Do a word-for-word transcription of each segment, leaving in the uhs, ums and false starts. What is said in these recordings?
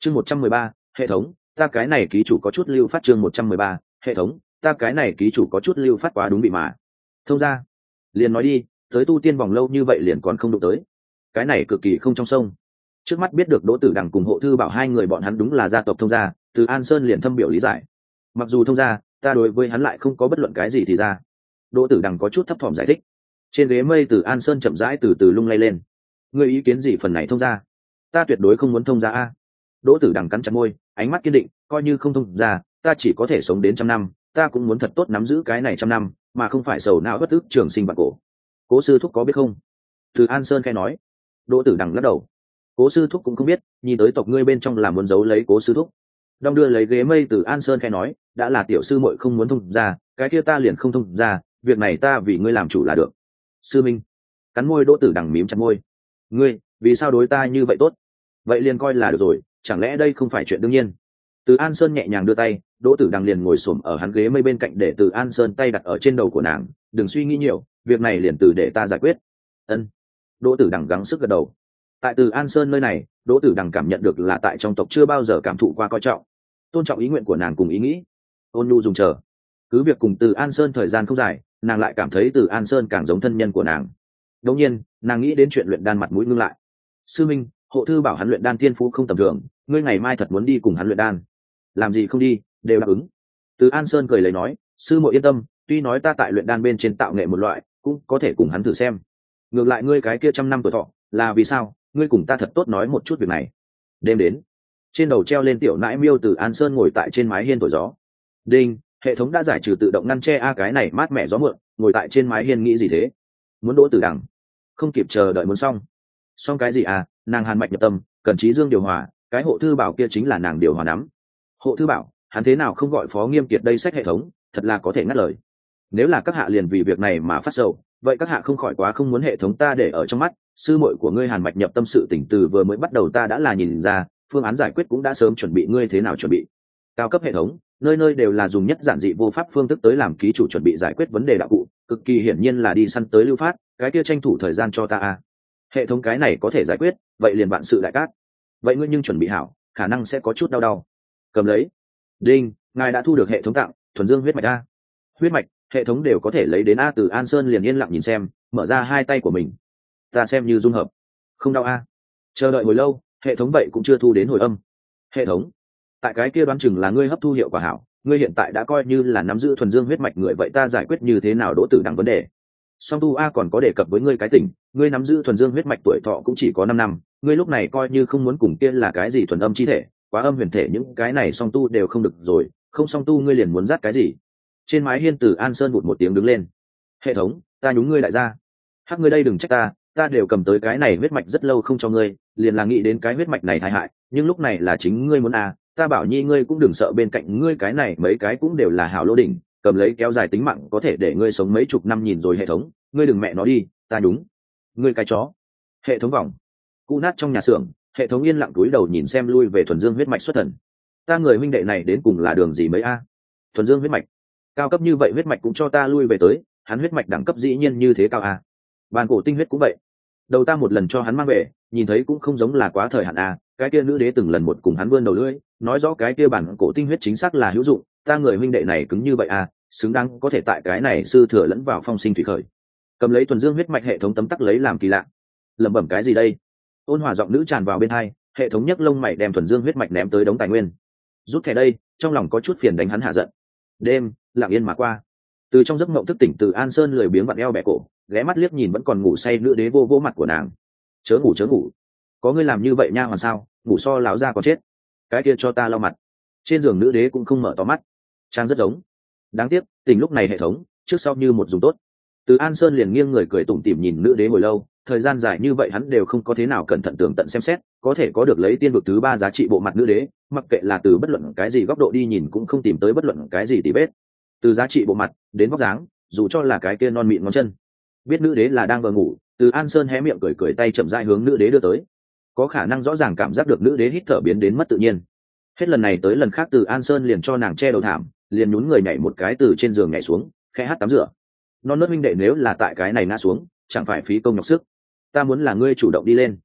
chương một trăm mười ba hệ thống ta cái này ký chủ có chút lưu phát. chương một trăm mười ba hệ thống ta cái này ký chủ có chút lưu phát quá đúng bị mà. Thông ra liền nói đi, tới tu tiên vòng lâu như vậy liền còn không đụng tới, cái này cực kỳ không trong sông. Trước mắt biết được Đỗ Tử Đằng cùng Hộ Thư Bảo hai người bọn hắn đúng là gia tộc Thông gia, từ An Sơn liền thâm biểu lý giải. Mặc dù Thông gia, ta đối với hắn lại không có bất luận cái gì thì ra. Đỗ Tử Đằng có chút thấp thỏm giải thích. Trên ghế mây từ An Sơn chậm rãi từ từ lung lay lên. Ngươi ý kiến gì phần này Thông gia? Ta tuyệt đối không muốn Thông gia a. Đỗ Tử Đằng cắn chặt môi, ánh mắt kiên định, coi như không Thông gia, ta chỉ có thể sống đến trăm năm, ta cũng muốn thật tốt nắm giữ cái này trăm năm, mà không phải sầu não bất ức trường sinh vạn cổ. Cố sư thúc có biết không? Từ An Sơn khẽ nói. Đỗ Tử Đằng lắc đầu. Cố sư thúc cũng không biết, nhìn tới tộc ngươi bên trong là muốn giấu lấy Cố sư thúc. Đong đưa lấy ghế mây từ An Sơn khẽ nói, đã là tiểu sư muội không muốn thông ra, cái kia ta liền không thông ra, việc này ta vì ngươi làm chủ là được. Sư minh. Cắn môi Đỗ Tử Đằng mím chặt môi. Ngươi, vì sao đối ta như vậy tốt? Vậy liền coi là được rồi, chẳng lẽ đây không phải chuyện đương nhiên? Từ An Sơn nhẹ nhàng đưa tay, Đỗ Tử Đằng liền ngồi xổm ở hắn ghế mây bên cạnh để Từ An Sơn tay đặt ở trên đầu của nàng, đừng suy nghĩ nhiều, việc này liền từ để ta giải quyết. Ân. Đỗ Tử Đằng gắng sức gật đầu. Tại Từ An Sơn nơi này, Đỗ Tử Đằng cảm nhận được là tại trong tộc chưa bao giờ cảm thụ qua coi trọng, tôn trọng ý nguyện của nàng cùng ý nghĩ. Ôn nhu dùng chờ. Cứ việc cùng Từ An Sơn thời gian không dài, nàng lại cảm thấy Từ An Sơn càng giống thân nhân của nàng. Đương nhiên, nàng nghĩ đến chuyện luyện đan mặt mũi ngưng lại. Sư minh, Hộ Thư bảo hắn luyện đan thiên phú không tầm thường, ngươi ngày mai thật muốn đi cùng hắn luyện đan? Làm gì không đi, đều đáp ứng. Từ An Sơn cười lấy nói, sư muội yên tâm, tuy nói ta tại luyện đan bên trên tạo nghệ một loại, cũng có thể cùng hắn thử xem. Ngược lại ngươi cái kia trăm năm tuổi thọ, là vì sao? Ngươi cùng ta thật tốt nói một chút việc này. Đêm đến, trên đầu treo lên tiểu nãi miêu Từ An Sơn ngồi tại trên mái hiên thổi gió. Đinh, hệ thống đã giải trừ tự động ngăn che a cái này mát mẻ gió mượn, ngồi tại trên mái hiên nghĩ gì thế? Muốn Đỗ Tử Đằng? Không kịp chờ đợi muốn xong. Xong cái gì à? Nàng hàn mạch nhập tâm, cần trí dương điều hòa, cái Hộ Thư bảo kia chính là nàng điều hòa nắm. Hộ Thư bảo, hắn thế nào không gọi Phó Nghiêm Kiệt đây sách hệ thống, thật là có thể ngắt lời. Nếu là các hạ liền vì việc này mà phát sầu, vậy các hạ không khỏi quá không muốn hệ thống ta để ở trong mắt. Sư muội của ngươi hàn mạch nhập tâm sự tỉnh từ vừa mới bắt đầu ta đã là nhìn ra, phương án giải quyết cũng đã sớm chuẩn bị, ngươi thế nào chuẩn bị? Cao cấp hệ thống, nơi nơi đều là dùng nhất giản dị vô pháp phương thức tới làm ký chủ chuẩn bị giải quyết vấn đề đạo cụ, cực kỳ hiển nhiên là đi săn tới lưu phát, cái kia tranh thủ thời gian cho ta a. Hệ thống cái này có thể giải quyết, vậy liền bạn sự đại cát. Vậy ngươi nhưng chuẩn bị hảo, khả năng sẽ có chút đau đau. Cầm lấy. Đinh, ngài đã thu được hệ thống tặng thuần dương huyết mạch a. Huyết mạch, hệ thống đều có thể lấy đến a. Từ An Sơn liền yên lặng nhìn xem, mở ra hai tay của mình. Ta xem như dung hợp. Không đau a. Chờ đợi hồi lâu, hệ thống vậy cũng chưa thu đến hồi âm. Hệ thống, tại cái kia đoán chừng là ngươi hấp thu hiệu quả hảo, ngươi hiện tại đã coi như là nắm giữ thuần dương huyết mạch người, vậy ta giải quyết như thế nào Đỗ Tử Đằng vấn đề? Song tu a còn có đề cập với ngươi cái tình, ngươi nắm giữ thuần dương huyết mạch tuổi thọ cũng chỉ có năm năm, ngươi lúc này coi như không muốn cùng kia là cái gì thuần âm chi thể, quá âm huyền thể, những cái này song tu đều không được rồi, không song tu ngươi liền muốn dắt cái gì? Trên mái hiên Từ An Sơn bụt một tiếng đứng lên. Hệ thống, ta nhúng ngươi lại ra. Hắc ngươi đây đừng trách ta, ta đều cầm tới cái này huyết mạch rất lâu không cho ngươi, liền là nghĩ đến cái huyết mạch này tai hại, nhưng lúc này là chính ngươi muốn à, ta bảo nhi ngươi cũng đừng sợ, bên cạnh ngươi cái này mấy cái cũng đều là hảo lô đỉnh, cầm lấy kéo dài tính mạng có thể để ngươi sống mấy chục năm, nhìn rồi hệ thống, ngươi đừng mẹ nó đi, ta nhúng. Ngươi cái chó. Hệ thống vòng. Cụ nát trong nhà xưởng, hệ thống yên lặng cúi đầu nhìn xem lui về thuần dương huyết mạch xuất thần. Ta người huynh đệ này đến cùng là đường gì mấy a? Thuần dương huyết mạch. Cao cấp như vậy huyết mạch cũng cho ta lui về tới, hắn huyết mạch đẳng cấp dĩ nhiên như thế cao a. Bàn cổ tinh huyết cũng vậy. Đầu ta một lần cho hắn mang về, nhìn thấy cũng không giống là quá thời hạn a, cái kia nữ đế từng lần một cùng hắn vươn đầu lưỡi, nói rõ cái kia bản cổ tinh huyết chính xác là hữu dụng, ta người huynh đệ này cứng như vậy a, xứng đáng có thể tại cái này sư thừa lẫn vào phong sinh thủy khởi. Cầm lấy thuần dương huyết mạch, hệ thống tấm tắc lấy làm kỳ lạ. Lẩm bẩm cái gì đây? Ôn hòa giọng nữ tràn vào bên hai, hệ thống nhấc lông mày đem thuần dương huyết mạch ném tới đống tài nguyên. Rút thẻ đây, trong lòng có chút phiền đánh hắn hạ giận. Đêm lặng yên mà qua. Từ trong giấc mộng thức tỉnh, Từ An Sơn lười biếng vặn eo bẻ cổ, ghé mắt liếc nhìn vẫn còn ngủ say nữ đế, vô vô mặt của nàng. Chớ ngủ chớ ngủ, có ngươi làm như vậy nha hoàn sao? Ngủ so láo ra còn chết. Cái kia cho ta lau mặt. Trên giường nữ đế cũng không mở to mắt, trang rất giống. Đáng tiếc tình lúc này hệ thống trước sau như một dùng tốt. Từ An Sơn liền nghiêng người cười tủm tỉm nhìn nữ đế hồi lâu, thời gian dài như vậy hắn đều không có thế nào cẩn thận tường tận xem xét, có thể có được lấy tiên vực thứ ba giá trị bộ mặt nữ đế, mặc kệ là từ bất luận cái gì góc độ đi nhìn cũng không tìm tới bất luận cái gì tỉ vết. Từ giá trị bộ mặt đến vóc dáng, dù cho là cái kia non mịn ngón chân. Biết nữ đế là đang vừa ngủ, Từ An Sơn hé miệng cười cười, tay chậm rãi hướng nữ đế đưa tới. Có khả năng rõ ràng cảm giác được nữ đế hít thở biến đến mất tự nhiên. Hết lần này tới lần khác Từ An Sơn liền cho nàng che đầu thảm, liền nhún người nhảy một cái từ trên giường nhảy xuống, khẽ hát tắm rửa. Non nớt huynh đệ nếu là tại cái này ngã xuống, chẳng phải phí công nhọc sức. Ta muốn là ngươi chủ động đi lên.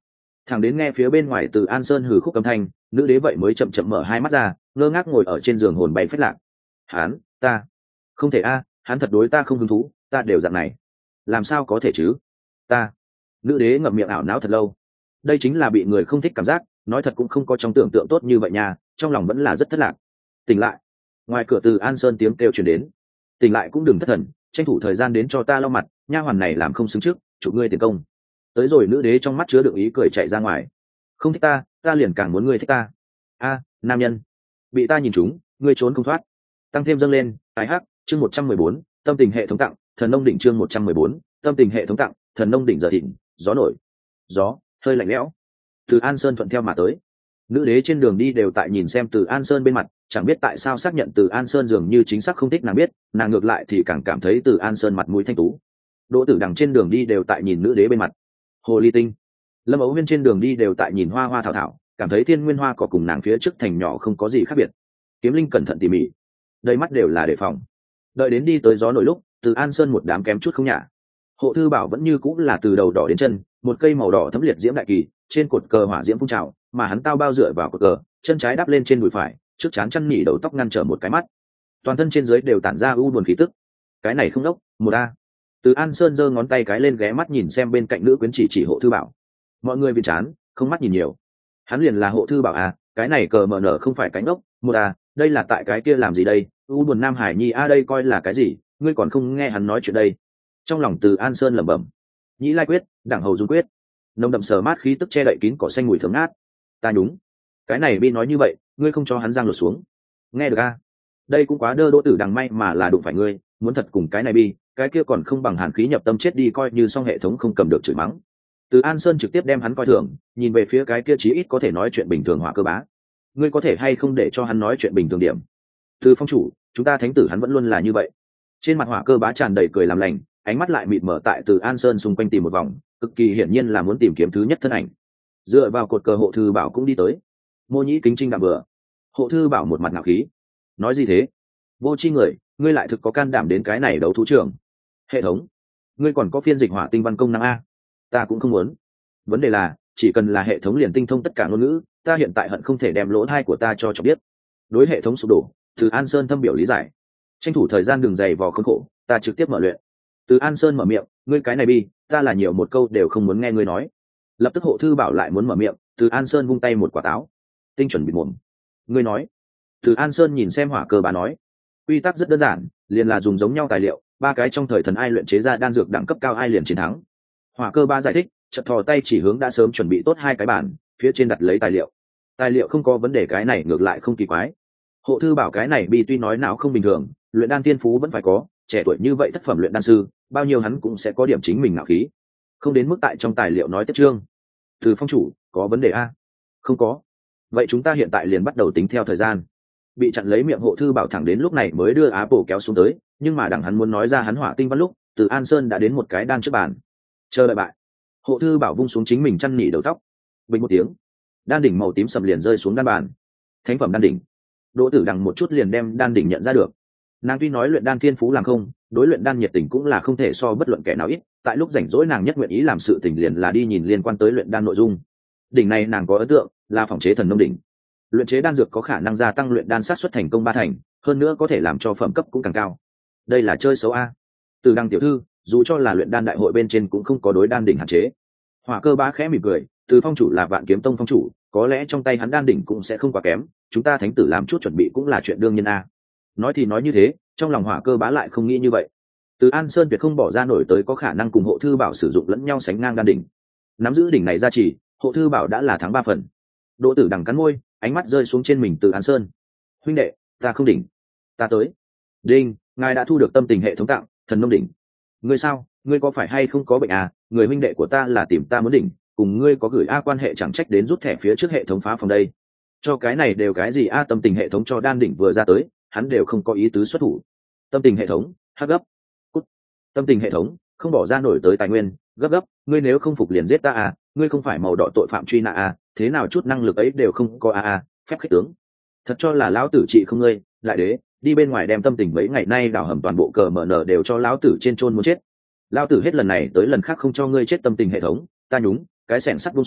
Thằng đến nghe phía bên ngoài từ An Sơn hừ khúc âm thanh, nữ đế vậy mới chậm chậm mở hai mắt ra, ngơ ngác ngồi ở trên giường hồn bay phách lạc. Hắn, ta, không thể a, hắn thật đối ta không hứng thú, ta đều dạng này, làm sao có thể chứ? Ta, nữ đế ngậm miệng ảo não thật lâu. Đây chính là bị người không thích cảm giác, nói thật cũng không có trong tưởng tượng tốt như vậy nha, trong lòng vẫn là rất thất lạc. Tỉnh lại, ngoài cửa từ An Sơn tiếng kêu truyền đến. Tỉnh lại cũng đừng thất thần, tranh thủ thời gian đến cho ta lau mặt, nha hoàn này làm không xứng trước, chụp ngươi tiền công. Tới rồi nữ đế trong mắt chứa đựng ý cười chạy ra ngoài. Không thích ta, ta liền càng muốn ngươi thích ta. A, nam nhân, bị ta nhìn trúng, ngươi trốn không thoát. Tăng thêm dâng lên, tái hắc, chương một trăm mười bốn, tâm tình hệ thống tặng, thần nông đỉnh chương một trăm mười bốn, tâm tình hệ thống tặng, thần nông đỉnh giờ thịnh, gió nổi. Gió, hơi lạnh lẽo. Từ An Sơn thuận theo mà tới. Nữ đế trên đường đi đều tại nhìn xem Từ An Sơn bên mặt, chẳng biết tại sao xác nhận Từ An Sơn dường như chính xác không thích nàng biết, nàng ngược lại thì càng cảm thấy Từ An Sơn mặt mũi thanh tú. Đỗ Tử Đằng trên đường đi đều tại nhìn nữ đế bên mặt. Hồ Ly Tinh, Lâm Ấu Huyên trên đường đi đều tại nhìn hoa hoa thảo thảo, cảm thấy thiên nguyên hoa có cùng nàng phía trước thành nhỏ không có gì khác biệt. Kiếm Linh cẩn thận tỉ mỉ, đầy mắt đều là đề phòng. Đợi đến đi tới gió nổi lúc, Từ An Sơn một đám kém chút không nhả. Hộ thư bảo vẫn như cũng là từ đầu đỏ đến chân, một cây màu đỏ thấm liệt diễm đại kỳ, trên cột cờ hỏa diễm phun trào, mà hắn tao bao dựa vào cột cờ, chân trái đắp lên trên đùi phải, trước chán chăn nhỉ đầu tóc ngăn trở một cái mắt. Toàn thân trên dưới đều tản ra u buồn khí tức. Cái này không đốc, một a. Từ An Sơn giơ ngón tay cái lên ghé mắt nhìn xem bên cạnh nữ quyến chỉ chỉ hộ thư bảo. Mọi người vì chán, không mắt nhìn nhiều. Hắn liền là hộ thư bảo a, cái này cờ mờ nở không phải cánh ốc, một a, đây là tại cái kia làm gì đây? U buồn Nam Hải Nhi a đây coi là cái gì? Ngươi còn không nghe hắn nói chuyện đây. Trong lòng Từ An Sơn lẩm bẩm. Nhĩ Lai quyết, đẳng hầu dung quyết. Nồng đậm sờ mát khí tức che đậy kín cỏ xanh mùi thơm ngát. Ta nhúng. Cái này bi nói như vậy, ngươi không cho hắn giang lột xuống. Nghe được a? Đây cũng quá đơ Đỗ Tử Đằng may mà là đụng phải ngươi, muốn thật cùng cái này bi, cái kia còn không bằng hàn khí nhập tâm chết đi coi như xong hệ thống không cầm được chửi mắng. Từ An Sơn trực tiếp đem hắn coi thường, nhìn về phía cái kia chí ít có thể nói chuyện bình thường Hỏa Cơ Bá. Ngươi có thể hay không để cho hắn nói chuyện bình thường điểm? Từ phong chủ, chúng ta thánh tử hắn vẫn luôn là như vậy. Trên mặt Hỏa Cơ Bá tràn đầy cười làm lành, ánh mắt lại mịt mở tại Từ An Sơn xung quanh tìm một vòng, cực kỳ hiển nhiên là muốn tìm kiếm thứ nhất thân ảnh. Dựa vào cột cờ hộ thư bảo cũng đi tới. Mô Nhĩ kính trinh đạm bừa. Hộ thư bảo một mặt ngạo khí. Nói gì thế? Vô chi người, ngươi lại thực có can đảm đến cái này đấu thú trường. Hệ thống, ngươi còn có phiên dịch hỏa tinh văn công năng a? Ta cũng không muốn. Vấn đề là, chỉ cần là hệ thống liền tinh thông tất cả ngôn ngữ, ta hiện tại hận không thể đem lỗ thai của ta cho cho biết. Đối hệ thống sụp đổ, Từ An Sơn thâm biểu lý giải. Tranh thủ thời gian đường dày vò khốn khổ, ta trực tiếp mở luyện. Từ An Sơn mở miệng, ngươi cái này bi, ta là nhiều một câu đều không muốn nghe ngươi nói. Lập tức hộ thư bảo lại muốn mở miệng, Từ An Sơn vung tay một quả táo. Tinh chuẩn bị mồm. Ngươi nói. Từ An Sơn nhìn xem Hỏa Cơ Bá nói. Quy tắc rất đơn giản, liền là dùng giống nhau tài liệu, ba cái trong thời thần ai luyện chế ra đan dược đẳng cấp cao ai liền chiến thắng. Hỏa Cơ Bá giải thích, chợt thò tay chỉ hướng đã sớm chuẩn bị tốt hai cái bàn, phía trên đặt lấy tài liệu. Tài liệu không có vấn đề, cái này ngược lại không kỳ quái. Hộ thư bảo cái này bi tuy nói não không bình thường, luyện đan tiên phú vẫn phải có, trẻ tuổi như vậy thất phẩm luyện đan sư, bao nhiêu hắn cũng sẽ có điểm chính mình ngạo khí. Không đến mức tại trong tài liệu nói tiếp chương. Từ phong chủ, có vấn đề a? Không có. Vậy chúng ta hiện tại liền bắt đầu tính theo thời gian. Bị chặn lấy miệng hộ thư bảo thẳng đến lúc này mới đưa á bổ kéo xuống tới, nhưng mà đằng hắn muốn nói ra hắn hỏa tinh văn lúc, Từ An Sơn đã đến một cái đan trước bàn. Chờ đợi bại. Hộ thư bảo vung xuống chính mình chăn nỉ đầu tóc. Bình một tiếng, đan đỉnh màu tím sầm liền rơi xuống đan bàn. Thánh phẩm đan đỉnh. Đỗ Tử Đằng một chút liền đem đan đỉnh nhận ra được. Nàng tuy nói luyện đan thiên phú làm không, đối luyện đan nhiệt tình cũng là không thể so bất luận kẻ nào ít, tại lúc rảnh rỗi nàng nhất nguyện ý làm sự tình liền là đi nhìn liên quan tới luyện đan nội dung. Đỉnh này nàng có ấn tượng, là phòng chế thần nông đỉnh. Luyện chế đan dược có khả năng gia tăng luyện đan sát xuất thành công ba thành, hơn nữa có thể làm cho phẩm cấp cũng càng cao. Đây là chơi xấu a. Từ Đăng tiểu thư, dù cho là luyện đan đại hội bên trên cũng không có đối đan đỉnh hạn chế. Hỏa Cơ Bá khẽ mỉm cười, Từ phong chủ là Vạn Kiếm Tông phong chủ, có lẽ trong tay hắn đan đỉnh cũng sẽ không quá kém, chúng ta thánh tử làm chút chuẩn bị cũng là chuyện đương nhiên a. Nói thì nói như thế, trong lòng Hỏa Cơ Bá lại không nghĩ như vậy. Từ An Sơn tuyệt không bỏ ra nổi tới có khả năng cùng hộ thư bảo sử dụng lẫn nhau sánh ngang đan đỉnh. Nắm giữ đỉnh này ra chỉ, hộ thư bảo đã là thắng ba phần. Đỗ Tử Đằng cắn môi, ánh mắt rơi xuống trên mình Từ An Sơn. Huynh đệ, ta không đỉnh, ta tới. Đinh, ngài đã thu được tâm tình hệ thống tặng, thần nông đỉnh. Ngươi sao, ngươi có phải hay không có bệnh à? Người huynh đệ của ta là tìm ta muốn đỉnh, cùng ngươi có gửi a quan hệ, chẳng trách đến rút thẻ phía trước hệ thống phá phòng đây. Cho cái này đều cái gì a? Tâm tình hệ thống cho đan đỉnh vừa ra tới, hắn đều không có ý tứ xuất thủ. Tâm tình hệ thống, hắc gấp. Cút. Tâm tình hệ thống, không bỏ ra nổi tới tài nguyên, gấp gấp, ngươi nếu không phục liền giết ta à? Ngươi không phải màu đỏ tội phạm truy nã à? Thế nào chút năng lực ấy đều không có a a, phép khích tướng. Thật cho là lão tử trị không ngươi, lại đế, đi bên ngoài đem tâm tình mấy ngày nay đào hầm toàn bộ cờ mở nở đều cho lão tử trên chôn muốn chết. Lão tử hết lần này tới lần khác không cho ngươi chết tâm tình hệ thống, ta nhúng, cái xẻng sắt buông xuống,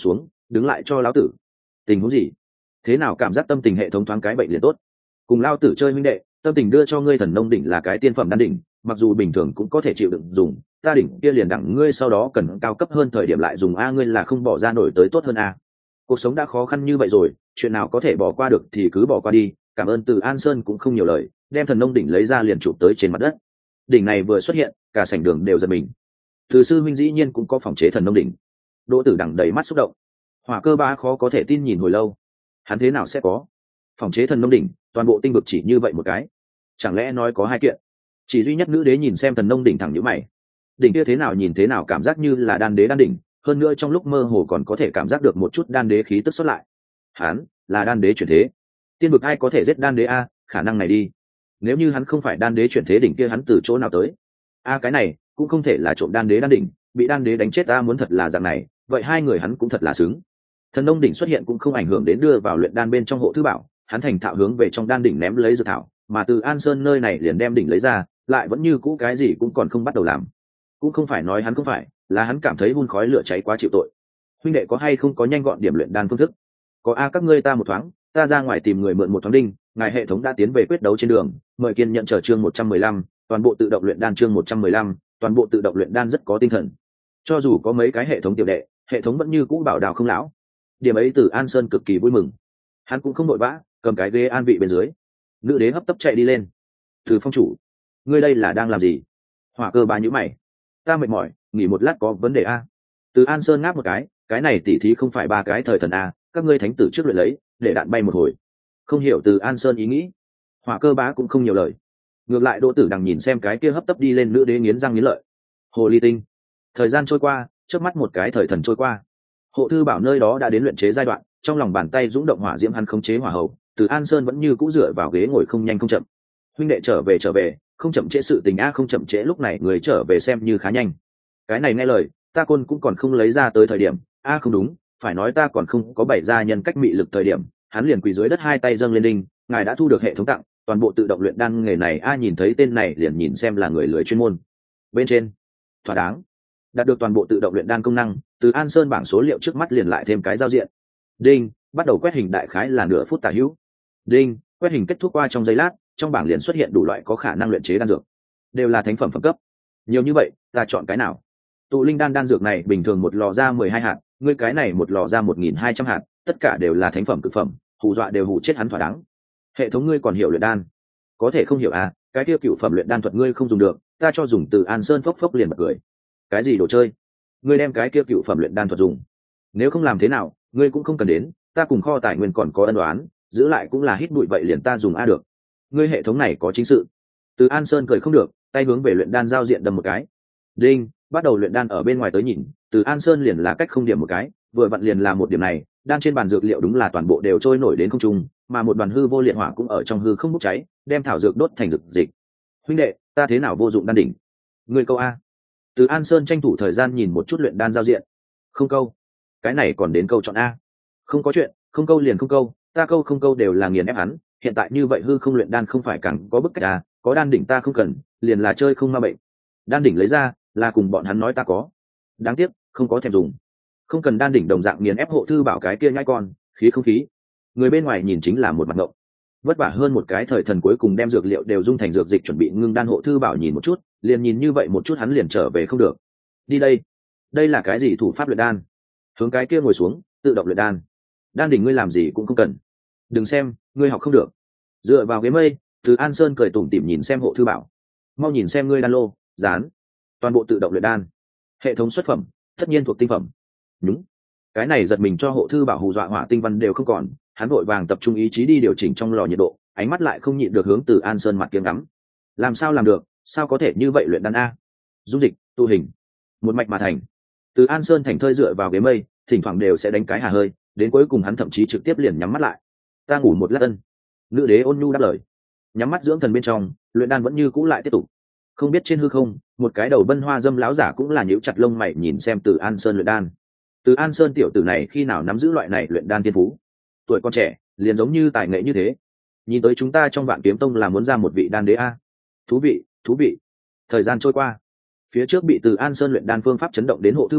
đứng lại cho lão tử. Tình huống gì? Thế nào cảm giác tâm tình hệ thống thoáng cái bệnh liền tốt? Cùng lao tử chơi huynh đệ, tâm tình đưa cho ngươi thần nông đỉnh là cái tiên phẩm đan đỉnh, mặc dù bình thường cũng có thể chịu đựng dùng, ta đỉnh kia liền đẳng ngươi sau đó cần cao cấp hơn thời điểm lại dùng a, ngươi là không bỏ ra nổi tới tốt hơn a. Cuộc sống đã khó khăn như vậy rồi, chuyện nào có thể bỏ qua được thì cứ bỏ qua đi. Cảm ơn. Từ An Sơn cũng không nhiều lời, đem thần nông đỉnh lấy ra liền chụp tới trên mặt đất. Đỉnh này vừa xuất hiện, cả sảnh đường đều giật mình. Từ sư huynh dĩ nhiên cũng có phòng chế thần nông đỉnh. Đỗ Tử Đằng đầy mắt xúc động. Hỏa Cơ Ba khó có thể tin nhìn hồi lâu. Hắn thế nào sẽ có phòng chế thần nông đỉnh? Toàn bộ tinh vực chỉ như vậy một cái, chẳng lẽ nói có hai kiện? Chỉ duy nhất nữ đế nhìn xem thần nông đỉnh thẳng nhíu mày. Đỉnh kia thế nào nhìn thế nào cảm giác như là đan đế đan đỉnh, hơn nữa trong lúc mơ hồ còn có thể cảm giác được một chút đan đế khí tức xuất lại. Hắn là đan đế chuyển thế. Tiên vực ai có thể giết đan đế a? Khả năng này đi. Nếu như hắn không phải đan đế chuyển thế, đỉnh kia hắn từ chỗ nào tới? A cái này cũng không thể là trộm đan đế đan đỉnh, bị đan đế đánh chết ta. Muốn thật là dạng này, vậy hai người hắn cũng thật là xứng. Thần nông đỉnh xuất hiện cũng không ảnh hưởng đến đưa vào luyện đan bên trong hộ thư bảo, hắn thành thạo hướng về trong đan đỉnh ném lấy dược thảo, mà từ An Sơn nơi này liền đem đỉnh lấy ra, lại vẫn như cũ cái gì cũng còn không bắt đầu làm. Cũng không phải nói hắn không phải, là hắn cảm thấy hun khói lửa cháy quá chịu tội. Huynh đệ có hay không có nhanh gọn điểm luyện đan phương thức? Có a, các ngươi ta một thoáng, ta ra ngoài tìm người mượn một thoáng đinh. Ngài hệ thống đã tiến về quyết đấu trên đường, mời kiên nhận chờ chương một trăm mười lăm, toàn bộ tự động luyện đan chương một trăm mười lăm, toàn bộ tự động luyện đan rất có tinh thần. Cho dù có mấy cái hệ thống tiểu đệ, hệ thống vẫn như cũ bảo đào không lão. Điểm ấy từ An Sơn cực kỳ vui mừng. Hắn cũng không vội vã, cầm cái ghế an vị bên dưới. Nữ đế hấp tấp chạy đi lên. Từ phong chủ, ngươi đây là đang làm gì? Hỏa Cơ Ba nhíu mày. Ta mệt mỏi, nghỉ một lát có vấn đề a. Từ An Sơn ngáp một cái, cái này tỉ thí không phải ba cái thời thần a, các ngươi thánh tử trước luyện lấy, để đạn bay một hồi. Không hiểu Từ An Sơn ý nghĩ. Hỏa Cơ Bá cũng không nhiều lời. Ngược lại Đỗ Tử Đằng nhìn xem cái kia hấp tấp đi lên nữ đế nghiến răng nghiến lợi. Hồ ly tinh. Thời gian trôi qua, trước mắt một cái thời thần trôi qua. Hộ thư bảo nơi đó đã đến luyện chế giai đoạn, trong lòng bàn tay dũng động hỏa diễm hắn khống chế hỏa hầu. Từ An Sơn vẫn như cũ dựa vào ghế ngồi không nhanh không chậm. Huynh đệ trở về trở về, không chậm trễ sự tình a, không chậm trễ lúc này người trở về xem như khá nhanh. Cái này nghe lời, ta côn cũng còn không lấy ra tới thời điểm, a không đúng, phải nói ta còn không có bày ra nhân cách mị lực thời điểm, hắn liền quỳ dưới đất hai tay dâng lên đinh, ngài đã thu được hệ thống tặng, toàn bộ tự động luyện đan nghề này a, nhìn thấy tên này liền nhìn xem là người lưới chuyên môn. Bên trên, thỏa đáng. Đạt được toàn bộ tự động luyện đan công năng, Từ An Sơn bảng số liệu trước mắt liền lại thêm cái giao diện. Đinh, bắt đầu quét hình đại khái là nửa phút tả hữu. Đinh, quét hình kết thúc qua trong giây lát, trong bảng liền xuất hiện đủ loại có khả năng luyện chế đan dược, đều là thánh phẩm phẩm cấp. Nhiều như vậy, ta chọn cái nào? Tụ linh đan đan dược này bình thường một lò ra mười hai hạt, ngươi cái này một lò ra một nghìn hai trăm hạt, tất cả đều là thánh phẩm cực phẩm, hù dọa đều hù chết hắn thỏa đáng. Hệ thống ngươi còn hiểu luyện đan? Có thể không hiểu à, cái tiêu cựu phẩm luyện đan thuật ngươi không dùng được, ta cho dùng. Từ An Sơn phốc phốc liền bật cười. Cái gì đồ chơi? Ngươi đem cái kia cựu phẩm luyện đan thuật dùng? Nếu không làm thế nào, ngươi cũng không cần đến, ta cùng kho tài nguyên còn có ân đoán, giữ lại cũng là hít bụi vậy liền ta dùng a được. Ngươi hệ thống này có chính sự. Từ An Sơn cười không được, tay hướng về luyện đan giao diện đâm một cái. Đinh, bắt đầu luyện đan ở bên ngoài tới nhìn, Từ An Sơn liền là cách không điểm một cái, vừa vặn liền là một điểm này, đan trên bàn dược liệu đúng là toàn bộ đều trôi nổi đến không trung, mà một đoàn hư vô liệt hỏa cũng ở trong hư không bốc cháy, đem thảo dược đốt thành dược dịch. Huynh đệ, ta thế nào vô dụng đan đỉnh? Ngươi câu a. Từ An Sơn tranh thủ thời gian nhìn một chút luyện đan giao diện. Không câu. Cái này còn đến câu chọn a. Không có chuyện, không câu liền không câu, ta câu không câu đều là nghiền ép hắn, hiện tại như vậy hư không luyện đan không phải càng có bức cách à, có đan đỉnh ta không cần, liền là chơi không ma bệnh. Đan đỉnh lấy ra, là cùng bọn hắn nói ta có. Đáng tiếc, không có thèm dùng. Không cần đan đỉnh đồng dạng nghiền ép hộ thư bảo cái kia nhãi con, khí không khí. Người bên ngoài nhìn chính là một mặt ngộng. Vất vả hơn một cái thời thần cuối cùng đem dược liệu đều dung thành dược dịch chuẩn bị ngưng đan, hộ thư bảo nhìn một chút, liền nhìn như vậy một chút hắn liền trở về không được. Đi đây. Đây là cái gì thủ pháp luyện đan? Hướng cái kia ngồi xuống, tự động luyện đan. Đan đỉnh ngươi làm gì cũng không cần. Đừng xem, ngươi học không được. Dựa vào ghế mây, Từ An Sơn cười tủm tỉm nhìn xem hộ thư bảo. Mau nhìn xem ngươi đan lô, dán. Toàn bộ tự động luyện đan. Hệ thống xuất phẩm, tất nhiên thuộc tinh phẩm. Đúng. Cái này giật mình cho hộ thư bảo hù dọa hỏa tinh văn đều không còn, hắn vội vàng tập trung ý chí đi điều chỉnh trong lò nhiệt độ, ánh mắt lại không nhịn được hướng Từ An Sơn mặt kiếng ngắm. Làm sao làm được, sao có thể như vậy luyện đan a? Dung dịch, tụ hình, một mạch mà thành. Từ An Sơn thành thơi dựa vào ghế mây, thỉnh thoảng đều sẽ đánh cái hà hơi, đến cuối cùng hắn thậm chí trực tiếp liền nhắm mắt lại. Ta ngủ một lát ân. Nữ đế ôn nhu đáp lời. Nhắm mắt dưỡng thần bên trong, luyện đan vẫn như cũ lại tiếp tục. Không biết trên hư không, một cái đầu bân hoa dâm láo giả cũng là nhíu chặt lông mày nhìn xem Từ An Sơn luyện đan. Từ An Sơn tiểu tử này khi nào nắm giữ loại này luyện đan thiên phú? Tuổi con trẻ, liền giống như tài nghệ như thế. Nhìn tới chúng ta trong Vạn Kiếm Tông là muốn ra một vị đan đế a. Thú vị, thú vị. Thời gian trôi qua, phía trước bị Từ An Sơn luyện đan phương pháp chấn động đến hộ thư bảo,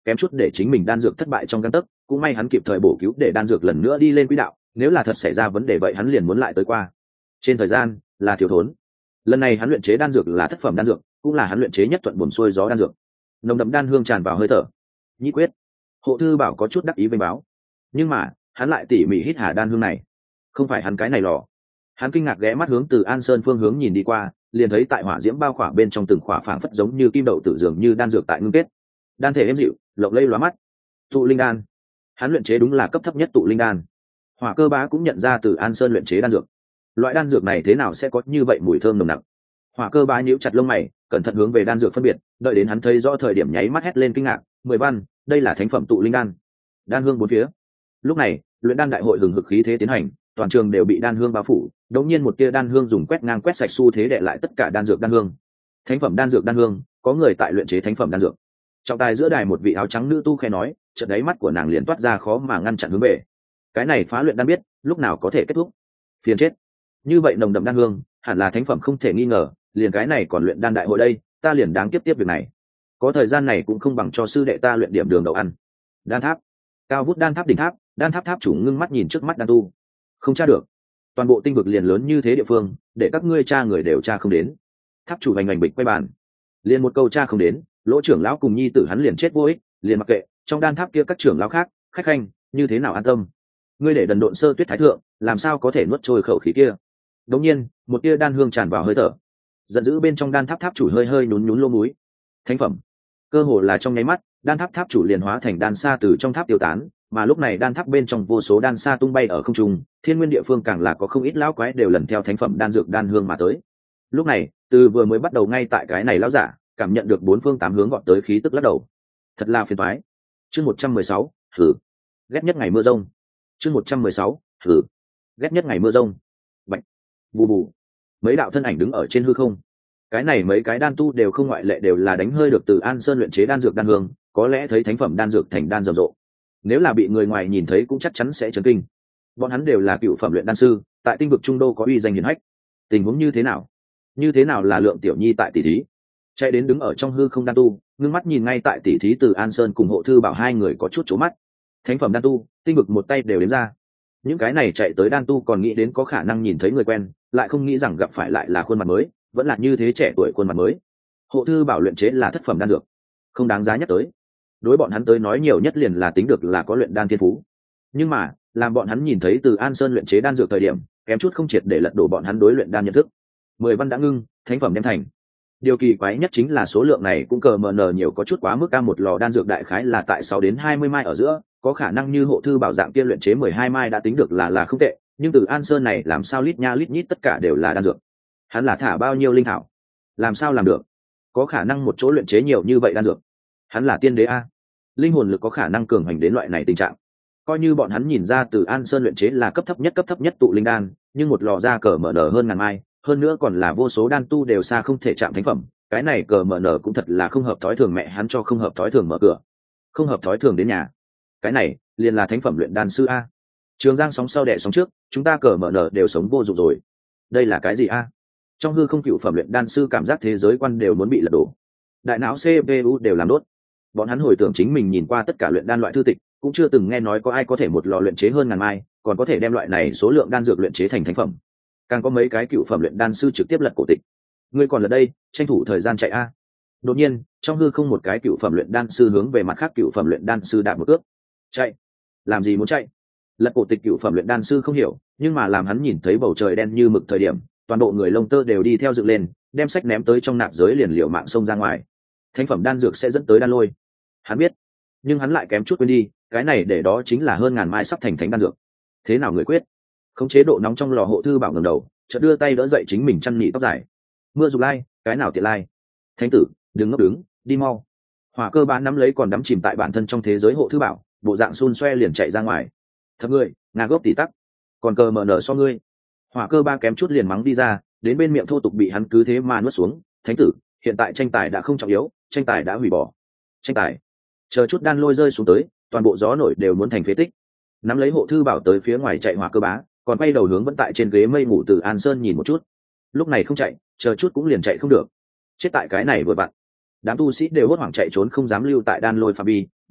kém chút để chính mình đan dược thất bại trong căn tấc, cũng may hắn kịp thời bổ cứu để đan dược lần nữa đi lên quỹ đạo, nếu là thật xảy ra vấn đề vậy hắn liền muốn lại tới qua. Trên thời gian là thiếu thốn. Lần này hắn luyện chế đan dược là thất phẩm đan dược, cũng là hắn luyện chế nhất thuận buồm xuôi gió đan dược. Nồng đậm đan hương tràn vào hơi thở. Nhĩ quyết. Hộ thư bảo có chút đắc ý vênh báo, nhưng mà hắn lại tỉ mỉ hít hà đan hương này. Không phải hắn cái này lò. Hắn kinh ngạc ghé mắt hướng từ An Sơn phương hướng nhìn đi qua, liền thấy tại hỏa diễm bao khỏa bên trong từng khỏa phảng phất giống như kim đậu tử dường như đan dược tại ngưng kết. Đan thể êm dịu, lộng lẫy lóa mắt. Tụ linh đan. Hắn luyện chế đúng là cấp thấp nhất tụ linh đan. Hỏa Cơ Bá cũng nhận ra từ An Sơn luyện chế đan dược. Loại đan dược này thế nào sẽ có như vậy mùi thơm nồng nặc? Hỏa Cơ Bá nhíu chặt lông mày, cẩn thận hướng về đan dược phân biệt, đợi đến hắn thấy rõ thời điểm nháy mắt hét lên kinh ngạc, "Mười văn, đây là thánh phẩm tụ linh đan." Đan hương bốn phía. Lúc này, luyện đan đại hội hừng hực khí thế tiến hành, toàn trường đều bị đan hương bao phủ, đột nhiên một tia đan hương dùng quét ngang quét sạch xu thế đệ lại tất cả đan dược đan hương. Thánh phẩm đan dược đan hương, có người tại luyện chế thánh phẩm đan dược. Trọng tài giữa đài một vị áo trắng nữ tu khẽ nói, chợt đáy mắt của nàng liền toát ra khó mà ngăn chặn hướng về. Cái này phá luyện đan biết, lúc nào có thể kết thúc. Phiền chết. Như vậy nồng đậm đan hương, hẳn là thánh phẩm không thể nghi ngờ, liền cái này còn luyện đan đại hội đây, ta liền đáng tiếp tiếp việc này. Có thời gian này cũng không bằng cho sư đệ ta luyện điểm đường đậu ăn. Đan tháp. Cao vút đan tháp đỉnh tháp, đan tháp tháp chủ ngưng mắt nhìn trước mắt đan tu. Không tra được. Toàn bộ tinh vực liền lớn như thế địa phương, để các ngươi tra người đều tra không đến. Tháp chủ hành hành bịch quay bàn. Liền một câu tra không đến, Lỗ trưởng lão cùng nhi tử hắn liền chết vô ích, liền mặc kệ, trong đan tháp kia các trưởng lão khác, khách khanh, như thế nào an tâm. Ngươi để đần độn sơ tuyết thái thượng, làm sao có thể nuốt trôi khẩu khí kia. Đống nhiên, một tia đan hương tràn vào hơi thở. Giận dữ bên trong đan tháp tháp chủ hơi hơi nhún nhún lô múi. Thánh phẩm. Cơ hồ là trong nháy mắt, đan tháp tháp chủ liền hóa thành đan sa từ trong tháp tiêu tán, mà lúc này đan tháp bên trong vô số đan sa tung bay ở không trung, thiên nguyên địa phương càng là có không ít lão quái đều lần theo thánh phẩm đan dược đan hương mà tới. Lúc này, từ vừa mới bắt đầu ngay tại cái này lão giả, cảm nhận được bốn phương tám hướng gọn tới khí tức lắc đầu. Thật là phiền toái. Chương một trăm mười sáu, thử. Ghét nhất ngày mưa rông. Chương một trăm mười sáu, thử. Ghét nhất ngày mưa rông. Bạch. Bù bù. Mấy đạo thân ảnh đứng ở trên hư không. Cái này mấy cái đan tu đều không ngoại lệ đều là đánh hơi được từ An Sơn luyện chế đan dược đan hương, có lẽ thấy thánh phẩm đan dược thành đan rầm rộ. Nếu là bị người ngoài nhìn thấy cũng chắc chắn sẽ chấn kinh. Bọn hắn đều là cựu phẩm luyện đan sư, tại tinh vực trung đô có uy danh hiển hách. Tình huống như thế nào? Như thế nào là Lượng Tiểu Nhi tại tỷ thí? Chạy đến đứng ở trong hư không đan tu, ngưng mắt nhìn ngay tại tỷ thí từ An Sơn cùng Hộ Thư Bảo hai người có chút chố mắt. Thánh phẩm đan tu, tinh vực một tay đều đếm ra. Những cái này chạy tới đan tu còn nghĩ đến có khả năng nhìn thấy người quen, lại không nghĩ rằng gặp phải lại là khuôn mặt mới, vẫn là như thế trẻ tuổi khuôn mặt mới. Hộ Thư Bảo luyện chế là thất phẩm đan dược, không đáng giá nhắc tới. Đối bọn hắn tới nói nhiều nhất liền là tính được là có luyện đan thiên phú. Nhưng mà, làm bọn hắn nhìn thấy từ An Sơn luyện chế đan dược thời điểm, kém chút không triệt để lật đổ bọn hắn đối luyện đan nhận thức. Mười văn đã ngưng, thánh phẩm đem thành. Điều kỳ quái nhất chính là số lượng này cũng cờ mờ nờ nhiều có chút quá mức, ca một lò đan dược đại khái là tại sáu đến hai mươi mai ở giữa, có khả năng như Hộ Thư Bảo dạng kia luyện chế mười hai mai đã tính được là là không tệ, nhưng từ An Sơn này làm sao lít nha lít nhít tất cả đều là đan dược. Hắn là thả bao nhiêu linh thảo? Làm sao làm được? Có khả năng một chỗ luyện chế nhiều như vậy đan dược? Hắn là tiên đế a? Linh hồn lực có khả năng cường hành đến loại này tình trạng. Coi như bọn hắn nhìn ra từ An Sơn luyện chế là cấp thấp nhất cấp thấp nhất tụ linh đan, nhưng một lò ra cờ mở nở hơn ngàn mai, hơn nữa còn là vô số đan tu đều xa không thể chạm thánh phẩm, cái này cờ mở nở cũng thật là không hợp thói thường, mẹ hắn cho không hợp thói thường mở cửa, không hợp thói thường đến nhà. Cái này liền là thánh phẩm luyện đan sư a. Trường Giang sóng sau đẻ sóng trước, chúng ta cờ mở nở đều sống vô dụng rồi. Đây là cái gì a? Trong hư không cựu phẩm luyện đan sư cảm giác thế giới quan đều muốn bị lật đổ, đại não xê pê u đều làm đốt. Bọn hắn hồi tưởng chính mình nhìn qua tất cả luyện đan loại thư tịch, cũng chưa từng nghe nói có ai có thể một lò luyện chế hơn ngàn mai, còn có thể đem loại này số lượng đan dược luyện chế thành thánh phẩm. Càng có mấy cái cựu phẩm luyện đan sư trực tiếp lật cổ tịch. Ngươi còn ở đây, tranh thủ thời gian chạy a. Đột nhiên, trong hư không một cái cựu phẩm luyện đan sư hướng về mặt khác cựu phẩm luyện đan sư đạp một cước. Chạy? Làm gì muốn chạy? Lật cổ tịch cựu phẩm luyện đan sư không hiểu, nhưng mà làm hắn nhìn thấy bầu trời đen như mực thời điểm, toàn bộ người lông tơ đều đi theo dựng lên, đem sách ném tới trong nạp giới liền liều mạng xông ra ngoài. Thánh phẩm đan dược sẽ dẫn tới đan lôi. Hắn biết, nhưng hắn lại kém chút quên đi, cái này để đó chính là hơn ngàn mai sắp thành thánh đan dược. Thế nào người quyết? Không chế độ nóng trong lò. Hộ Thư Bảo ngẩng đầu, chợt đưa tay đỡ dậy chính mình chăn nị tóc dài. Mưa dục lai, cái nào tiện lai? Thánh tử, đừng ngốc đứng, đi mau. Hỏa Cơ Bá nắm lấy còn đắm chìm tại bản thân trong thế giới Hộ Thư Bảo, bộ dạng xun xoe liền chạy ra ngoài. Thật ngươi, ngà gốc tỉ tắc, còn cờ mở nở so ngươi. Hỏa Cơ Bá kém chút liền mắng đi ra, đến bên miệng thô tục bị hắn cứ thế mà nuốt xuống. Thánh tử, hiện tại tranh tài đã không trọng yếu, tranh tài đã hủy bỏ. Tranh tài? Chờ chút đan lôi rơi xuống tới, toàn bộ gió nổi đều muốn thành phế tích. Nắm lấy Hộ Thư Bảo tới phía ngoài chạy Hỏa Cơ Bá, còn quay đầu hướng vẫn tại trên ghế mây ngủ từ An Sơn nhìn một chút. Lúc này không chạy, chờ chút cũng liền chạy không được. Chết tại cái này vừa vặn. Đám tu sĩ đều hốt hoảng chạy trốn, không dám lưu tại đan lôi phạm vi,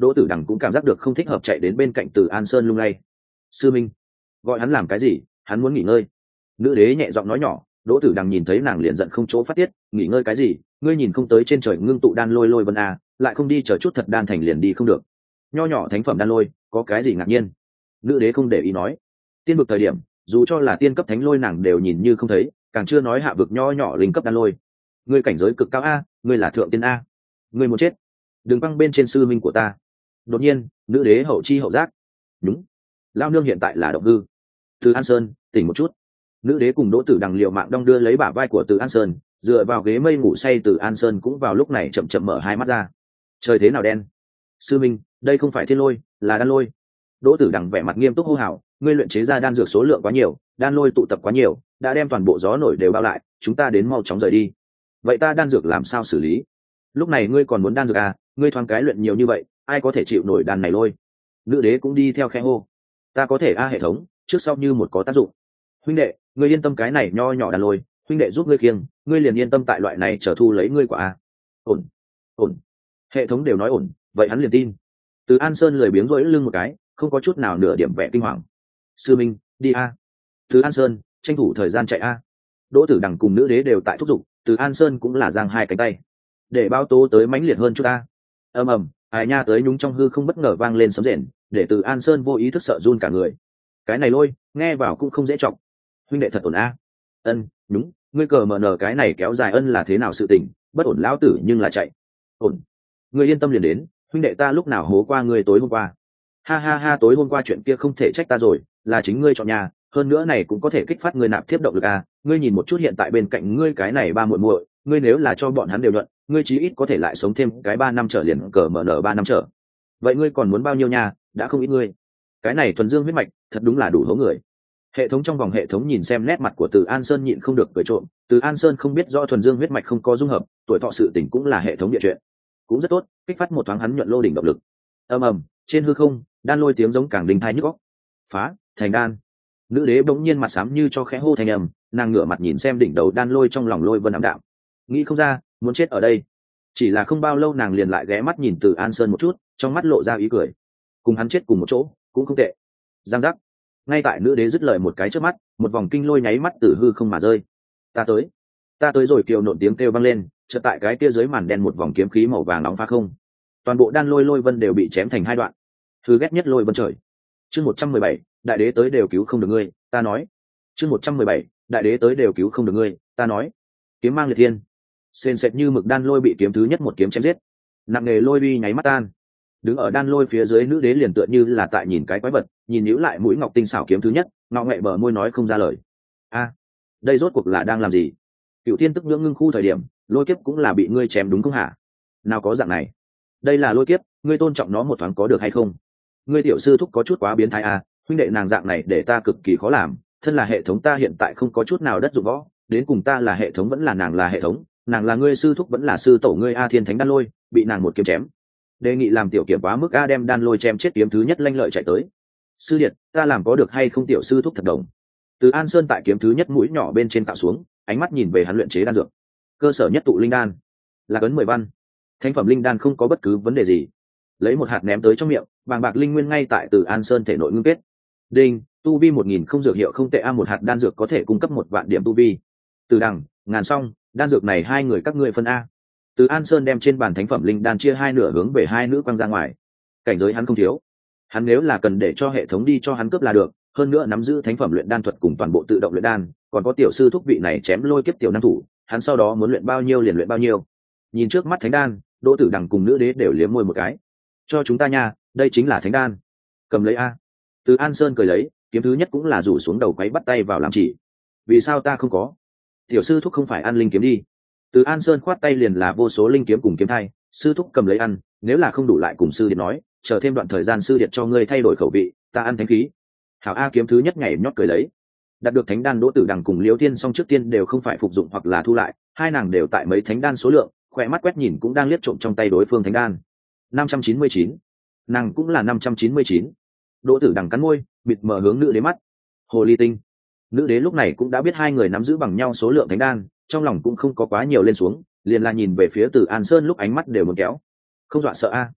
Đỗ Tử Đằng cũng cảm giác được không thích hợp, chạy đến bên cạnh Từ An Sơn lung lay. Sư minh, gọi hắn làm cái gì? Hắn muốn nghỉ ngơi. Nữ đế nhẹ giọng nói nhỏ. Đỗ Tử Đằng nhìn thấy nàng liền giận không chỗ phát tiết. Nghỉ ngơi cái gì? Ngươi nhìn không tới trên trời ngưng tụ đan lôi lôi vân à, lại không đi chờ chút thật đan thành liền đi không được. Nho nhỏ thánh phẩm đan lôi, có cái gì ngạc nhiên? Nữ đế không để ý nói. Tiên vực thời điểm, dù cho là tiên cấp thánh lôi nàng đều nhìn như không thấy, càng chưa nói hạ vực nho nhỏ linh cấp đan lôi. Ngươi cảnh giới cực cao a, ngươi là thượng tiên a. Ngươi muốn chết, đừng băng bên trên sư minh của ta. Đột nhiên, nữ đế hậu chi hậu giác. Đúng, lao nương hiện tại là động hư. Từ An Sơn, tỉnh một chút. Nữ đế cùng Đỗ Tử Đằng liều mạng đong đưa lấy bả vai của Từ An Sơn, dựa vào ghế mây ngủ say. Từ An Sơn cũng vào lúc này chậm chậm mở hai mắt ra. Trời thế nào đen? Sư minh, đây không phải thiên lôi, là đan lôi. Đỗ Tử Đằng vẻ mặt nghiêm túc hô hào, ngươi luyện chế ra đan dược số lượng quá nhiều, đan lôi tụ tập quá nhiều, đã đem toàn bộ gió nổi đều bao lại, chúng ta đến mau chóng rời đi. Vậy ta đan dược làm sao xử lý? Lúc này ngươi còn muốn đan dược à? Ngươi thoáng cái luyện nhiều như vậy, ai có thể chịu nổi đan này lôi? Nữ đế cũng đi theo khe hô. Ta có thể a hệ thống, trước sau như một có tác dụng. Huynh đệ, ngươi yên tâm, cái này nho nhỏ đan lôi, huynh đệ giúp ngươi khiêng, ngươi liền yên tâm tại loại này trở thu lấy ngươi quả a. Ổn, ổn. Hệ thống đều nói ổn, vậy hắn liền tin. Từ An Sơn lười biếng rỗi lưng một cái, không có chút nào nửa điểm vẻ kinh hoàng. Sư minh, đi a. Từ An Sơn, tranh thủ thời gian chạy a. Đỗ Tử Đằng cùng nữ đế đều tại thúc giục, Từ An Sơn cũng là giang hai cánh tay để báo tố tới mãnh liệt hơn chút ta. Ầm ầm, ai nha tới nhúng trong hư không bất ngờ vang lên sấm rền, để Từ An Sơn vô ý thức sợ run cả người. Cái này lôi, nghe vào cũng không dễ trọng. Huynh đệ thật ổn a. Ân, đúng, ngươi cờ mở nở cái này kéo dài ân là thế nào sự tình, bất ổn lão tử nhưng là chạy. Ổn. Ngươi yên tâm liền đến, huynh đệ ta lúc nào hố qua ngươi tối hôm qua. Ha ha ha, tối hôm qua chuyện kia không thể trách ta rồi, là chính ngươi chọn nhà, hơn nữa này cũng có thể kích phát ngươi nạp tiếp động lực a. Ngươi nhìn một chút hiện tại bên cạnh ngươi cái này ba muội muội, ngươi nếu là cho bọn hắn đều nhuận, ngươi chí ít có thể lại sống thêm cái ba năm trở liền cờ mở nở ba năm trở. Vậy ngươi còn muốn bao nhiêu nha? Đã không ít ngươi. Cái này thuần dương huyết mạch, thật đúng là đủ hố người. Hệ thống trong vòng hệ thống nhìn xem nét mặt của Từ An Sơn nhịn không được cười trộm. Từ An Sơn không biết rõ thuần dương huyết mạch không có dung hợp, tuổi thọ sự tình cũng là hệ thống địa chuyện, cũng rất tốt, kích phát một thoáng hắn nhuận lô đỉnh động lực. Ầm ầm, trên hư không, đan lôi tiếng giống càng đinh tai nhức óc. Phá, thành đan. Nữ đế bỗng nhiên mặt xám như cho khẽ hô thành ầm, nàng ngửa mặt nhìn xem đỉnh đầu đan lôi, trong lòng lôi vân ảm đạm. Nghĩ không ra, muốn chết ở đây. Chỉ là không bao lâu nàng liền lại ghé mắt nhìn Từ An Sơn một chút, trong mắt lộ ra ý cười. Cùng hắn chết cùng một chỗ, cũng không tệ. Giang giác. Ngay tại nữ đế dứt lời một cái trước mắt, một vòng kinh lôi nháy mắt từ hư không mà rơi. Ta tới, ta tới rồi, kiều nộn tiếng kêu vang lên, chợt tại cái kia dưới màn đen một vòng kiếm khí màu vàng nóng phá không. Toàn bộ đan lôi lôi vân đều bị chém thành hai đoạn. Thứ ghét nhất lôi vân trời. Chương một trăm mười bảy, đại đế tới đều cứu không được ngươi, ta nói. Chương một trăm mười bảy, đại đế tới đều cứu không được ngươi, ta nói. Kiếm mang liệt thiên, sền sệt như mực đan lôi bị kiếm thứ nhất một kiếm chém giết, nặng nề lôi uy nháy mắt tan. Đứng ở đan lôi phía dưới nữ đế liền tựa như là tại nhìn cái quái vật, nhìn nhíu lại mũi ngọc tinh xảo kiếm thứ nhất, ngọ nghệ bờ môi nói không ra lời. A, đây rốt cuộc là đang làm gì? Cựu thiên tức nhưỡng ngưng khu thời điểm, lôi kiếp cũng là bị ngươi chém đúng không hả? Nào có dạng này. Đây là lôi kiếp, ngươi tôn trọng nó một thoáng có được hay không? Ngươi tiểu sư thúc có chút quá biến thái à, huynh đệ nàng dạng này để ta cực kỳ khó làm, thân là hệ thống ta hiện tại không có chút nào đất dụng võ, đến cùng ta là hệ thống vẫn là nàng là hệ thống, nàng là ngươi sư thúc vẫn là sư tổ ngươi a. Thiên thánh đan lôi bị nàng một kiếm chém, đề nghị làm tiểu kiểm quá mức a, đem đan lôi chém chết kiếm thứ nhất lanh lợi chạy tới. Sư điện, ta làm có được hay không tiểu sư thúc thật đồng. Từ An Sơn tại kiếm thứ nhất mũi nhỏ bên trên tạo xuống, ánh mắt nhìn về hắn luyện chế đan dược. Cơ sở nhất tụ linh đan, là cấn mười văn, thánh phẩm linh đan không có bất cứ vấn đề gì. Lấy một hạt ném tới trong miệng, vàng bạc linh nguyên ngay tại Từ An Sơn thể nội ngưng kết. Đinh, tu vi một nghìn không dược hiệu không tệ a, một hạt đan dược có thể cung cấp một vạn điểm tu vi. Từ đằng, ngàn xong, đan dược này hai người các ngươi phân a. Từ An Sơn đem trên bàn thánh phẩm linh đan chia hai nửa hướng về hai nữ quăng ra ngoài. Cảnh giới hắn không thiếu, hắn nếu là cần để cho hệ thống đi cho hắn cướp là được, hơn nữa nắm giữ thánh phẩm luyện đan thuật cùng toàn bộ tự động luyện đan, còn có tiểu sư thúc vị này chém lôi kiếp tiểu năng thủ, hắn sau đó muốn luyện bao nhiêu liền luyện bao nhiêu. Nhìn trước mắt thánh đan, Đỗ Tử Đằng cùng nữ đế đều liếm môi một cái. Cho chúng ta nha, đây chính là thánh đan. Cầm lấy a. Từ An Sơn cười lấy, kiếm thứ nhất cũng là rủ xuống đầu quấy bắt tay vào làm chỉ. Vì sao ta không có? Tiểu sư thúc không phải ăn linh kiếm đi. Từ An Sơn khoát tay liền là vô số linh kiếm cùng kiếm thai, sư thúc cầm lấy ăn, nếu là không đủ lại cùng sư điện nói, chờ thêm đoạn thời gian sư điện cho ngươi thay đổi khẩu vị, ta ăn thánh khí. Hảo a, kiếm thứ nhất nhảy nhót cười lấy. Đạt được thánh đan Đỗ Tử Đằng cùng Liễu Thiên song trước tiên đều không phải phục dụng hoặc là thu lại, hai nàng đều tại mấy thánh đan số lượng, khỏe mắt quét nhìn cũng đang liếc trộm trong tay đối phương thánh đan. năm trăm chín mươi chín, nàng cũng là năm trăm chín mươi chín. Đỗ Tử Đằng cắn môi, bịt mở hướng nữ đế mắt. Hồ ly tinh. Nữ đế lúc này cũng đã biết hai người nắm giữ bằng nhau số lượng thánh đan, trong lòng cũng không có quá nhiều lên xuống, liền là nhìn về phía Từ An Sơn lúc ánh mắt đều muốn kéo. Không dọa sợ a.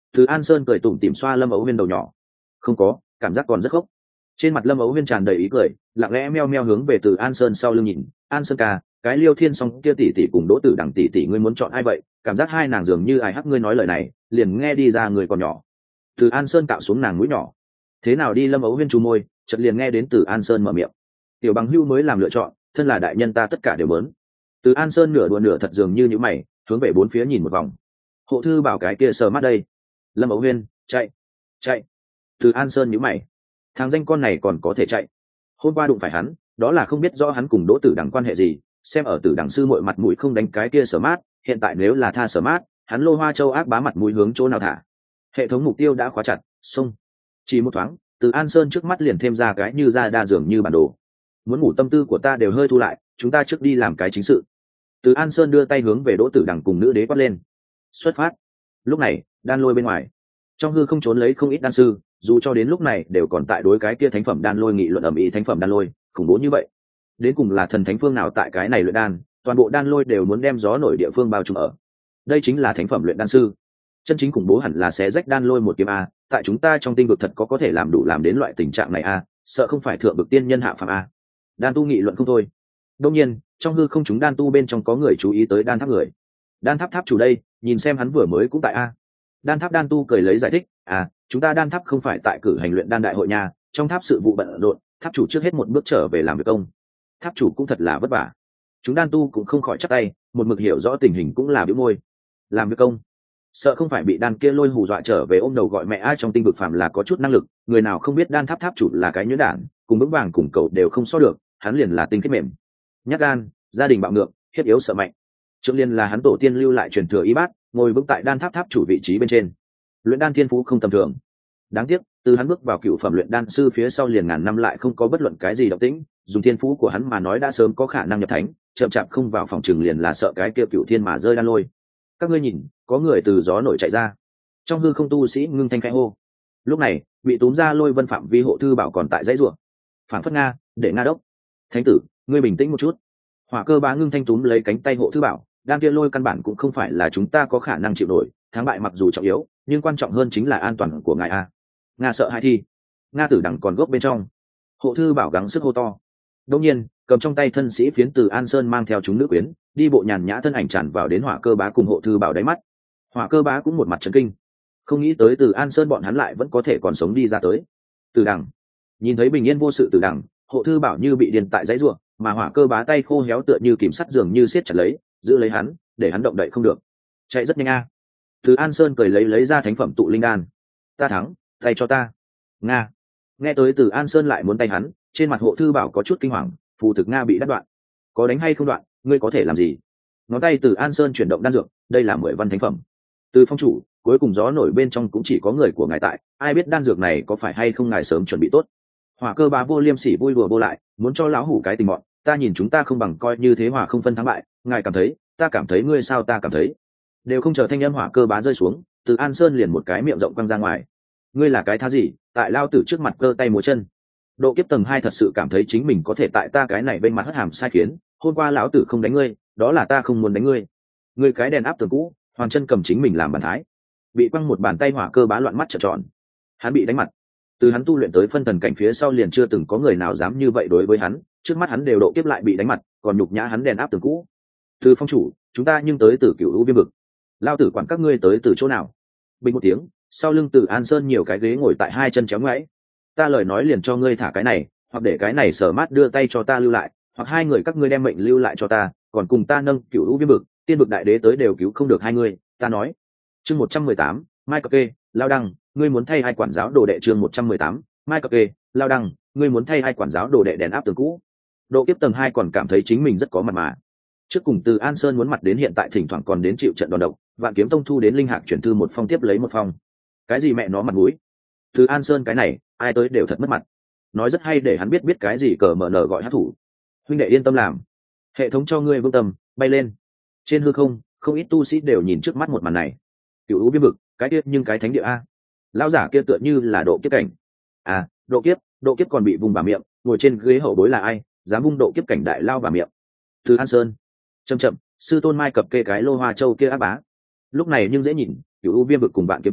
Từ An Sơn cười tủm tỉm xoa Lâm Ấu Huyên đầu nhỏ. Không có, cảm giác còn rất khốc. Trên mặt Lâm Ấu Huyên tràn đầy ý cười, lặng lẽ meo meo hướng về Từ An Sơn sau lưng nhìn. An Sơn ca, cái Liêu Thiên Song kia tỷ tỷ cùng Đỗ Tử Đằng tỷ tỷ ngươi muốn chọn ai vậy? Cảm giác hai nàng dường như ai hắc ngươi nói lời này, liền nghe đi ra người còn nhỏ. Từ An Sơn cạo xuống nàng mũi nhỏ. Thế nào đi? Lâm Ấu Huyên chu môi, chợt liền nghe đến Từ An Sơn mở miệng. Tiểu bằng hưu mới làm lựa chọn, thân là đại nhân ta tất cả đều muốn. Từ An Sơn nửa đùa nửa thật dường như những mày, hướng về bốn phía nhìn một vòng. Hộ thư bảo cái kia sờ mắt đây. Lâm Ấu Huyên, chạy, chạy. Từ An Sơn nhíu mày. Thằng danh con này còn có thể chạy. Hôm qua đụng phải hắn, đó là không biết rõ hắn cùng Đỗ Tử Đằng quan hệ gì, xem ở Tử Đằng sư muội mặt mũi không đánh cái kia sở mát, hiện tại nếu là tha sở mát, hắn Lô Hoa Châu ác bá mặt mũi hướng chỗ nào thả. Hệ thống mục tiêu đã khóa chặt, xông. Chỉ một thoáng, Từ An Sơn trước mắt liền thêm ra cái như ra đa dường như bản đồ. Muốn ngủ tâm tư của ta đều hơi thu lại, chúng ta trước đi làm cái chính sự. Từ An Sơn đưa tay hướng về Đỗ Tử Đằng cùng nữ đế quát lên. Xuất phát. Lúc này, đan lôi bên ngoài, trong hư không trốn lấy không ít đan sư, dù cho đến lúc này đều còn tại đối cái kia thánh phẩm đan lôi nghị luận ầm ĩ. Thánh phẩm đan lôi khủng bố như vậy, đến cùng là thần thánh phương nào tại cái này luyện đan, toàn bộ đan lôi đều muốn đem gió nổi địa phương bao trùm ở. Đây chính là thánh phẩm luyện đan sư, chân chính khủng bố hẳn là xé rách đan lôi một kiếm a. Tại chúng ta trong tinh vực thật có có thể làm đủ làm đến loại tình trạng này a, sợ không phải thượng vực tiên nhân hạ phàm a. Đan tu nghị luận không thôi. Đương nhiên, trong hư không chúng đan tu bên trong có người chú ý tới đan tháp người. Đan tháp tháp chủ đây, nhìn xem hắn vừa mới cũng tại a. Đan tháp đan tu cười lấy giải thích, à, chúng ta đan tháp không phải tại cử hành luyện đan đại hội nhà, trong tháp sự vụ bận rộn, tháp chủ trước hết một bước trở về làm việc công. Tháp chủ cũng thật là vất vả. Chúng đan tu cũng không khỏi chắc tay, một mực hiểu rõ tình hình cũng là bĩu môi. Làm việc công, sợ không phải bị đan kia lôi hù dọa trở về ôm đầu gọi mẹ ai. Trong tinh vực phàm là có chút năng lực, người nào không biết đan tháp tháp chủ là cái nhuyễn đản, cùng vững vàng cùng cậu đều không so được, hắn liền là tinh kết mềm. Nhát gan, gia đình bạo ngược, hiếp yếu sợ mạnh. Trượng Liên là hắn tổ tiên lưu lại truyền thừa y bát, ngồi vững tại đan tháp tháp chủ vị trí bên trên. Luyện đan thiên phú không tầm thường. Đáng tiếc, từ hắn bước vào cựu phẩm luyện đan sư phía sau liền ngàn năm lại không có bất luận cái gì động tĩnh, dùng thiên phú của hắn mà nói đã sớm có khả năng nhập thánh, chậm chạp không vào phòng trường liền là sợ cái kia cựu thiên mà rơi đan lôi. Các ngươi nhìn, có người từ gió nổi chạy ra. Trong hư không tu sĩ ngưng thanh khẽ hô. Lúc này, bị túm ra lôi vân phạm vi hộ thư bảo còn tại dãy rủa. Phản phất nga, để nga đốc. Thánh tử, ngươi bình tĩnh một chút. Hỏa Cơ Bá ngưng thanh túm lấy cánh tay hộ thư bảo, đan kia lôi căn bản cũng không phải là chúng ta có khả năng chịu nổi, thắng bại mặc dù trọng yếu, nhưng quan trọng hơn chính là an toàn của ngài a. Nga sợ hai thi. Nga Tử Đằng còn gốc bên trong. Hộ thư bảo gắng sức hô to. Đương nhiên, cầm trong tay thân sĩ phiến từ An Sơn mang theo chúng nữ quyến, đi bộ nhàn nhã thân ảnh tràn vào đến Hỏa Cơ Bá cùng hộ thư bảo đáy mắt. Hỏa Cơ Bá cũng một mặt chấn kinh, không nghĩ tới từ An Sơn bọn hắn lại vẫn có thể còn sống đi ra tới. Tử Đằng nhìn thấy bình yên vô sự Tử Đằng, hộ thư bảo như bị điên tại dãy rủa, mà Hỏa Cơ Bá tay khô héo tựa như kìm sắt dường như siết chặt lấy, giữ lấy hắn, để hắn động đậy không được. Chạy rất nhanh a. Từ An Sơn cười lấy lấy ra thánh phẩm tụ linh đan. Ta thắng, tay cho ta. Nga. Nghe tới từ An Sơn lại muốn tay hắn, trên mặt hộ thư bảo có chút kinh hoàng, phù thực Nga bị đứt đoạn. Có đánh hay không đoạn, ngươi có thể làm gì? Ngón tay từ An Sơn chuyển động đan dược, đây là mười văn thánh phẩm. Từ phong chủ, cuối cùng gió nổi bên trong cũng chỉ có người của ngài tại, ai biết đan dược này có phải hay không ngài sớm chuẩn bị tốt. Hỏa Cơ Bá vô liêm sỉ vui đùa vô lại, muốn cho lão hủ cái tình bọn, ta nhìn chúng ta không bằng coi như thế hòa không phân thắng bại, ngài cảm thấy, ta cảm thấy ngươi sao ta cảm thấy. Đều không chờ thanh âm Hỏa Cơ Bá rơi xuống, từ An Sơn liền một cái miệng rộng quăng ra ngoài. Ngươi là cái thá gì, tại lao tử trước mặt cơ tay múa chân. Độ kiếp tầng hai thật sự cảm thấy chính mình có thể tại ta cái này bên mặt hất hàm sai khiến, hôm qua lão tử không đánh ngươi, đó là ta không muốn đánh ngươi. Ngươi cái đèn áp tường cũ, hoàn chân cầm chính mình làm bàn thái. Bị quăng một bàn tay Hỏa Cơ Bá loạn mắt trợn tròn. Hắn bị đánh mặt. Từ hắn tu luyện tới phân thần cảnh phía sau liền chưa từng có người nào dám như vậy đối với hắn, trước mắt hắn đều độ kiếp lại bị đánh mặt, còn nhục nhã hắn đèn áp tường cũ. Từ phong chủ, chúng ta nhưng tới từ Cửu U Viêm vực. Lao tử quản các ngươi tới từ chỗ nào? Bình một tiếng, sau lưng Từ An Sơn nhiều cái ghế ngồi tại hai chân chéo ngoáy. Ta lời nói liền cho ngươi thả cái này, hoặc để cái này Sở Mát đưa tay cho ta lưu lại, hoặc hai người các ngươi đem mệnh lưu lại cho ta, còn cùng ta nâng Cửu U Viêm vực, tiên vực đại đế tới đều cứu không được hai người. Ta nói. Chương một trăm mười tám, Mai Cập Kê, Lao Đăng, ngươi muốn thay hai quản giáo đồ đệ. Chương một trăm mười tám, Mai Cập Kê, Lao Đăng, ngươi muốn thay hai quản giáo đồ đệ đèn áp tường cũ. Độ kiếp tầng hai còn cảm thấy chính mình rất có mặt mà. Trước cùng Từ An Sơn muốn mặt đến hiện tại thỉnh thoảng còn đến chịu trận đòn độc, Vạn Kiếm Tông thu đến linh hạc chuyển thư một phong tiếp lấy một phong. Cái gì mẹ nó mặt mũi? Từ An Sơn cái này, ai tới đều thật mất mặt. Nói rất hay để hắn biết biết cái gì cờ mở nở gọi hát thủ. Huynh đệ yên tâm làm, hệ thống cho ngươi vương tâm, bay lên. Trên hư không, không ít tu sĩ đều nhìn trước mắt một màn này. Cửu U Viêm vực, cái tiết nhưng cái thánh địa a. Lão giả kia tựa như là độ kiếp cảnh. À, độ kiếp, độ kiếp còn bị vùng bà miệng, ngồi trên ghế hậu bối là ai, dám vung độ kiếp cảnh đại lao bà miệng. Từ An Sơn. Chậm chậm, sư tôn Mai Cập Kê cái Lô Hoa Châu kia áp bá. Lúc này nhưng dễ nhìn, Cửu U Viêm vực cùng Vạn Kiếm Tông,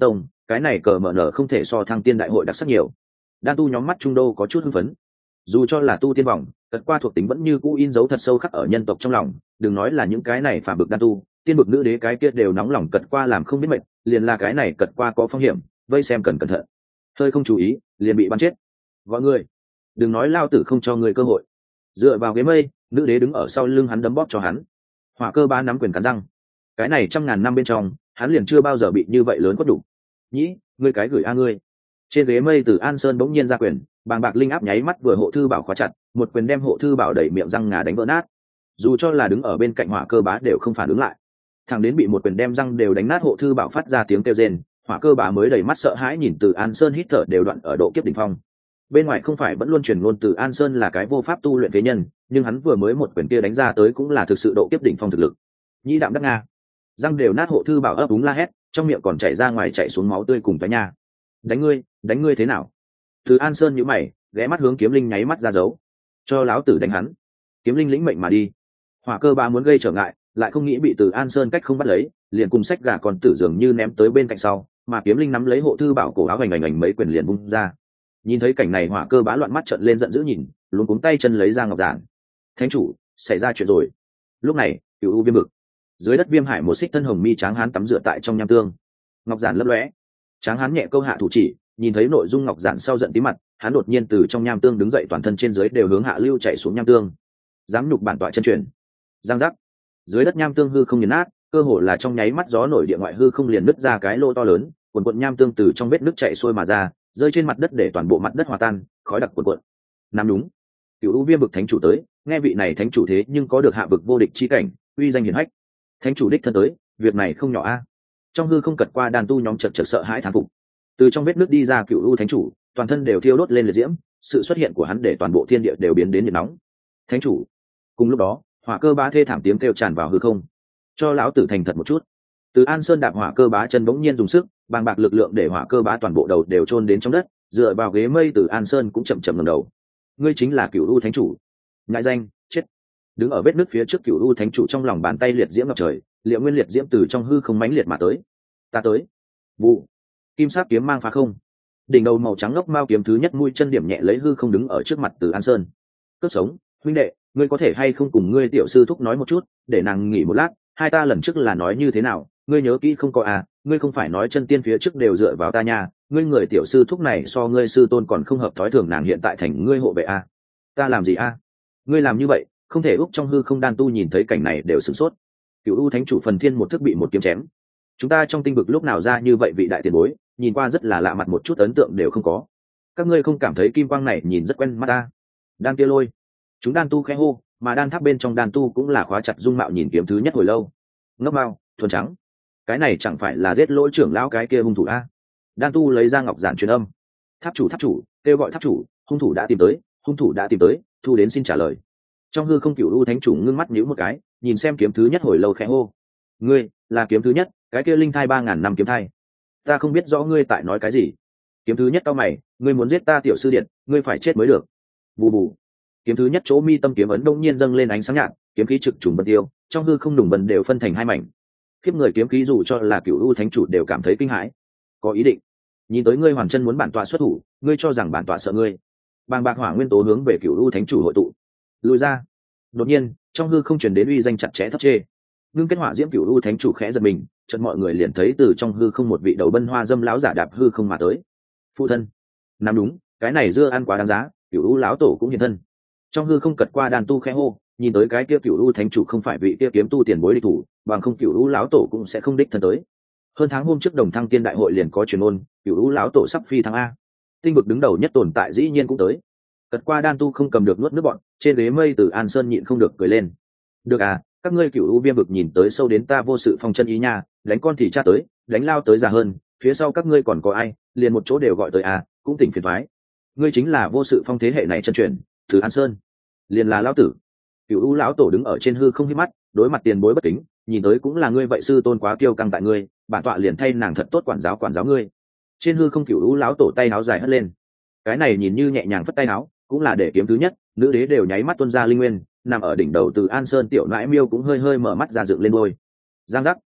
cái này cờ mở nở không thể so thăng tiên đại hội đặc sắc nhiều. Đan tu nhóm mắt trung đô có chút hưng phấn, dù cho là tu tiên vòng, cật qua thuộc tính vẫn như cũ in dấu thật sâu khắc ở nhân tộc trong lòng. Đừng nói là những cái này phàm bực đan tu, tiên bực nữ đế cái kia đều nóng lòng cật qua làm không biết mệt, liền là cái này cật qua có phong hiểm, vây xem cần cẩn thận, hơi không chú ý liền bị bắn chết. Gọi người, đừng nói lao tử không cho người cơ hội. Dựa vào ghế mây, nữ đế đứng ở sau lưng hắn đấm bóp cho hắn. Hỏa Cơ Bá nắm quyền cắn răng, cái này trăm ngàn năm bên trong hắn liền chưa bao giờ bị như vậy lớn quất đủ. Nhĩ, ngươi cái gửi a ngươi. Trên ghế mây từ An Sơn bỗng nhiên ra quyền, bàng bạc linh áp nháy mắt vừa hộ thư bảo khóa chặt, một quyền đem hộ thư bảo đẩy miệng răng ngà đánh vỡ nát. Dù cho là đứng ở bên cạnh Hỏa Cơ Bá đều không phản ứng lại, thằng đến bị một quyền đem răng đều đánh nát hộ thư bảo phát ra tiếng kêu rên, Hỏa Cơ Bá mới đầy mắt sợ hãi nhìn từ An Sơn hít thở đều đoạn ở độ kiếp đỉnh phong. Bên ngoài không phải vẫn luôn truyền ngôn từ An Sơn là cái vô pháp tu luyện phế nhân, nhưng hắn vừa mới một quyền kia đánh ra tới cũng là thực sự độ kiếp đỉnh phong thực lực. Nhĩ đạm đắc nga, răng đều nát hộ thư bảo ấp úng la hét, trong miệng còn chảy ra ngoài chảy xuống máu tươi cùng cái nha. Đánh ngươi, đánh ngươi thế nào? Từ An Sơn nhíu mày, ghé mắt hướng Kiếm Linh nháy mắt ra dấu, cho láo tử đánh hắn. Kiếm Linh lĩnh mệnh mà đi. Hỏa Cơ Bá muốn gây trở ngại, lại không nghĩ bị từ An Sơn cách không bắt lấy, liền cùng sách gà còn tử dường như ném tới bên cạnh sau, mà Kiếm Linh nắm lấy hộ thư bảo cổ áo hành hành hành mấy quyền liền bung ra. Nhìn thấy cảnh này, Hỏa Cơ Bá loạn mắt trợn lên giận dữ nhìn, luống cuống tay chân lấy ra ngọc giản. Thánh chủ, xảy ra chuyện rồi. Lúc này, Cửu U Viêm bực, dưới đất Viêm Hải một xích thân hồng mi tráng hán tắm rửa tại trong nham tương, ngọc giản lấp lóe. Tráng hán nhẹ câu hạ thủ chỉ, nhìn thấy nội dung ngọc giản sau giận tí mặt, hắn đột nhiên từ trong nham tương đứng dậy, toàn thân trên dưới đều hướng hạ lưu chạy xuống nham tương. Dám nhục bản tọa chân truyền. Giang giác. Dưới đất nham tương hư không nghiền nát, cơ hồ là trong nháy mắt gió nổi địa ngoại hư không liền nứt ra cái lỗ to lớn, quần quần nham tương từ trong vết nứt chạy xuôi mà ra, rơi trên mặt đất để toàn bộ mặt đất hòa tan, khói đặc cuồn cuộn. Nam đúng, Cửu U Viêm bực thánh chủ tới, nghe vị này thánh chủ thế nhưng có được hạ vực vô địch chi cảnh, uy danh hiển hách. Thánh chủ đích thân tới, việc này không nhỏ a. Trong hư không cật qua đàn tu nhóm chật chật sợ hãi thán phục. Từ trong vết nứt đi ra Cửu U thánh chủ, toàn thân đều thiêu đốt lên liệt diễm, sự xuất hiện của hắn để toàn bộ thiên địa đều biến đến nhiệt nóng. Thánh chủ. Cùng lúc đó, Hỏa Cơ Bá thê thảm tiếng kêu tràn vào hư không. Cho lão tử thành thật một chút. Từ An Sơn đạp Hỏa Cơ Bá chân bỗng nhiên dùng sức, bàng bạc lực lượng để Hỏa Cơ Bá toàn bộ đầu đều chôn đến trong đất, dựa vào ghế mây từ An Sơn cũng chậm chậm ngẩng đầu. Ngươi chính là Cửu U thánh chủ? Ngại danh, chết. Đứng ở vết nứt phía trước Cửu U thánh chủ trong lòng bàn tay liệt diễm ngập trời, liệu nguyên liệt diễm từ trong hư không mãnh liệt mà tới. Ta tới. Vụ. Kim sắc kiếm mang phá không. Đỉnh đầu màu trắng ngốc mao kiếm thứ nhất mũi chân điểm nhẹ lấy hư không đứng ở trước mặt từ An Sơn. Cướp sống, huynh đệ, ngươi có thể hay không cùng ngươi tiểu sư thúc nói một chút, để nàng nghỉ một lát, hai ta lần trước là nói như thế nào, ngươi nhớ kỹ không có à, ngươi không phải nói chân tiên phía trước đều dựa vào ta nha, ngươi người tiểu sư thúc này so ngươi sư tôn còn không hợp thói thường, nàng hiện tại thành ngươi hộ vệ à. Ta làm gì à? Ngươi làm như vậy, không thể úp trong hư không. Đan tu nhìn thấy cảnh này đều sửng sốt. Cửu U thánh chủ phần thiên một thức bị một kiếm chém. Chúng ta trong tinh vực lúc nào ra như vậy vị đại tiền bối, nhìn qua rất là lạ mặt, một chút ấn tượng đều không có. Các ngươi không cảm thấy kim quang này nhìn rất quen mắt ta? Đan kia lôi. Chúng đan tu khẽ hô, mà đan tháp bên trong đan tu cũng là khóa chặt dung mạo nhìn kiếm thứ nhất hồi lâu. Ngốc mao, thuần trắng, cái này chẳng phải là giết lỗi trưởng lão cái kia hung thủ a? Đan tu lấy ra ngọc giản truyền âm. Tháp chủ, tháp chủ, kêu gọi tháp chủ, hung thủ đã tìm tới, hung thủ đã tìm tới, thu đến xin trả lời. Trong hư không Cửu U thánh chủ ngưng mắt nhíu một cái, nhìn xem kiếm thứ nhất hồi lâu khẽ hô. Ngươi là kiếm thứ nhất, cái kia linh thai ba ngàn năm kiếm thai. Ta không biết rõ ngươi tại nói cái gì. Kiếm thứ nhất cao mày, ngươi muốn giết ta tiểu sư điện, ngươi phải chết mới được. Bù bù. Kiếm thứ nhất chỗ mi tâm kiếm ấn đông nhiên dâng lên ánh sáng nhạt, kiếm khí trực trùng bần tiêu, trong hư không đùng bần đều phân thành hai mảnh. Khiếp người kiếm khí dù cho là Cửu U thánh chủ đều cảm thấy kinh hãi. Có ý định. Nhìn tới ngươi hoàn chân muốn bản tọa xuất thủ, ngươi cho rằng bản tọa sợ ngươi. Bàng bạc hỏa nguyên tố hướng về Cửu U thánh chủ hội tụ. Lùi ra. Đột nhiên, trong hư không truyền đến uy danh chặt chẽ thấp chê. Ngưng kết hỏa diễm Cửu U thánh chủ khẽ giật mình, chợt mọi người liền thấy từ trong hư không một vị đầu bân hoa dâm lão giả đạp hư không mà tới. Phụ thân. Nam đúng, cái này dưa ăn quá đáng giá, Cửu U lão tổ cũng hiện thân. Trong hư không cật qua đàn tu khẽ hô, nhìn tới cái kia Cửu U thánh chủ không phải vị kia kiếm tu tiền bối địch thủ, bằng không Cửu U lão tổ cũng sẽ không đích thân tới. Hơn tháng hôm trước Đồng Thăng Tiên đại hội liền có truyền ôn, Cửu U lão tổ sắp phi thăng a. Tinh vực đứng đầu nhất tồn tại dĩ nhiên cũng tới. Cật qua đan tu không cầm được nuốt nước bọn, trên ghế mây từ An Sơn nhịn không được cười lên. Được à, các ngươi Cửu U Viêm vực nhìn tới sâu đến ta vô sự phong chân ý nha, đánh con thì cha tới, đánh lao tới già hơn, phía sau các ngươi còn có ai, liền một chỗ đều gọi tới à, cũng tỉnh phiền thoái. Ngươi chính là vô sự phong thế hệ này chân truyền, từ An Sơn. Liền là lão tử. Cửu U lão tổ đứng ở trên hư không hít mắt, đối mặt tiền bối bất kính, nhìn tới cũng là ngươi vậy sư tôn quá kiêu căng tại ngươi, bản tọa liền thay nàng thật tốt quản giáo quản giáo ngươi. Trên hư không Cửu U lão tổ tay áo dài hất lên. Cái này nhìn như nhẹ nhàng phất tay áo, cũng là để kiếm thứ nhất, nữ đế đều nháy mắt tuôn ra linh nguyên, nằm ở đỉnh đầu từ An Sơn tiểu nãi miêu cũng hơi hơi mở mắt ra dựng lên đôi. Giang giác,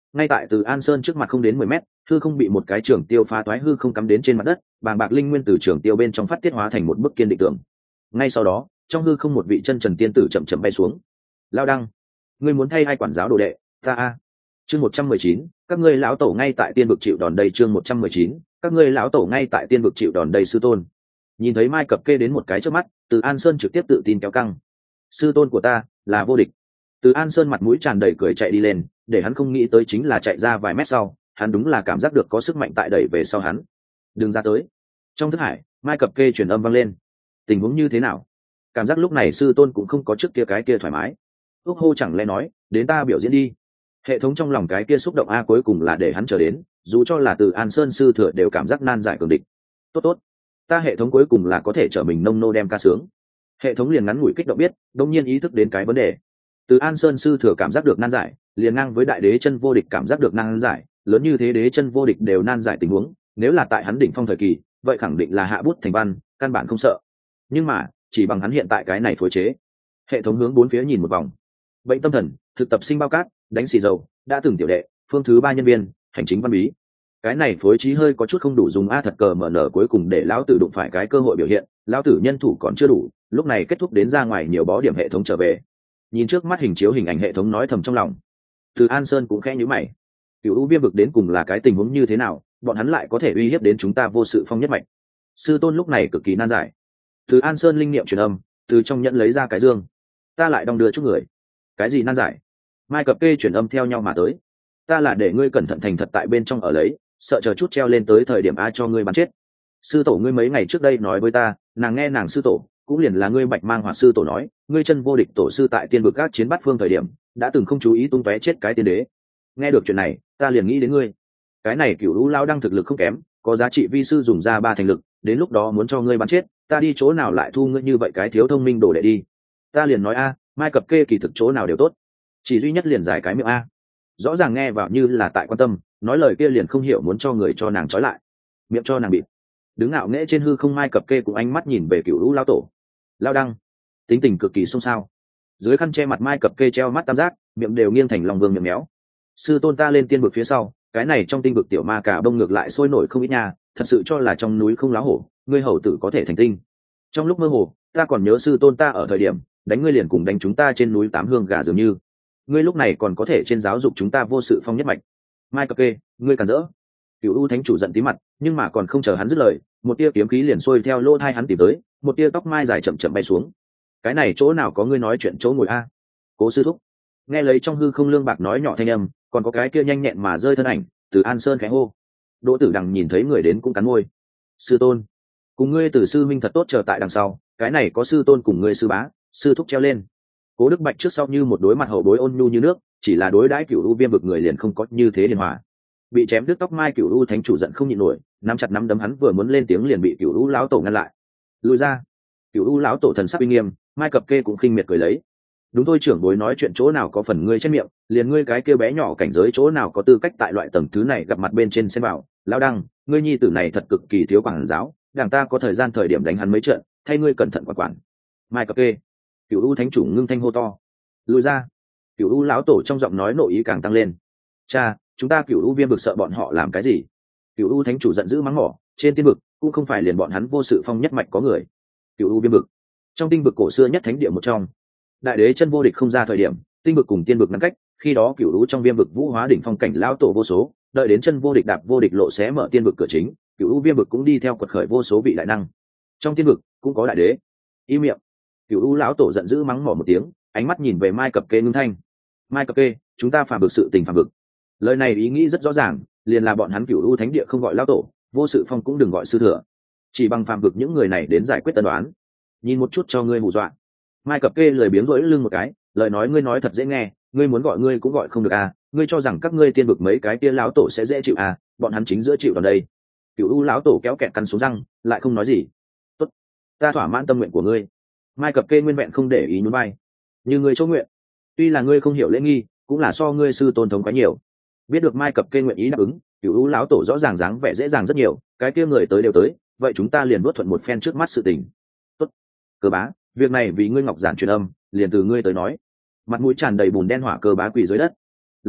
ngay tại từ An Sơn trước mặt không đến mười mét, hư không bị một cái trường tiêu phá toái hư không cắm đến trên mặt đất, bàng bạc linh nguyên từ trường tiêu bên trong phát tiết hóa thành một bức kiên định tượng. Ngay sau đó, trong hư không một vị chân trần tiên tử chậm chậm bay xuống. Lao đăng, ngươi muốn thay hai quản giáo đồ đệ, ta a. Chương một trăm mười chín, các ngươi lão tổ ngay tại tiên vực chịu đòn đây. Chương một trăm mười chín, các ngươi lão tổ ngay tại tiên vực chịu đòn đây. Sư tôn. Nhìn thấy Mai Cập Kê đến một cái trước mắt, Từ An Sơn trực tiếp tự tin kéo căng. Sư tôn của ta là vô địch. Từ An Sơn mặt mũi tràn đầy cười chạy đi lên, để hắn không nghĩ tới chính là chạy ra vài mét sau, hắn đúng là cảm giác được có sức mạnh tại đẩy về sau hắn. Đừng ra tới. Trong thức hải, Mai Cập Kê truyền âm vang lên. Tình huống như thế nào? Cảm giác lúc này sư tôn cũng không có trước kia cái kia thoải mái. Úc hô chẳng lẽ nói, đến ta biểu diễn đi. Hệ thống trong lòng cái kia xúc động a cuối cùng là để hắn chờ đến, dù cho là Từ An Sơn sư thừa đều cảm giác nan giải cường địch. Tốt tốt, ta hệ thống cuối cùng là có thể trở mình nông nô đem ca sướng. Hệ thống liền ngắn ngủi kích động biết, đột nhiên ý thức đến cái vấn đề. Từ An Sơn sư thừa cảm giác được nan giải, liền ngang với đại đế chân vô địch cảm giác được nan giải, lớn như thế đế chân vô địch đều nan giải tình huống, nếu là tại hắn đỉnh phong thời kỳ, vậy khẳng định là hạ bút thành văn, căn bản không sợ. Nhưng mà, chỉ bằng hắn hiện tại cái này phối chế. Hệ thống hướng bốn phía nhìn một vòng. Bệnh tâm thần, thực tập sinh bao cát, đánh xì dầu, đã từng tiểu đệ, phương thứ ba nhân viên, hành chính văn bí. Cái này phối trí hơi có chút không đủ dùng a thật cờ mở nở cuối cùng để lão tử đụng phải cái cơ hội biểu hiện, lão tử nhân thủ còn chưa đủ, lúc này kết thúc đến ra ngoài nhiều bó điểm hệ thống trở về. Nhìn trước mắt hình chiếu hình ảnh hệ thống nói thầm trong lòng. Từ An Sơn cũng khẽ nhíu mày. Cửu U Viêm vực đến cùng là cái tình huống như thế nào, bọn hắn lại có thể uy hiếp đến chúng ta vô sự phong nhất mạch. Sư tôn lúc này cực kỳ nan giải. Từ An Sơn linh niệm truyền âm, từ trong nhẫn lấy ra cái dương. Ta lại đong đưa chút người. Cái gì nan giải? Mai Cập Kê truyền âm theo nhau mà tới. Ta là để ngươi cẩn thận thành thật tại bên trong ở lấy, sợ chờ chút treo lên tới thời điểm a cho ngươi bắn chết. Sư tổ ngươi mấy ngày trước đây nói với ta, nàng nghe nàng sư tổ, cũng liền là ngươi Bạch Mang Hoạt sư tổ nói, ngươi chân vô địch tổ sư tại tiên vực các chiến bát phương thời điểm, đã từng không chú ý tung tóe chết cái tiên đế. Nghe được chuyện này, ta liền nghĩ đến ngươi. Cái này Cửu Lũ lao đang thực lực không kém, có giá trị vi sư dùng ra ba thành lực, đến lúc đó muốn cho ngươi bắn chết, ta đi chỗ nào lại thu ngươi như vậy cái thiếu thông minh đồ đệ đi. Ta liền nói a, Mai Cập Kê kỳ thực chỗ nào đều tốt, chỉ duy nhất liền giải cái miệng a. Rõ ràng nghe vào như là tại quan tâm, nói lời kia liền không hiểu muốn cho người cho nàng trói lại, miệng cho nàng bịt. Đứng ngạo nghễ trên hư không Mai Cập Kê cũng ánh mắt nhìn về Cửu Lũ lao tổ. Lao đăng, tính tình cực kỳ xông xao. Dưới khăn che mặt Mai Cập Kê treo mắt tam giác, miệng đều nghiêng thành lòng vương miệng méo. Sư tôn ta lên tiên vực phía sau, cái này trong tinh vực tiểu ma cả bông ngược lại sôi nổi không ít nha, thật sự cho là trong núi không lá hổ, ngươi hầu tử có thể thành tinh. Trong lúc mơ hồ, ta còn nhớ sư tôn ta ở thời điểm đánh ngươi liền cùng đánh chúng ta trên núi tám hương gà dường như, ngươi lúc này còn có thể trên giáo dục chúng ta vô sự phong nhất mạch. Mai Cập Kê, ngươi cản rỡ. Cửu U thánh chủ giận tí mặt, nhưng mà còn không chờ hắn dứt lời, một tia kiếm khí liền xuôi theo lỗ thai hắn tìm tới, một tia tóc mai dài chậm chậm bay xuống. Cái này chỗ nào có ngươi nói chuyện chỗ ngồi a? Cố sư thúc. Nghe lấy trong hư không lương bạc nói nhỏ thanh âm, còn có cái kia nhanh nhẹn mà rơi thân ảnh, Từ An Sơn khẽ hô. Đỗ Tử Đằng nhìn thấy người đến cũng cắn môi. Sư tôn, cùng ngươi Từ sư minh thật tốt chờ tại đằng sau, cái này có sư tôn cùng ngươi sư bá, sư thúc treo lên. Cố Đức Bạch trước sau như một đối mặt hậu bối ôn nhu như nước, chỉ là đối đãi Cửu U Viêm vực người liền không có như thế điên hòa. Bị chém đứt tóc mai Cửu U thánh chủ giận không nhịn nổi, nắm chặt nắm đấm hắn vừa muốn lên tiếng liền bị Cửu U lão tổ ngăn lại. Lùi ra. Cửu U lão tổ thần sắc uy nghiêm, Mai Cập Kê cũng khinh miệt cười lấy. Đúng thôi, trưởng bối nói chuyện chỗ nào có phần ngươi chết miệng, liền ngươi cái kia bé nhỏ cảnh giới chỗ nào có tư cách tại loại tầng thứ này gặp mặt bên trên xem bảo. Lão đăng, ngươi nhi tử này thật cực kỳ thiếu quản giáo, đảng ta có thời gian thời điểm đánh hắn mấy trận, thay ngươi cẩn thận quản quản. Mai Cập Kê. Cửu U thánh chủ ngưng thanh hô to. Lùi ra. Cửu U lão tổ trong giọng nói nội ý càng tăng lên. Cha, chúng ta Cửu U Viêm vực sợ bọn họ làm cái gì? Cửu U thánh chủ giận dữ mắng mỏ, trên tiên vực cũng không phải liền bọn hắn vô sự phong nhất mạch có người. Cửu U Viêm vực, trong tinh vực cổ xưa nhất thánh địa một trong, đại đế chân vô địch không ra thời điểm, tinh vực cùng tiên vực ngăn cách, khi đó Cửu U trong Viêm vực vũ hóa đỉnh phong cảnh lão tổ vô số, đợi đến chân vô địch đạp vô địch lộ xé mở tiên vực cửa chính, Cửu U Viêm vực cũng đi theo quật khởi vô số vị đại năng. Trong tiên vực cũng có đại đế. Im miệng. Cửu U lão tổ giận dữ mắng mỏ một tiếng, ánh mắt nhìn về Mai Cập Kê ngưng thanh. Mai Cập Kê, chúng ta phàm vực sự tình phàm vực. Lời này ý nghĩ rất rõ ràng, liền là bọn hắn Cửu U thánh địa không gọi lão tổ, vô sự phong cũng đừng gọi sư thừa, chỉ bằng phàm vực những người này đến giải quyết tân đoán. Nhìn một chút cho ngươi hù dọa. Mai Cập Kê lười biếng rỗi lưng một cái, lời nói ngươi nói thật dễ nghe, ngươi muốn gọi ngươi cũng gọi không được à, ngươi cho rằng các ngươi tiên vực mấy cái kia lão tổ sẽ dễ chịu à, bọn hắn chính giữa chịu vào đây. Cửu U lão tổ kéo kẹt cắn xuống răng, lại không nói gì. Tốt, ta thỏa mãn tâm nguyện của ngươi. Mai Cập Kê nguyên vẹn không để ý nhún vai. Như ngươi chỗ nguyện, tuy là ngươi không hiểu lễ nghi, cũng là so ngươi sư tôn thống quá nhiều. Biết được Mai Cập Kê nguyện ý đáp ứng, Cửu U lão tổ rõ ràng dáng vẻ dễ dàng rất nhiều, cái kia người tới đều tới, vậy chúng ta liền đuốt thuận một phen trước mắt sự tình. Tốt, Cơ Bá, việc này vì ngươi ngọc giản truyền âm, liền từ ngươi tới nói. Mặt mũi tràn đầy bùn đen hỏa Cơ Bá quỳ dưới đất. Lão tổ,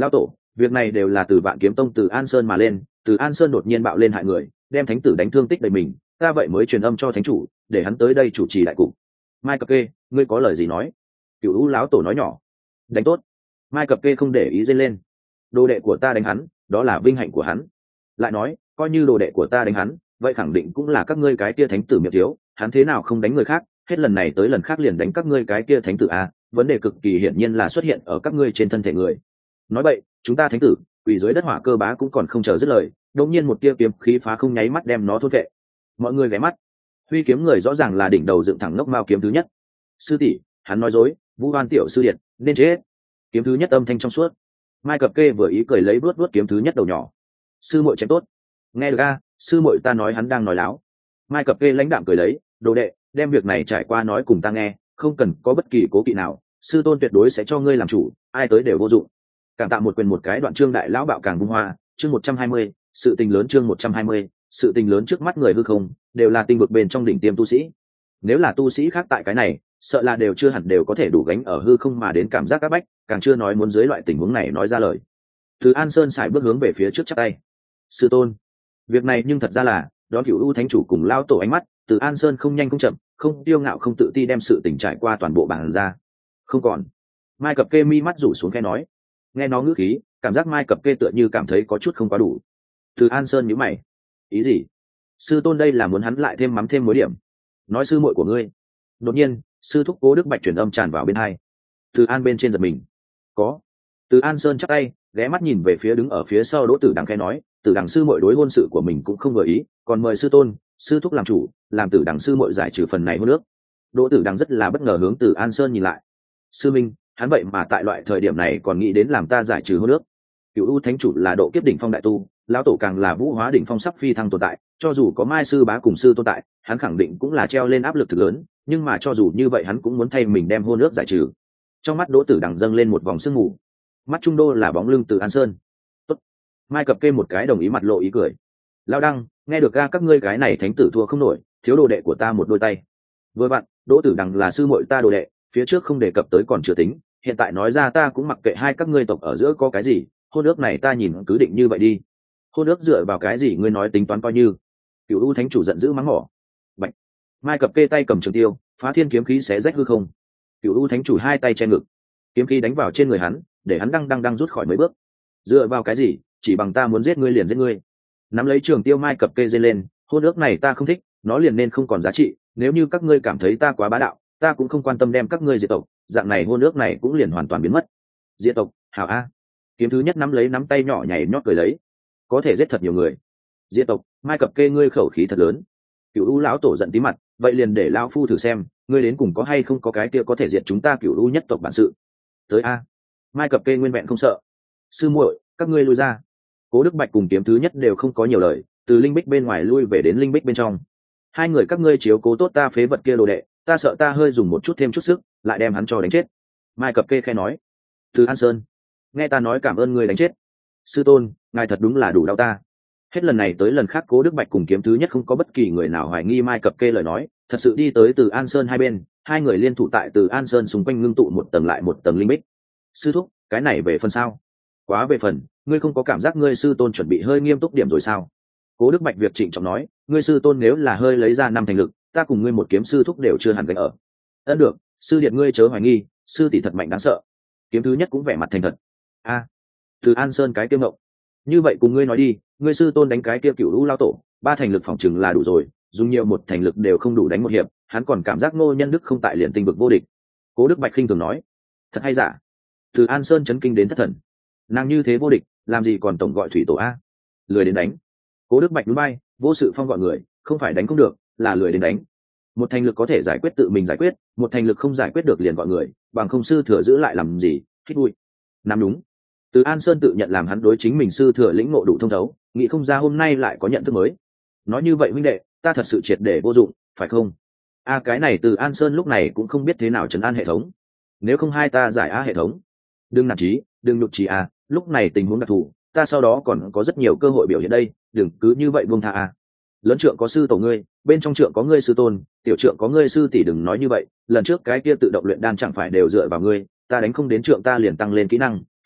việc này đều là từ Vạn Kiếm Tông từ An Sơn mà lên, từ An Sơn đột nhiên bạo lên hại người, đem thánh tử đánh thương tích đầy mình, ta vậy mới truyền âm cho thánh chủ để hắn tới đây chủ trì đại cục. Mai Cập Kê, ngươi có lời gì nói? Cửu U lão tổ nói nhỏ. Đánh tốt. Mai Cập Kê không để ý dây lên. Đồ đệ của ta đánh hắn, đó là vinh hạnh của hắn. Lại nói, coi như đồ đệ của ta đánh hắn, vậy khẳng định cũng là các ngươi cái kia thánh tử miệng thiếu, hắn thế nào không đánh người khác, hết lần này tới lần khác liền đánh các ngươi cái kia thánh tử a, vấn đề cực kỳ hiển nhiên là xuất hiện ở các ngươi trên thân thể người. Nói vậy, chúng ta thánh tử, quỳ dưới đất hỏa cơ bá cũng còn không chờ dứt lời, đột nhiên một tia kiếm khí phá không nháy mắt đem nó thôn vệ. Mọi người ghé mắt. Huy kiếm người rõ ràng là đỉnh đầu dựng thẳng ngốc mao kiếm thứ nhất. Sư tỷ, hắn nói dối, Vũ Hoan tiểu sư điện, nên chết. Kiếm thứ nhất âm thanh trong suốt. Mai Cập Kê vừa ý cười lấy vuốt vuốt kiếm thứ nhất đầu nhỏ. Sư muội chém tốt. Nghe được a, sư muội ta nói hắn đang nói láo. Mai Cập Kê lãnh đạm cười lấy, đồ đệ, đem việc này trải qua nói cùng ta nghe, không cần có bất kỳ cố kỵ nào, sư tôn tuyệt đối sẽ cho ngươi làm chủ, ai tới đều vô dụng. Cảm tạ một quyền một cái đoạn chương đại lão bạo càng vung hoa, chương một trăm hai mươi, sự tình lớn chương một trăm hai mươi, sự tình lớn trước mắt người hư không, đều là tinh vực bên trong đỉnh tiêm tu sĩ. Nếu là tu sĩ khác tại cái này, sợ là đều chưa hẳn đều có thể đủ gánh ở hư không mà đến cảm giác áp bách, càng chưa nói muốn dưới loại tình huống này nói ra lời. Từ An Sơn xài bước hướng về phía trước chắp tay. Sư tôn, việc này nhưng thật ra là đón Cửu U thánh chủ cùng lao tổ ánh mắt, Từ An Sơn không nhanh không chậm, không tiêu ngạo không tự ti đem sự tình trải qua toàn bộ bàn ra. Không còn. Mai Cập Kê mi mắt rủ xuống khẽ nói. Nghe nó ngữ khí, cảm giác Mai Cập Kê tựa như cảm thấy có chút không quá đủ. Từ An Sơn nhíu mày. Ý gì? Sư tôn đây là muốn hắn lại thêm mắm thêm muối điểm. Nói sư muội của ngươi. Đột nhiên, sư thúc Cố Đức Bạch truyền âm tràn vào bên hai. Từ An bên trên giật mình. Có. Từ An Sơn chắp tay, ghé mắt nhìn về phía đứng ở phía sau Đỗ Tử Đằng khẽ nói, Tử Đằng sư muội đối hôn sự của mình cũng không vừa ý, còn mời sư tôn, sư thúc làm chủ, làm Tử Đằng sư muội giải trừ phần này hôn nước. Đỗ Tử Đằng rất là bất ngờ hướng Từ An Sơn nhìn lại. Sư minh, hắn vậy mà tại loại thời điểm này còn nghĩ đến làm ta giải trừ hôn nước. Cửu U thánh chủ là độ kiếp đỉnh phong đại tu, lão tổ càng là vũ hóa đỉnh phong sắp phi thăng tồn tại, cho dù có Mai sư bá cùng sư tồn tại, hắn khẳng định cũng là treo lên áp lực thực lớn, nhưng mà cho dù như vậy hắn cũng muốn thay mình đem hôn nước giải trừ. Trong mắt Đỗ Tử Đằng dâng lên một vòng sương mù. Mắt trung đô là bóng lưng Từ An Sơn. Tốt. Mai Cập Kê một cái đồng ý mặt lộ ý cười. Lão Đăng, nghe được ga các ngươi cái này thánh tử thua không nổi, thiếu đồ đệ của ta một đôi tay. Vừa vặn, Đỗ Tử Đằng là sư muội ta đồ đệ, phía trước không đề cập tới còn chưa tính, hiện tại nói ra ta cũng mặc kệ hai các ngươi tộc ở giữa có cái gì, hôn ước này ta nhìn cứ định như vậy đi. Hôn ước dựa vào cái gì ngươi nói tính toán coi như? Cửu U thánh chủ giận dữ mắng mỏ. Bạch. Mai Cập Kê tay cầm trường tiêu, phá thiên kiếm khí xé rách hư không. Cửu U thánh chủ hai tay che ngực, kiếm khí đánh vào trên người hắn, để hắn đang đang đang rút khỏi mấy bước. Dựa vào cái gì? Chỉ bằng ta muốn giết ngươi liền giết ngươi. Nắm lấy trường tiêu Mai Cập Kê giơ lên, hôn ước này ta không thích, nó liền nên không còn giá trị, nếu như các ngươi cảm thấy ta quá bá đạo, ta cũng không quan tâm đem các ngươi diệt tộc, dạng này hôn ước này cũng liền hoàn toàn biến mất. Diệt tộc, hảo a. Kiếm thứ nhất nắm lấy nắm tay nhỏ nhảy nhót cười lấy. Có thể giết thật nhiều người. Diệt tộc, Mai Cập Kê ngươi khẩu khí thật lớn. Cửu U lão tổ giận tí mặt, vậy liền để lão phu thử xem, ngươi đến cùng có hay không có cái kia có thể diệt chúng ta Cửu U nhất tộc bản sự. Tới a. Mai Cập Kê nguyên vẹn không sợ. Sư muội, các ngươi lui ra. Cố Đức Bạch cùng kiếm thứ nhất đều không có nhiều lời, từ linh bích bên ngoài lui về đến linh bích bên trong. Hai người các ngươi chiếu cố tốt ta phế vật kia đồ đệ, ta sợ ta hơi dùng một chút thêm chút sức, lại đem hắn cho đánh chết. Mai Cập Kê khẽ nói. Từ An Sơn, nghe ta nói cảm ơn ngươi đánh chết. Sư tôn, ngài thật đúng là đủ đau ta. Hết lần này tới lần khác Cố Đức Bạch cùng kiếm thứ nhất không có bất kỳ người nào hoài nghi Mai Cập Kê lời nói, thật sự đi tới Từ An Sơn hai bên, hai người liên thủ tại Từ An Sơn xung quanh ngưng tụ một tầng lại một tầng linh bích. Sư thúc, cái này về phần sao? Quá về phần, ngươi không có cảm giác ngươi sư tôn chuẩn bị hơi nghiêm túc điểm rồi sao? Cố Đức Bạch việc trịnh trọng nói, ngươi sư tôn nếu là hơi lấy ra năm thành lực, ta cùng ngươi một kiếm sư thúc đều chưa hẳn gánh ở. Ấn được, sư điện ngươi chớ hoài nghi, sư tỷ thật mạnh đáng sợ. Kiếm thứ nhất cũng vẻ mặt thành thật. A, Từ An Sơn cái kiêu ngộng. Như vậy cùng ngươi nói đi, ngươi sư tôn đánh cái kia Cửu U lao tổ, ba thành lực phòng chừng là đủ rồi, dùng nhiều một thành lực đều không đủ đánh một hiệp, hắn còn cảm giác Ngô Nhân Đức không tại liền tinh vực vô địch. Cố Đức Bạch khinh thường nói, thật hay giả? Từ An Sơn chấn kinh đến thất thần. Nàng như thế vô địch, làm gì còn tổng gọi thủy tổ a? Lười đến đánh. Cố Đức Bạch núi bay, vô sự phong gọi người, không phải đánh không được, là lười đến đánh. Một thành lực có thể giải quyết tự mình giải quyết, một thành lực không giải quyết được liền gọi người, bằng không sư thừa giữ lại làm gì? Hít bụi. Nắm đúng. Từ An Sơn tự nhận làm hắn đối chính mình sư thừa lĩnh ngộ đủ thông thấu, nghĩ không ra hôm nay lại có nhận thức mới. Nói như vậy huynh đệ, ta thật sự triệt để vô dụng, phải không? A cái này Từ An Sơn lúc này cũng không biết thế nào trấn an hệ thống. Nếu không hai ta giải a hệ thống. Đừng nản chí, đừng nhục chí a, lúc này tình huống đặc thù, ta sau đó còn có rất nhiều cơ hội biểu hiện đây, đừng cứ như vậy buông tha a. Lớn trượng có sư tổ ngươi, bên trong trượng có ngươi sư tôn, tiểu trượng có ngươi sư tỷ, đừng nói như vậy, lần trước cái kia tự động luyện đan chẳng phải đều dựa vào ngươi, ta đánh không đến trượng ta liền tăng lên kỹ năng,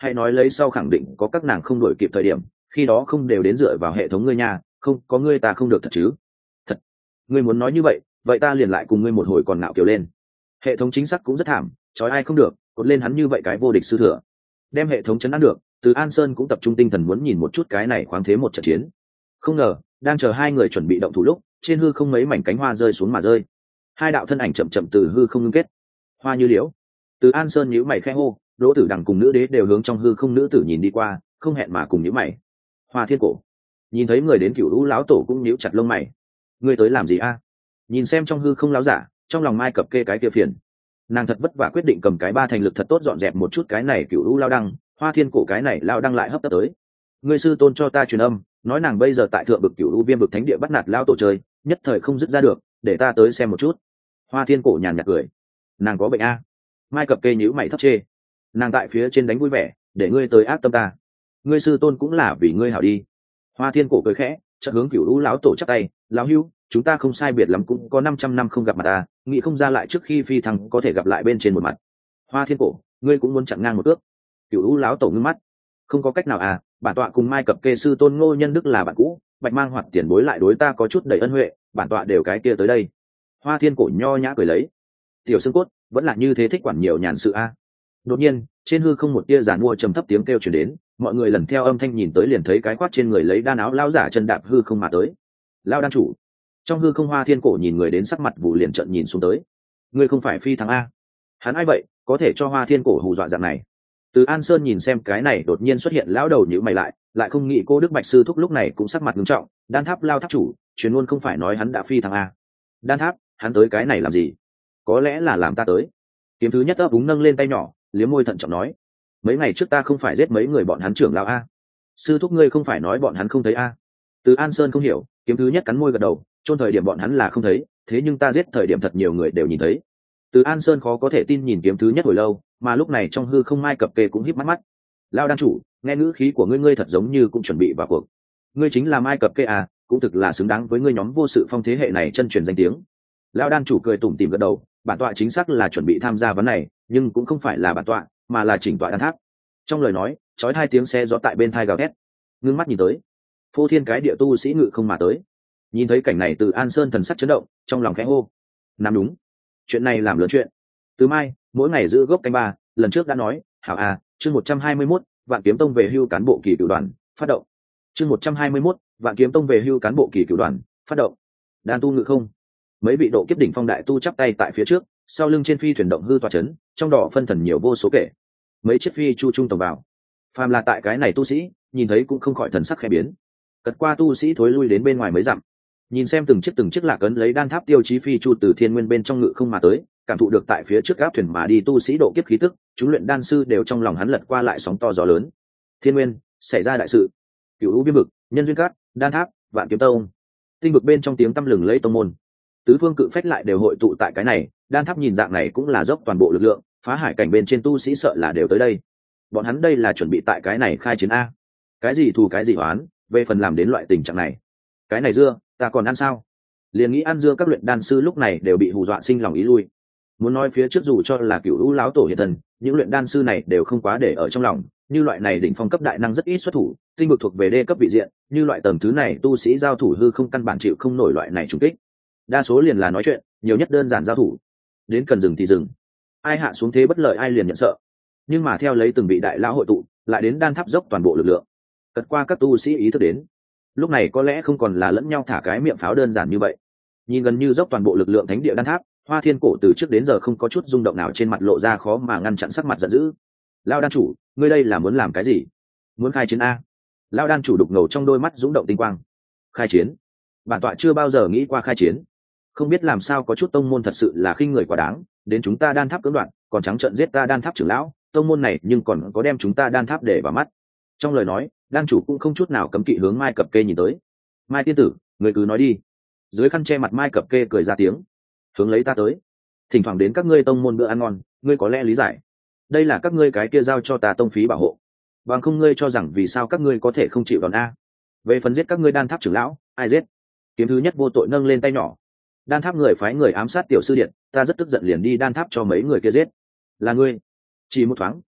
hãy nói lấy sau khẳng định có các nàng không đổi kịp thời điểm, khi đó không đều đến dựa vào hệ thống ngươi nhà, không có ngươi ta không được thật chứ? Thật. Ngươi muốn nói như vậy, vậy ta liền lại cùng ngươi một hồi còn ngạo kiểu lên. Hệ thống chính xác cũng rất thảm, trói ai không được, cột lên hắn như vậy cái vô địch sư thừa. Đem hệ thống chấn áp được, từ An Sơn cũng tập trung tinh thần muốn nhìn một chút cái này khoáng thế một trận chiến. Không ngờ, đang chờ hai người chuẩn bị động thủ lúc, trên hư không mấy mảnh cánh hoa rơi xuống mà rơi. Hai đạo thân ảnh chậm chậm từ hư không ngưng kết. Hoa như liễu. Từ An Sơn nhíu mày khẽ hô, Đỗ Tử Đằng cùng nữ đế đều hướng trong hư không nữ tử nhìn đi qua, không hẹn mà cùng nhíu mày. Hoa Thiên Cổ. Nhìn thấy người đến Cửu Lũ lão tổ cũng nhíu chặt lông mày. Ngươi tới làm gì a? Nhìn xem trong hư không lão giả, trong lòng Mai Cập Kê cái kia phiền. Nàng thật vất vả quyết định cầm cái ba thành lực thật tốt dọn dẹp một chút cái này Cửu Lũ lao đăng, Hoa Thiên Cổ cái này lao đăng lại hấp tấp tới. Ngươi sư tôn cho ta truyền âm, nói nàng bây giờ tại thượng vực Cửu Lũ viêm vực thánh địa bắt nạt lao tổ chơi, nhất thời không dứt ra được, để ta tới xem một chút. Hoa Thiên Cổ nhàn nhạt cười. Nàng có bệnh a? Mai Cập Kê nhíu mày thấp chê. Nàng tại phía trên đánh vui vẻ, để ngươi tới ác tâm ta. Ngươi sư tôn cũng là vì ngươi hảo đi. Hoa Thiên Cổ cười khẽ, chợt hướng Cửu Lũ lão tổ chắp tay, lão hưu, chúng ta không sai biệt lắm cũng có năm trăm năm không gặp mặt ta, nghĩ không ra lại trước khi phi thăng có thể gặp lại bên trên một mặt. Hoa Thiên Cổ, ngươi cũng muốn chặn ngang một ước. Cửu Lũ lão tổ ngưng mắt. Không có cách nào à, bản tọa cùng Mai Cập Kê sư tôn Ngô Nhân Đức là bạn cũ, Bạch Mang Hoạt tiền bối lại đối ta có chút đầy ân huệ, bản tọa đều cái kia tới đây. Hoa Thiên Cổ nho nhã cười lấy. Tiểu xương cốt vẫn là như thế thích quản nhiều nhàn sự a. Đột nhiên trên hư không một tia giàn mua trầm thấp tiếng kêu chuyển đến, mọi người lần theo âm thanh nhìn tới liền thấy cái khoát trên người lấy đan áo lao giả chân đạp hư không mà tới. Lao đan chủ. Trong hư không Hoa Thiên Cổ nhìn người đến sắc mặt vụ liền trận nhìn xuống tới. Ngươi không phải phi thăng a? Hắn ai vậy, có thể cho Hoa Thiên Cổ hù dọa dạng này? Từ An Sơn nhìn xem cái này đột nhiên xuất hiện lão đầu nhíu mày lại, lại không nghĩ cô Đức Bạch sư thúc lúc này cũng sắc mặt nghiêm trọng. Đan tháp lao tháp chủ, truyền luôn không phải nói hắn đã phi thăng a? Đan tháp, hắn tới cái này làm gì? Có lẽ là làm ta tới. Kiếm thứ nhất ấp úng nâng lên tay nhỏ, liếm môi thận trọng nói, mấy ngày trước ta không phải giết mấy người bọn hắn trưởng lão a? Sư thúc ngươi không phải nói bọn hắn không thấy a? Từ An Sơn không hiểu, kiếm thứ nhất cắn môi gật đầu, chôn thời điểm bọn hắn là không thấy, thế nhưng ta giết thời điểm thật nhiều người đều nhìn thấy. Từ An Sơn khó có thể tin nhìn kiếm thứ nhất hồi lâu, mà lúc này trong hư không Mai Cập Kê cũng híp mắt mắt. Lao đan chủ, nghe ngữ khí của ngươi ngươi thật giống như cũng chuẩn bị vào cuộc. Ngươi chính là Mai Cập Kê à, cũng thực là xứng đáng với ngươi nhóm vô sự phong thế hệ này chân truyền danh tiếng. Lao đan chủ cười tủm tỉm gật đầu, bản tọa chính xác là chuẩn bị tham gia vấn này, nhưng cũng không phải là bản tọa, mà là chỉnh tọa đan tháp. Trong lời nói, chói hai tiếng xe gió tại bên thai gào thét. Ngưng mắt nhìn tới, phô thiên cái địa tu sĩ ngự không mà tới. Nhìn thấy cảnh này Từ An Sơn thần sắc chấn động, trong lòng khẽ hô. Làm đúng, chuyện này làm lớn chuyện. Từ mai, mỗi ngày giữ gốc canh ba, lần trước đã nói, hảo à, chương một trăm hai mươi mốt, Vạn Kiếm Tông về hưu cán bộ kỳ cửu đoàn, phát động. Chương một trăm hai mươi mốt, Vạn Kiếm Tông về hưu cán bộ kỳ cửu đoàn, phát động. Đan tu ngự không. Mấy vị độ kiếp đỉnh phong đại tu chắp tay tại phía trước, sau lưng trên phi thuyền động hư tỏa chấn, trong đỏ phân thần nhiều vô số kể. Mấy chiếc phi chu trung tầm vào. Phàm là tại cái này tu sĩ, nhìn thấy cũng không khỏi thần sắc khẽ biến. Cật qua tu sĩ thối lui đến bên ngoài mấy dặm. Nhìn xem từng chiếc từng chiếc lạc ấn lấy đan tháp tiêu chí phi chu từ thiên nguyên bên trong ngự không mà tới, cảm thụ được tại phía trước gáp thuyền mà đi tu sĩ độ kiếp khí tức, chúng luyện đan sư đều trong lòng hắn lật qua lại sóng to gió lớn. Thiên nguyên, xảy ra đại sự. Cửu u viêm vực, nhân duyên cát, đan tháp, Vạn Kiếm Tông. Tinh vực bên trong tiếng tăm lừng lấy tông môn. Tứ phương cự phách lại đều hội tụ tại cái này, đan tháp nhìn dạng này cũng là dốc toàn bộ lực lượng, phá hải cảnh bên trên tu sĩ sợ là đều tới đây. Bọn hắn đây là chuẩn bị tại cái này khai chiến a. Cái gì thù cái gì oán, về phần làm đến loại tình trạng này. Cái này dưa, ta còn ăn sao? Liền nghĩ ăn dưa các luyện đan sư lúc này đều bị hù dọa sinh lòng ý lui. Muốn nói phía trước dù cho là cửu lũ láo tổ hiện thần, những luyện đan sư này đều không quá để ở trong lòng, như loại này đỉnh phong cấp đại năng rất ít xuất thủ, tinh vực thuộc về đê cấp vị diện, như loại tầng thứ này tu sĩ giao thủ hư không căn bản chịu không nổi loại này trùng kích. Đa số liền là nói chuyện, nhiều nhất đơn giản giao thủ. Đến cần dừng thì dừng. Ai hạ xuống thế bất lợi ai liền nhận sợ. Nhưng mà theo lấy từng vị đại lão hội tụ, lại đến đan tháp dốc toàn bộ lực lượng. Cật qua các tu sĩ ý thức đến. Lúc này có lẽ không còn là lẫn nhau thả cái miệng pháo đơn giản như vậy. Nhìn gần như dốc toàn bộ lực lượng thánh địa đan tháp, Hoa Thiên Cổ từ trước đến giờ không có chút rung động nào trên mặt lộ ra khó mà ngăn chặn sắc mặt giận dữ. Lao đan chủ, ngươi đây là muốn làm cái gì? Muốn khai chiến a? Lao đan chủ đục ngầu trong đôi mắt dũng động tinh quang. Khai chiến? Bản tọa chưa bao giờ nghĩ qua khai chiến. Không biết làm sao có chút tông môn thật sự là khinh người quá đáng, đến chúng ta đan tháp cưỡng đoạn, còn trắng trợn giết ta đan tháp trưởng lão, tông môn này nhưng còn có đem chúng ta đan tháp để vào mắt. Trong lời nói, đan chủ cũng không chút nào cấm kỵ hướng Mai Cập Kê nhìn tới. Mai tiên tử, người cứ nói đi. Dưới khăn che mặt Mai Cập Kê cười ra tiếng. Hướng lấy ta tới. Thỉnh thoảng đến các ngươi tông môn bữa ăn ngon, ngươi có lẽ lý giải. Đây là các ngươi cái kia giao cho ta tông phí bảo hộ. Bằng không ngươi cho rằng vì sao các ngươi có thể không chịu đòn a? Về phần giết các ngươi đan tháp trưởng lão, ai giết? Kiếm thứ nhất vô tội nâng lên tay nhỏ. Đan tháp người phái người ám sát tiểu sư điện, ta rất tức giận liền đi đan tháp cho mấy người kia giết. Là ngươi? Chỉ một thoáng,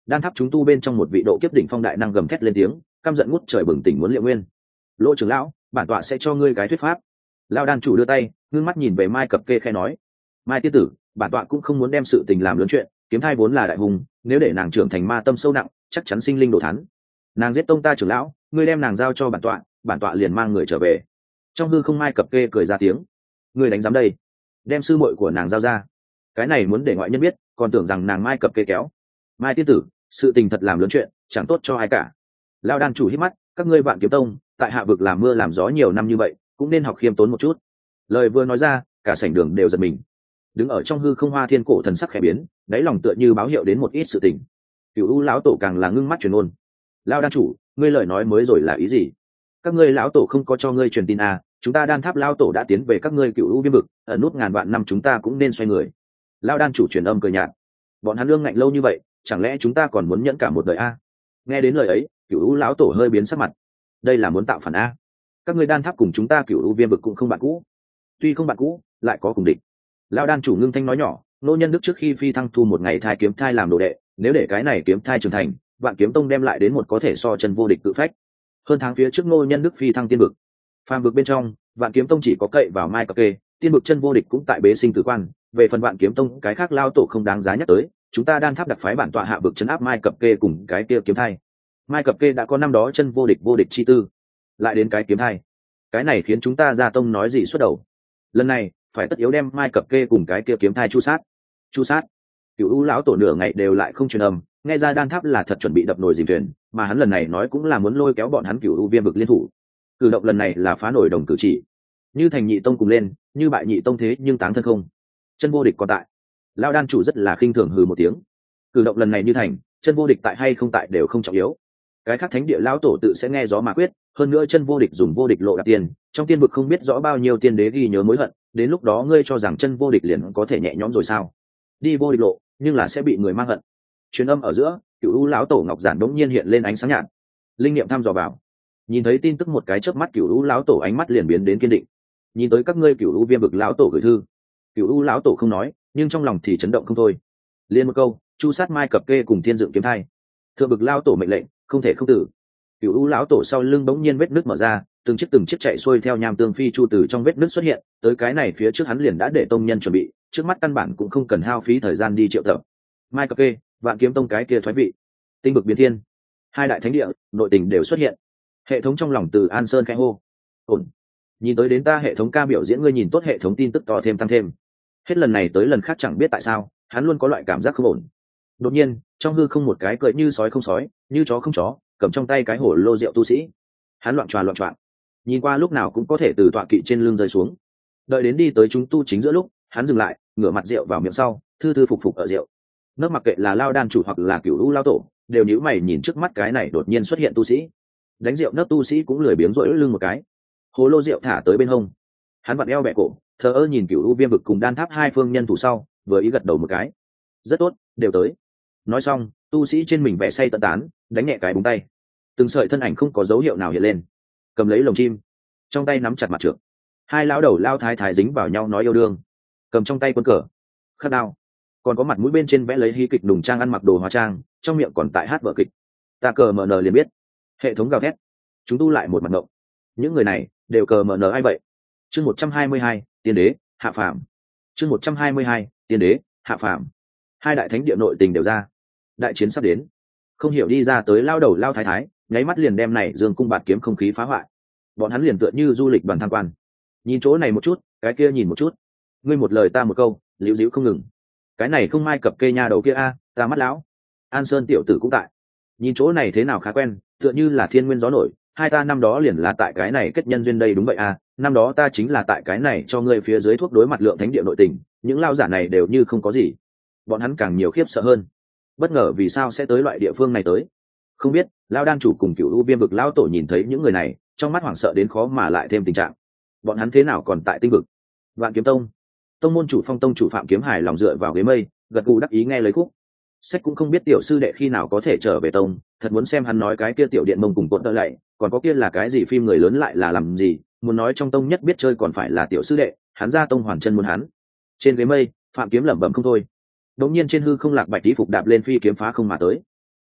Đan tháp chúng tu bên trong một vị độ kiếp đỉnh phong đại năng gầm thét lên tiếng, căm giận ngút trời bừng tỉnh muốn liệu nguyên. Lỗ trưởng lão, bản tọa sẽ cho ngươi cái thuyết pháp. Lão đan chủ đưa tay ngưng mắt nhìn về Mai Cập Kê khẽ nói, Mai tiên tử, bản tọa cũng không muốn đem sự tình làm lớn chuyện, kiếm thai vốn là đại hùng, nếu để nàng trưởng thành ma tâm sâu nặng, chắc chắn sinh linh đổ thán. Nàng giết tông ta trưởng lão, ngươi đem nàng giao cho bản tọa, bản tọa liền mang người trở về. Trong hư không Mai Cập Kê cười ra tiếng, ngươi đánh giám đây, đem sư muội của nàng giao ra, cái này muốn để ngoại nhân biết, còn tưởng rằng nàng Mai Cập Kê kéo. Mai tiên tử, sự tình thật làm lớn chuyện, chẳng tốt cho ai cả. Lão đan chủ hít mắt, các ngươi Vạn Kiếm Tông tại hạ vực làm mưa làm gió nhiều năm như vậy, cũng nên học khiêm tốn một chút. Lời vừa nói ra, cả sảnh đường đều giật mình. Đứng ở trong hư không Hoa Thiên Cổ thần sắc khẽ biến, đáy lòng tựa như báo hiệu đến một ít sự tình. Cửu U lão tổ càng là ngưng mắt truyền ôn. Lão đan chủ, ngươi lời nói mới rồi là ý gì? Các ngươi lão tổ không có cho ngươi truyền tin à? Chúng ta Đan Tháp lão tổ đã tiến về các ngươi Cửu U viêm vực, ở nút ngàn vạn năm chúng ta cũng nên xoay người. Lão đan chủ truyền âm cười nhạt. Bọn hắn lương ngạnh lâu như vậy, chẳng lẽ chúng ta còn muốn nhẫn cả một đời a? Nghe đến lời ấy, Cửu U lão tổ hơi biến sắc mặt. Đây là muốn tạo phản a? Các ngươi Đan Tháp cùng chúng ta Cửu U viêm vực cũng không bạn cũ, tuy không bạn cũ, lại có cùng địch. Lão đan chủ ngưng thanh nói nhỏ, nô nhân đức trước khi phi thăng thu một ngày thai kiếm thai làm đồ đệ, nếu để cái này kiếm thai trưởng thành, Vạn Kiếm Tông đem lại đến một có thể so chân vô địch tự phách. Hơn tháng phía trước nô nhân đức phi thăng tiên vực, phàm vực bên trong, Vạn Kiếm Tông chỉ có cậy vào Mai Cập Kê, tiên vực chân vô địch cũng tại bế sinh tử quan. Về phần Vạn Kiếm Tông cái khác lao tổ không đáng giá nhắc tới, chúng ta Đan Tháp đặc phái bản tọa hạ vực chấn áp Mai Cập Kê cùng cái kia kiếm thai. Mai Cập Kê đã có năm đó chân vô địch vô địch chi tư, lại đến cái kiếm thai, cái này khiến chúng ta gia tông nói gì xuất đầu. Lần này phải tất yếu đem Mai Cập Kê cùng cái kia kiếm thai chu sát. Chu sát? Cửu U lão tổ nửa ngày đều lại không truyền âm, nghe ra Đan Tháp là thật chuẩn bị đập nồi dìm thuyền, mà hắn lần này nói cũng là muốn lôi kéo bọn hắn Cửu U viêm vực liên thủ. Cử động lần này là phá nổi đồng cử chỉ, như thành nhị tông cùng lên, như bại nhị tông thế nhưng táng thân không. Chân vô địch còn tại. Lão đan chủ rất là khinh thường hừ một tiếng. Cử động lần này như thành, chân vô địch tại hay không tại đều không trọng yếu. Cái khác thánh địa lão tổ tự sẽ nghe gió mà quyết, hơn nữa chân vô địch dùng vô địch lộ đạt tiền, trong tiên vực không biết rõ bao nhiêu tiên đế ghi nhớ mối hận, đến lúc đó ngươi cho rằng chân vô địch liền có thể nhẹ nhõm rồi sao? Đi vô địch lộ, nhưng là sẽ bị người mang hận. Truyền âm ở giữa, Cửu U lão tổ ngọc giản đống nhiên hiện lên ánh sáng nhạt. Linh niệm thăm dò vào, nhìn thấy tin tức một cái chớp mắt, Cửu U lão tổ ánh mắt liền biến đến kiên định. Nhìn tới các ngươi Cửu U viêm vực lão tổ gửi thư. Cửu U lão tổ không nói, nhưng trong lòng thì chấn động không thôi. Liên một câu, chu sát Mai Cập Kê cùng thiên dựng kiếm thai. Thượng vực lão tổ mệnh lệnh, không thể không tử. Cửu U lão tổ sau lưng bỗng nhiên vết nứt mở ra, từng chiếc từng chiếc chạy xuôi theo nham tương phi chu từ trong vết nứt xuất hiện, tới cái này phía trước hắn liền đã để tông nhân chuẩn bị, trước mắt căn bản cũng không cần hao phí thời gian đi triệu tập. Mai Cập Kê, Vạn Kiếm Tông cái kia thoái vị, tinh vực biến thiên, hai đại thánh địa nội tình đều xuất hiện. Hệ thống trong lòng từ An Sơn khẽ hô, ổn. Nhìn tới đến ta hệ thống ca biểu diễn, ngươi nhìn tốt hệ thống tin tức to thêm tăng thêm. Hết lần này tới lần khác chẳng biết tại sao, hắn luôn có loại cảm giác không ổn. Đột nhiên, trong hư không một cái cười như sói không sói, như chó không chó, cầm trong tay cái hổ lô rượu tu sĩ. Hắn loạn choạng loạn choạng, nhìn qua lúc nào cũng có thể từ tọa kỵ trên lưng rơi xuống. Đợi đến đi tới chúng tu chính giữa lúc, hắn dừng lại, ngửa mặt rượu vào miệng sau, thư thư phục phục ở rượu. Nấc mặc kệ là Lao đan chủ hoặc là Cửu U lao tổ, đều nhíu mày nhìn trước mắt cái này đột nhiên xuất hiện tu sĩ. Đánh rượu nấc tu sĩ cũng lười biếng rỗi lưng một cái, hồ lô rượu thả tới bên hông. Hắn vặn eo bẹ cổ, thờ ơ nhìn Cửu U viêm vực cùng Đan Tháp hai phương nhân thủ sau, vừa ý gật đầu một cái. Rất tốt, đều tới. Nói xong, tu sĩ trên mình vẻ say tận tán, đánh nhẹ cái búng tay, từng sợi thân ảnh không có dấu hiệu nào hiện lên, cầm lấy lồng chim, trong tay nắm chặt mặt trượng. Hai lão đầu lao thái thái dính vào nhau nói yêu đương, cầm trong tay quân cờ, khắc đao, còn có mặt mũi bên trên vẽ lấy hí kịch đùng trang, ăn mặc đồ hóa trang, trong miệng còn tại hát vở kịch. Ta cờ mờ nờ liền biết, hệ thống gào thét, chúng tu lại một mặt ngộng. Những người này đều cờ mờ nờ ai vậy? Chương một trăm hai mươi hai, tiên đế hạ phàm. Chương một trăm hai mươi hai, tiên đế hạ phàm. Hai đại thánh địa nội tình đều ra, đại chiến sắp đến. Không hiểu đi ra tới lao đầu lao thái thái, nháy mắt liền đem này dương cung bạt kiếm không khí phá hoại. Bọn hắn liền tựa như du lịch đoàn tham quan, nhìn chỗ này một chút, cái kia nhìn một chút, ngươi một lời ta một câu, liễu díu không ngừng. Cái này không Mai Cập Kê nha đầu kia a, ta mắt lão. An Sơn tiểu tử cũng tại, nhìn chỗ này thế nào khá quen, tựa như là thiên nguyên gió nổi. Hai ta năm đó liền là tại cái này kết nhân duyên đây. Đúng vậy a, năm đó ta chính là tại cái này cho ngươi phía dưới thuốc đối mặt lượng thánh địa nội tình. Những lao giả này đều như không có gì, bọn hắn càng nhiều khiếp sợ hơn. Bất ngờ vì sao sẽ tới loại địa phương này tới, không biết. Lao đan chủ cùng Cửu U viêm vực lao tổ nhìn thấy những người này, trong mắt hoảng sợ đến khó mà lại thêm tình trạng. Bọn hắn thế nào còn tại tinh vực? Vạn Kiếm Tông tông môn chủ Phong tông chủ Phạm Kiếm Hải lòng dựa vào ghế mây, gật gù đắc ý nghe lấy khúc. Sách cũng không biết tiểu sư đệ khi nào có thể trở về tông, thật muốn xem hắn nói cái kia tiểu điện mông cùng cột đỡ lại, còn có kia là cái gì phim người lớn lại là làm gì, muốn nói trong tông nhất biết chơi còn phải là tiểu sư đệ, hắn ra tông hoàn chân muốn hắn. Trên ghế mây, Phạm Kiếm lẩm bẩm không thôi. Đột nhiên trên hư không lạc bạch tí phục đạp lên phi kiếm phá không mà tới.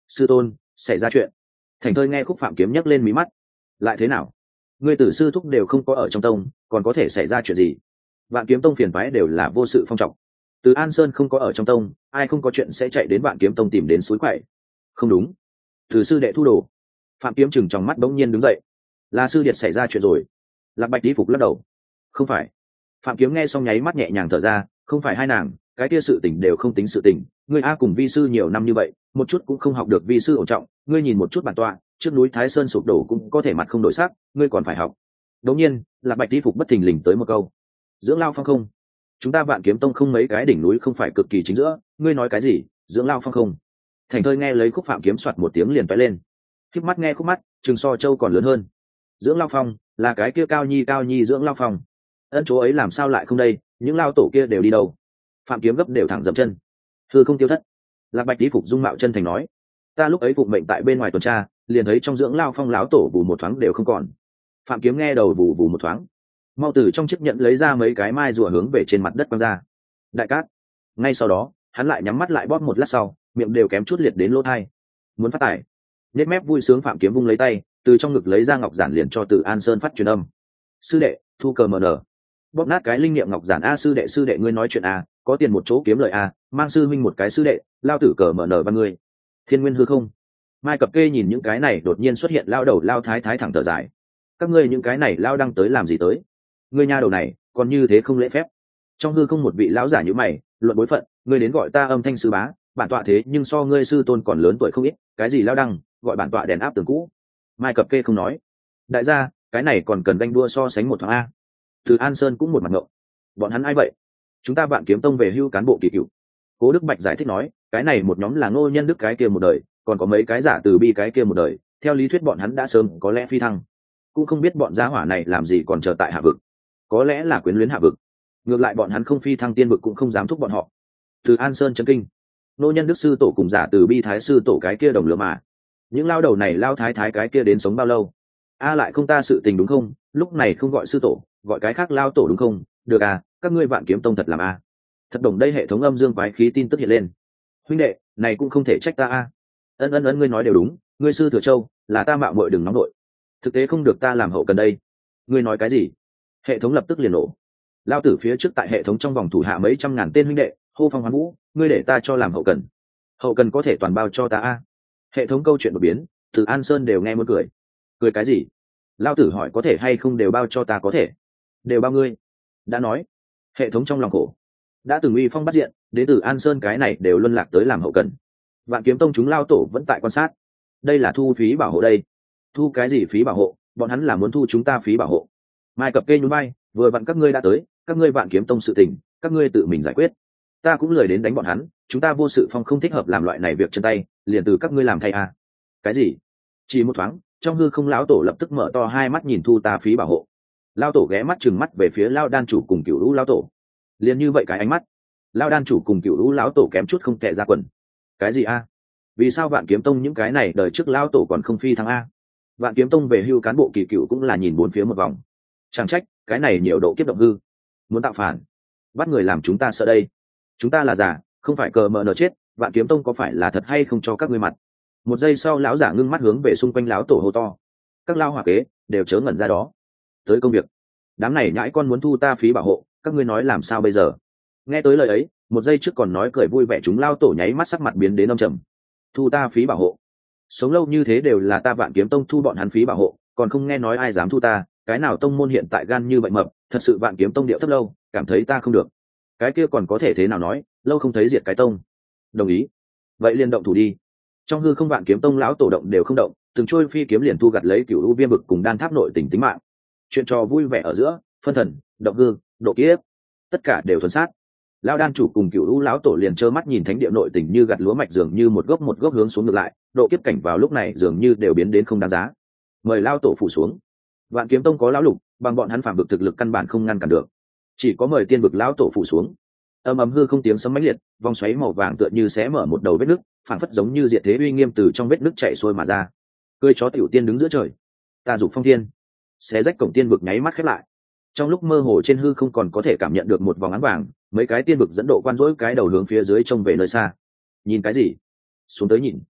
sư tôn xảy ra chuyện. Thành Thơi nghe Khúc Phạm Kiếm nhấc lên mí mắt. Lại thế nào? Ngươi tử sư thúc đều không có ở trong tông, còn có thể xảy ra chuyện gì? Vạn Kiếm tông phiền phái đều là vô sự phong trọng. Từ An Sơn không có ở trong tông, ai không có chuyện sẽ chạy đến Vạn Kiếm tông tìm đến suối quậy. Không đúng. Từ sư đệ thu đồ. Phạm Kiếm chừng trong mắt bỗng nhiên đứng dậy. Là sư điệt xảy ra chuyện rồi. Lạc Bạch Tí phục lắc đầu. Không phải. Phạm Kiếm nghe xong nháy mắt nhẹ nhàng thở ra, không phải hai nàng, cái kia sự tình đều không tính sự tình. Ngươi a cùng vi sư nhiều năm như vậy, một chút cũng không học được vi sư ổn trọng. Ngươi nhìn một chút bản tọa, trước núi Thái Sơn sụp đổ cũng có thể mặt không đổi sắc, ngươi còn phải học. Đống nhiên, Lạc Bạch Tí phục bất thình lình tới một câu. Dưỡng lao phong không? Chúng ta Vạn Kiếm tông không mấy cái đỉnh núi không phải cực kỳ chính giữa, ngươi nói cái gì? Dưỡng lao phong không? Thành Thơi nghe lấy Khúc Phạm Kiếm soạt một tiếng liền toé lên. Khép mắt nghe Khúc mắt, Trừng So Châu còn lớn hơn. Dưỡng lao phong là cái kia Cao Nhi Cao Nhi dưỡng lao phong. Ân chỗ ấy làm sao lại không đây, những lao tổ kia đều đi đâu? Phạm Kiếm gấp đều thẳng dậm chân. Hư không tiêu thất. Lạc Bạch Tí phục dung mạo chân thành nói, ta lúc ấy phụng mệnh tại bên ngoài tuần tra, liền thấy trong dưỡng lao phong lão tổ bù một thoáng đều không còn. Phạm Kiếm nghe đầu bù bù một thoáng, mau từ trong chiếc nhận lấy ra mấy cái mai rùa hướng về trên mặt đất quăng ra. Đại cát. Ngay sau đó hắn lại nhắm mắt lại bóp một lát sau, miệng đều kém chút liệt đến lỗ tai. Muốn phát tài. Nét mép vui sướng Phạm Kiếm vung lấy tay, từ trong ngực lấy ra ngọc giản liền cho Từ An Sơn phát truyền âm. Sư đệ, thu cờ mờ nở. Bóp nát cái linh niệm ngọc giản. A sư đệ sư đệ ngươi nói chuyện a, có tiền một chỗ kiếm lời a, mang sư huynh một cái sư đệ, lao tử cờ mờ nở ba ngươi. Thiên Nguyên hư không. Mai Cập Kê nhìn những cái này đột nhiên xuất hiện lao đầu lao thái thái thẳng thở dài. Các ngươi những cái này lao đăng tới làm gì tới? Ngươi nha đầu này, còn như thế không lễ phép. Trong hư không một vị lão giả như mày, luận bối phận, ngươi đến gọi ta âm thanh sư bá, bản tọa thế nhưng so ngươi sư tôn còn lớn tuổi không ít, cái gì lao đăng, gọi bản tọa đèn áp tường cũ. Mai Cập Kê không nói. Đại gia, cái này còn cần ganh đua so sánh một thoáng a. Từ An Sơn cũng một mặt ngộng. Bọn hắn ai vậy? Chúng ta Vạn Kiếm tông về hưu cán bộ kỳ cựu. Cố Đức Bạch giải thích nói, cái này một nhóm là Ngô Nhân Đức cái kia một đời, còn có mấy cái giả Từ Bi cái kia một đời, theo lý thuyết bọn hắn đã sớm có lẽ phi thăng, cũng không biết bọn gia hỏa này làm gì còn chờ tại hạ vực, có lẽ là quyến luyến hạ vực. Ngược lại bọn hắn không phi thăng tiên vực cũng không dám thúc bọn họ. Từ An Sơn chấn kinh. Ngô Nhân Đức sư tổ cùng giả Từ Bi thái sư tổ cái kia đồng lứa mà, những lao đầu này lao thái thái cái kia đến sống bao lâu? A lại không ta sự tình đúng không? Lúc này không gọi sư tổ, gọi cái khác lao tổ đúng không? Được à, các ngươi Vạn Kiếm tông thật làm a. Thật đồng đây hệ thống âm dương quái khí tin tức hiện lên. Huynh đệ, này cũng không thể trách ta a. Ân ân ân ngươi nói đều đúng, ngươi sư Thừa Châu, là ta mạo muội đừng nóng nội. Thực tế không được ta làm hậu cần đây. Ngươi nói cái gì? Hệ thống lập tức liền nổ. Lao tử phía trước tại hệ thống trong vòng thủ hạ mấy trăm ngàn tên huynh đệ, hô phong hoán vũ, ngươi để ta cho làm hậu cần. Hậu cần có thể toàn bao cho ta a. Hệ thống câu chuyện đột biến, Từ An Sơn đều nghe muốn cười. Cười cái gì? Lao tử hỏi có thể hay không đều bao cho ta có thể. Đều bao ngươi. Đã nói. Hệ thống trong lòng khổ. Đã từng uy phong bắt diện, đến từ An Sơn cái này đều luân lạc tới làm hậu cần. Vạn Kiếm tông chúng lao tổ vẫn tại quan sát. Đây là thu phí bảo hộ đây. Thu cái gì phí bảo hộ? Bọn hắn là muốn thu chúng ta phí bảo hộ. Mai Cập Kê nhún vai, vừa vặn các ngươi đã tới, các ngươi Vạn Kiếm tông sự tình, các ngươi tự mình giải quyết. Ta cũng lười đến đánh bọn hắn, chúng ta vô sự phong không thích hợp làm loại này việc chân tay, liền từ các ngươi làm thay à. Cái gì? Chỉ một thoáng, trong hư không lão tổ lập tức mở to hai mắt nhìn thu ta phí bảo hộ. Lao tổ ghé mắt chừng mắt về phía Lao đan chủ cùng Cửu Lũ lão tổ. Liền như vậy cái ánh mắt, Lao đan chủ cùng Cửu Lũ lão tổ kém chút không tệ ra quần. Cái gì a? Vì sao Vạn Kiếm tông những cái này đời trước lão tổ còn không phi thăng a? Vạn Kiếm tông về hưu cán bộ kỳ cựu cũng là nhìn bốn phía một vòng. Chẳng trách, cái này nhiều độ kiếp động hư, muốn tạo phản, bắt người làm chúng ta sợ đây. Chúng ta là giả, không phải cờ mờ nở chết, Vạn Kiếm tông có phải là thật hay không cho các ngươi mặt? Một giây sau lão giả ngưng mắt hướng về xung quanh lão tổ hô to. Các lao hỏa kế đều chớ ngẩn ra đó. Tới công việc. Đám này nhãi con muốn thu ta phí bảo hộ, các ngươi nói làm sao bây giờ? Nghe tới lời ấy, một giây trước còn nói cười vui vẻ chúng lao tổ nháy mắt sắc mặt biến đến âm trầm. Thu ta phí bảo hộ? Sống lâu như thế đều là ta Vạn Kiếm tông thu bọn hắn phí bảo hộ, còn không nghe nói ai dám thu ta, cái nào tông môn hiện tại gan như vậy mập, thật sự Vạn Kiếm tông điệu thấp lâu, cảm thấy ta không được. Cái kia còn có thể thế nào nói, lâu không thấy diệt cái tông. Đồng ý. Vậy liền động thủ đi. Trong hư không Vạn Kiếm tông lão tổ động đều không động, từng trôi phi kiếm liền thu gặt lấy Cửu U Viêm vực cùng đan tháp nội tình tính mạng. Chuyện trò vui vẻ ở giữa, phân thần, động hư, độ kiếp, tất cả đều thuần sát. Lão đan chủ cùng Cửu U lão tổ liền trơ mắt nhìn thánh địa nội tình như gặt lúa mạch dường như một gốc một gốc hướng xuống ngược lại, độ kiếp cảnh vào lúc này dường như đều biến đến không đáng giá. Mời lão tổ phủ xuống. Vạn Kiếm tông có lão lục, bằng bọn hắn phạm vực thực lực căn bản không ngăn cản được. Chỉ có mời tiên vực lão tổ phủ xuống. Âm ầm hư không tiếng sấm mãnh liệt, vòng xoáy màu vàng tựa như xé mở một đầu vết nứt, phảng phất giống như diệt thế uy nghiêm từ trong vết nứt chạy xuôi mà ra. Cười chó tiểu tiên đứng giữa trời, ta dục phong thiên, xé rách cổng tiên vực nháy mắt khép lại. Trong lúc mơ hồ trên hư không còn có thể cảm nhận được một vòng áng vàng, mấy cái tiên vực dẫn độ quan dỗi cái đầu hướng phía dưới trông về nơi xa. Nhìn cái gì? Xuống tới nhìn.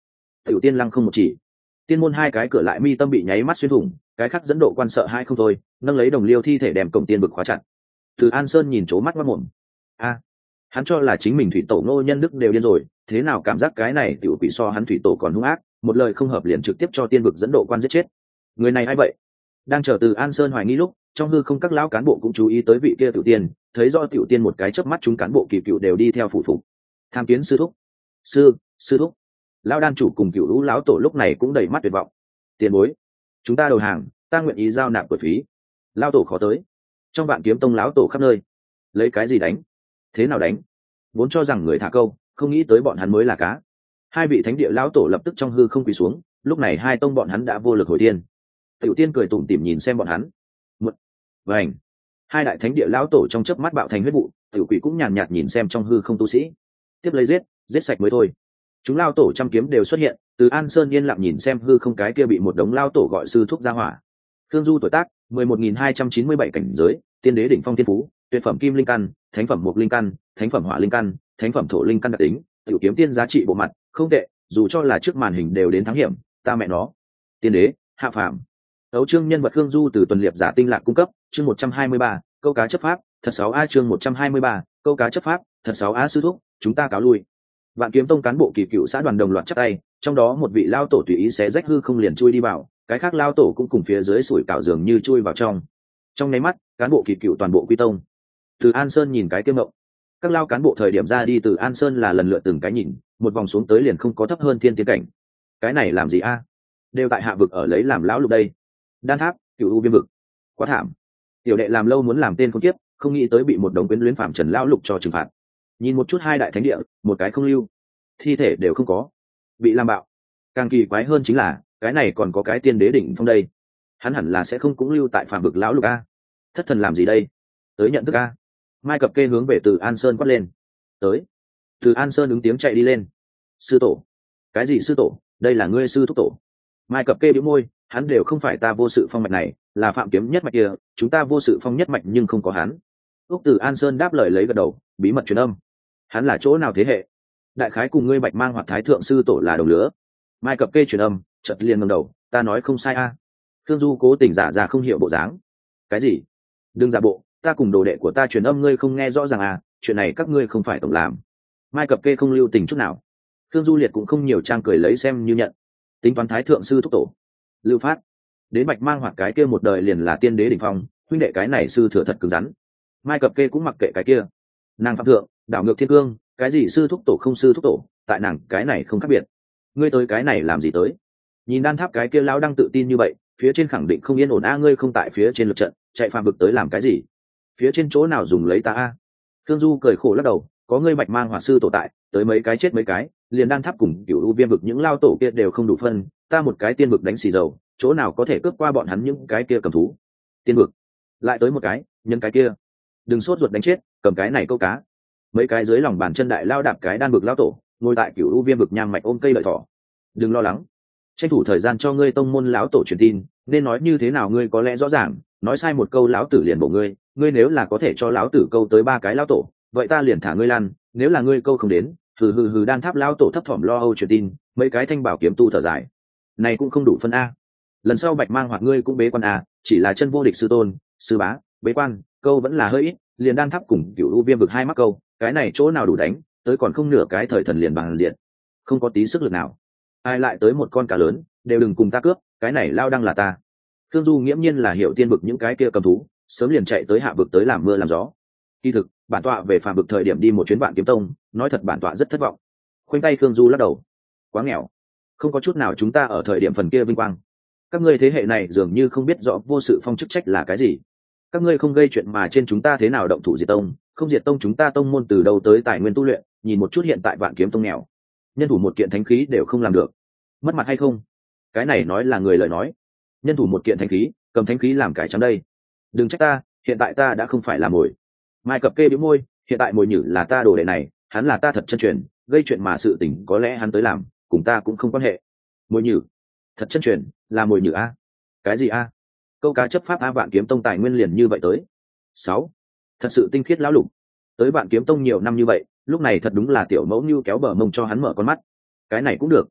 tiểu tiên lăng không một chỉ, tiên môn hai cái cửa lại mi tâm bị nháy mắt xuyên thủng, cái khác dẫn độ quan sợ hai không thôi, nâng lấy đồng liêu thi thể đem cổng tiên vực khóa chặt. Từ An Sơn nhìn trố mắt mắt mồm. A, hắn cho là chính mình thủy tổ Ngô Nhân Đức đều điên rồi, thế nào cảm giác cái này tiểu quỷ so hắn thủy tổ còn hung ác, một lời không hợp liền trực tiếp cho tiên vực dẫn độ quan giết chết. Người này ai vậy? Đang chờ Từ An Sơn hoài nghi lúc, trong hư không các lão cán bộ cũng chú ý tới vị kia tiểu tiên, thấy do tiểu tiên một cái chớp mắt chúng cán bộ kỳ cựu đều đi theo phủ phục. Tham kiến sư thúc. Sư, sư thúc. Lão đan chủ cùng cựu lũ lão tổ lúc này cũng đầy mắt tuyệt vọng. Tiền bối, chúng ta đầu hàng, ta nguyện ý giao nạp của phí. Lão tổ khó tới. Trong Vạn Kiếm Tông lão tổ khắp nơi. Lấy cái gì đánh? Thế nào đánh? Vốn cho rằng người thả câu, không nghĩ tới bọn hắn mới là cá. Hai vị thánh địa lão tổ lập tức trong hư không quỳ xuống, lúc này hai tông bọn hắn đã vô lực hồi thiên. Tiểu tiên cười tủm tỉm nhìn xem bọn hắn. Một, vành. Hai đại thánh địa lão tổ trong chớp mắt bạo thành huyết vụ, tiểu quỷ cũng nhàn nhạt nhìn xem trong hư không tu sĩ. Tiếp lấy giết, giết sạch mới thôi. Chúng lao tổ trăm kiếm đều xuất hiện, Từ An Sơn yên lặng nhìn xem hư không cái kia bị một đống lao tổ gọi sư thúc ra hỏa. Thương Du tuổi tác, mười một nghìn hai trăm chín mươi bảy cảnh giới, tiên đế đỉnh phong thiên phú, tuyệt phẩm kim linh căn, thánh phẩm mộc linh căn, thánh phẩm hỏa linh căn, thánh phẩm thổ linh căn đặc tính, tiểu kiếm tiên giá trị bộ mặt, không tệ, dù cho là trước màn hình đều đến thắng hiểm, ta mẹ nó. Tiên đế, hạ phàm. Đấu chương nhân vật Khương Du từ tuần liệp giả tinh lạc cung cấp, chương một trăm hai mươi ba, câu cá chấp pháp, thật sáu a chương một trăm hai mươi ba, câu cá chấp pháp, thật sáu a sư thúc, chúng ta cáo lui. Vạn Kiếm Tông cán bộ kỳ cựu xã đoàn đồng loạt chắp tay, trong đó một vị lao tổ tùy ý xé rách hư không liền chui đi vào, cái khác lao tổ cũng cùng phía dưới sủi cảo dường như chui vào trong. Trong nháy mắt, cán bộ kỳ cựu toàn bộ quy tông. Từ An Sơn nhìn cái kiêm mộng. Các lao cán bộ thời điểm ra đi từ An Sơn là lần lượt từng cái nhìn, một vòng xuống tới liền không có thấp hơn thiên tiến cảnh. Cái này làm gì a? Đều tại hạ vực ở lấy làm lão lục đây. Đan tháp, cựu u viêm vực. Quá thảm. Tiểu đệ làm lâu muốn làm tên con kiếp, không nghĩ tới bị một đống quyến luyến phạm trần lão lục cho trừng phạt. Nhìn một chút hai đại thánh địa, một cái không lưu, thi thể đều không có, bị làm bạo. Càng kỳ quái hơn chính là cái này còn có cái tiên đế đỉnh phong đây, hắn hẳn là sẽ không cũng lưu tại phạm vực lão lục a. Thất thần làm gì đây? Tới nhận thức a. Mai Cập Kê hướng về Từ An Sơn quát lên. Tới. Từ An Sơn ứng tiếng chạy đi lên. Sư tổ. Cái gì sư tổ? Đây là ngươi sư thúc tổ. Mai Cập Kê bĩu môi, hắn đều không phải ta vô sự phong mạch này, là Phạm Kiếm nhất mạch kia, chúng ta vô sự phong nhất mạch nhưng không có hắn. Úc Từ An Sơn đáp lời lấy gật đầu, bí mật truyền âm. Hắn là chỗ nào thế hệ? Đại khái cùng ngươi Bạch Mang hoặc Thái thượng sư tổ là đồng lứa. Mai Cập Kê truyền âm, chợt liền ngẩng đầu, ta nói không sai a. À. Thương Du cố tình giả ra không hiểu bộ dáng. Cái gì? Đừng giả bộ, ta cùng đồ đệ của ta truyền âm ngươi không nghe rõ ràng à, chuyện này các ngươi không phải tổng làm. Mai Cập Kê không lưu tình chút nào. Thương Du liệt cũng không nhiều trang cười lấy xem như nhận. Tính toán Thái thượng sư thúc tổ. Lưu Phát. Đến Bạch Mang hoặc cái kia một đời liền là tiên đế đỉnh phong, huynh đệ cái này sư thừa thật cứng rắn. Mai Cập Kê cũng mặc kệ cái kia. Nàng Phạm thượng, đảo ngược thiên cương, cái gì sư thúc tổ không sư thúc tổ, tại nàng cái này không khác biệt. Ngươi tới cái này làm gì tới? Nhìn đan tháp cái kia lão đang tự tin như vậy, phía trên khẳng định không yên ổn a, ngươi không tại phía trên lực trận, chạy phàm vực tới làm cái gì? Phía trên chỗ nào dùng lấy ta a? Thương Du cười khổ lắc đầu, có ngươi Bạch Mang hỏa sư tổ tại, tới mấy cái chết mấy cái, liền đan tháp cùng cửu u viêm vực những lao tổ kia đều không đủ phân, ta một cái tiên vực đánh xì dầu, chỗ nào có thể cướp qua bọn hắn những cái kia cầm thú. Tiên vực, lại tới một cái, nhân cái kia. Đừng sốt ruột đánh chết, cầm cái này câu cá. Mấy cái dưới lòng bàn chân đại lao đạp cái đan vực lao tổ, ngồi tại cửu u viêm vực nham mạch ôm cây lợi thỏ. Đừng lo lắng, tranh thủ thời gian cho ngươi tông môn lão tổ truyền tin, nên nói như thế nào ngươi có lẽ rõ ràng, nói sai một câu lão tử liền bổ ngươi, ngươi nếu là có thể cho lão tử câu tới ba cái lão tổ, vậy ta liền thả ngươi lan, nếu là ngươi câu không đến, hừ hừ hừ đan tháp lão tổ thấp thỏm lo âu truyền tin, mấy cái thanh bảo kiếm tu thở dài. Này cũng không đủ phân a. Lần sau Bạch Mang hoặc ngươi cũng bế quan a, chỉ là chân vô địch sư tôn, sư bá, bế quan, câu vẫn là hơi ít, liền đan tháp cùng cửu u viêm vực hai mắc câu, cái này chỗ nào đủ đánh, tới còn không nửa cái thời thần liền bằng liệt. Không có tí sức lực nào. Ai lại tới một con cá lớn, đều đừng cùng ta cướp, cái này lao đăng là ta. Thương Du nghiễm nhiên là hiểu tiên vực những cái kia cầm thú, sớm liền chạy tới hạ vực tới làm mưa làm gió. Kỳ thực, bản tọa về phàm vực thời điểm đi một chuyến Vạn Kiếm Tông, nói thật bản tọa rất thất vọng. Khoanh tay Thương Du lắc đầu. Quá nghèo, không có chút nào chúng ta ở thời điểm phần kia vinh quang. Các ngươi thế hệ này dường như không biết rõ vô sự phong chức trách là cái gì. Các ngươi không gây chuyện mà trên chúng ta thế nào động thủ diệt tông, không diệt tông chúng ta tông môn từ đâu tới tài nguyên tu luyện, nhìn một chút hiện tại Vạn Kiếm Tông nghèo, nhân thủ một kiện thánh khí đều không làm được, mất mặt hay không? Cái này nói là người lời nói, nhân thủ một kiện thánh khí, cầm thánh khí làm cải trắng đây. Đừng trách ta, hiện tại ta đã không phải là mồi. Mai Cập Kê bĩu môi, hiện tại mồi nhử là ta đồ đệ này, hắn là ta thật chân truyền, gây chuyện mà sự tình có lẽ hắn tới làm, cùng ta cũng không quan hệ. Mồi nhử, thật chân truyền, là mồi nhử a? Cái gì a? Câu cá chấp pháp a? Vạn Kiếm Tông tài nguyên liền như vậy tới. Sáu, thật sự tinh khiết lão lục. Tới Vạn Kiếm Tông nhiều năm như vậy, lúc này thật đúng là tiểu mẫu như kéo bờ mông cho hắn mở con mắt. Cái này cũng được.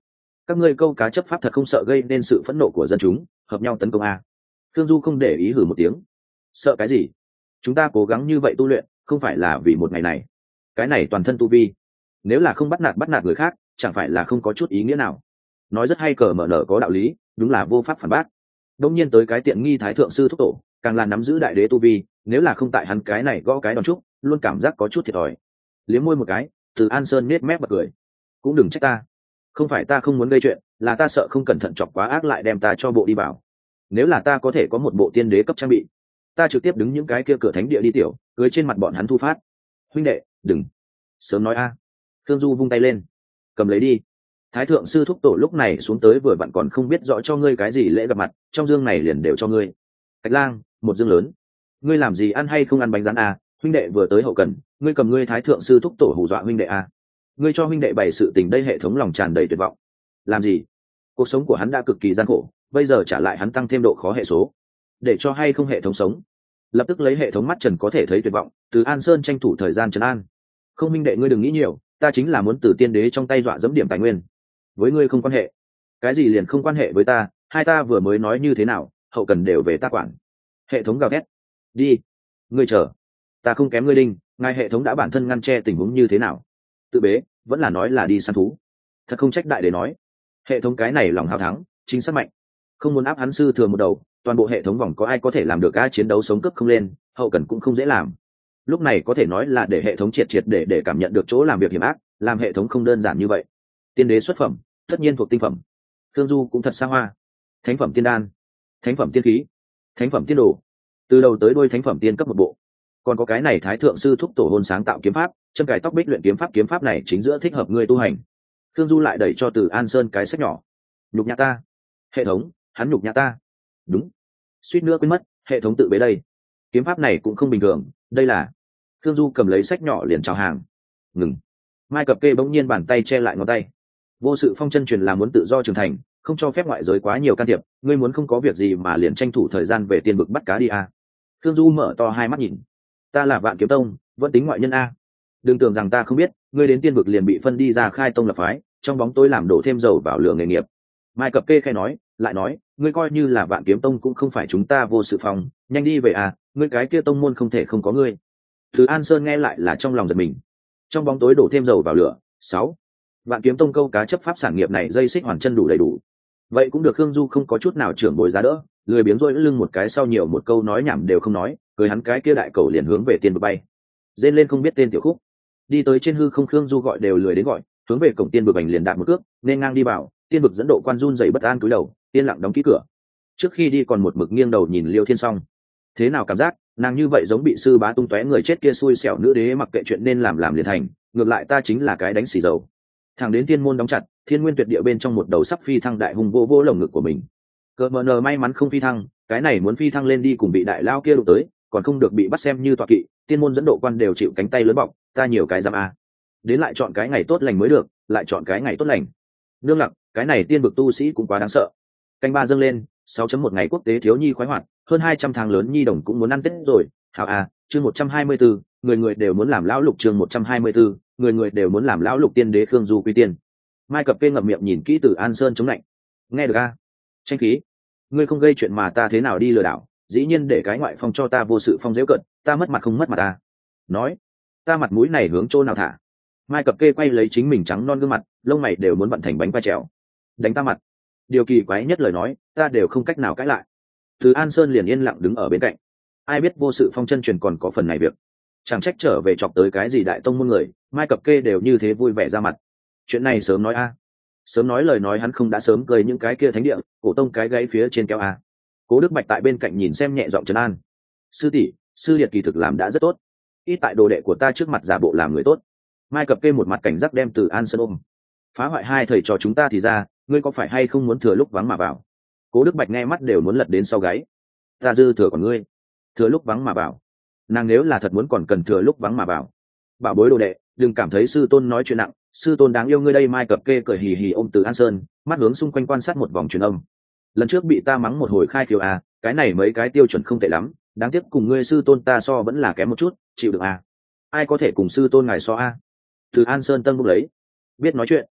các ngươi câu cá chấp pháp thật không sợ gây nên sự phẫn nộ của dân chúng, hợp nhau tấn công a. Thương Du không để ý hử một tiếng. Sợ cái gì? Chúng ta cố gắng như vậy tu luyện không phải là vì một ngày này. Cái này toàn thân tu vi, nếu là không bắt nạt bắt nạt người khác chẳng phải là không có chút ý nghĩa nào. Nói rất hay, cờ mở nở có đạo lý, đúng là vô pháp phản bác. Đông nhiên tới cái tiện nghi thái thượng sư thúc tổ càng là nắm giữ đại đế tu vi, nếu là không tại hắn cái này gõ cái đòn trúc luôn cảm giác có chút thiệt thòi. Liếm môi một cái, Từ An Sơn nết mép bật cười. Cũng đừng trách ta, không phải ta không muốn gây chuyện, là ta sợ không cẩn thận chọc quá ác lại đem ta cho bộ đi vào. Nếu là ta có thể có một bộ tiên đế cấp trang bị, ta trực tiếp đứng những cái kia cửa thánh địa đi tiểu cưới trên mặt bọn hắn thu phát. Huynh đệ đừng sớm nói a. À. Thương Du vung tay lên, cầm lấy đi. Thái thượng sư thúc tổ lúc này xuống tới vừa vặn còn không biết rõ cho ngươi cái gì lễ gặp mặt, trong dương này liền đều cho ngươi. Thạch Lang, một dương lớn. Ngươi làm gì ăn hay không ăn bánh rán à? Huynh đệ vừa tới hậu cần, ngươi cầm ngươi thái thượng sư thúc tổ hù dọa huynh đệ à? Ngươi cho huynh đệ bày sự tình đây, hệ thống lòng tràn đầy tuyệt vọng. Làm gì? Cuộc sống của hắn đã cực kỳ gian khổ, bây giờ trả lại hắn tăng thêm độ khó hệ số, để cho hay không hệ thống sống. Lập tức lấy hệ thống mắt trần có thể thấy tuyệt vọng, Từ An Sơn tranh thủ thời gian trấn an. Không huynh đệ, ngươi đừng nghĩ nhiều, ta chính là muốn từ tiên đế trong tay dọa dẫm điểm tài nguyên, với ngươi không quan hệ. Cái gì liền không quan hệ với ta, hai ta vừa mới nói như thế nào, hậu cần đều về ta quản. Hệ thống gào thét. Đi. Ngươi chờ, ta không kém ngươi đinh, ngài hệ thống đã bản thân ngăn che tình huống như thế nào. Tự bế, vẫn là nói là đi săn thú. Thật không trách đại để nói. Hệ thống cái này lòng hào thắng, chính xác mạnh. Không muốn áp hắn sư thừa một đầu, toàn bộ hệ thống vòng có ai có thể làm được a, chiến đấu sống cướp không lên, hậu cần cũng không dễ làm. Lúc này có thể nói là để hệ thống triệt triệt để để cảm nhận được chỗ làm việc hiểm ác, làm hệ thống không đơn giản như vậy. Tiên đế xuất phẩm, tất nhiên thuộc tinh phẩm. Thương Du cũng thật xa hoa. Thánh phẩm tiên đan, thánh phẩm tiên khí, thánh phẩm tiên đồ, từ đầu tới đuôi thánh phẩm tiên cấp một bộ. Còn có cái này thái thượng sư thúc tổ hôn sáng tạo kiếm pháp, chân cải tóc bích luyện kiếm pháp, kiếm pháp này chính giữa thích hợp ngươi tu hành. Thương Du lại đẩy cho Từ An Sơn cái sách nhỏ. Nhục nhã ta. Hệ thống, hắn nhục nhã ta. Đúng. Suýt nữa quên mất, hệ thống tự bế đây. Kiếm pháp này cũng không bình thường, đây là. Thương Du cầm lấy sách nhỏ liền chào hàng. Ngừng. Mai Cập Kê bỗng nhiên bàn tay che lại ngón tay. Vô sự phong chân truyền là muốn tự do trưởng thành, không cho phép ngoại giới quá nhiều can thiệp, ngươi muốn không có việc gì mà liền tranh thủ thời gian về tiên vực bắt cá đi a. Thương Du mở to hai mắt nhìn. Ta là Vạn Kiếm Tông, vẫn tính ngoại nhân a. Đừng tưởng rằng ta không biết, ngươi đến tiên vực liền bị phân đi ra khai tông lập phái, trong bóng tối làm đổ thêm dầu vào lửa nghề nghiệp. Mai Cập Kê khai nói, lại nói, ngươi coi như là Vạn Kiếm Tông cũng không phải chúng ta vô sự phòng, nhanh đi về à, ngươi cái kia tông môn không thể không có ngươi. Từ An Sơn nghe lại là trong lòng giật mình. Trong bóng tối đổ thêm dầu vào lửa. Sáu. Vạn Kiếm Tông câu cá chấp pháp sản nghiệp này dây xích hoàn chân đủ đầy đủ. Vậy cũng được. Khương Du không có chút nào trưởng bồi giá đỡ, lười biếng rỗi lưng một cái, sau nhiều một câu nói nhảm đều không nói, cười hắn cái kia đại cầu liền hướng về tiên vực bay. Dên lên không biết tên tiểu khúc. Đi tới trên hư không, Khương Du gọi đều lười đến gọi, hướng về cổng tiên vực ảnh liền đạp một cước, nên ngang đi vào. Tiên vực dẫn độ quan run rẩy bất an cúi đầu, yên lặng đóng kỹ cửa. Trước khi đi còn một mực nghiêng đầu nhìn Liêu Thiên Song. Thế nào cảm giác nàng như vậy giống bị sư bá tung tóe người chết kia xui xẻo nữ đế, mặc kệ chuyện nên làm làm liền thành, ngược lại ta chính là cái đánh xì dầu. Thẳng đến thiên môn đóng chặt, thiên nguyên tuyệt địa bên trong một đầu sắp phi thăng đại hùng vô vô lồng ngực của mình. Cờ mờ nờ may mắn không phi thăng, cái này muốn phi thăng lên đi cùng bị đại lao kia đụng tới, còn không được bị bắt xem như tọa kỵ, tiên môn dẫn độ quan đều chịu cánh tay lớn bọc, ta nhiều cái giam a. Đến lại chọn cái ngày tốt lành mới được, lại chọn cái ngày tốt lành. Nương lặng, cái này tiên vực tu sĩ cũng quá đáng sợ. Canh ba dâng lên, sáu chấm một ngày quốc tế thiếu nhi khoái hoạt, hơn hai trăm tháng lớn nhi đồng cũng muốn ăn Tết rồi. Hảo a, chương một trăm hai mươi tư, người người đều muốn làm lão lục, chương một trăm hai mươi tư, người người đều muốn làm lão lục. Tiên đế Khương Du quy tiên. Mai Cập Kê ngậm miệng nhìn kỹ Từ An Sơn chống lạnh. Nghe được a? Tranh khí. Ngươi không gây chuyện mà ta thế nào đi lừa đảo, dĩ nhiên để cái ngoại phong cho ta vô sự phong dễu cận, ta mất mặt không mất mặt ta. Nói, ta mặt mũi này hướng chỗ nào thả? Mai Cập Kê quay lấy chính mình trắng non gương mặt, lông mày đều muốn vận thành bánh vai trèo. Đánh ta mặt. Điều kỳ quái nhất lời nói, ta đều không cách nào cãi lại. Từ An Sơn liền yên lặng đứng ở bên cạnh. Ai biết vô sự phong chân truyền còn có phần này việc, chẳng trách trở về chọc tới cái gì đại tông môn người, Mai Cập Kê đều như thế vui vẻ ra mặt. Chuyện này sớm nói a. Sớm nói lời nói hắn không đã sớm cười những cái kia thánh địa, cổ tông cái gáy phía trên kéo a. Cố Đức Bạch tại bên cạnh nhìn xem nhẹ giọng trấn an. Sư tỷ, sư điệt kỳ thực làm đã rất tốt. Ít tại đồ đệ của ta trước mặt giả bộ làm người tốt. Mai Cập Kê một mặt cảnh giác đem Từ An Sơn ôm. Phá hoại hai thầy trò chúng ta thì ra, ngươi có phải hay không muốn thừa lúc vắng mà vào? Cố Đức Bạch nghe mắt đều muốn lật đến sau gáy. Ta dư thừa còn ngươi, thừa lúc vắng mà vào. Nàng nếu là thật muốn còn cần thừa lúc vắng mà vào. Bảo bối đồ đệ, đừng cảm thấy sư tôn nói chuyện nặng, sư tôn đáng yêu ngươi đây. Mai Cập Kê cười hì hì ôm Từ An Sơn, mắt hướng xung quanh quan sát một vòng truyền âm. Lần trước bị ta mắng một hồi khai khiếu à, cái này mấy cái tiêu chuẩn không tệ lắm, đáng tiếc cùng ngươi sư tôn ta so vẫn là kém một chút, chịu được à? Ai có thể cùng sư tôn ngài so a? Từ An Sơn tân bốc lấy, biết nói chuyện.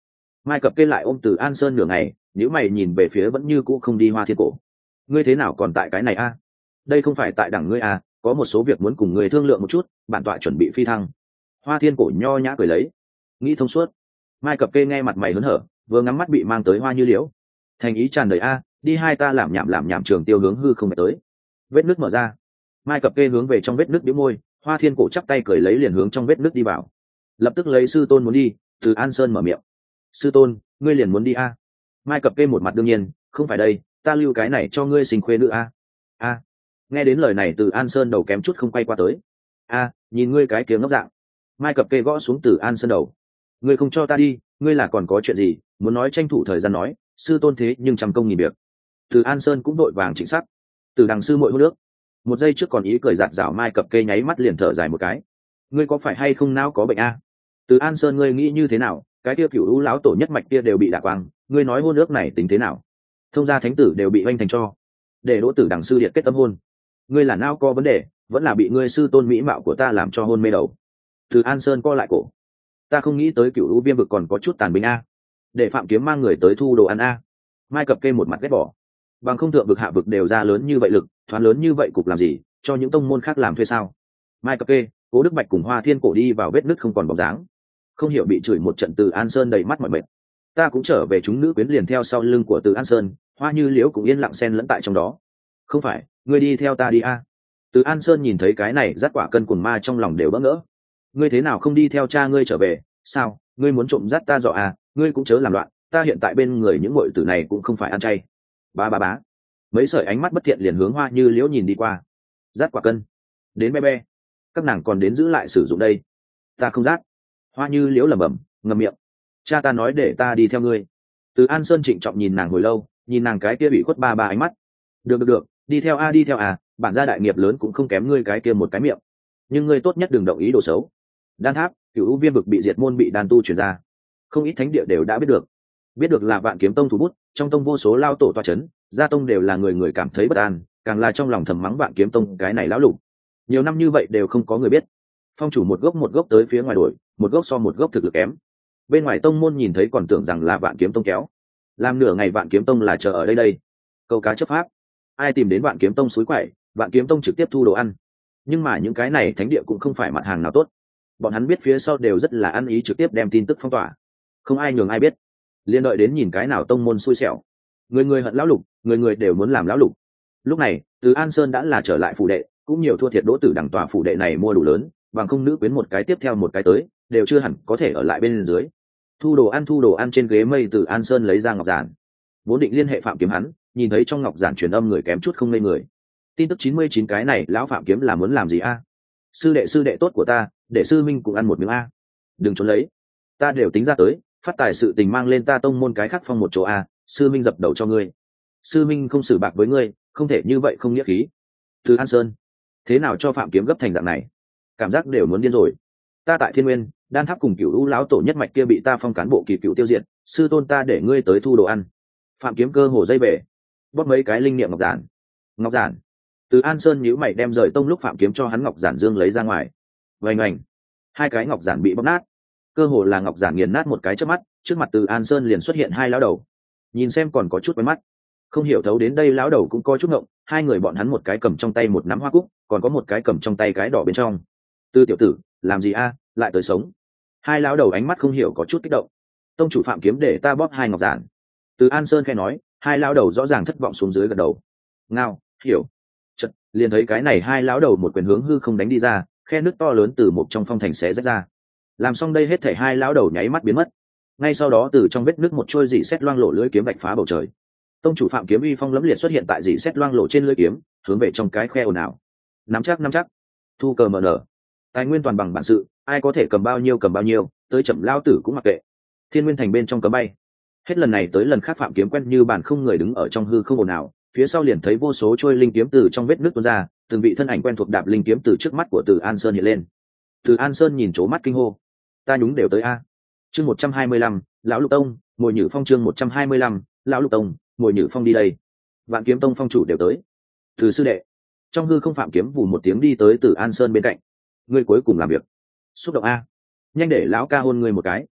Mai Cập Kê lại ôm Từ An Sơn nửa ngày, nếu mày nhìn về phía vẫn như cũ không đi Hoa Thiên Cổ. Ngươi thế nào còn tại cái này a? Đây không phải tại đẳng ngươi à, có một số việc muốn cùng ngươi thương lượng một chút, bản tọa chuẩn bị phi thăng. Hoa Thiên Cổ nho nhã cười lấy, nghĩ thông suốt. Mai Cập Kê nghe mặt mày hớn hở, vừa ngắm mắt bị mang tới Hoa Như Liễu, thành ý tràn đầy a, đi hai ta làm nhảm làm nhảm trường tiêu hướng hư không phải tới. Vết nước mở ra, Mai Cập Kê hướng về trong vết nước bĩu môi, Hoa Thiên Cổ chắp tay cười lấy liền hướng trong vết nước đi vào. Lập tức lấy sư tôn muốn đi, Từ An Sơn mở miệng. Sư tôn, ngươi liền muốn đi a? Mai Cập Kê một mặt đương nhiên, không phải đây, ta lưu cái này cho ngươi sinh khuê nữ a. A. Nghe đến lời này Từ An Sơn đầu kém chút không quay qua tới. A, nhìn ngươi cái kiếm ngốc dạng. Mai Cập Kê gõ xuống Từ An Sơn đầu. Ngươi không cho ta đi, ngươi là còn có chuyện gì, muốn nói tranh thủ thời gian nói, sư tôn thế nhưng trăm công nghìn việc. Từ An Sơn cũng đội vàng chỉnh sắc. Từ đằng sư muội hôn nước. Một giây trước còn ý cười giạt rảo Mai Cập Kê nháy mắt liền thở dài một cái. Ngươi có phải hay không não có bệnh a? Từ An Sơn ngươi nghĩ như thế nào, cái kia cửu u lão tổ nhất mạch kia đều bị đả quang, ngươi nói hôn ước này tính thế nào? Thông gia thánh tử đều bị oanh thành cho, để đỗ tử đằng sư liệt kết tâm hôn. Ngươi là não có vấn đề, vẫn là bị ngươi sư tôn mỹ mạo của ta làm cho hôn mê đầu. Từ An Sơn co lại cổ. Ta không nghĩ tới cửu u viêm vực còn có chút tàn binh a. Để Phạm Kiếm mang người tới thu đồ ăn a. Mai Cập Kê một mặt ghét bỏ. Bằng không thượng vực hạ vực đều ra lớn như vậy lực, thoáng lớn như vậy cục làm gì, cho những tông môn khác làm thuê sao? Mai Cập Kê, Cố Đức Bạch cùng Hoa Thiên Cổ đi vào vết nứt không còn bóng dáng. Không hiểu bị chửi một trận Từ An Sơn đầy mắt mỏi mệt. Ta cũng trở về, chúng nữ quyến liền theo sau lưng của Từ An Sơn, Hoa Như Liễu cũng yên lặng xen lẫn tại trong đó. Không phải, ngươi đi theo ta đi a. Từ An Sơn nhìn thấy cái này dắt quả cân cuồng ma trong lòng đều bỡ ngỡ. Ngươi thế nào không đi theo cha ngươi trở về? Sao, ngươi muốn trộm dắt ta dọ à? Ngươi cũng chớ làm loạn, ta hiện tại bên người những muội tử này cũng không phải ăn chay. Ba ba bá. Mấy sợi ánh mắt bất thiện liền hướng Hoa Như Liễu nhìn đi qua. Dắt quả cân, đến be be, các nàng còn đến giữ lại sử dụng đây. Ta không dắt. Hoa Như Liễu lẩm bẩm, ngậm miệng. Cha ta nói để ta đi theo ngươi. Từ An Sơn trịnh trọng nhìn nàng hồi lâu, nhìn nàng cái kia bị khuất ba ba ánh mắt. Được được được, đi theo a đi theo à, bản gia đại nghiệp lớn cũng không kém ngươi cái kia một cái miệng. Nhưng ngươi tốt nhất đừng động ý đồ xấu. Đan tháp, cửu u viêm vực bị diệt môn bị đan tu truyền ra, không ít thánh địa đều đã biết được. Biết được là Vạn Kiếm Tông thủ bút, trong tông vô số lao tổ toa chấn, gia tông đều là người người cảm thấy bất an, càng là trong lòng thầm mắng Vạn Kiếm Tông cái này lão lục. Nhiều năm như vậy đều không có người biết. Phong chủ một gốc một gốc tới phía ngoài đổi, một gốc so một gốc thực lực kém. Bên ngoài tông môn nhìn thấy còn tưởng rằng là Vạn Kiếm Tông kéo. Làm nửa ngày Vạn Kiếm Tông là chờ ở đây đây. Câu cá chấp pháp. Ai tìm đến Vạn Kiếm Tông suối quậy, Vạn Kiếm Tông trực tiếp thu đồ ăn. Nhưng mà những cái này thánh địa cũng không phải mặt hàng nào tốt. Bọn hắn biết phía sau đều rất là ăn ý trực tiếp đem tin tức phong tỏa. Không ai nhường ai biết. Liên đợi đến nhìn cái nào tông môn xui xẻo. Người người hận lão lục, người người đều muốn làm lão lục. Lúc này, Từ An Sơn đã là trở lại phủ đệ, cũng nhiều thua thiệt đỗ tử đằng tòa phủ đệ này mua đủ lớn, bằng không nữ quyến một cái tiếp theo một cái tới, đều chưa hẳn có thể ở lại bên dưới. Thu đồ ăn thu đồ ăn trên ghế mây Từ An Sơn lấy ra ngọc giản. Vốn định liên hệ Phạm Kiếm hắn, nhìn thấy trong ngọc giản truyền âm người kém chút không ngây người. Tin tức chín mươi chín cái này lão Phạm Kiếm là muốn làm gì a? Sư đệ sư đệ tốt của ta, để sư minh cũng ăn một miếng a. Đừng trốn lấy, ta đều tính ra tới, phát tài sự tình mang lên ta tông môn cái khác phong một chỗ a, sư minh dập đầu cho ngươi. Sư minh không xử bạc với ngươi, không thể như vậy không nghĩa khí. Từ An Sơn, thế nào cho Phạm Kiếm gấp thành dạng này? Cảm giác đều muốn điên rồi. Ta tại Thiên Nguyên, Đan Tháp cùng Cửu U lão tổ nhất mạch kia bị ta phong cán bộ kỳ cựu tiêu diệt, sư tôn ta để ngươi tới thu đồ ăn. Phạm Kiếm cơ hồ dây bể, bóp mấy cái linh niệm ngọc giản. Ngọc giản. Từ An Sơn nhíu mày đem rời tông lúc Phạm Kiếm cho hắn ngọc giản dương lấy ra ngoài. Vành ảnh, hai cái ngọc giản bị bóp nát, cơ hồ là ngọc giản nghiền nát một cái chớp mắt, trước mặt Từ An Sơn liền xuất hiện hai lão đầu. Nhìn xem còn có chút quen mắt, không hiểu thấu đến đây lão đầu cũng có chút ngộng, hai người bọn hắn một cái cầm trong tay một nắm hoa cúc, còn có một cái cầm trong tay cái đỏ bên trong. Tư tiểu tử, làm gì a, lại tới sống? Hai lão đầu ánh mắt không hiểu có chút kích động. Tông chủ Phạm Kiếm để ta bóp hai ngọc giản. Từ An Sơn khẽ nói, hai lão đầu rõ ràng thất vọng xuống dưới gật đầu. Ngao, hiểu. Chợt, liền thấy cái này hai lão đầu một quyền hướng hư không đánh đi ra, khe nước to lớn từ một trong phong thành xé rách ra. Làm xong đây hết thảy hai lão đầu nháy mắt biến mất. Ngay sau đó từ trong vết nước một trôi dị xét loang lổ lưỡi kiếm vạch phá bầu trời. Tông chủ Phạm Kiếm uy phong lẫm liệt xuất hiện tại dị xét loang lổ trên lưỡi kiếm, hướng về trong cái khe ồn ào. Nắm chắc nắm chắc. Thu cờ mở nở. Tài nguyên toàn bằng bản sự, ai có thể cầm bao nhiêu cầm bao nhiêu, tới chậm lao tử cũng mặc kệ. Thiên Nguyên thành bên trong cấm bay. Hết lần này tới lần khác Phạm Kiếm quen như bàn không người đứng ở trong hư không ồn ào, phía sau liền thấy vô số trôi linh kiếm từ trong vết nước tuôn ra, từng vị thân ảnh quen thuộc đạp linh kiếm từ trước mắt của Từ An Sơn hiện lên. Từ An Sơn nhìn trố mắt kinh hô, ta nhúng đều tới a. Chương một trăm hai mươi lăm, lão Lục Tông, Mồi Nhử Phong chương một trăm hai mươi lăm, lão Lục Tông, Mồi Nhử Phong đi đây. Vạn Kiếm Tông phong chủ đều tới. Từ sư đệ. Trong hư không Phạm Kiếm vù một tiếng đi tới Từ An Sơn bên cạnh. Ngươi cuối cùng làm việc. Xúc động a. Nhanh để lão ca hôn ngươi một cái.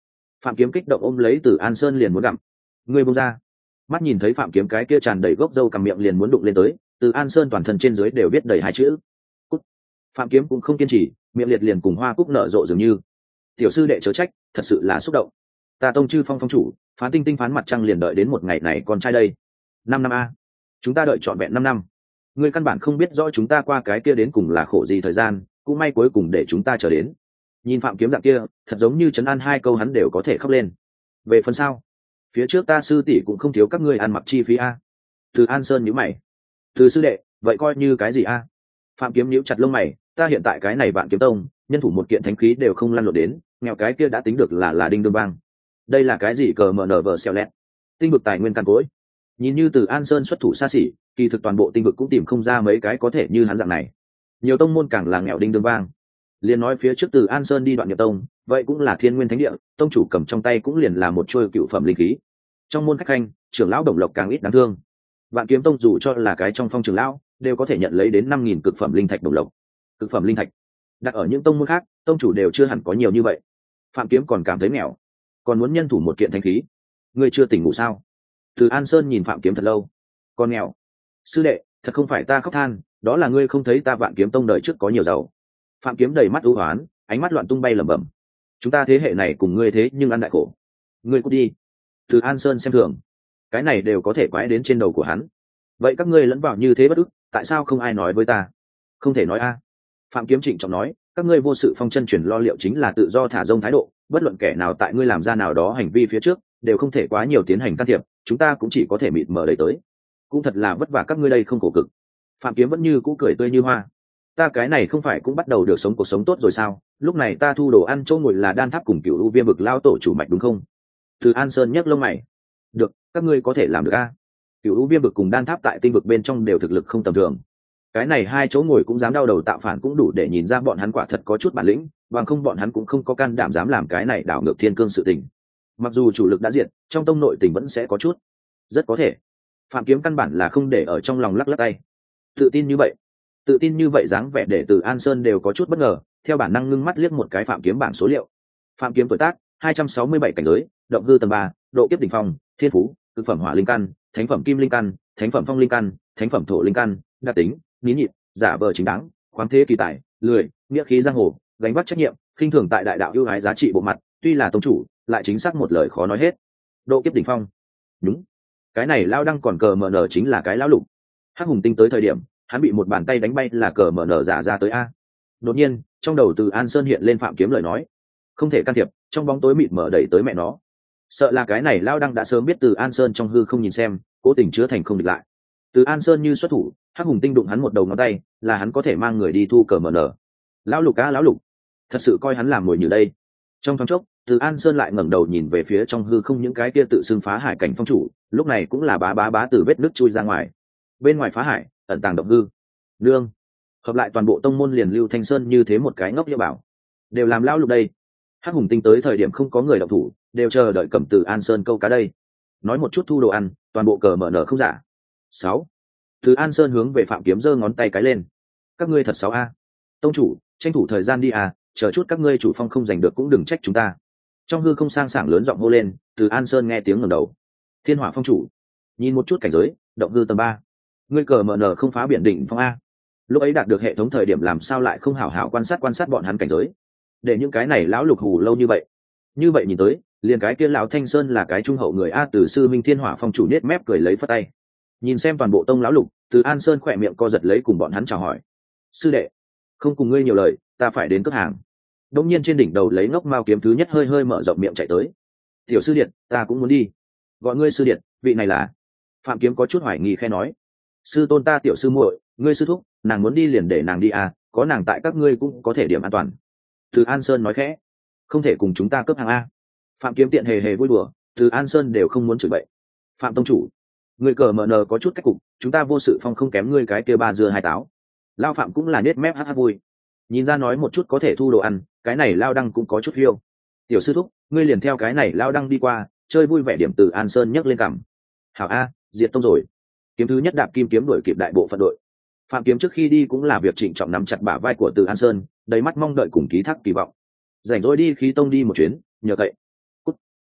Phạm Kiếm kích động ôm lấy Từ An Sơn liền muốn gặm. Ngươi buông ra. Mắt nhìn thấy Phạm Kiếm cái kia tràn đầy gốc râu cằm miệng liền muốn đụng lên tới, Từ An Sơn toàn thân trên dưới đều viết đầy hai chữ cút. Phạm Kiếm cũng không kiên trì, miệng liệt liền cùng hoa cúc nở rộ dường như. Tiểu sư đệ chớ trách, thật sự là xúc động. Ta tông chư phong phong chủ, phán tinh tinh phán mặt trăng liền đợi đến một ngày này con trai đây. Năm năm a, chúng ta đợi trọn vẹn năm năm. Ngươi căn bản không biết rõ chúng ta qua cái kia đến cùng là khổ gì thời gian, cũng may cuối cùng để chúng ta chờ đến. Nhìn Phạm Kiếm dạng kia, thật giống như trấn an hai câu hắn đều có thể khóc lên. Về phần sau, phía trước ta sư tỷ cũng không thiếu các ngươi ăn mặc chi phí a. Từ An Sơn nhíu mày. Từ sư đệ, vậy coi như cái gì a? Phạm Kiếm nhíu chặt lông mày, ta hiện tại cái này Vạn Kiếm Tông, nhân thủ một kiện thánh khí đều không lăn lộn đến, nghèo cái kia đã tính được là là đinh đương bang. Đây là cái gì cờ mờ nở vờ xèo lẹt? Tinh vực tài nguyên căn cối. Nhìn như Từ An Sơn xuất thủ xa xỉ, kỳ thực toàn bộ tinh vực cũng tìm không ra mấy cái có thể như hắn dạng này. Nhiều tông môn càng là nghèo đinh đương bang. Liền nói phía trước Từ An Sơn đi Đoạn Nghiệp Tông, vậy cũng là Thiên Nguyên Thánh Địa, tông chủ cầm trong tay cũng liền là một chuôi cựu phẩm linh khí. Trong môn khách khanh, trưởng lão Đồng Lộc càng ít đáng thương. Vạn Kiếm Tông dù cho là cái trong phong trưởng lão, đều có thể nhận lấy đến năm nghìn cực phẩm linh thạch Đồng Lộc. Cực phẩm linh thạch đặt ở những tông môn khác, tông chủ đều chưa hẳn có nhiều như vậy. Phạm Kiếm còn cảm thấy nghèo, còn muốn nhân thủ một kiện thánh khí. Ngươi chưa tỉnh ngủ sao? Từ An Sơn nhìn Phạm Kiếm thật lâu. Con nghèo. Sư đệ, thật không phải ta khóc than, đó là ngươi không thấy ta Vạn Kiếm Tông đời trước có nhiều giàu. Phạm Kiếm đầy mắt ưu hoán, ánh mắt loạn tung bay lẩm bẩm. Chúng ta thế hệ này cùng ngươi thế nhưng ăn đại khổ. Ngươi cút đi. Từ An Sơn xem thường. Cái này đều có thể quái đến trên đầu của hắn. Vậy các ngươi lẫn vào như thế bất ức, tại sao không ai nói với ta? Không thể nói a. Phạm Kiếm trịnh trọng nói, các ngươi vô sự phong chân chuyển lo liệu chính là tự do thả rông thái độ, bất luận kẻ nào tại ngươi làm ra nào đó hành vi phía trước, đều không thể quá nhiều tiến hành can thiệp, chúng ta cũng chỉ có thể mịt mờ đẩy tới. Cũng thật là vất vả các ngươi đây không khổ cực. Phạm Kiếm vẫn như cũ cười tươi như hoa. Ta cái này không phải cũng bắt đầu được sống cuộc sống tốt rồi sao? Lúc này ta thu đồ ăn chỗ ngồi là Đan Tháp cùng Cửu U Viêm vực lao tổ chủ mạch đúng không? Từ An Sơn nhấc lông mày. Được, các ngươi có thể làm được a. Cửu U Viêm vực cùng Đan Tháp tại tinh vực bên trong đều thực lực không tầm thường. Cái này hai chỗ ngồi cũng dám đau đầu tạo phản cũng đủ để nhìn ra bọn hắn quả thật có chút bản lĩnh, bằng không bọn hắn cũng không có can đảm dám làm cái này đảo ngược thiên cương sự tình. Mặc dù chủ lực đã diệt, trong tông nội tình vẫn sẽ có chút. Rất có thể. Phạm Kiếm căn bản là không để ở trong lòng, lắc lắc tay. Tự tin như vậy, tự tin như vậy dáng vẻ để Từ An Sơn đều có chút bất ngờ, theo bản năng ngưng mắt liếc một cái Phạm Kiếm bảng số liệu. Phạm Kiếm tuổi tác hai trăm sáu mươi bảy cảnh giới, động hư tầng ba, độ kiếp đỉnh phong, thiên phú, cực phẩm hỏa linh căn, thánh phẩm kim linh căn, thánh phẩm phong linh căn, thánh phẩm thổ linh căn, đặc tính, nín nhịn, giả vờ chính đáng, khoáng thế kỳ tài, lười, nghĩa khí giang hồ, gánh vác trách nhiệm, khinh thường tại đại đạo ưu ái giá trị bộ mặt, tuy là tông chủ, lại chính xác một lời khó nói hết. Độ kiếp đỉnh phong. Đúng. Cái này lao đăng còn cờ mở nở chính là cái lão lục. Hắc Hùng Tinh tới thời điểm, hắn bị một bàn tay đánh bay là cờ mở nở giả ra tới a. Đột nhiên, trong đầu Từ An Sơn hiện lên Phạm Kiếm lời nói, không thể can thiệp, trong bóng tối mịt mở đẩy tới mẹ nó. Sợ là cái này lao đăng đã sớm biết Từ An Sơn trong hư không nhìn xem, cố tình chứa thành không địch lại. Từ An Sơn như xuất thủ, Hắc Hùng Tinh đụng hắn một đầu ngón tay, là hắn có thể mang người đi thu cờ mở nở. Lão lục á lão lục, thật sự coi hắn làm mồi nhử đây. Trong thoáng chốc, Từ An Sơn lại ngẩng đầu nhìn về phía trong hư không những cái kia tự xưng phá hải cảnh phong chủ, lúc này cũng là bá bá bá từ vết nước chui ra ngoài. Bên ngoài phá hải, ẩn tàng động hư. Nương, hợp lại toàn bộ tông môn liền Lưu Thanh Sơn như thế một cái ngốc như bảo, đều làm lão lục đây. Hắc Hùng Tinh tới thời điểm không có người động thủ, đều chờ đợi cầm Từ An Sơn câu cá đây. Nói một chút thu đồ ăn, toàn bộ cờ mở nở không giả. Sáu. Từ An Sơn hướng về Phạm Kiếm giơ ngón tay cái lên. Các ngươi thật xấu a. Tông chủ, tranh thủ thời gian đi à, chờ chút các ngươi chủ phong không giành được cũng đừng trách chúng ta. Trong hư không sang sảng lớn giọng hô lên, Từ An Sơn nghe tiếng ngẩng đầu. Thiên Hỏa phong chủ, nhìn một chút cảnh giới, động hư tầng ba. Ngươi cờ mở nở không phá biển đỉnh phong a. Lúc ấy đạt được hệ thống thời điểm làm sao lại không hảo hảo quan sát quan sát bọn hắn cảnh giới. Để những cái này lão lục hù lâu như vậy. Như vậy nhìn tới, liền cái kia lão Thanh Sơn là cái trung hậu người a. Từ sư minh Thiên Hỏa phong chủ nết mép cười lấy phất tay. Nhìn xem toàn bộ tông lão lục, Từ An Sơn khỏe miệng co giật lấy cùng bọn hắn chào hỏi. Sư đệ, không cùng ngươi nhiều lời, ta phải đến cướp hàng. Đông nhiên trên đỉnh đầu lấy ngốc mao kiếm thứ nhất hơi hơi mở rộng miệng chạy tới. Tiểu sư điện, ta cũng muốn đi. Gọi ngươi sư điện, vị này là. Phạm Kiếm có chút hoài nghi khe nói. Sư tôn ta tiểu sư muội, ngươi sư thúc, nàng muốn đi liền để nàng đi à, có nàng tại các ngươi cũng có thể điểm an toàn. Từ An Sơn nói khẽ. Không thể cùng chúng ta cướp hàng a. Phạm Kiếm tiện hề hề vui đùa, Từ An Sơn đều không muốn chửi bậy. Phạm tông chủ, người cờ mờ nờ có chút cách cục, chúng ta vô sự phong không kém ngươi cái kia ba dưa hai táo. Lao Phạm cũng là nết mép hát hát vui, nhìn ra nói một chút có thể thu đồ ăn, cái này Lao Đăng cũng có chút phiêu. Tiểu sư thúc, ngươi liền theo cái này Lao Đăng đi qua, chơi vui vẻ điểm. Từ An Sơn nhấc lên cằm. Hảo a, diệt tông rồi. Kiếm thứ nhất đạp kim kiếm đuổi kịp đại bộ phận đội. Phạm Kiếm trước khi đi cũng là việc trịnh trọng nắm chặt bả vai của Từ An Sơn, đầy mắt mong đợi cùng ký thác kỳ vọng. Rảnh rỗi đi khí tông đi một chuyến, nhờ cậy. Cút.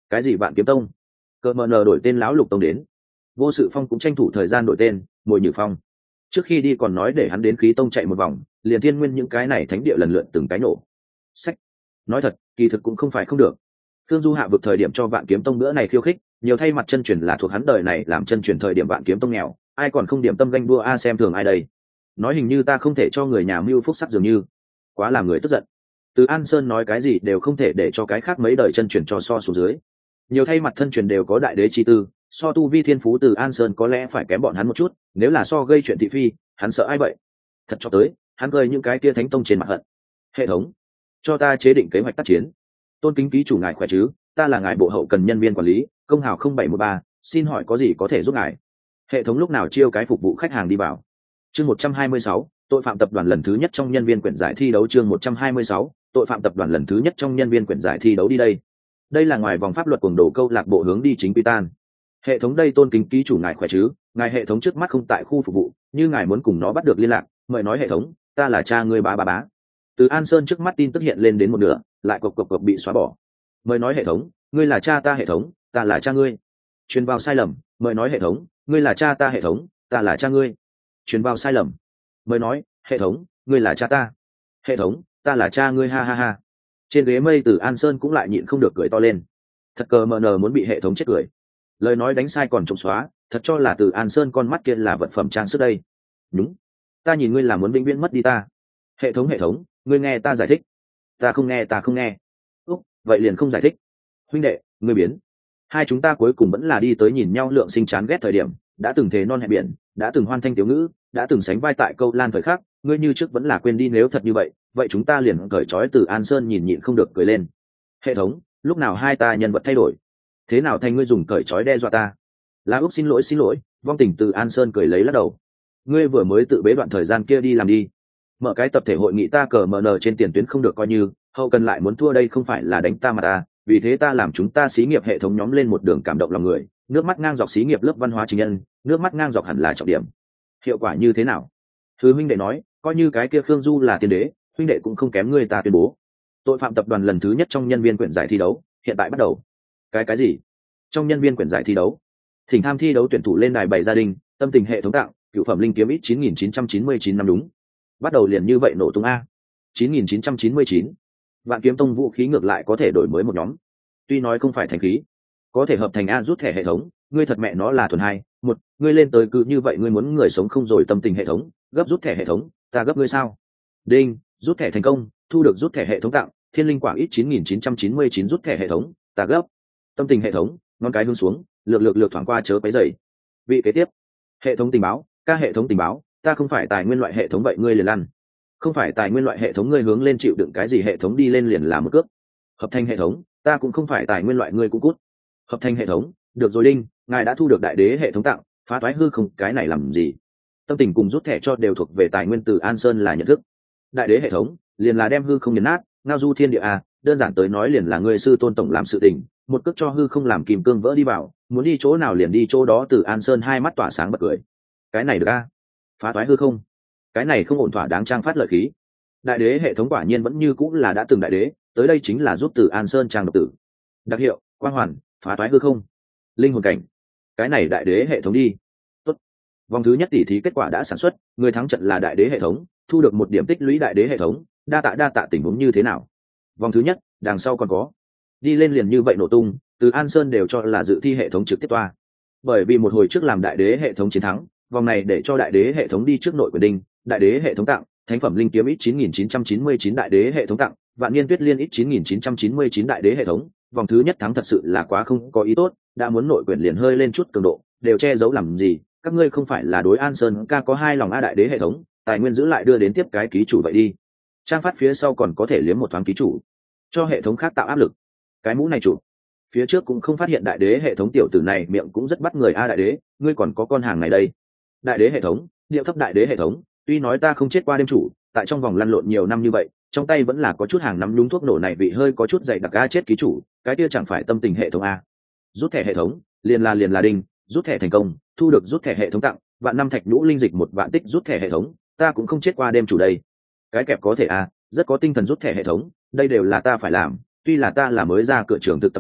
Cái gì Vạn Kiếm Tông? Cờ mờ nờ đổi tên lão Lục Tông đến. Vô Sự Phong cũng tranh thủ thời gian đổi tên, Mồi Nhử Phong. Trước khi đi còn nói để hắn đến Khí Tông chạy một vòng, liền thiên nguyên những cái này thánh địa lần lượt từng cái nổ. Sách. Nói thật, kỳ thực cũng không phải không được. Thương Du hạ vực thời điểm cho Vạn Kiếm Tông bữa này khiêu khích, nhiều thay mặt chân truyền là thuộc hắn đời này làm chân truyền thời điểm Vạn Kiếm Tông nghèo, ai còn không điểm tâm ganh đua a xem thường ai đây. Nói hình như ta không thể cho người nhà mưu phúc sắc dường như, quá làm người tức giận. Từ An Sơn nói cái gì đều không thể để cho cái khác mấy đời chân truyền cho so xuống dưới. Nhiều thay mặt thân truyền đều có đại đế chi tư, so tu vi thiên phú Từ An Sơn có lẽ phải kém bọn hắn một chút, nếu là so gây chuyện thị phi, hắn sợ ai vậy? Thật cho tới, hắn cười những cái kia thánh tông trên mặt hận. Hệ thống, cho ta chế định kế hoạch tác chiến. Tôn kính ký chủ ngài khỏe chứ, ta là ngài bộ hậu cần nhân viên quản lý, công hào không bảy một ba, xin hỏi có gì có thể giúp ngài? Hệ thống lúc nào chiêu cái phục vụ khách hàng đi vào. Chương một trăm hai mươi sáu, tội phạm tập đoàn lần thứ nhất trong nhân viên quyển giải thi đấu. Chương một trăm hai mươi sáu, tội phạm tập đoàn lần thứ nhất trong nhân viên quyển giải thi đấu đi đây. Đây là ngoài vòng pháp luật cuồng đồ câu lạc bộ hướng đi chính quy tan. Hệ thống đây tôn kính ký chủ ngài khỏe chứ, ngài hệ thống trước mắt không tại khu phục vụ, như ngài muốn cùng nó bắt được liên lạc, mời nói hệ thống, ta là cha ngươi bá bá bá. Từ An Sơn trước mắt tin tức hiện lên đến một nửa, lại cộc cộc cộc bị xóa bỏ. Mời nói hệ thống, ngươi là cha ta hệ thống, ta là cha ngươi. Truyền vào sai lầm, mời nói hệ thống, ngươi là cha ta hệ thống, ta là cha ngươi. Truyền vào sai lầm. Mời nói, hệ thống, ngươi là cha ta. Hệ thống, ta là cha ngươi ha ha ha. Trên ghế mây Từ An Sơn cũng lại nhịn không được cười to lên. Thật cờ mờ nờ muốn bị hệ thống chết cười. Lời nói đánh sai còn trông xóa, thật cho là Từ An Sơn con mắt kia là vật phẩm trang sức đây. Đúng, ta nhìn ngươi là muốn vĩnh viễn mất đi ta. Hệ thống hệ thống, ngươi nghe ta giải thích. Ta không nghe ta không nghe. Úc, vậy liền không giải thích. Huynh đệ, ngươi biến. Hai chúng ta cuối cùng vẫn là đi tới nhìn nhau lượng sinh chán ghét thời điểm, đã từng thế non hẹn biển, đã từng hoan thanh tiểu ngữ, đã từng sánh vai tại câu lan thời khắc, ngươi như trước vẫn là quên đi. Nếu thật như vậy, vậy chúng ta liền cởi trói. Từ An Sơn nhìn nhịn không được cười lên. Hệ thống, lúc nào hai ta nhân vật thay đổi? Thế nào thành ngươi dùng cởi trói đe dọa ta? La Úc xin lỗi xin lỗi, vong tình. Từ An Sơn cười lấy lắc đầu. Ngươi vừa mới tự bế đoạn thời gian kia đi làm đi. Mở cái tập thể hội nghị ta cờ mờ nờ trên tiền tuyến không được coi như, hậu cần lại muốn thua đây không phải là đánh ta mà ta, vì thế ta làm chúng ta xí nghiệp hệ thống nhóm lên một đường cảm động lòng người, nước mắt ngang dọc xí nghiệp lớp văn hóa chính nhân, nước mắt ngang dọc hẳn là trọng điểm. Hiệu quả như thế nào? Thứ huynh đệ nói, coi như cái kia Khương Du là tiên đế, huynh đệ cũng không kém ngươi ta tuyên bố. Tội phạm tập đoàn lần thứ nhất trong nhân viên quyển giải thi đấu, hiện tại bắt đầu. Cái cái gì? Trong nhân viên quyển giải thi đấu, thỉnh tham thi đấu tuyển thủ lên đài bày gia đình, tâm tình hệ thống tặng, cựu phẩm linh kiếm ít chín nghìn chín trăm chín mươi chín năm đúng. Bắt đầu liền như vậy nổ tung a. chín nghìn chín trăm chín mươi chín. Vạn Kiếm Tông vũ khí ngược lại có thể đổi mới một nhóm. Tuy nói không phải thành khí, có thể hợp thành a rút thẻ hệ thống, ngươi thật mẹ nó là thuần hai, một, ngươi lên tới cứ như vậy ngươi muốn người sống không rồi tâm tình hệ thống, gấp rút thẻ hệ thống, ta gấp ngươi sao? Đinh, rút thẻ thành công, thu được rút thẻ hệ thống tặng, thiên linh quả ít chín nghìn chín trăm chín mươi chín rút thẻ hệ thống, ta gấp. Tâm tình hệ thống, ngón cái hướng xuống, lược lược lược thoáng qua chớ quấy rầy. Vị kế tiếp, hệ thống tình báo, ca hệ thống tình báo, ta không phải tài nguyên loại hệ thống vậy ngươi liền lăn. Không phải tài nguyên loại hệ thống ngươi hướng lên chịu đựng cái gì hệ thống đi lên liền làm một cước. Hợp thành hệ thống, ta cũng không phải tài nguyên loại ngươi cũng cút. Hợp thành hệ thống, được rồi đinh, ngài đã thu được đại đế hệ thống tặng, phá toái hư không, cái này làm gì? Tâm tình cùng rút thẻ cho đều thuộc về tài nguyên. Từ An Sơn là nhận thức. Đại đế hệ thống, liền là đem hư không nhấn nát, ngao du thiên địa a, đơn giản tới nói liền là ngươi sư tôn tổng làm sự tình, một cước cho hư không làm kìm cương vỡ đi vào, muốn đi chỗ nào liền đi chỗ đó. Từ An Sơn hai mắt tỏa sáng bật cười. Cái này được a? Phá toái hư không, cái này không ổn thỏa đáng trang phát lợi khí. Đại đế hệ thống quả nhiên vẫn như cũng là đã từng đại đế, tới đây chính là giúp Từ An Sơn trang độc tử. Đặc hiệu, quang hoàn, phá toái hư không, linh hồn cảnh, cái này đại đế hệ thống đi. Tốt. Vòng thứ nhất tỷ thí kết quả đã sản xuất, người thắng trận là đại đế hệ thống, thu được một điểm tích lũy. Đại đế hệ thống, đa tạ đa tạ. Tình huống như thế nào? Vòng thứ nhất, đằng sau còn có. Đi lên liền như vậy nổ tung, Từ An Sơn đều cho là dự thi hệ thống trực tiếp toa. Bởi vì một hồi trước làm đại đế hệ thống chiến thắng, vòng này để cho đại đế hệ thống đi trước nội quyền đinh, đại đế hệ thống tặng, thánh phẩm linh kiếm ít chín nghìn chín trăm chín mươi chín đại đế hệ thống tặng, vạn niên tuyết liên ít chín nghìn chín trăm chín mươi chín đại đế hệ thống. Vòng thứ nhất thắng thật sự là quá không có ý tốt, đã muốn nội quyền liền hơi lên chút cường độ, đều che giấu làm gì, các ngươi không phải là đối An Sơn ca có hai lòng a. Đại đế hệ thống, tài nguyên giữ lại đưa đến tiếp cái ký chủ vậy đi. Trang phát phía sau còn có thể liếm một thoáng ký chủ, cho hệ thống khác tạo áp lực. Cái mũ này chủ, phía trước cũng không phát hiện đại đế hệ thống tiểu tử này miệng cũng rất bắt người a. Đại đế, ngươi còn có con hàng này đây. Đại đế hệ thống, điệu thấp. Đại đế hệ thống, tuy nói ta không chết qua đêm chủ, tại trong vòng lăn lộn nhiều năm như vậy, trong tay vẫn là có chút hàng nắm nhúng thuốc nổ này vị hơi có chút dày đặc a. Chết ký chủ, cái kia chẳng phải tâm tình hệ thống a. Rút thẻ hệ thống, liền là liền là đinh, rút thẻ thành công, thu được rút thẻ hệ thống tặng, vạn năm thạch nhũ linh dịch một vạn tích. Rút thẻ hệ thống, ta cũng không chết qua đêm chủ đây. Cái kẹp có thể a, rất có tinh thần. Rút thẻ hệ thống, đây đều là ta phải làm, tuy là ta là mới ra cửa trường thực tập sinh,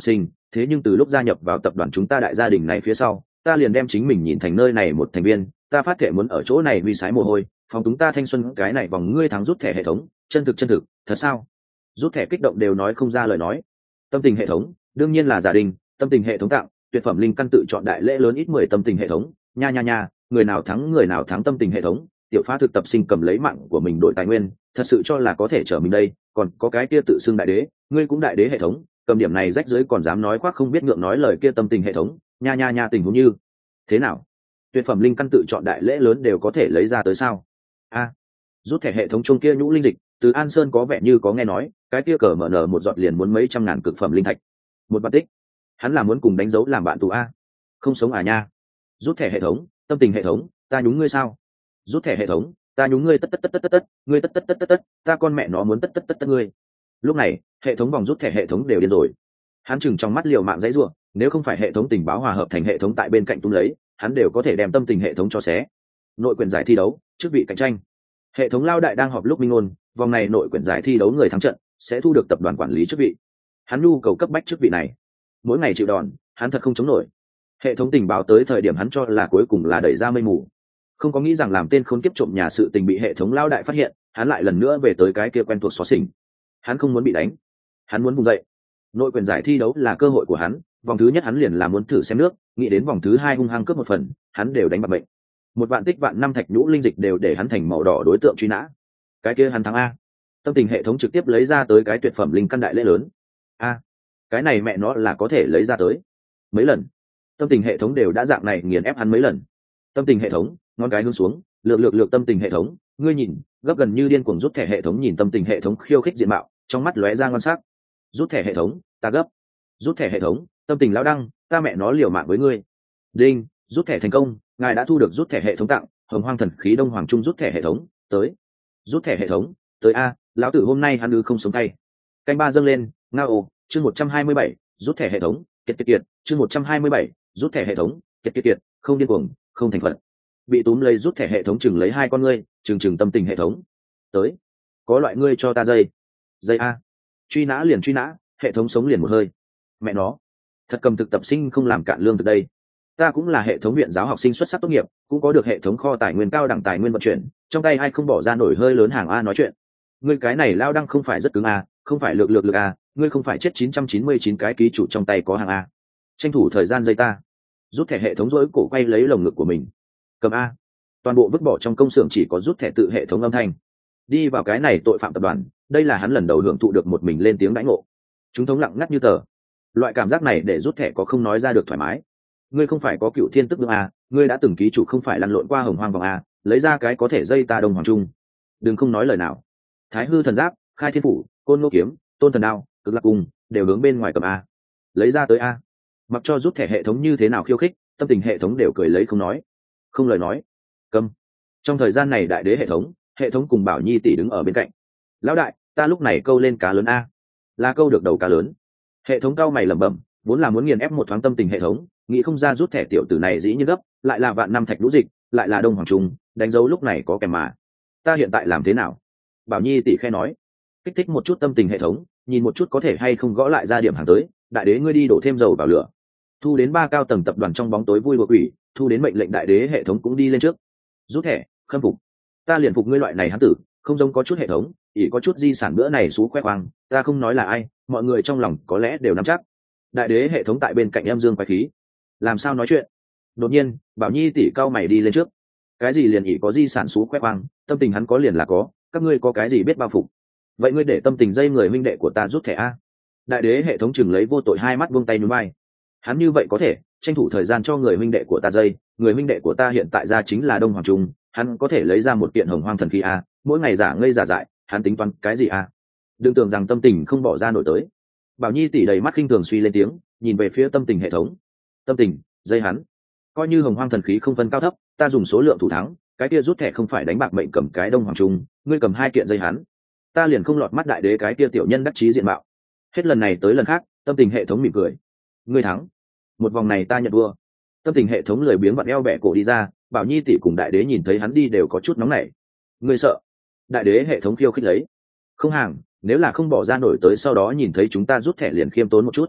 thế nhưng từ lúc gia nhập vào tập đoàn chúng ta đại gia đình này phía sau ta liền đem chính mình nhìn thành nơi này một thành viên, ta phát thể muốn ở chỗ này vì sái mồ hôi phòng chúng ta thanh xuân cái này vòng ngươi thắng rút thẻ hệ thống, chân thực chân thực thật sao? Rút thẻ kích động đều nói không ra lời nói. Tâm tình hệ thống đương nhiên là giả đình, tâm tình hệ thống tặng tuyệt phẩm linh căn tự chọn đại lễ lớn ít mười tâm tình hệ thống, nha nha nha, người nào thắng người nào thắng tâm tình hệ thống, tiểu phá thực tập sinh cầm lấy mạng của mình đổi tài nguyên, thật sự cho là có thể trở mình đây, còn có cái kia tự xưng đại đế, ngươi cũng đại đế hệ thống, cầm điểm này rách dưới còn dám nói khoác không biết ngượng nói lời kia tâm tình hệ thống, nha nha nha tình huống như thế nào? Tuyệt phẩm linh căn tự chọn đại lễ lớn đều có thể lấy ra tới sao? A, rút thẻ hệ thống chung kia nhũ linh dịch, từ An Sơn có vẻ như có nghe nói, cái kia cờ mở nở một giọt liền muốn mấy trăm ngàn cực phẩm linh thạch. Một bát tích, hắn là muốn cùng đánh dấu làm bạn tù a? Không sống à nha. Rút thẻ hệ thống, tâm tình hệ thống, ta nhúng ngươi sao? Rút thẻ hệ thống, ta nhúng ngươi tất tất tất tất tất tất, ngươi tất tất tất tất tất, ta con mẹ nó muốn tất tất tất tất ngươi. Lúc này, hệ thống vòng rút thẻ hệ thống đều điên rồi. Hắn chừng trong mắt liều mạng dãy rủa, nếu không phải hệ thống tình báo hòa hợp thành hệ thống tại bên cạnh tung lấy, hắn đều có thể đem tâm tình hệ thống cho xé. Nội quyền giải thi đấu, chức vị cạnh tranh. Hệ thống lao đại đang họp lúc minh ngôn, vòng này nội quyền giải thi đấu người thắng trận sẽ thu được tập đoàn quản lý chức vị. Hắn nhu cầu cấp bách chức vị này, mỗi ngày chịu đòn, hắn thật không chống nổi. Hệ thống tình báo tới thời điểm hắn cho là cuối cùng là đẩy ra mây mù, không có nghĩ rằng làm tên khốn kiếp trộm nhà sự tình bị hệ thống lao đại phát hiện, hắn lại lần nữa về tới cái kia quen thuộc xóa xỉnh. Hắn không muốn bị đánh, hắn muốn vùng dậy. Nội quyền giải thi đấu là cơ hội của hắn, vòng thứ nhất hắn liền là muốn thử xem nước, nghĩ đến vòng thứ hai hung hăng cướp một phần, hắn đều đánh bạc bệnh. Một vạn tích vạn năm thạch nhũ linh dịch đều để hắn thành màu đỏ đối tượng truy nã. Cái kia hắn thắng a. Tâm tình hệ thống trực tiếp lấy ra tới cái tuyệt phẩm linh căn đại lễ lớn. A, cái này mẹ nó là có thể lấy ra tới mấy lần. Tâm tình hệ thống đều đã dạng này nghiền ép hắn mấy lần. Tâm tình hệ thống ngón cái hướng xuống, lược lược lược tâm tình hệ thống, ngươi nhìn, gấp gần như điên cuồng rút thẻ hệ thống nhìn tâm tình hệ thống khiêu khích diện mạo, trong mắt lóe ra ngon sắc. Rút thẻ hệ thống, ta gấp. Rút thẻ hệ thống, tâm tình lão đăng, ta mẹ nó liều mạng với ngươi. Đinh, rút thẻ thành công, ngài đã thu được rút thẻ hệ thống tặng, hồng hoang thần khí đông hoàng trung rút thẻ hệ thống, tới. Rút thẻ hệ thống, tới a, lão tử hôm nay hắn ư không sống tay. Canh ba dâng lên, ngao, chương một trăm hai mươi bảy, rút thẻ hệ thống, kiệt kiệt kiệt, chương một trăm hai mươi bảy, rút thẻ hệ thống, kiệt kiệt kiệt, không điên cuồng, không thành phận. Bị túm lấy rút thẻ hệ thống chừng lấy hai con ngươi, chừng chừng tâm tình hệ thống. Tới, có loại ngươi cho ta dây. Dây a. Truy nã liền truy nã, hệ thống sống liền một hơi. Mẹ nó, thật cầm thực tập sinh không làm cạn lương từ đây. Ta cũng là hệ thống viện giáo học sinh xuất sắc tốt nghiệp, cũng có được hệ thống kho tài nguyên cao đẳng tài nguyên vận chuyển, trong tay ai không bỏ ra nổi hơi lớn hàng a nói chuyện. Ngươi cái này lao đăng không phải rất cứng a, không phải lược lược lược a, ngươi không phải chết chín trăm chín mươi chín cái ký chủ trong tay có hàng a. Tranh thủ thời gian dây ta. Rút thẻ hệ thống rỗi cổ quay lấy lồng ngực của mình. Cầm a. Toàn bộ vứt bỏ trong công xưởng chỉ có rút thẻ tự hệ thống âm thanh. Đi vào cái này tội phạm tập đoàn, đây là hắn lần đầu hưởng thụ được một mình lên tiếng đãi ngộ. Chúng thống lặng ngắt như tờ. Loại cảm giác này để rút thẻ có không nói ra được thoải mái. Ngươi không phải có cựu thiên tức vương a, ngươi đã từng ký chủ không phải lăn lộn qua hồng hoang vòng a, lấy ra cái có thể dây ta đông hoàng trung. Đừng không nói lời nào. Thái hư thần giáp, khai thiên phủ, côn ngô kiếm, tôn thần đao, cực lạc cung đều hướng bên ngoài cầm a. Lấy ra tới a. Mặc cho rút thẻ hệ thống như thế nào khiêu khích, tâm tình hệ thống đều cười lấy không nói, không lời nói. Cầm. Trong thời gian này đại đế hệ thống, hệ thống cùng Bảo Nhi tỷ đứng ở bên cạnh. Lão đại, ta lúc này câu lên cá lớn a. Là câu được đầu cá lớn. Hệ thống cao mày lẩm bẩm, vốn là muốn nghiền ép một thoáng tâm tình hệ thống, nghĩ không ra rút thẻ tiểu tử này dĩ như gấp, lại là vạn năm thạch lũ dịch, lại là đông hoàng trung, đánh dấu lúc này có kèm mà. Ta hiện tại làm thế nào? Bảo Nhi tỷ khe nói, kích thích một chút tâm tình hệ thống, nhìn một chút có thể hay không gõ lại ra điểm hàng tới. Đại đế ngươi đi đổ thêm dầu vào lửa. Thu đến ba cao tầng tập đoàn trong bóng tối vui đùa quỷ, thu đến mệnh lệnh đại đế hệ thống cũng đi lên trước. Rút thẻ, khâm phục. Ta liền phục ngươi loại này hắn tử, không giống có chút hệ thống, chỉ có chút di sản bữa này xú khoe khoang, ta không nói là ai, mọi người trong lòng có lẽ đều nắm chắc. Đại đế hệ thống tại bên cạnh em dương quái khí, làm sao nói chuyện. Đột nhiên Bảo Nhi tỷ cao mày đi lên trước. Cái gì liền ỷ có di sản xú khoe khoang, tâm tình hắn có liền là có, các ngươi có cái gì biết bao phục. Vậy ngươi để tâm tình dây người huynh đệ của ta rút thẻ a. Đại đế hệ thống chừng lấy vô tội hai mắt buông tay nhún vai. Hắn như vậy có thể tranh thủ thời gian cho người huynh đệ của ta dây, người huynh đệ của ta hiện tại ra chính là đông hoàng trung, hắn có thể lấy ra một kiện hồng hoang thần khí a, mỗi ngày giả ngây giả dại, hắn tính toán cái gì a. Đừng tưởng rằng tâm tình không bỏ ra nổi tới. Bảo Nhi tỷ đầy mắt khinh thường suy lên tiếng, nhìn về phía tâm tình hệ thống. Tâm tình dây hắn, coi như hồng hoang thần khí không phân cao thấp, ta dùng số lượng thủ thắng, cái kia rút thẻ không phải đánh bạc mệnh cầm cái đông hoàng trung, ngươi cầm hai kiện dây hắn, ta liền không lọt mắt đại đế cái kia tiểu nhân đắc chí diện mạo. Hết lần này tới lần khác, tâm tình hệ thống mỉm cười, ngươi thắng, một vòng này ta nhận vua. Tâm tình hệ thống lười biếng vặn eo bẻ cổ đi ra. Bảo Nhi tỷ cùng đại đế nhìn thấy hắn đi đều có chút nóng nảy. Ngươi sợ? Đại đế hệ thống khiêu khích lấy. Không hàng, nếu là không bỏ ra nổi tới sau đó nhìn thấy chúng ta rút thẻ liền khiêm tốn một chút.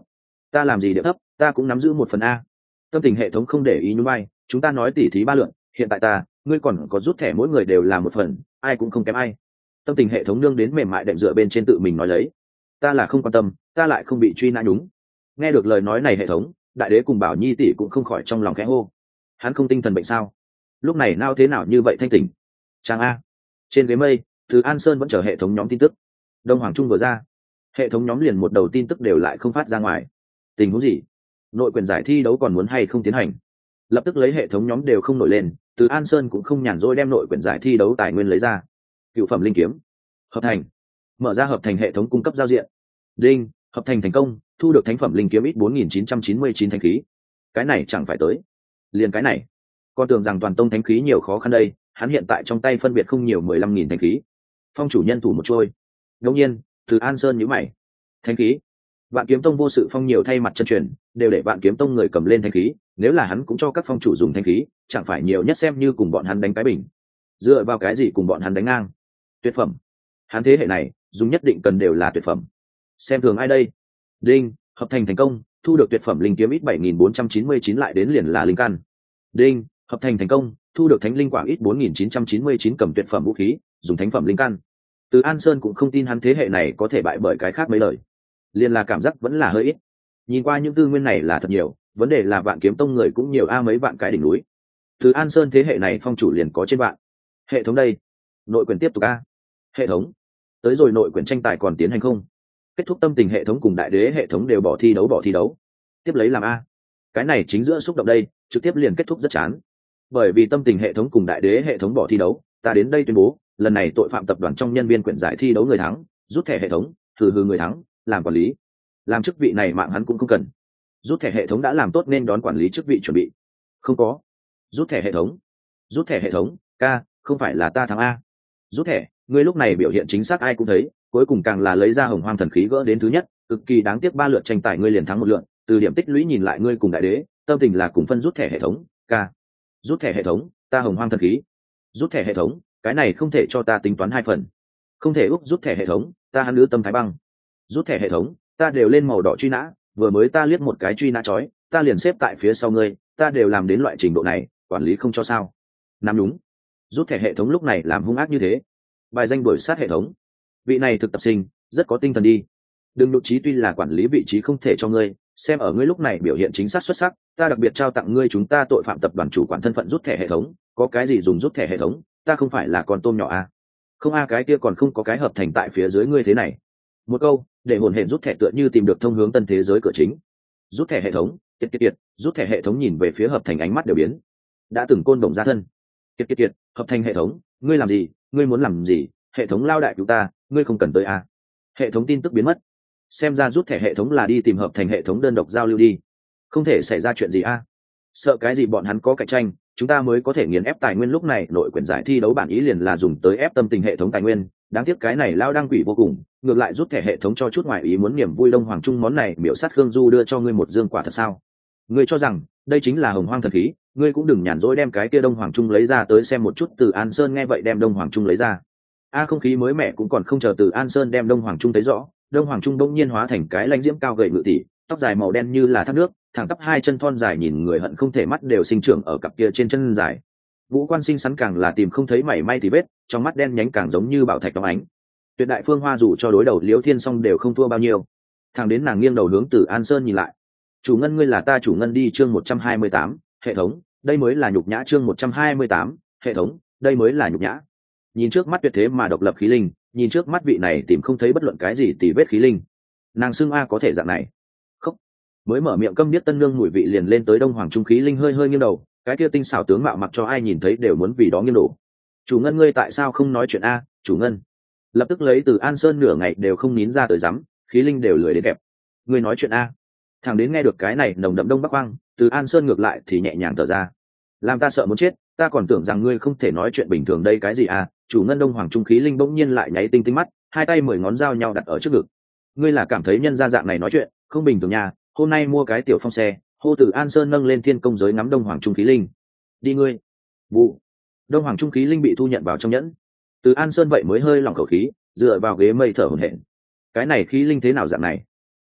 ta làm gì điệu thấp, ta cũng nắm giữ một phần a. Tâm tình hệ thống không để ý nhún vai, chúng ta nói tỉ thí ba lượn, hiện tại ta ngươi còn có rút thẻ, mỗi người đều là một phần, ai cũng không kém ai. Tâm tình hệ thống nương đến mềm mại đệm dựa bên trên tự mình nói lấy, ta là không quan tâm, ta lại không bị truy nã đúng. Nghe được lời nói này hệ thống, đại đế cùng Bảo Nhi tỷ cũng không khỏi trong lòng khẽ hô, hắn không tinh thần bệnh sao? Lúc này nao thế nào như vậy thanh tỉnh? Trang a. Trên ghế mây, từ An Sơn vẫn chờ hệ thống nhóm tin tức. Đông Hoàng Trung vừa ra, hệ thống nhóm liền một đầu tin tức đều lại không phát ra ngoài. Tình huống gì? Nội quyền giải thi đấu còn muốn hay không tiến hành? Lập tức lấy hệ thống nhóm đều không nổi lên, từ An Sơn cũng không nhàn rỗi đem nội quyền giải thi đấu tài nguyên lấy ra. Cựu phẩm linh kiếm hợp thành, mở ra hợp thành hệ thống cung cấp giao diện. Đinh, hợp thành thành công, thu được thánh phẩm linh kiếm ít bốn nghìn chín trăm chín mươi chín thanh khí. Cái này chẳng phải tới, liền cái này. Con tưởng rằng toàn tông thánh khí nhiều khó khăn đây, hắn hiện tại trong tay phân biệt không nhiều mười lăm nghìn thanh khí. Phong chủ nhân thủ một trôi. Ngẫu nhiên, từ An Sơn nhíu mày. Thanh khí? Vạn Kiếm Tông vô sự phong nhiều thay mặt chân truyền, đều để Vạn Kiếm Tông người cầm lên thanh khí, nếu là hắn cũng cho các phong chủ dùng thanh khí, chẳng phải nhiều nhất xem như cùng bọn hắn đánh cái bình. Dựa vào cái gì cùng bọn hắn đánh ngang? Tuyệt phẩm. Hắn thế hệ này, dùng nhất định cần đều là tuyệt phẩm. Xem thường ai đây? Đinh, hợp thành thành công, thu được tuyệt phẩm linh kiếm ít bảy nghìn bốn trăm chín mươi chín lại đến liền là linh căn. Đinh, hợp thành thành công, thu được thánh linh quảng ít bốn nghìn chín trăm chín mươi chín cầm tuyệt phẩm vũ khí, dùng thánh phẩm linh căn. Từ An Sơn cũng không tin hắn thế hệ này có thể bại bởi cái khác mấy lời, liền là cảm giác vẫn là hơi ít. Nhìn qua những tư nguyên này là thật nhiều, vấn đề là Vạn Kiếm Tông người cũng nhiều a, mấy vạn cái đỉnh núi. Từ An Sơn thế hệ này phong chủ liền có trên vạn. Hệ thống đây, nội quyền tiếp tục a. Hệ thống, tới rồi nội quyền tranh tài còn tiến hành không? Kết thúc tâm tình hệ thống cùng đại đế hệ thống đều bỏ thi đấu bỏ thi đấu. Tiếp lấy làm a. Cái này chính giữa xúc động đây, trực tiếp liền kết thúc rất chán. Bởi vì tâm tình hệ thống cùng đại đế hệ thống bỏ thi đấu, ta đến đây tuyên bố, lần này tội phạm tập đoàn trong nhân viên quyển giải thi đấu người thắng, rút thẻ hệ thống, thử hư người thắng, làm quản lý. Làm chức vị này mạng hắn cũng không cần. Rút thẻ hệ thống đã làm tốt nên đón quản lý chức vị chuẩn bị. Không có. Rút thẻ hệ thống. Rút thẻ hệ thống, ca, không phải là ta thắng a. Rút thẻ, ngươi lúc này biểu hiện chính xác ai cũng thấy, cuối cùng càng là lấy ra hồng hoang thần khí gỡ đến thứ nhất, cực kỳ đáng tiếc ba lượt tranh tài ngươi liền thắng một lượt, từ điểm tích lũy nhìn lại ngươi cùng đại đế, tâm tình là cùng phân rút thẻ hệ thống, ca. Rút thẻ hệ thống, ta hồng hoang thần khí. Rút thẻ hệ thống, cái này không thể cho ta tính toán hai phần. Không thể úp rút thẻ hệ thống, ta hắn nữ tâm thái băng. Rút thẻ hệ thống, ta đều lên màu đỏ truy nã, vừa mới ta liếc một cái truy nã chói, ta liền xếp tại phía sau ngươi, ta đều làm đến loại trình độ này, quản lý không cho sao? Nắm đúng. Rút thẻ hệ thống lúc này làm hung ác như thế. Bài danh đuổi sát hệ thống. Vị này thực tập sinh, rất có tinh thần đi. Đừng nội trí tuy là quản lý vị trí không thể cho ngươi, xem ở ngươi lúc này biểu hiện chính xác xuất sắc, ta đặc biệt trao tặng ngươi chúng ta tội phạm tập đoàn chủ quản thân phận rút thẻ hệ thống, có cái gì dùng rút thẻ hệ thống, ta không phải là con tôm nhỏ a. Không a, cái kia còn không có cái hợp thành tại phía dưới ngươi thế này. Một câu, để hồn hển rút thẻ tựa như tìm được thông hướng tân thế giới cửa chính. Rút thẻ hệ thống, kiệt kiệt kiệt, rút thẻ hệ thống nhìn về phía hợp thành ánh mắt đều biến. Đã từng côn đồng ra thân. Kiệt kiệt kiệt, hợp thành hệ thống, ngươi làm gì, ngươi muốn làm gì, hệ thống lao đại cứu ta, ngươi không cần tới a. Hệ thống tin tức biến mất. Xem ra rút thẻ hệ thống là đi tìm hợp thành hệ thống đơn độc giao lưu đi. Không thể xảy ra chuyện gì a. Sợ cái gì, bọn hắn có cạnh tranh, chúng ta mới có thể nghiền ép tài nguyên. Lúc này nội quyển giải thi đấu bản ý liền là dùng tới ép tâm tình hệ thống tài nguyên, đáng tiếc cái này lao đang quỷ vô cùng, ngược lại rút thẻ hệ thống cho chút ngoại ý muốn niềm vui. Đông Hoàng Trung món này miểu sát Khương Du đưa cho ngươi một dương quả thật sao? Ngươi cho rằng đây chính là hồng hoang thần khí, ngươi cũng đừng nhàn rỗi đem cái kia Đông Hoàng Trung lấy ra tới xem một chút. Từ An Sơn nghe vậy đem Đông Hoàng Trung lấy ra. A, không khí mới mẻ cũng còn không chờ Từ An Sơn đem Đông Hoàng Trung thấy rõ, Đông Hoàng Trung đông nhiên hóa thành cái lãnh diễm cao gầy ngự tỷ, tóc dài màu đen như là thác nước, thẳng tắp hai chân thon dài nhìn người hận không thể mắt đều sinh trưởng ở cặp kia trên chân dài. Vũ quan sinh sắn càng là tìm không thấy mảy may thì vết, trong mắt đen nhánh càng giống như bảo thạch đóng ánh. Tuyệt đại phương hoa dù cho đối đầu Liễu Thiên Song đều không thua bao nhiêu. Thằng đến nàng nghiêng đầu hướng Từ An Sơn nhìn lại. Chủ ngân, ngươi là ta chủ ngân đi. Chương một trăm hai mươi tám, hệ thống, đây mới là nhục nhã. Chương một trăm hai mươi tám, hệ thống, đây mới là nhục nhã. Nhìn trước mắt tuyệt thế mà độc lập khí linh, nhìn trước mắt vị này tìm không thấy bất luận cái gì tì vết khí linh, nàng xưng a có thể dạng này. Khóc. Mới mở miệng câm điếc tân nương mùi vị liền lên tới Đông Hoàng Trung khí linh hơi hơi nghiêng đầu, cái kia tinh xảo tướng mạo mặc cho ai nhìn thấy đều muốn vì đó nghiêng đổ. Chủ ngân, ngươi tại sao không nói chuyện a? Chủ ngân. Lập tức lấy Từ An Sơn nửa ngày đều không nín ra tới rắm, khí linh đều lười đến kẹp. Ngươi nói chuyện a? Thằng đến nghe được cái này nồng đậm đông bắc quang, Từ An Sơn ngược lại thì nhẹ nhàng thở ra. Làm ta sợ muốn chết, ta còn tưởng rằng ngươi không thể nói chuyện bình thường đây. Cái gì a? Chủ ngân. Đông Hoàng Trung khí linh bỗng nhiên lại nháy tinh tinh mắt, hai tay mười ngón dao nhau đặt ở trước ngực. Ngươi là cảm thấy nhân gia dạng này nói chuyện không bình thường nha, hôm nay mua cái tiểu phong xe. Hô. Từ An Sơn nâng lên thiên công giới ngắm Đông Hoàng Trung khí linh. Đi ngươi. Vụ. Đông Hoàng Trung khí linh bị thu nhận vào trong nhẫn. Từ An Sơn vậy mới hơi lỏng khẩu khí, dựa vào ghế mây thở hổn hển. Cái này khí linh thế nào dạng này?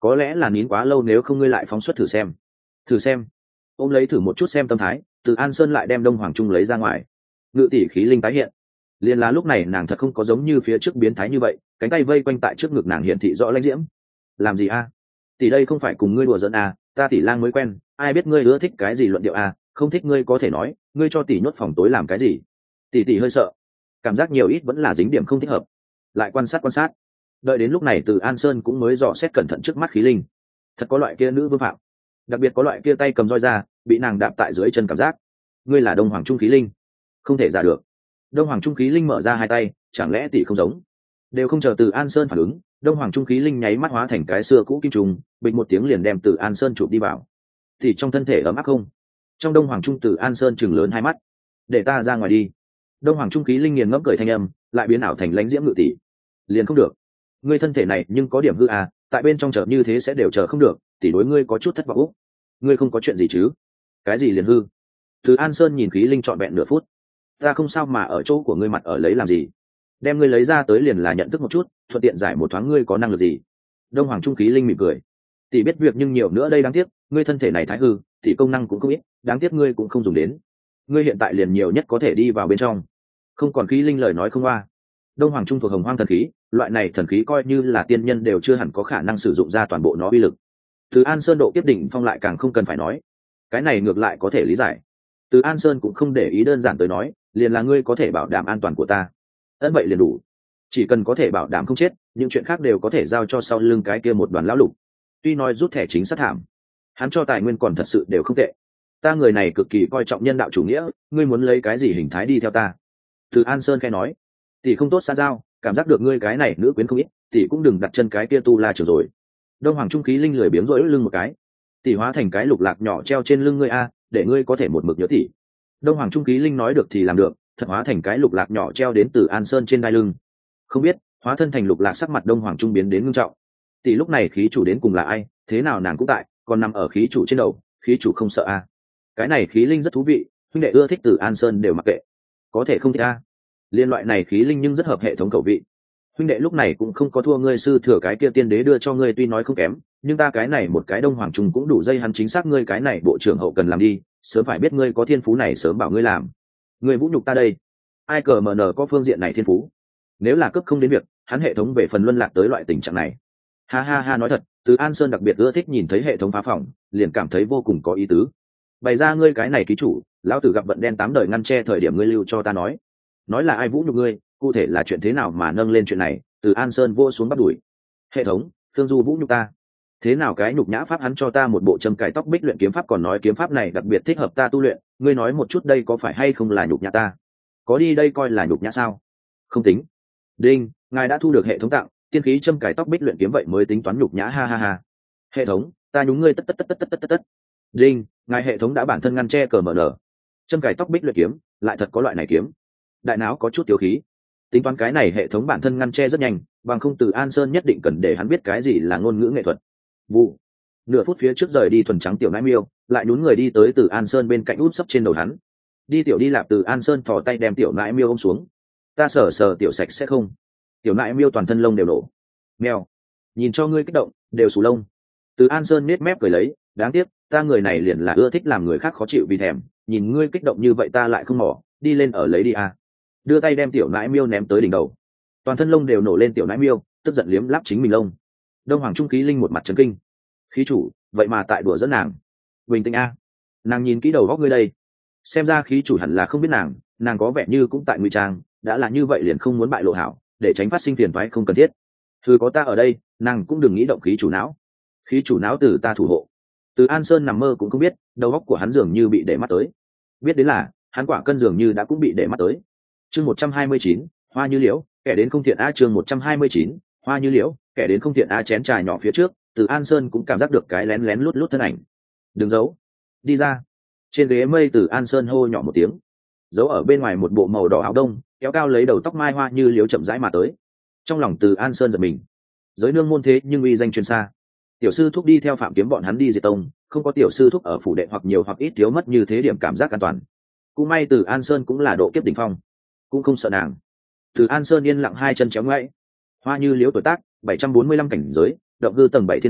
có lẽ là nín quá lâu, nếu không ngươi lại phóng xuất thử xem. Thử xem. Ôm lấy thử một chút xem tâm thái, Từ An Sơn lại đem Đông Hoàng Trung lấy ra ngoài. Ngự tỷ khí linh tái hiện. Liên là lúc này nàng thật không có giống như phía trước biến thái như vậy, cánh tay vây quanh tại trước ngực nàng hiện thị rõ lãnh diễm. Làm gì a? Tỷ đây không phải cùng ngươi đùa giỡn a, ta tỷ lang mới quen, ai biết ngươi ưa thích cái gì luận điệu a, không thích ngươi có thể nói, ngươi cho tỷ nhốt phòng tối làm cái gì? Tỷ tỷ hơi sợ, cảm giác nhiều ít vẫn là dính điểm không thích hợp. Lại quan sát quan sát. Đợi đến lúc này Từ An Sơn cũng mới dò xét cẩn thận trước mắt khí linh. Thật có loại kia nữ vương phạm, đặc biệt có loại kia tay cầm roi ra, bị nàng đạp tại dưới chân cảm giác. Ngươi là Đông Hoàng Trung khí linh, không thể giả được. Đông Hoàng Trung khí linh mở ra hai tay, chẳng lẽ tỷ không giống? Đều không chờ Từ An Sơn phản ứng, Đông Hoàng Trung khí linh nháy mắt hóa thành cái xưa cũ kim trùng, bịch một tiếng liền đem Từ An Sơn chụp đi vào. Thì trong thân thể ấm áp không? Trong Đông Hoàng Trung Từ An Sơn chừng lớn hai mắt. Để ta ra ngoài đi. Đông Hoàng Trung khí linh nghiền ngẫm cười thanh âm, lại biến ảo thành lãnh diễm ngự tỷ. Liền không được. Ngươi thân thể này nhưng có điểm hư à, tại bên trong chờ như thế sẽ đều chờ không được, tỷ đối ngươi có chút thất vọng. Ngươi không có chuyện gì chứ? Cái gì liền hư? Từ An Sơn nhìn khí linh trọn vẹn nửa phút. Ta không sao, mà ở chỗ của ngươi mặt ở lấy làm gì? Đem ngươi lấy ra tới liền là nhận thức một chút, thuận tiện giải một thoáng ngươi có năng lực gì. Đông Hoàng Trung khí linh mỉm cười. Tỷ biết việc nhưng nhiều nữa đây, đáng tiếc ngươi thân thể này thái hư, tỷ công năng cũng không ít, đáng tiếc ngươi cũng không dùng đến. Ngươi hiện tại liền nhiều nhất có thể đi vào bên trong, không còn khí linh lời nói không qua. Đông Hoàng Trung thuộc Hồng Hoang thần khí, loại này thần khí coi như là tiên nhân đều chưa hẳn có khả năng sử dụng ra toàn bộ nó uy lực. Từ An Sơn độ kiếp đỉnh phong lại càng không cần phải nói, cái này ngược lại có thể lý giải. Từ An Sơn cũng không để ý, đơn giản tới nói, liền là ngươi có thể bảo đảm an toàn của ta, ấn vậy liền đủ. Chỉ cần có thể bảo đảm không chết, những chuyện khác đều có thể giao cho sau lưng cái kia một đoàn lão lục. Tuy nói rút thẻ chính sát thảm, hắn cho tài nguyên còn thật sự đều không tệ. Ta người này cực kỳ coi trọng nhân đạo chủ nghĩa, ngươi muốn lấy cái gì hình thái đi theo ta? Từ An Sơn khẽ nói. Tỷ không tốt xa giao, cảm giác được ngươi cái này nữ quyến không ít, tỷ cũng đừng đặt chân cái kia tu la trường rồi. Đông Hoàng Trung khí linh lười biếng rỗi lưng một cái. Tỷ hóa thành cái lục lạc nhỏ treo trên lưng ngươi a, để ngươi có thể một mực nhớ tỷ. Đông Hoàng Trung khí linh nói được thì làm được, thật hóa thành cái lục lạc nhỏ treo đến Từ An Sơn trên đai lưng. Không biết, hóa thân thành lục lạc, sắc mặt Đông Hoàng Trung biến đến ngưng trọng. Tỷ lúc này khí chủ đến cùng là ai, thế nào nàng cũng tại, còn nằm ở khí chủ trên đầu, khí chủ không sợ a. Cái này khí linh rất thú vị, huynh đệ ưa thích Từ An Sơn đều mặc kệ, có thể không thích a. Liên loại này khí linh nhưng rất hợp hệ thống khẩu vị. Huynh đệ lúc này cũng không có thua ngươi sư thừa cái kia tiên đế đưa cho ngươi, tuy nói không kém, nhưng ta cái này một cái Đông Hoàng Trung cũng đủ dây hắn, chính xác ngươi cái này bộ trưởng hậu cần làm đi, sớm phải biết ngươi có thiên phú này sớm bảo ngươi làm. Ngươi vũ nhục ta đây, ai cờ mờ nờ có phương diện này thiên phú, nếu là cấp không đến việc hắn hệ thống về phần luân lạc tới loại tình trạng này. Ha ha ha, nói thật, Từ An Sơn đặc biệt ưa thích nhìn thấy hệ thống phá phỏng, liền cảm thấy vô cùng có ý tứ. Bày ra ngươi cái này ký chủ, lão tử gặp vận đen tám đời ngăn che thời điểm ngươi lưu cho ta nói nói là ai vũ nhục ngươi, cụ thể là chuyện thế nào mà nâng lên chuyện này. Từ An Sơn vô xuống bắt đuổi. Hệ thống, Thương Du vũ nhục ta, thế nào cái nhục nhã pháp? Hắn cho ta một bộ châm cài tóc bích luyện kiếm pháp, còn nói kiếm pháp này đặc biệt thích hợp ta tu luyện, ngươi nói một chút đây có phải hay không là nhục nhã ta? Có đi đây coi là nhục nhã sao? Không tính. Đinh, ngài đã thu được hệ thống tặng tiên khí châm cài tóc bích luyện kiếm, vậy mới tính toán nhục nhã, ha ha ha. Hệ thống, ta nhúng ngươi tất tất tất tất tất tất tất tất. Đinh, ngài hệ thống đã bản thân ngăn che cờ mở nở. Châm cài tóc bích luyện kiếm, lại thật có loại này kiếm. Đại não có chút tiêu khí, tính toán cái này hệ thống bản thân ngăn che rất nhanh, bằng không Từ An Sơn nhất định cần để hắn biết cái gì là ngôn ngữ nghệ thuật. Vụ. Nửa phút phía trước rời đi thuần trắng tiểu nãi miêu, lại nhún người đi tới Từ An Sơn bên cạnh, út sấp trên đầu hắn. Đi tiểu đi lạp. Từ An Sơn thò tay đem tiểu nãi miêu ôm xuống. Ta sờ sờ tiểu sạch sẽ không? Tiểu nãi miêu toàn thân lông đều nổ. Mèo, nhìn cho ngươi kích động, đều sù lông. Từ An Sơn nết mép cười lấy, đáng tiếc, ta người này liền là ưa thích làm người khác khó chịu vì thèm, nhìn ngươi kích động như vậy ta lại không mỏ, đi lên ở lấy đi à. Đưa tay đem tiểu nãi miêu ném tới đỉnh đầu. Toàn thân lông đều nổ lên tiểu nãi miêu, tức giận liếm láp chính mình lông. Đông Hoàng Trung khí linh một mặt chấn kinh. Khí chủ, vậy mà tại đùa dẫn nàng. Bình tĩnh a. Nàng nhìn kỹ đầu góc ngươi đây. Xem ra khí chủ hẳn là không biết nàng, nàng có vẻ như cũng tại ngụy trang, đã là như vậy liền không muốn bại lộ hảo, để tránh phát sinh phiền toái không cần thiết. Thư có ta ở đây, nàng cũng đừng nghĩ động khí chủ não. Khí chủ não từ ta thủ hộ. Từ An Sơn nằm mơ cũng không biết, đầu góc của hắn dường như bị để mắt tới. Biết đến là, hắn quả cân dường như đã cũng bị để mắt tới. Chương một trăm hai mươi chín, hoa như liễu, kẻ đến không thiện a. Chương một trăm hai mươi chín, hoa như liễu, kẻ đến không thiện a. Chén trà nhỏ phía trước, Từ An Sơn cũng cảm giác được cái lén lén lút lút thân ảnh. Đừng giấu, đi ra. Trên ghế mây, Từ An Sơn hô nhỏ một tiếng. Giấu ở bên ngoài một bộ màu đỏ áo đông, kéo cao lấy đầu tóc mai hoa như liễu chậm rãi mà tới. Trong lòng Từ An Sơn giật mình. Giới nương môn thế nhưng uy danh truyền xa. Tiểu sư thúc đi theo Phạm Kiếm bọn hắn đi diệt tông, không có tiểu sư thúc ở phủ đệ hoặc nhiều hoặc ít thiếu mất như thế điểm cảm giác an toàn. Cũng may Từ An Sơn cũng là độ kiếp đỉnh phong, cũng không sợ nàng. Từ An Sơn yên lặng hai chân chéo ngoáy. Hoa như liễu tuổi tác bảy trăm bốn mươi lăm cảnh giới, động hư tầng bảy thiên phú,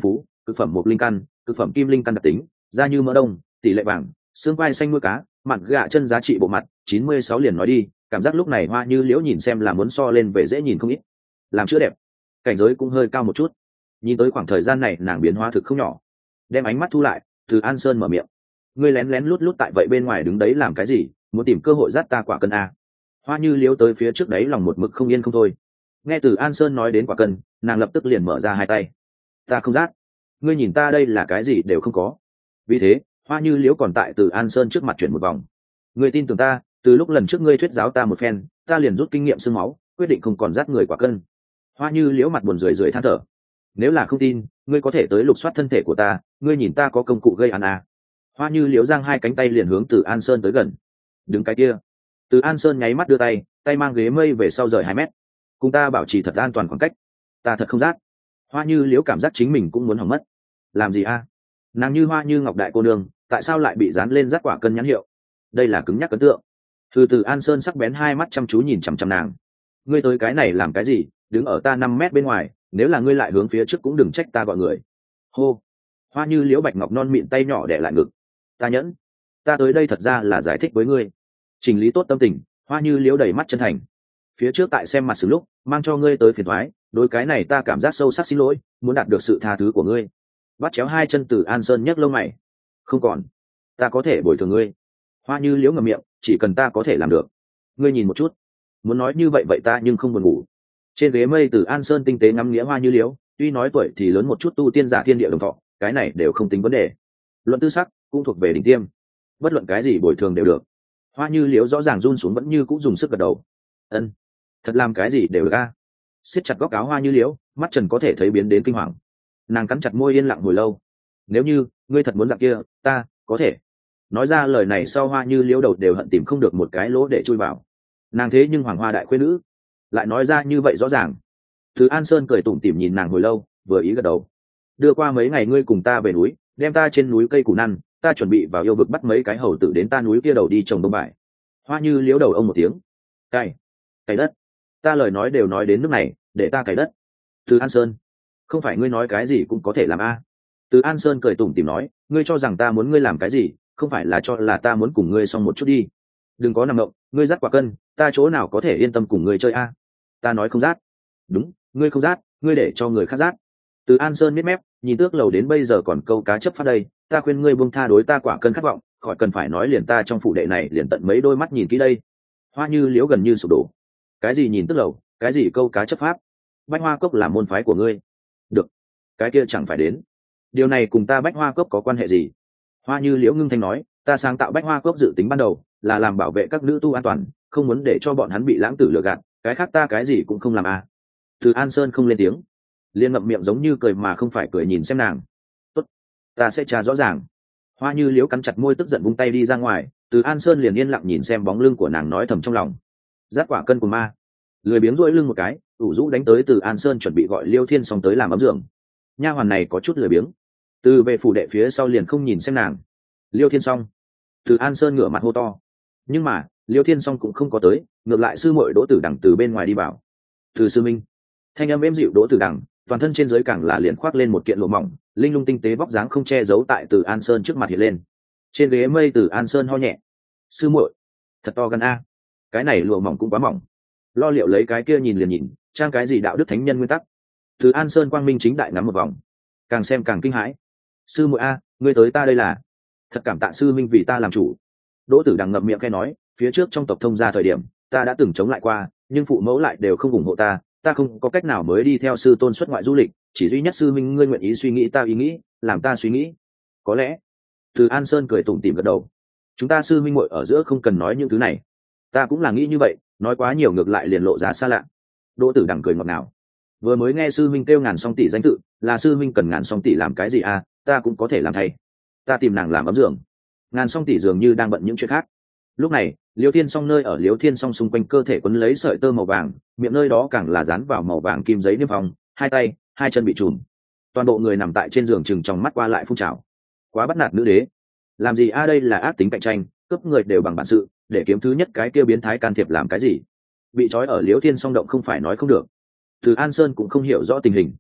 cực phẩm một linh căn, cực phẩm kim linh căn đặc tính, da như mỡ đông, tỷ lệ vàng, xương vai xanh nuôi cá, mặt gạ chân giá trị bộ mặt chín mươi sáu liền nói đi, cảm giác lúc này Hoa Như Liễu nhìn xem là muốn so lên về dễ nhìn không ít, làm chữa đẹp, cảnh giới cũng hơi cao một chút. Nhìn tới khoảng thời gian này nàng biến hóa thực không nhỏ. Đem ánh mắt thu lại, Từ An Sơn mở miệng, ngươi lén lén lút lút tại vậy bên ngoài đứng đấy làm cái gì, muốn tìm cơ hội dắt ta quả cân a? Hoa Như Liễu tới phía trước đấy lòng một mực không yên không thôi. Nghe Từ An Sơn nói đến quả cân, nàng lập tức liền mở ra hai tay. Ta không dắt, ngươi nhìn ta đây là cái gì đều không có. Vì thế Hoa Như Liễu còn tại Từ An Sơn trước mặt chuyển một vòng. Ngươi tin tưởng ta, từ lúc lần trước ngươi thuyết giáo ta một phen, ta liền rút kinh nghiệm xương máu, quyết định không còn dắt người quả cân. Hoa Như Liễu mặt buồn rười rượi than thở. Nếu là không tin, ngươi có thể tới lục soát thân thể của ta, ngươi nhìn ta có công cụ gây án à. Hoa Như Liễu giang hai cánh tay liền hướng Từ An Sơn tới gần. Đứng cái kia. Từ An Sơn nháy mắt đưa tay, tay mang ghế mây về sau rời hai mét. Cùng ta bảo trì thật an toàn khoảng cách. Ta thật không dắt. Hoa Như Liễu cảm giác chính mình cũng muốn hỏng mất. Làm gì a? Nàng như hoa như ngọc đại cô nương, tại sao lại bị dán lên rát quả cân nhãn hiệu? Đây là cứng nhắc ấn tượng. Từ Từ An Sơn sắc bén hai mắt chăm chú nhìn chằm chằm nàng. Ngươi tới cái này làm cái gì? Đứng ở ta năm mét bên ngoài, nếu là ngươi lại hướng phía trước cũng đừng trách ta gọi người. Hô. Hoa Như Liễu bạch ngọc non mịn tay nhỏ đè lại ngực. Ta nhẫn. Ta tới đây thật ra là giải thích với ngươi. Chỉnh lý tốt tâm tình, Hoa Như Liễu đầy mắt chân thành. Phía trước tại xem mặt xử lúc, mang cho ngươi tới phiền toái, đối cái này ta cảm giác sâu sắc xin lỗi, muốn đạt được sự tha thứ của ngươi. Bắt chéo hai chân Từ An Sơn nhấc lông mày. Không còn, ta có thể bồi thường ngươi. Hoa Như Liễu ngậm miệng, chỉ cần ta có thể làm được. Ngươi nhìn một chút. Muốn nói như vậy vậy ta nhưng không buồn ngủ. Trên ghế mây Từ An Sơn tinh tế ngắm nghĩa Hoa Như Liễu, tuy nói tuổi thì lớn một chút, tu tiên giả thiên địa đồng thọ, cái này đều không tính vấn đề. Luận tư sắc cũng thuộc về đỉnh tiêm, bất luận cái gì bồi thường đều được. Hoa Như Liễu rõ ràng run xuống vẫn như cũng dùng sức gật đầu. Ân, thật làm cái gì đều được a. Siết chặt góc áo Hoa Như Liễu, mắt trần có thể thấy biến đến kinh hoàng. Nàng cắn chặt môi yên lặng hồi lâu. Nếu như ngươi thật muốn dạng kia, ta có thể. Nói ra lời này sau Hoa Như Liễu đầu đều hận tìm không được một cái lỗ để chui vào. Nàng thế nhưng hoàng hoa đại khuê nữ, lại nói ra như vậy rõ ràng. Từ An Sơn cười tủm tỉm nhìn nàng hồi lâu, vừa ý gật đầu. Đưa qua mấy ngày ngươi cùng ta về núi, đem ta trên núi cây củ năn, ta chuẩn bị vào yêu vực bắt mấy cái hầu tử đến ta núi kia đầu đi trồng bông bài. Hoa Như Liễu đầu ông một tiếng. Cày, cày đất. Ta lời nói đều nói đến nước này, để ta cày đất. Từ An Sơn, không phải ngươi nói cái gì cũng có thể làm a? Từ An Sơn cười tủm tỉm nói, ngươi cho rằng ta muốn ngươi làm cái gì, không phải là cho là ta muốn cùng ngươi xong một chút đi. Đừng có nằm mộng, ngươi dắt quả cân, ta chỗ nào có thể yên tâm cùng ngươi chơi a? Ta nói không dắt. Đúng, ngươi không dắt, ngươi để cho người khác dắt. Từ An Sơn miết mép, nhìn Tước Lầu đến bây giờ còn câu cá chấp phát đây, ta khuyên ngươi buông tha đối ta quả cân khát vọng, khỏi cần phải nói liền ta trong phủ đệ này liền tận mấy đôi mắt nhìn kỹ đây. Hoa Như Liễu gần như sụp đổ. Cái gì nhìn Tước Lầu, cái gì câu cá chấp pháp? Bách Hoa Cốc là môn phái của ngươi. Được, cái kia chẳng phải đến. Điều này cùng ta Bách Hoa Cốc có quan hệ gì? Hoa Như Liễu ngưng thanh nói, ta sáng tạo Bách Hoa Cốc dự tính ban đầu là làm bảo vệ các nữ tu an toàn, không muốn để cho bọn hắn bị lãng tử lừa gạt, cái khác ta cái gì cũng không làm à. Từ An Sơn không lên tiếng, liên ngậm miệng giống như cười mà không phải cười nhìn xem nàng. Tốt, ta sẽ tra rõ ràng. Hoa Như Liễu cắn chặt môi tức giận vung tay đi ra ngoài. Từ An Sơn liền yên lặng nhìn xem bóng lưng của nàng nói thầm trong lòng. Giác quả cân của ma. Lười biếng rỗi lưng một cái, ủ rũ đánh tới Từ An Sơn chuẩn bị gọi Liêu Thiên Song tới làm ấm giường. Nha hoàn này có chút lười biếng. Từ về phủ đệ phía sau liền không nhìn xem nàng. Liêu Thiên Song. Từ An Sơn ngửa mặt hô to. Nhưng mà Liêu Thiên Song cũng không có tới, ngược lại sư muội Đỗ Tử Đằng từ bên ngoài đi vào. Từ sư minh. Thanh âm êm dịu Đỗ Tử Đằng, toàn thân trên dưới càng là liền khoác lên một kiện lụa mỏng, linh lung tinh tế vóc dáng không che giấu tại Từ An Sơn trước mặt hiện lên. Trên ghế mây Từ An Sơn ho nhẹ. Sư muội, thật to gan a. Cái này lụa mỏng cũng quá mỏng. Lo liệu lấy cái kia nhìn liền nhìn, trang cái gì đạo đức thánh nhân nguyên tắc. Từ An Sơn quang minh chính đại ngắm một vòng, càng xem càng kinh hãi. Sư muội a, ngươi tới ta đây là thật cảm tạ sư minh vì ta làm chủ. Đỗ Tử Đằng ngậm miệng khai nói, phía trước trong tộc thông gia thời điểm ta đã từng chống lại qua, nhưng phụ mẫu lại đều không ủng hộ ta, ta không có cách nào mới đi theo sư tôn xuất ngoại du lịch, chỉ duy nhất sư minh ngươi nguyện ý suy nghĩ ta ý nghĩ, làm ta suy nghĩ. Có lẽ. Từ An Sơn cười tủm tỉm gật đầu. Chúng ta sư minh muội ở giữa không cần nói những thứ này. Ta cũng là nghĩ như vậy, nói quá nhiều ngược lại liền lộ ra xa lạ. Đỗ Tử Đằng cười ngọt ngào. Vừa mới nghe sư minh kêu ngàn song tỷ danh tự, là sư minh cần ngàn song tỷ làm cái gì à, ta cũng có thể làm thay. Ta tìm nàng làm ấm giường. Ngàn song tỷ dường như đang bận những chuyện khác. Lúc này Liêu Thiên Song nơi ở Liêu Thiên Song xung quanh cơ thể quấn lấy sợi tơ màu vàng, miệng nơi đó càng là dán vào màu vàng kim giấy niêm phong, hai tay hai chân bị trùm, toàn bộ người nằm tại trên giường chừng trong mắt qua lại phun trào. Quá bắt nạt nữ đế. Làm gì a à, đây là ác tính cạnh tranh, cướp người đều bằng bản sự, để kiếm thứ nhất cái kia biến thái can thiệp làm cái gì? Bị trói ở Liêu Thiên Song động không phải nói không được. Từ An Sơn cũng không hiểu rõ tình hình.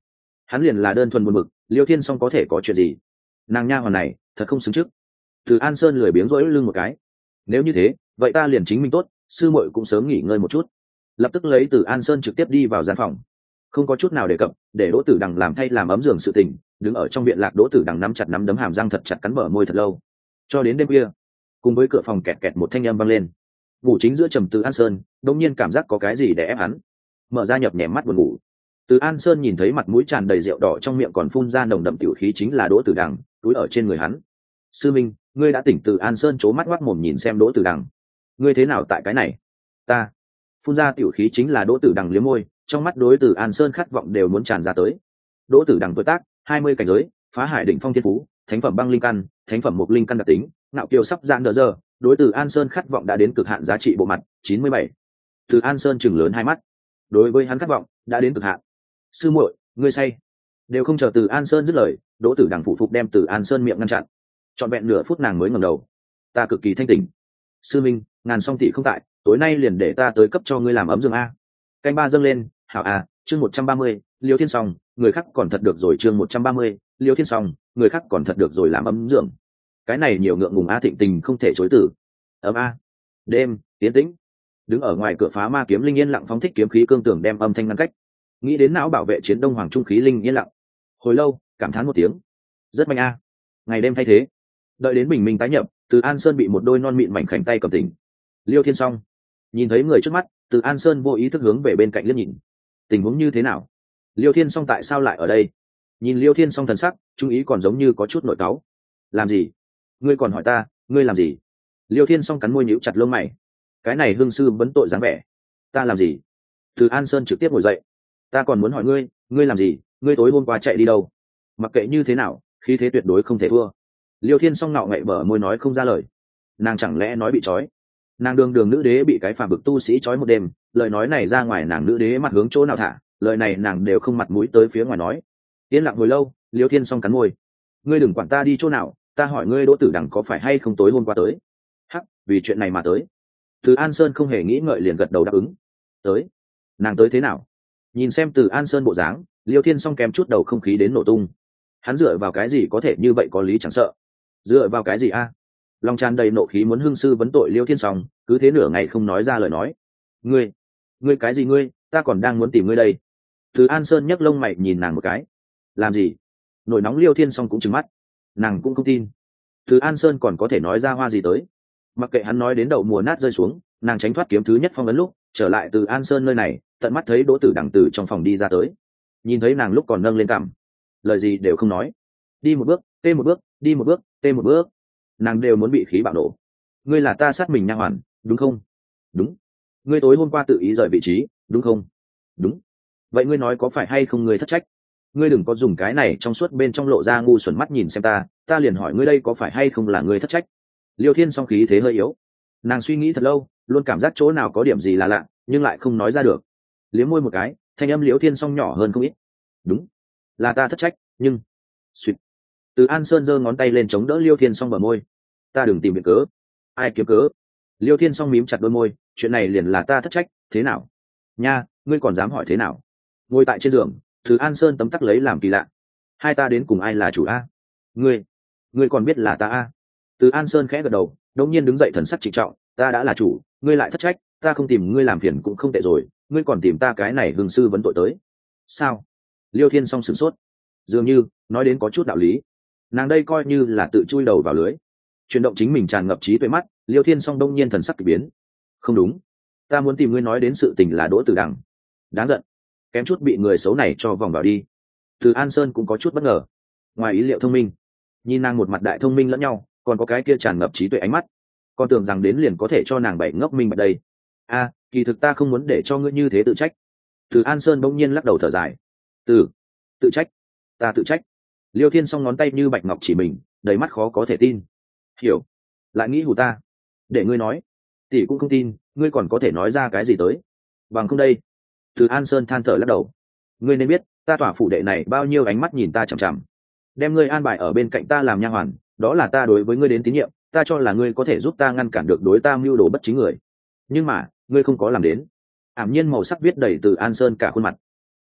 hắn liền là đơn thuần buồn bực, Liêu Thiên Song có thể có chuyện gì? Nàng nha hoàn này thật không xứng trước. Từ An Sơn lười biếng rỗi lưng một cái. Nếu như thế, vậy ta liền chính mình tốt, sư muội cũng sớm nghỉ ngơi một chút. Lập tức lấy Từ An Sơn trực tiếp đi vào gian phòng, không có chút nào đề cập để Đỗ Tử Đằng làm thay làm ấm giường sự tình. Đứng ở trong viện lạc, Đỗ Tử Đằng nắm chặt nắm đấm hàm răng thật chặt cắn bờ môi thật lâu, cho đến đêm khuya, cùng với cửa phòng kẹt kẹt một thanh âm vang lên. Ngủ chính giữa trầm Từ An Sơn đột nhiên cảm giác có cái gì để ép hắn, mở ra nhập nhèm mắt buồn ngủ. Từ An Sơn nhìn thấy mặt mũi tràn đầy rượu đỏ, trong miệng còn phun ra nồng đậm tiểu khí chính là Đỗ Tử Đằng, túi ở trên người hắn. Sư minh, ngươi đã tỉnh? Từ An Sơn trố mắt ngoác mồm nhìn xem Đỗ Tử Đằng. Ngươi thế nào tại cái này? Ta phun ra tiểu khí chính là Đỗ Tử Đằng liếm môi, trong mắt đối Từ An Sơn khát vọng đều muốn tràn ra tới. Đỗ Tử Đằng tuổi tác hai mươi, cảnh giới phá hải đỉnh phong thiên phú, thánh phẩm băng linh căn, thánh phẩm mục linh căn đặc tính, ngạo kiều sắp dạng đỡ giờ. Đối Từ An Sơn khát vọng đã đến cực hạn, giá trị bộ mặt chín mươi bảy. Từ An Sơn chừng lớn hai mắt, đối với hắn khát vọng đã đến cực hạn. Sư muội, ngươi say. Đều không chờ Từ An Sơn dứt lời, Đỗ Tử Đằng phụ phục đem Từ An Sơn miệng ngăn chặn. Trọn vẹn nửa phút nàng mới ngẩng đầu. Ta cực kỳ thanh tỉnh. Sư minh, ngàn song tỷ không tại, tối nay liền để ta tới cấp cho ngươi làm ấm giường a. Canh ba dâng lên, hảo a. Chương một trăm ba mươi, Liêu Thiên Song, người khác còn thật được rồi. Chương một trăm ba mươi, Liêu Thiên Song, người khác còn thật được rồi, làm ấm giường. Cái này nhiều ngượng ngùng a, thịnh tình không thể chối từ. Ấm a. Đêm tiến tĩnh. Đứng ở ngoài cửa Phá Ma Kiếm Linh yên lặng phóng thích kiếm khí cương tường đem âm thanh ngăn cách. Nghĩ đến não bảo vệ chiến đông hoàng trung khí linh yên lặng hồi lâu, cảm thán một tiếng. Rất mạnh a. Ngày đêm thay thế, đợi đến bình minh tái nhập, Từ An Sơn bị một đôi non mịn mảnh khảnh tay cầm tỉnh. Liêu Thiên Song nhìn thấy người trước mắt, Từ An Sơn vô ý thức hướng về bên cạnh liếc nhìn. Tình huống như thế nào? Liêu Thiên Song tại sao lại ở đây? Nhìn Liêu Thiên Song thần sắc, trung ý còn giống như có chút nội cáu. Làm gì? Ngươi còn hỏi ta, ngươi làm gì? Liêu Thiên Song cắn môi nhíu chặt lông mày. Cái này hương sư vấn tội dáng vẻ. Ta làm gì? Từ An Sơn trực tiếp ngồi dậy. Ta còn muốn hỏi ngươi, ngươi làm gì? Ngươi tối hôm qua chạy đi đâu? Mặc kệ như thế nào, khí thế tuyệt đối không thể thua. Liêu Thiên Song nạo ngậy bở môi nói không ra lời. Nàng chẳng lẽ nói bị trói? Nàng đường đường nữ đế bị cái phàm bực tu sĩ trói một đêm, lời nói này ra ngoài nàng nữ đế mặt hướng chỗ nào thả, lời này nàng đều không mặt mũi tới phía ngoài nói. Yên lặng hồi lâu, Liêu Thiên Song cắn môi. Ngươi đừng quản ta đi chỗ nào, ta hỏi ngươi Đỗ Tử Đằng có phải hay không tối hôm qua tới? Hắc, vì chuyện này mà tới. Từ An Sơn không hề nghĩ ngợi liền gật đầu đáp ứng. Tới? Nàng tới thế nào? Nhìn xem Từ An Sơn bộ dáng, Liêu Thiên Song kèm chút đầu không khí đến nổ tung. Hắn dựa vào cái gì có thể như vậy, có lý chẳng sợ? Dựa vào cái gì a? Lòng tràn đầy nộ khí muốn hưng sư vấn tội Liêu Thiên Song, cứ thế nửa ngày không nói ra lời nói. Ngươi, ngươi cái gì ngươi? Ta còn đang muốn tìm ngươi đây. Từ An Sơn nhấc lông mày nhìn nàng một cái. Làm gì? Nổi nóng Liêu Thiên Song cũng trừng mắt. Nàng cũng không tin. Từ An Sơn còn có thể nói ra hoa gì tới? Mặc kệ hắn nói đến đầu mùa nát rơi xuống, nàng tránh thoát kiếm thứ nhất phong ấn lúc trở lại Từ An Sơn nơi này, tận mắt thấy Đỗ Tử Đằng từ trong phòng đi ra tới. Nhìn thấy nàng lúc còn nâng lên cằm, lời gì đều không nói, đi một bước tê một bước, đi một bước tê một bước, nàng đều muốn bị khí bạo nổ. Ngươi là ta sát mình nha hoàn, đúng không? Đúng. Ngươi tối hôm qua tự ý rời vị trí, đúng không? Đúng. Vậy ngươi nói có phải hay không ngươi thất trách? Ngươi đừng có dùng cái này trong suốt bên trong lộ ra ngu xuẩn mắt nhìn xem ta, ta liền hỏi ngươi đây có phải hay không là ngươi thất trách? Liêu Thiên Song khí thế hơi yếu, nàng suy nghĩ thật lâu, luôn cảm giác chỗ nào có điểm gì là lạ, nhưng lại không nói ra được. Liếm môi một cái, thanh âm Liêu Thiên Song nhỏ hơn không ít. Đúng, là ta thất trách, nhưng suýt. Từ An Sơn giơ ngón tay lên chống đỡ Liêu Thiên Song bờ môi. Ta đừng tìm biện cớ. Ai kiếm cớ? Liêu Thiên Song mím chặt đôi môi, chuyện này liền là ta thất trách, thế nào? Nha, ngươi còn dám hỏi thế nào? Ngồi tại trên giường, Từ An Sơn tấm tắc lấy làm kỳ lạ. Hai ta đến cùng ai là chủ a? Ngươi, ngươi còn biết là ta a? Từ An Sơn khẽ gật đầu, đột nhiên đứng dậy thần sắc trịnh trọng, ta đã là chủ, ngươi lại thất trách, ta không tìm ngươi làm phiền cũng không tệ rồi, ngươi còn tìm ta cái này hương sư vấn tội tới. Sao? Liêu Thiên Song sửng sốt, dường như nói đến có chút đạo lý. Nàng đây coi như là tự chui đầu vào lưới. Chuyển động chính mình tràn ngập trí tuệ mắt, Liêu Thiên Song đông nhiên thần sắc kỳ biến. Không đúng, ta muốn tìm ngươi nói đến sự tình là Đỗ Tử Đằng. Đáng giận, kém chút bị người xấu này cho vòng vào đi. Từ An Sơn cũng có chút bất ngờ, ngoài ý liệu thông minh. Nhìn nàng một mặt đại thông minh lẫn nhau, còn có cái kia tràn ngập trí tuệ ánh mắt, con tưởng rằng đến liền có thể cho nàng bảy ngốc minh bạch đây. A, kỳ thực ta không muốn để cho ngươi như thế tự trách. Từ An Sơn bỗng nhiên lắc đầu thở dài. Từ, tự trách? Ta tự trách? Liêu Thiên Song ngón tay như bạch ngọc chỉ mình, đầy mắt khó có thể tin. Hiểu, lại nghĩ hù ta. Để ngươi nói, tỷ cũng không tin, ngươi còn có thể nói ra cái gì tới? Bằng không đây. Từ An Sơn than thở lắc đầu. Ngươi nên biết, ta tỏa phủ đệ này bao nhiêu ánh mắt nhìn ta chằm chằm, đem ngươi an bài ở bên cạnh ta làm nha hoàn, đó là ta đối với ngươi đến tín nhiệm, ta cho là ngươi có thể giúp ta ngăn cản được đối ta mưu đồ bất chính người. Nhưng mà, ngươi không có làm đến. Ảm nhiên màu sắc viết đầy Từ An Sơn cả khuôn mặt.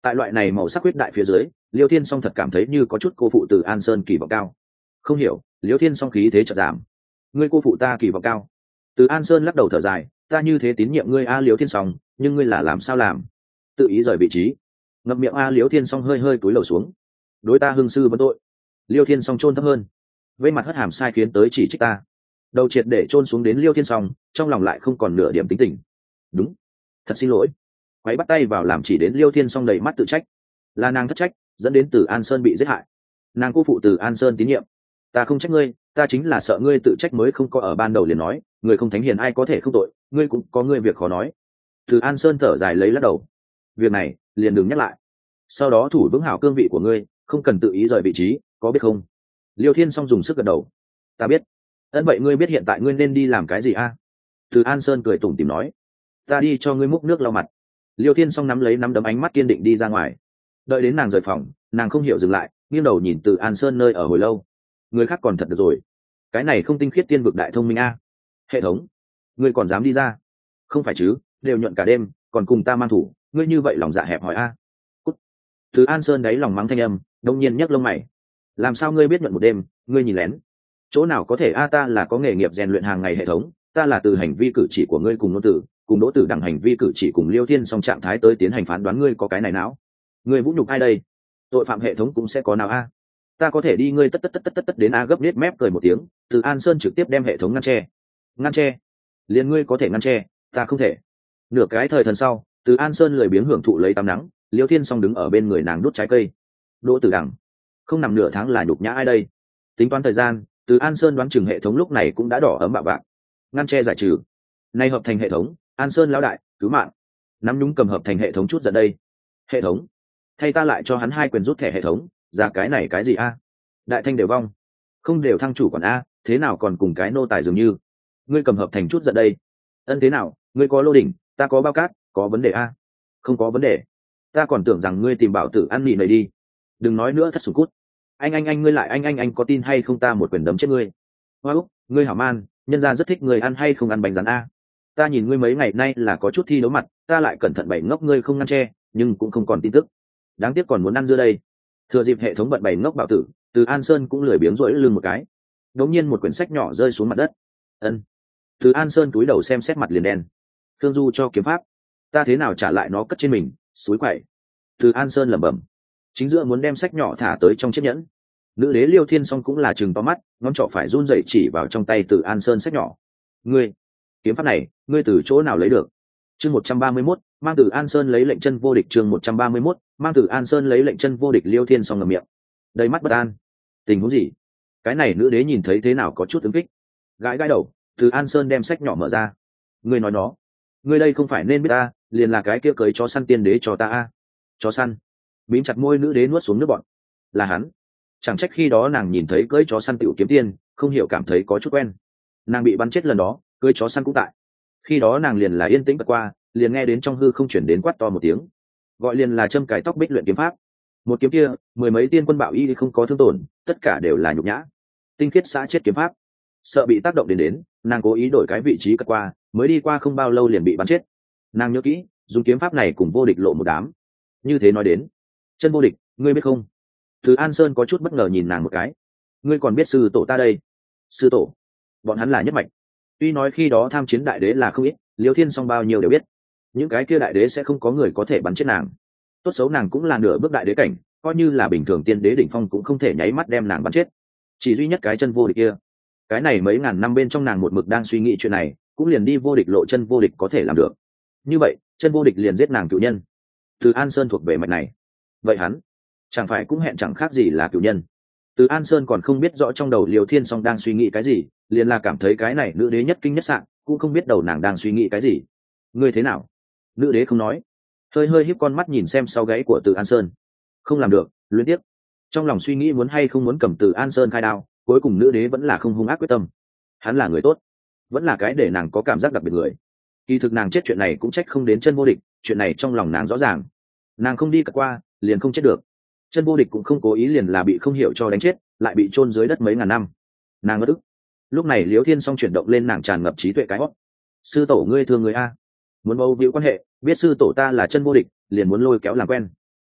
tại loại này màu sắc huyết đại phía dưới, Liêu Thiên Song thật cảm thấy như có chút cô phụ Từ An Sơn kỳ vọng cao. Không hiểu, Liêu Thiên Song khí thế chợt giảm. Ngươi cô phụ ta kỳ vọng cao. Từ An Sơn lắc đầu thở dài, ta như thế tín nhiệm ngươi a Liêu Thiên Song, nhưng ngươi là làm sao làm? Tự ý rời vị trí. Ngậm miệng a Liêu Thiên Song hơi hơi cúi đầu xuống. Đối ta hưng sư vấn tội. Liêu Thiên Song chôn thấp hơn. Vây mặt hất hàm sai khiến tới chỉ trích ta. Đầu triệt để chôn xuống đến Liêu Thiên Song, trong lòng lại không còn nửa điểm tính tình. Đúng, thật xin lỗi. Quấy bắt tay vào làm chỉ đến Liêu Thiên Song đầy mắt tự trách. Là nàng thất trách, dẫn đến Từ An Sơn bị giết hại. Nàng cô phụ Từ An Sơn tín nhiệm. Ta không trách ngươi, ta chính là sợ ngươi tự trách mới không có ở ban đầu liền nói, người không thánh hiền ai có thể không tội, ngươi cũng có ngươi việc khó nói. Từ An Sơn thở dài lấy lắc đầu. Việc này, liền đừng nhắc lại. Sau đó thủ vững hảo cương vị của ngươi, không cần tự ý rời vị trí, có biết không? Liêu Thiên Song dùng sức gật đầu. Ta biết. Ấn vậy ngươi biết hiện tại ngươi nên đi làm cái gì a? À? Từ An Sơn cười tủm tỉm nói. Ta đi cho ngươi múc nước lau mặt. Liêu Thiên Song nắm lấy nắm đấm ánh mắt kiên định đi ra ngoài. Đợi đến nàng rời phòng, nàng không hiểu dừng lại, nghiêng đầu nhìn Từ An Sơn nơi ở hồi lâu. Người khác còn thật được rồi, cái này không tinh khiết tiên vực đại thông minh a. Hệ thống, ngươi còn dám đi ra? Không phải chứ, đều nhuận cả đêm, còn cùng ta mang thủ, ngươi như vậy lòng dạ hẹp hòi a. Cút. Từ An Sơn đáy lòng mắng thanh âm, đông nhiên nhấc lông mày. Làm sao ngươi biết nhuận một đêm? Ngươi nhìn lén. Chỗ nào có thể a, ta là có nghề nghiệp rèn luyện hàng ngày hệ thống, ta là từ hành vi cử chỉ của ngươi cùng ngôn tử, cùng đỗ tử đẳng hành vi cử chỉ cùng Liêu Thiên Song trạng thái tới tiến hành phán đoán ngươi có cái này não. Ngươi vũ nhục ai đây? Tội phạm hệ thống cũng sẽ có nào a? Ta có thể đi ngươi tất tất tất tất tất tất đến a gấp nết mép cười một tiếng. Từ An Sơn trực tiếp đem hệ thống ngăn che. Ngăn che? Liền ngươi có thể ngăn che, ta không thể. Nửa cái thời thần sau, Từ An Sơn lười biếng hưởng thụ lấy tắm nắng, Liêu Thiên Song đứng ở bên người nàng đút trái cây. Đỗ tử đẳng, không nằm nửa tháng là nhục nhã ai đây? Tính toán thời gian, Từ An Sơn đoán chừng hệ thống lúc này cũng đã đỏ ấm bạo bạc. Ngăn che giải trừ. Nay hợp thành hệ thống, An Sơn lão đại, cứu mạng. Nắm nhúng cầm hợp thành hệ thống chút giận đây. Hệ thống, thay ta lại cho hắn hai quyền rút thẻ hệ thống, ra cái này cái gì a? Đại thanh đều vong, không đều thăng chủ còn a, thế nào còn cùng cái nô tài dường như. Ngươi cầm hợp thành chút giận đây. Ân thế nào, ngươi có lô đỉnh, ta có bao cát, có vấn đề a? Không có vấn đề. Ta còn tưởng rằng ngươi tìm bảo tử ăn mì này đi. Đừng nói nữa thất sủng cút. Anh anh anh ngươi lại anh anh anh có tin hay không ta một quyền đấm chết ngươi. Hoa úc, ngươi hảo man, nhân gia rất thích người ăn hay không ăn bánh rán a. Ta nhìn ngươi mấy ngày nay là có chút thi đấu mặt, ta lại cẩn thận bày ngốc ngươi không ngăn che, nhưng cũng không còn tin tức. Đáng tiếc còn muốn ăn dưa đây. Thừa dịp hệ thống bận bày ngốc bảo tử, Từ An Sơn cũng lười biếng rỗi lưng một cái. Đống nhiên một quyển sách nhỏ rơi xuống mặt đất. Ân. Từ An Sơn cúi đầu xem xét mặt liền đen. Thương Du cho kiếm pháp, ta thế nào trả lại nó cất trên mình, suối quậy. Từ An Sơn lẩm bẩm. Chính giữa muốn đem sách nhỏ thả tới trong chiếc nhẫn. Nữ đế Liêu Thiên Song cũng là chừng to mắt, ngón trỏ phải run rẩy chỉ vào trong tay Từ An Sơn sách nhỏ. Ngươi, kiếm pháp này, ngươi từ chỗ nào lấy được? Chương một trăm ba mươi mốt, mang Từ An Sơn lấy lệnh chân vô địch. Chương một trăm ba mươi mốt, mang Từ An Sơn lấy lệnh chân vô địch. Liêu Thiên Song ngậm miệng, đầy mắt bất an. Tình huống gì? Cái này nữ đế nhìn thấy thế nào có chút ứng kích. Gãi gãi đầu, Từ An Sơn đem sách nhỏ mở ra. Ngươi nói nó, ngươi đây không phải nên biết ta, liền là cái kia cưới chó săn tiên đế cho ta a. Chó săn? Bím chặt môi nữ đế nuốt xuống nước bọt. Là hắn. Chẳng trách khi đó nàng nhìn thấy cưới chó săn tiểu kiếm tiên, không hiểu cảm thấy có chút quen. Nàng bị bắn chết lần đó, cưới chó săn cũng tại. Khi đó nàng liền là yên tĩnh bật qua, liền nghe đến trong hư không chuyển đến quát to một tiếng, gọi liền là châm cài tóc bích luyện kiếm pháp. Một kiếm kia, mười mấy tiên quân bạo y không có thương tổn, tất cả đều là nhục nhã. Tinh khiết xã chết kiếm pháp. Sợ bị tác động đến đến, nàng cố ý đổi cái vị trí cất qua, mới đi qua không bao lâu liền bị bắn chết. Nàng nhớ kỹ, dùng kiếm pháp này cùng vô địch lộ một đám. Như thế nói đến, chân vô địch, ngươi biết không? Từ An Sơn có chút bất ngờ nhìn nàng một cái. Ngươi còn biết sư tổ ta đây? Sư tổ? Bọn hắn là nhất mạch. Tuy nói khi đó tham chiến đại đế là không ít, Liêu Thiên Song bao nhiêu đều biết. Những cái kia đại đế sẽ không có người có thể bắn chết nàng. Tốt xấu nàng cũng là nửa bước đại đế cảnh, coi như là bình thường tiên đế đỉnh phong cũng không thể nháy mắt đem nàng bắn chết. Chỉ duy nhất cái chân vô địch kia, cái này mấy ngàn năm bên trong nàng một mực đang suy nghĩ chuyện này, cũng liền đi vô địch lộ chân vô địch có thể làm được. Như vậy, chân vô địch liền giết nàng cựu nhân. Từ An Sơn thuộc về mạch này. Vậy hắn, chẳng phải cũng hẹn chẳng khác gì là cựu nhân. Từ An Sơn còn không biết rõ trong đầu Liêu Thiên Song đang suy nghĩ cái gì, liền là cảm thấy cái này nữ đế nhất kinh nhất sạn, cũng không biết đầu nàng đang suy nghĩ cái gì. Ngươi thế nào? Nữ đế không nói, hơi hơi híp con mắt nhìn xem sau gáy của Từ An Sơn. Không làm được, luyến tiếc. Trong lòng suy nghĩ muốn hay không muốn cầm Từ An Sơn khai đao, cuối cùng nữ đế vẫn là không hung ác quyết tâm. Hắn là người tốt, vẫn là cái để nàng có cảm giác đặc biệt người. Kỳ thực nàng chết chuyện này cũng trách không đến chân vô địch, chuyện này trong lòng nàng rõ ràng. Nàng không đi cật qua, liền không chết được. Chân vô địch cũng không cố ý, liền là bị không hiểu cho đánh chết, lại bị chôn dưới đất mấy ngàn năm. Nàng ngất ức. Lúc này Liễu Thiên Song chuyển động lên, nàng tràn ngập trí tuệ cái hót. Sư tổ ngươi thương người a, muốn bầu víu quan hệ, biết sư tổ ta là chân vô địch, liền muốn lôi kéo làm quen.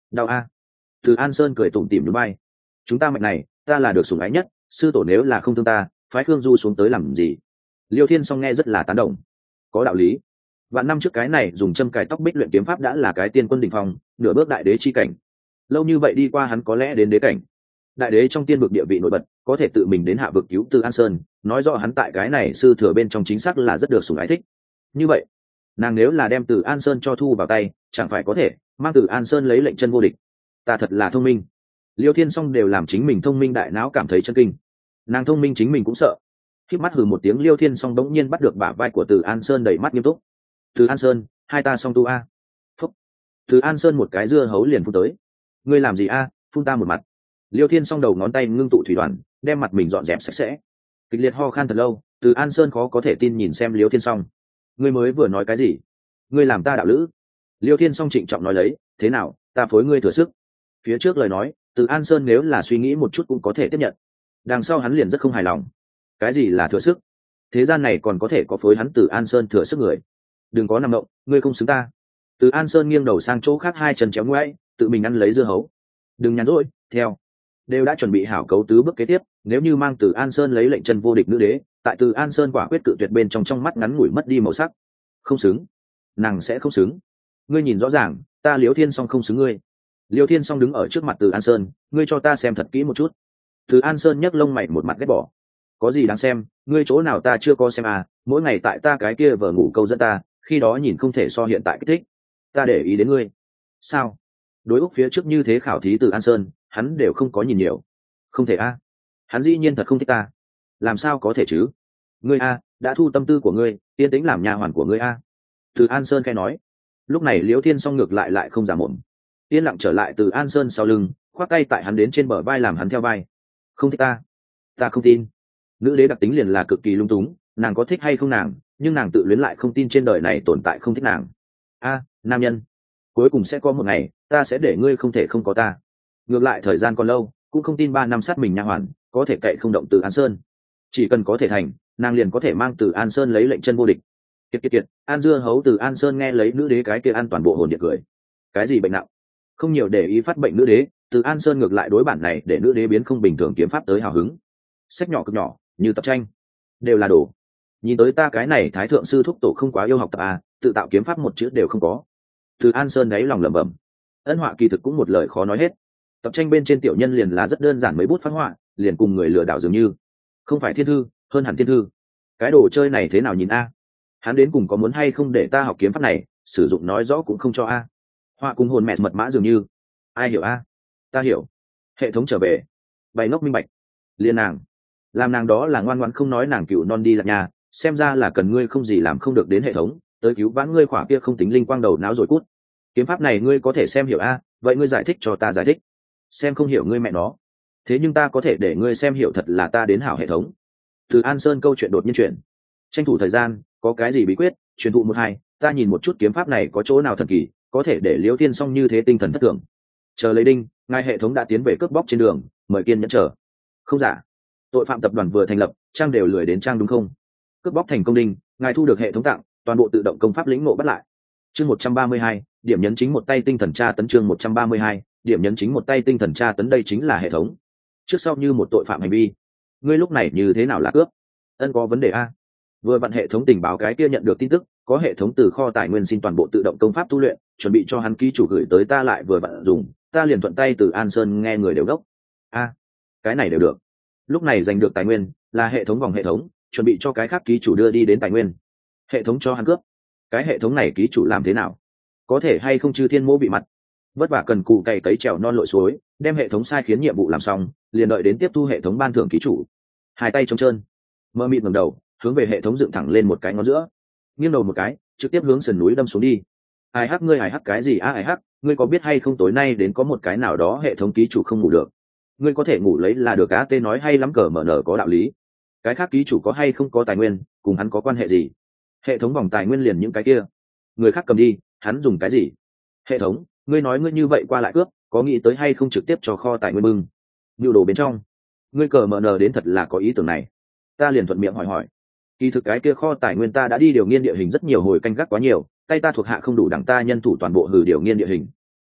Đau a. Từ An Sơn cười tủm tỉm núi bay. Chúng ta mệnh này, ta là được sủng ái nhất, sư tổ nếu là không thương ta, phái Khương Du xuống tới làm gì? Liêu Thiên Song nghe rất là tán đồng. Có đạo lý. Vạn năm trước cái này dùng châm cài tóc bích luyện kiếm pháp đã là cái tiên quân đỉnh phong, nửa bước đại đế chi cảnh. Lâu như vậy đi qua hắn có lẽ đến đế cảnh. Đại đế trong tiên vực địa vị nổi bật, có thể tự mình đến hạ vực cứu Từ An Sơn, nói rõ hắn tại cái này sư thừa bên trong chính xác là rất được sủng ái thích. Như vậy, nàng nếu là đem Từ An Sơn cho thu vào tay, chẳng phải có thể mang Từ An Sơn lấy lệnh chân vô địch. Ta thật là thông minh. Liêu Thiên Song đều làm chính mình thông minh đại não cảm thấy chân kinh. Nàng thông minh chính mình cũng sợ. Khiếp mắt hừ một tiếng, Liêu Thiên Song đống nhiên bắt được bả vai của Từ An Sơn, đầy mắt nghiêm túc. Từ An Sơn, hai ta song tu a. Phúc. Từ An Sơn một cái dưa hấu liền phun tới. Ngươi làm gì a? Phun ta một mặt. Liêu Thiên Song đầu ngón tay ngưng tụ thủy đoàn, đem mặt mình dọn dẹp sạch sẽ. Kịch liệt ho khan thật lâu, Từ An Sơn khó có thể tin nhìn xem Liêu Thiên Song. Ngươi mới vừa nói cái gì? Ngươi làm ta đạo lữ? Liêu Thiên Song trịnh trọng nói lấy, thế nào, ta phối ngươi thừa sức. Phía trước lời nói, Từ An Sơn nếu là suy nghĩ một chút cũng có thể tiếp nhận. Đằng sau hắn liền rất không hài lòng. Cái gì là thừa sức? Thế gian này còn có thể có phối hắn Từ An Sơn thừa sức người? Đừng có nằm động, ngươi không xứng ta. Từ An Sơn nghiêng đầu sang chỗ khác, hai chân chéo ngoáy, tự mình ăn lấy dưa hấu. Đừng nhàn rỗi, theo. Đều đã chuẩn bị hảo cấu tứ bước kế tiếp, nếu như mang Từ An Sơn lấy lệnh chân vô địch nữ đế, tại Từ An Sơn quả quyết cự tuyệt bên trong trong mắt ngắn ngủi mất đi màu sắc. Không xứng, nàng sẽ không xứng. Ngươi nhìn rõ ràng, ta Liêu Thiên Song không xứng ngươi. Liêu Thiên Song đứng ở trước mặt Từ An Sơn, ngươi cho ta xem thật kỹ một chút. Từ An Sơn nhấc lông mày một mặt ghét bỏ. Có gì đáng xem, ngươi chỗ nào ta chưa có xem à, mỗi ngày tại ta cái kia vờ ngủ câu dẫn ta, khi đó nhìn không thể so hiện tại kích thích. Ta để ý đến ngươi. Sao? Đối Úc phía trước như thế khảo thí Từ An Sơn, hắn đều không có nhìn nhiều. Không thể a. À. Hắn dĩ nhiên thật không thích ta. Làm sao có thể chứ? Ngươi a, à, đã thu tâm tư của ngươi, yên tĩnh làm nhà hoàn của ngươi a. À. Từ An Sơn khẽ nói. Lúc này Liễu Thiên Song ngược lại lại không giả mồm. Yên lặng trở lại Từ An Sơn sau lưng, khoác tay tại hắn đến trên bờ vai làm hắn theo vai. Không thích ta? Ta không tin. Nữ đế đặc tính liền là cực kỳ lung túng, nàng có thích hay không nàng, nhưng nàng tự luyến lại không tin trên đời này tồn tại không thích nàng. A, à, nam nhân, cuối cùng sẽ có một ngày ta sẽ để ngươi không thể không có ta. Ngược lại thời gian còn lâu, cũng không tin ba năm sát mình nha hoàn có thể cậy không động Từ An Sơn. Chỉ cần có thể thành, nàng liền có thể mang Từ An Sơn lấy lệnh chân vô địch. Kiệt kiệt kiệt, An dưa hấu. Từ An Sơn nghe lấy nữ đế cái kia ăn toàn bộ hồn điện cười. Cái gì bệnh nặng? Không nhiều để ý phát bệnh nữ đế, Từ An Sơn ngược lại đối bản này để nữ đế biến không bình thường kiếm pháp tới hào hứng. Sách nhỏ cực nhỏ, như tập tranh, đều là đồ. Nhìn tới ta cái này thái thượng sư thúc tổ không quá yêu học tập à, tự tạo kiếm pháp một chữ đều không có. Từ An Sơn đáy lòng lẩm bẩm. Ân họa kỳ thực cũng một lời khó nói hết. Tập tranh bên trên tiểu nhân liền là rất đơn giản, mấy bút phát họa liền cùng người lừa đảo dường như. Không phải thiên thư, hơn hẳn thiên thư. Cái đồ chơi này thế nào nhìn a? Hắn đến cùng có muốn hay không để ta học kiếm pháp này, sử dụng nói rõ cũng không cho a. Họa cùng hồn mẹ mật mã dường như. Ai hiểu a? Ta hiểu. Hệ thống trở về. Bày ngốc minh bạch. Liên nàng. Làm nàng đó là ngoan ngoãn không nói, nàng cựu non đi lạc nhà, xem ra là cần ngươi không gì làm không được đến hệ thống, tới cứu vãn ngươi khỏa kia không tính linh quang đầu não rồi cút. Kiếm pháp này ngươi có thể xem hiểu a, vậy ngươi giải thích cho ta giải thích. Xem không hiểu ngươi mẹ nó. Thế nhưng ta có thể để ngươi xem hiểu, thật là ta đến hảo hệ thống. Từ An Sơn câu chuyện đột nhiên chuyển. Tranh thủ thời gian, có cái gì bí quyết, truyền thụ một hai, ta nhìn một chút kiếm pháp này có chỗ nào thần kỳ, có thể để Liễu Thiên Song như thế tinh thần thất thường. Chờ lấy đinh, ngài hệ thống đã tiến về cướp bóc trên đường, mời kiên nhẫn chờ. Không giả. Tội phạm tập đoàn vừa thành lập, trang đều lười đến trang đúng không? Cướp bóc thành công đinh, ngài thu được hệ thống tặng, toàn bộ tự động công pháp lĩnh ngộ bắt lại. Chương một trăm ba mươi hai, điểm nhấn chính một tay tinh thần tra tấn. Chương một trăm ba mươi hai, điểm nhấn chính một tay tinh thần tra tấn. Đây chính là hệ thống. Trước sau như một tội phạm hành vi. Ngươi lúc này như thế nào là cướp? Ân có vấn đề a. Vừa vặn hệ thống tình báo cái kia nhận được tin tức, có hệ thống từ kho tài nguyên xin toàn bộ tự động công pháp tu luyện, chuẩn bị cho hắn ký chủ gửi tới ta, lại vừa vặn dùng, ta liền thuận tay từ An Sơn nghe người đều đốc. A, cái này đều được. Lúc này giành được tài nguyên là hệ thống vòng hệ thống, chuẩn bị cho cái khác ký chủ đưa đi đến tài nguyên. Hệ thống cho hắn cướp. Cái hệ thống này ký chủ làm thế nào? Có thể hay không chư thiên mỗ bị mặt? Vất vả cần cù cày cấy trèo non lội suối, đem hệ thống sai khiến nhiệm vụ làm xong, liền đợi đến tiếp thu hệ thống ban thưởng ký chủ. Hai tay trống trơn, mơ mịt ngẩng đầu, hướng về hệ thống dựng thẳng lên một cái ngón giữa, nghiêng đầu một cái, trực tiếp hướng sườn núi đâm xuống đi. Ai hắc ngươi ai hắc cái gì a? Ai hắc, ngươi có biết hay không tối nay đến có một cái nào đó hệ thống ký chủ không ngủ được. Ngươi có thể ngủ lấy là được. Á tê nói hay lắm, cờ mở nở có đạo lý. Cái khác ký chủ có hay không có tài nguyên, cùng hắn có quan hệ gì? Hệ thống vòng tài nguyên liền những cái kia, người khác cầm đi, hắn dùng cái gì? Hệ thống, ngươi nói ngươi như vậy qua lại cướp, có nghĩ tới hay không trực tiếp cho kho tài nguyên bưng nhu đồ bên trong? Ngươi cờ mở nở đến thật là có ý tưởng này. Ta liền thuận miệng hỏi hỏi. Kỳ thực cái kia kho tài nguyên ta đã đi điều nghiên địa hình rất nhiều hồi, canh gác quá nhiều, tay ta thuộc hạ không đủ đẳng ta nhân thủ toàn bộ hử điều nghiên địa hình.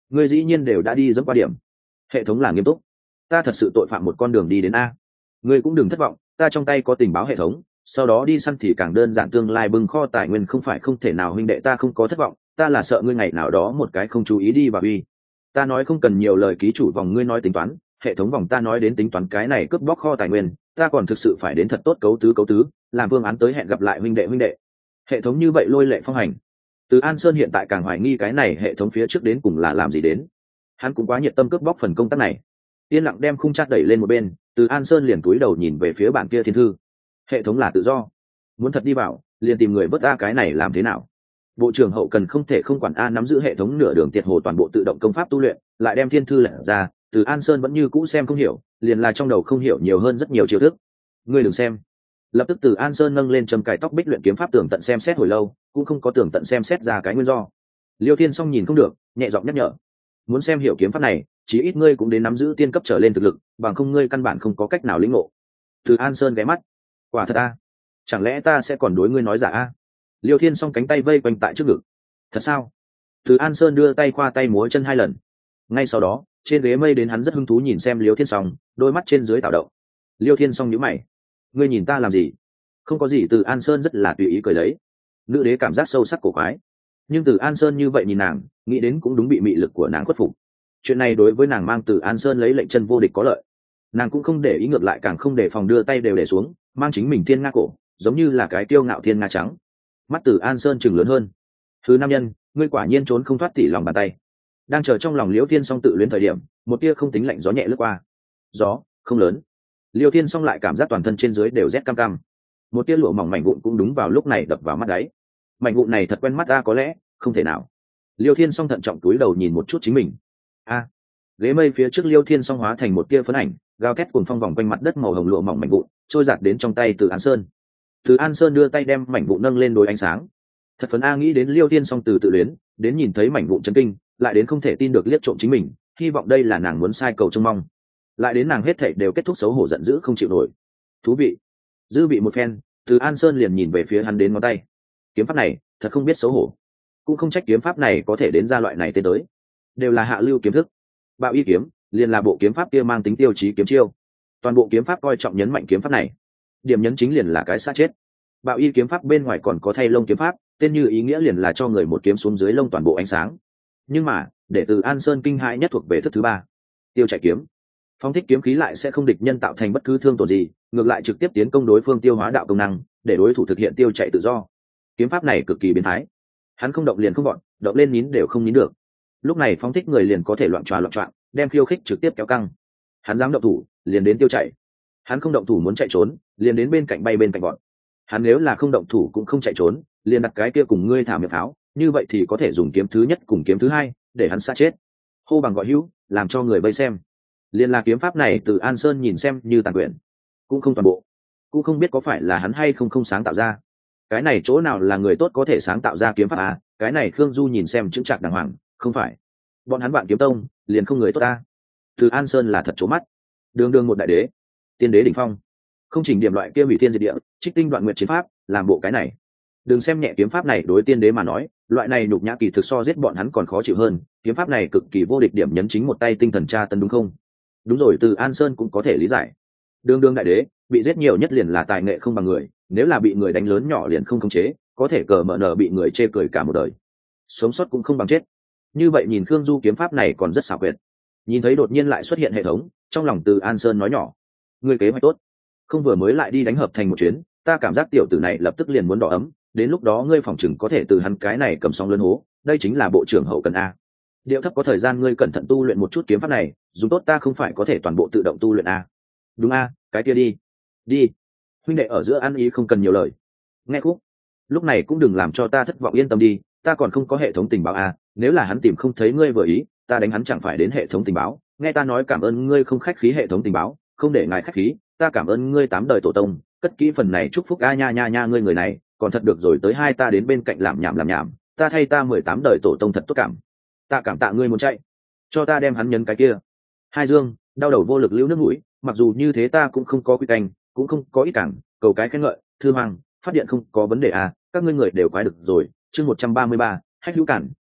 ngươi dĩ nhiên đều đã đi dẫm qua điểm. Hệ thống là nghiêm túc, ta thật sự tội phạm một con đường đi đến a. Ngươi cũng đừng thất vọng, ta trong tay có tình báo hệ thống, sau đó đi săn thì càng đơn giản, tương lai bưng kho tài nguyên không phải không thể nào. Huynh đệ, ta không có thất vọng, ta là sợ ngươi ngày nào đó một cái không chú ý đi và uy. Ta nói không cần nhiều lời, ký chủ vòng ngươi nói tính toán, hệ thống vòng ta nói đến tính toán cái này cướp bóc kho tài nguyên, ta còn thực sự phải đến thật tốt cấu tứ cấu tứ, làm phương án tới. Hẹn gặp lại huynh đệ huynh đệ. Hệ thống như vậy lôi lệ phong hành. Từ An Sơn hiện tại càng hoài nghi cái này hệ thống phía trước đến cùng là làm gì đến. Hắn cũng quá nhiệt tâm cướp bóc phần công tác này. Yên lặng đem khung chát đẩy lên một bên, Từ An Sơn liền cúi đầu nhìn về phía bản kia thiên thư. Hệ thống là tự do, muốn thật đi vào liền tìm người vớt a, cái này làm thế nào? Bộ trưởng hậu cần không thể không quản a, nắm giữ hệ thống nửa đường tiệt hồ toàn bộ tự động công pháp tu luyện, lại đem thiên thư lật ra. Từ An Sơn vẫn như cũ xem không hiểu, liền là trong đầu không hiểu nhiều hơn rất nhiều chiêu thức. Ngươi đừng xem. Lập tức Từ An Sơn nâng lên châm cài tóc bích luyện kiếm pháp, tường tận xem xét hồi lâu cũng không có tường tận xem xét ra cái nguyên do. Liêu Thiên Song nhìn không được, nhẹ giọng nhắc nhở, muốn xem hiểu kiếm pháp này chí ít ngươi cũng đến nắm giữ tiên cấp trở lên thực lực, bằng không ngươi căn bản không có cách nào lĩnh ngộ. Từ An Sơn ghé mắt, quả thật a? Chẳng lẽ ta sẽ còn đối ngươi nói giả a? Liêu Thiên Song cánh tay vây quanh tại trước ngực. Thật sao? Từ An Sơn đưa tay khoa tay múa chân hai lần. Ngay sau đó trên ghế mây đến hắn rất hứng thú nhìn xem Liêu Thiên Song, đôi mắt trên dưới tạo động. Liêu Thiên Song nhíu mày, ngươi nhìn ta làm gì? Không có gì. Từ An Sơn rất là tùy ý cười lấy. Nữ đế cảm giác sâu sắc cổ quái, nhưng Từ An Sơn như vậy nhìn nàng, nghĩ đến cũng đúng, bị mị lực của nàng khuất phục. Chuyện này đối với nàng mang Từ An Sơn lấy lệnh chân vô địch có lợi. Nàng cũng không để ý, ngược lại càng không đề phòng, đưa tay đều để xuống, mang chính mình thiên nga cổ, giống như là cái tiêu ngạo thiên nga trắng. Mắt Từ An Sơn chừng lớn hơn. Thứ nam nhân, ngươi quả nhiên trốn không thoát tỷ lòng bàn tay. Đang chờ trong lòng Liễu Thiên Song tự luyến thời điểm, một tia không tính lạnh gió nhẹ lướt qua. Gió không lớn, Liêu Thiên Song lại cảm giác toàn thân trên dưới đều rét cam cam. Một tia lụa mỏng mảnh vụn cũng đúng vào lúc này đập vào mắt đáy. Mảnh vụn này thật quen mắt ta, có lẽ không thể nào. Liêu Thiên Song thận trọng túi đầu nhìn một chút chính mình. A, ghế mây phía trước Liêu Thiên Song hóa thành một tia phấn ảnh, gào thét cuồng phong vòng quanh mặt đất màu hồng lụa mỏng mảnh vụn, trôi giạt đến trong tay Từ An Sơn. Từ An Sơn đưa tay đem mảnh vụn nâng lên đối ánh sáng. Thật phấn a, nghĩ đến Liêu Thiên Song từ tự luyến, đến nhìn thấy mảnh vụn chấn kinh, lại đến không thể tin được liếc trộm chính mình, hy vọng đây là nàng muốn sai cầu trông mong, lại đến nàng hết thảy đều kết thúc xấu hổ giận dữ không chịu nổi. Thú vị. Dư vị một phen, Từ An Sơn liền nhìn về phía hắn đến ngón tay. Kiếm pháp này thật không biết xấu hổ, cũng không trách kiếm pháp này có thể đến ra loại này tên tới, đều là hạ lưu kiếm thức. Bạo y kiếm liền là bộ kiếm pháp kia mang tính tiêu chí kiếm chiêu, toàn bộ kiếm pháp coi trọng nhấn mạnh kiếm pháp này, điểm nhấn chính liền là cái sát chết. Bạo y kiếm pháp bên ngoài còn có thay lông kiếm pháp, tên như ý nghĩa liền là cho người một kiếm xuống dưới lông toàn bộ ánh sáng. Nhưng mà để Từ An Sơn kinh hãi nhất thuộc về thức thứ ba, tiêu chạy kiếm. Phong thích kiếm khí lại sẽ không địch nhân tạo thành bất cứ thương tổn gì, ngược lại trực tiếp tiến công đối phương, tiêu hóa đạo công năng để đối thủ thực hiện tiêu chạy tự do. Kiếm pháp này cực kỳ biến thái, hắn không động liền không gọn, động lên nín đều không nín được. Lúc này phong thích người liền có thể loạn tròa loạn trọn, đem khiêu khích trực tiếp kéo căng. Hắn dám động thủ liền đến tiêu chạy, hắn không động thủ muốn chạy trốn liền đến bên cạnh bay bên cạnh bọn. Hắn nếu là không động thủ cũng không chạy trốn, liền đặt cái kia cùng ngươi thả miệng pháo, như vậy thì có thể dùng kiếm thứ nhất cùng kiếm thứ hai để hắn sát chết. Hô bằng gọi hữu, làm cho người vây xem. Liên là kiếm pháp này Từ An Sơn nhìn xem như tàn quyển, cũng không toàn bộ, cũng không biết có phải là hắn hay không không sáng tạo ra. Cái này chỗ nào là người tốt có thể sáng tạo ra kiếm pháp à? Cái này Khương Du nhìn xem chững chạc đàng hoàng, không phải bọn hắn bạn kiếm tông liền không người tốt ta. Từ An Sơn là thật trố mắt, đường đường một đại đế, tiên đế đỉnh phong, không chỉnh điểm loại kia hủy thiên diệt địa, trích tinh đoạn nguyện chiến pháp, làm bộ cái này. Đừng xem nhẹ kiếm pháp này, đối tiên đế mà nói, loại này nhục nhã kỳ thực so giết bọn hắn còn khó chịu hơn. Kiếm pháp này cực kỳ vô địch, điểm nhấn chính một tay tinh thần tra tấn, đúng không? Đúng rồi, Từ An Sơn cũng có thể lý giải. Đường đường đại đế bị giết nhiều nhất liền là tài nghệ không bằng người, nếu là bị người đánh lớn nhỏ liền không khống chế, có thể cờ mở nở bị người chê cười cả một đời, sống sót cũng không bằng chết. Như vậy nhìn Khương Du kiếm pháp này còn rất xảo quyệt. Nhìn thấy đột nhiên lại xuất hiện hệ thống, trong lòng Từ An Sơn nói nhỏ, ngươi kế hoạch tốt, không vừa mới lại đi đánh hợp thành một chuyến, ta cảm giác tiểu tử này lập tức liền muốn đỏ ấm, đến lúc đó ngươi phòng chừng có thể từ hắn cái này cầm song lớn hố. Đây chính là bộ trưởng hậu cần a. Điệu thấp có thời gian ngươi cẩn thận tu luyện một chút kiếm pháp này, dùng tốt ta không phải có thể toàn bộ tự động tu luyện a. Đúng a, cái kia đi đi huynh đệ ở giữa ăn ý không cần nhiều lời. Nghe khúc, lúc này cũng đừng làm cho ta thất vọng, yên tâm đi, ta còn không có hệ thống tình báo a, nếu là hắn tìm không thấy ngươi vừa ý, ta đánh hắn chẳng phải đến hệ thống tình báo. Nghe ta nói, cảm ơn ngươi không khách khí, hệ thống tình báo không để ngài khách khí, ta cảm ơn ngươi tám đời tổ tông, cất kỹ phần này chúc phúc a. Nha nha nha, ngươi người này còn thật được rồi, tới hai ta đến bên cạnh làm nhảm làm nhảm, ta thay ta mười tám đời tổ tông thật tốt cảm, ta cảm tạ ngươi muốn chạy, cho ta đem hắn nhấn cái kia. Hai Dương đau đầu vô lực lưu nước mũi, mặc dù như thế ta cũng không có quy canh, cũng không có ít cảng, cầu cái khen ngợi. Thư Hoàng phát điện không có vấn đề à, các ngươi người đều quái được rồi. Chương một trăm ba mươi ba, Hách Hữu Cản,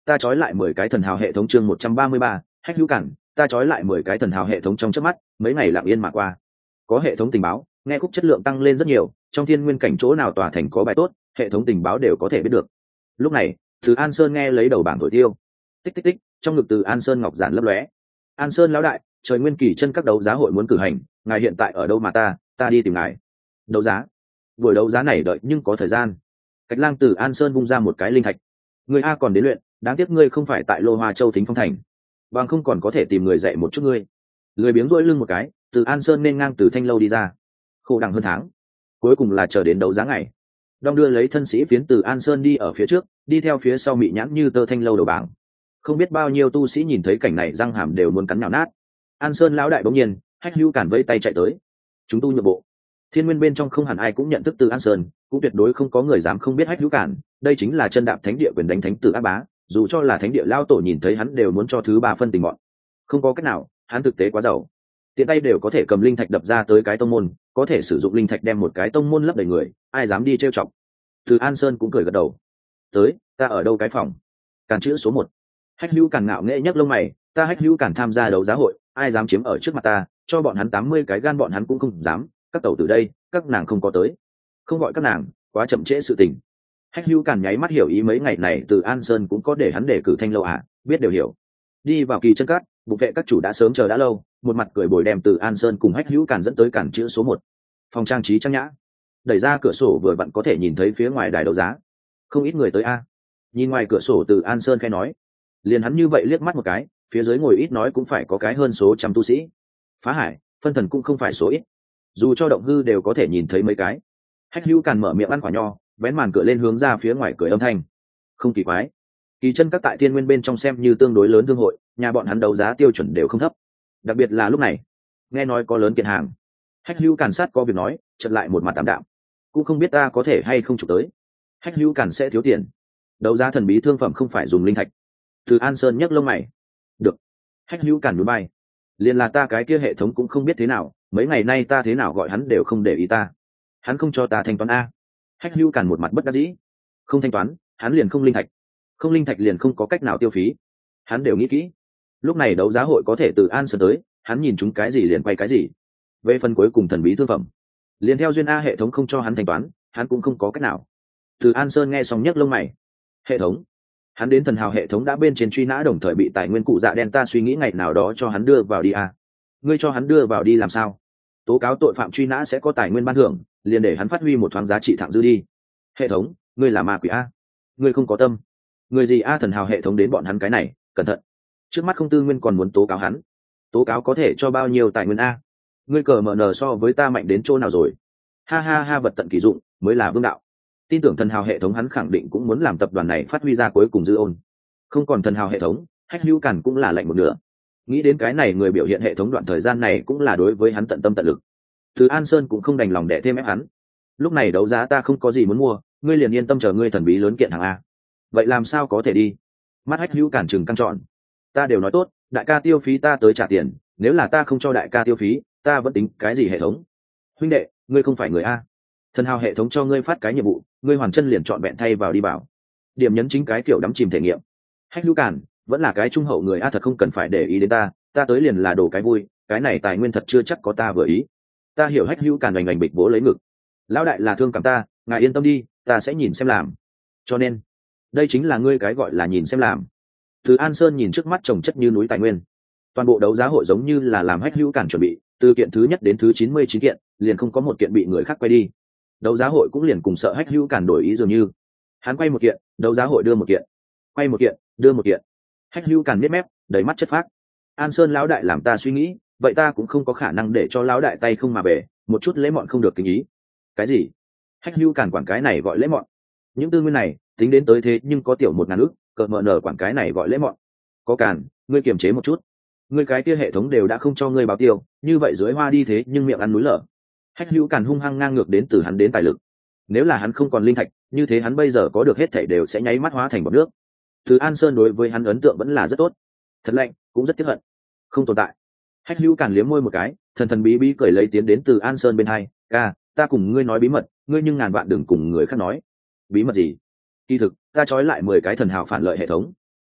ta trói lại mười cái thần hào hệ thống chương một trăm ba mươi ba, hách hữu cản, ta trói lại mười cái thần hào hệ thống trong chớp mắt, mấy ngày lặng yên mà qua. Có hệ thống tình báo, nghe khúc chất lượng tăng lên rất nhiều, trong thiên nguyên cảnh chỗ nào tòa thành có bài tốt, hệ thống tình báo đều có thể biết được. Lúc này, Từ An Sơn nghe lấy đầu bảng thổi tiêu. Tích tích tích, trong ngực Từ An Sơn ngọc giản lấp lóe. An Sơn lão đại, trời nguyên kỳ chân các đấu giá hội muốn cử hành, ngài hiện tại ở đâu mà ta, ta đi tìm ngài. Đấu giá? Buổi đấu giá này đợi nhưng có thời gian. Cách Lang Từ An Sơn vung ra một cái linh thạch. Người a còn đến luyện, đáng tiếc ngươi không phải tại Lô Hoa Châu Thính Phong Thành, bằng không còn có thể tìm người dạy một chút ngươi. Lười biếng rỗi lưng một cái, Từ An Sơn nên ngang từ thanh lâu đi ra. Khổ đằng hơn tháng, cuối cùng là chờ đến đấu giá ngày. Đong đưa lấy thân sĩ phiến Từ An Sơn đi ở phía trước, đi theo phía sau mị nhãn như tơ thanh lâu đầu bảng. Không biết bao nhiêu tu sĩ nhìn thấy cảnh này răng hàm đều muốn cắn nhào nát. An Sơn lão đại bỗng nhiên, Hách Hữu Cản vẫy tay chạy tới. Chúng tu nhượng bộ. Thiên nguyên bên trong không hẳn ai cũng nhận thức Từ An Sơn, cũng tuyệt đối không có người dám không biết Hách Hữu Cản, đây chính là chân đạp thánh địa quyền đánh thánh tử ác bá, dù cho là thánh địa lao tổ nhìn thấy hắn đều muốn cho thứ ba phân tình bọn. Không có cách nào, hắn thực tế quá giàu. Tiện tay đều có thể cầm linh thạch đập ra tới cái tông môn, có thể sử dụng linh thạch đem một cái tông môn lấp đầy người, ai dám đi trêu chọc. Từ An Sơn cũng cười gật đầu. Tới, ta ở đâu cái phòng? Càn chữ số một. Hách Hữu Cản ngạo nghễ nhấc lông mày, ta Hách Hữu Cản tham gia đấu giá hội, ai dám chiếm ở trước mặt ta, cho bọn hắn tám mươi cái gan bọn hắn cũng không dám, các tẩu từ đây, các nàng không có tới. Không gọi các nàng, quá chậm trễ sự tình. Hách Hữu Cản nháy mắt hiểu ý mấy ngày này Từ An Sơn cũng có để hắn đề cử thanh lâu à, biết đều hiểu. Đi vào kỳ chân cát, bộ vệ các chủ đã sớm chờ đã lâu, một mặt cười bồi đem Từ An Sơn cùng Hách Hữu Cản dẫn tới cản chữ số một. Phòng trang trí trang nhã. Đẩy ra cửa sổ vừa vặn có thể nhìn thấy phía ngoài đài đấu giá. Không ít người tới a. Nhìn ngoài cửa sổ Từ An Sơn khẽ nói. Liền hắn như vậy liếc mắt một cái, phía dưới ngồi ít nói cũng phải có cái hơn số trăm tu sĩ. Phá hải, phân thần cũng không phải số ít. Dù cho động hư đều có thể nhìn thấy mấy cái. Hách Hữu Cản mở miệng ăn quả nho, vén màn cửa lên hướng ra phía ngoài cười âm thanh. Không kỳ quái. Kỳ chân các tại thiên nguyên bên trong xem như tương đối lớn thương hội, nhà bọn hắn đấu giá tiêu chuẩn đều không thấp. Đặc biệt là lúc này, nghe nói có lớn kiện hàng. Hách Hữu Cản sát có việc nói, chợt lại một mặt tạm đạm. Cũng không biết ta có thể hay không chụp tới. Hách Hữu Cản sẽ thiếu tiền. Đấu giá thần bí thương phẩm không phải dùng linh thạch. Từ An Sơn nhấc lông mày. Được. Hách Hữu Cản núi bay. Liền là ta cái kia hệ thống cũng không biết thế nào, mấy ngày nay ta thế nào gọi hắn đều không để ý ta. Hắn không cho ta thanh toán a. Hách Hữu Cản một mặt bất đắc dĩ. Không thanh toán, hắn liền không linh thạch. Không linh thạch liền không có cách nào tiêu phí. Hắn đều nghĩ kỹ. Lúc này đấu giá hội có thể Từ An Sơn tới, hắn nhìn chúng cái gì liền quay cái gì. Về phần cuối cùng thần bí thương phẩm, liền theo duyên a hệ thống không cho hắn thanh toán, hắn cũng không có cách nào. Từ An Sơn nghe xong nhấc lông mày. Hệ thống? Hắn đến thần hào hệ thống đã bên trên truy nã đồng thời bị tài nguyên cụ dạ đen ta suy nghĩ ngày nào đó cho hắn đưa vào đi a. Ngươi cho hắn đưa vào đi làm sao? Tố cáo tội phạm truy nã sẽ có tài nguyên ban thưởng, liền để hắn phát huy một thoáng giá trị thẳng dư đi. Hệ thống, ngươi là ma quỷ a? Ngươi không có tâm. Người gì a? Thần hào hệ thống đến bọn hắn cái này, cẩn thận. Trước mắt không tư nguyên còn muốn tố cáo hắn. Tố cáo có thể cho bao nhiêu tài nguyên a? Ngươi cờ mở nờ so với ta mạnh đến chỗ nào rồi? Ha ha ha, vật tận kỳ dụng mới là vương đạo. Tin tưởng thần hào hệ thống hắn khẳng định cũng muốn làm tập đoàn này phát huy ra cuối cùng dư ôn. Không còn thần hào hệ thống, Hách Hữu Cản cũng là lạnh một nửa. Nghĩ đến cái này người biểu hiện hệ thống đoạn thời gian này cũng là đối với hắn tận tâm tận lực. Từ An Sơn cũng không đành lòng đẻ thêm ép hắn. Lúc này đấu giá ta không có gì muốn mua, ngươi liền yên tâm chờ ngươi thần bí lớn kiện hàng a. Vậy làm sao có thể đi? Mắt Hách Hữu Cản trừng căng trọn. Ta đều nói tốt, đại ca tiêu phí ta tới trả tiền, nếu là ta không cho đại ca tiêu phí, ta vẫn tính cái gì hệ thống? Huynh đệ, ngươi không phải người a. Thần hào hệ thống cho ngươi phát cái nhiệm vụ, ngươi hoàn chân liền chọn bẹn thay vào đi bảo. Điểm nhấn chính cái kiểu đắm chìm thể nghiệm. Hách Hữu Cản vẫn là cái trung hậu người a, thật không cần phải để ý đến ta, ta tới liền là đồ cái vui, cái này tài nguyên thật chưa chắc có ta vừa ý. Ta hiểu. Hách Hữu Cản oành oành bịch vỗ lấy ngực. Lão đại là thương cảm ta, ngài yên tâm đi, ta sẽ nhìn xem làm. Cho nên, đây chính là ngươi cái gọi là nhìn xem làm. Từ An Sơn nhìn trước mắt chồng chất như núi tài nguyên. Toàn bộ đấu giá hội giống như là làm Hách Hữu Cản chuẩn bị, từ kiện thứ nhất đến thứ chín mươi chín kiện, liền không có một kiện bị người khác quay đi. Đấu giá hội cũng liền cùng sợ Hách Hữu Cản đổi ý dường như. Hắn quay một kiện, đấu giá hội đưa một kiện, quay một kiện, đưa một kiện. Hách Hữu Cản biết mép, đầy mắt chất phác. An Sơn lão đại làm ta suy nghĩ, vậy ta cũng không có khả năng để cho lão đại tay không mà bể, một chút lễ mọn không được kính ý. Cái gì? Hách Hữu Cản quản cái này gọi lễ mọn? Những tư nguyên này, tính đến tới thế nhưng có tiểu một ngàn ức, cợt mờ nở quản cái này gọi lễ mọn. Có cản, ngươi kiềm chế một chút. Ngươi cái kia hệ thống đều đã không cho ngươi báo tiêu, như vậy dưới hoa đi thế nhưng miệng ăn núi lở. Hách Hữu Cản hung hăng ngang ngược đến từ hắn đến tài lực. Nếu là hắn không còn linh thạch, như thế hắn bây giờ có được hết thảy đều sẽ nháy mắt hóa thành bọt nước. Từ An Sơn đối với hắn ấn tượng vẫn là rất tốt. Thật lạnh, cũng rất tiếc hận. Không tồn tại. Hách Hữu Cản liếm môi một cái, thần thần bí bí cười lấy tiến đến Từ An Sơn bên hai, "Ca, ta cùng ngươi nói bí mật, ngươi nhưng ngàn vạn đừng cùng người khác nói." "Bí mật gì?" "Kỳ thực, ta trói lại mười cái thần hào phản lợi hệ thống."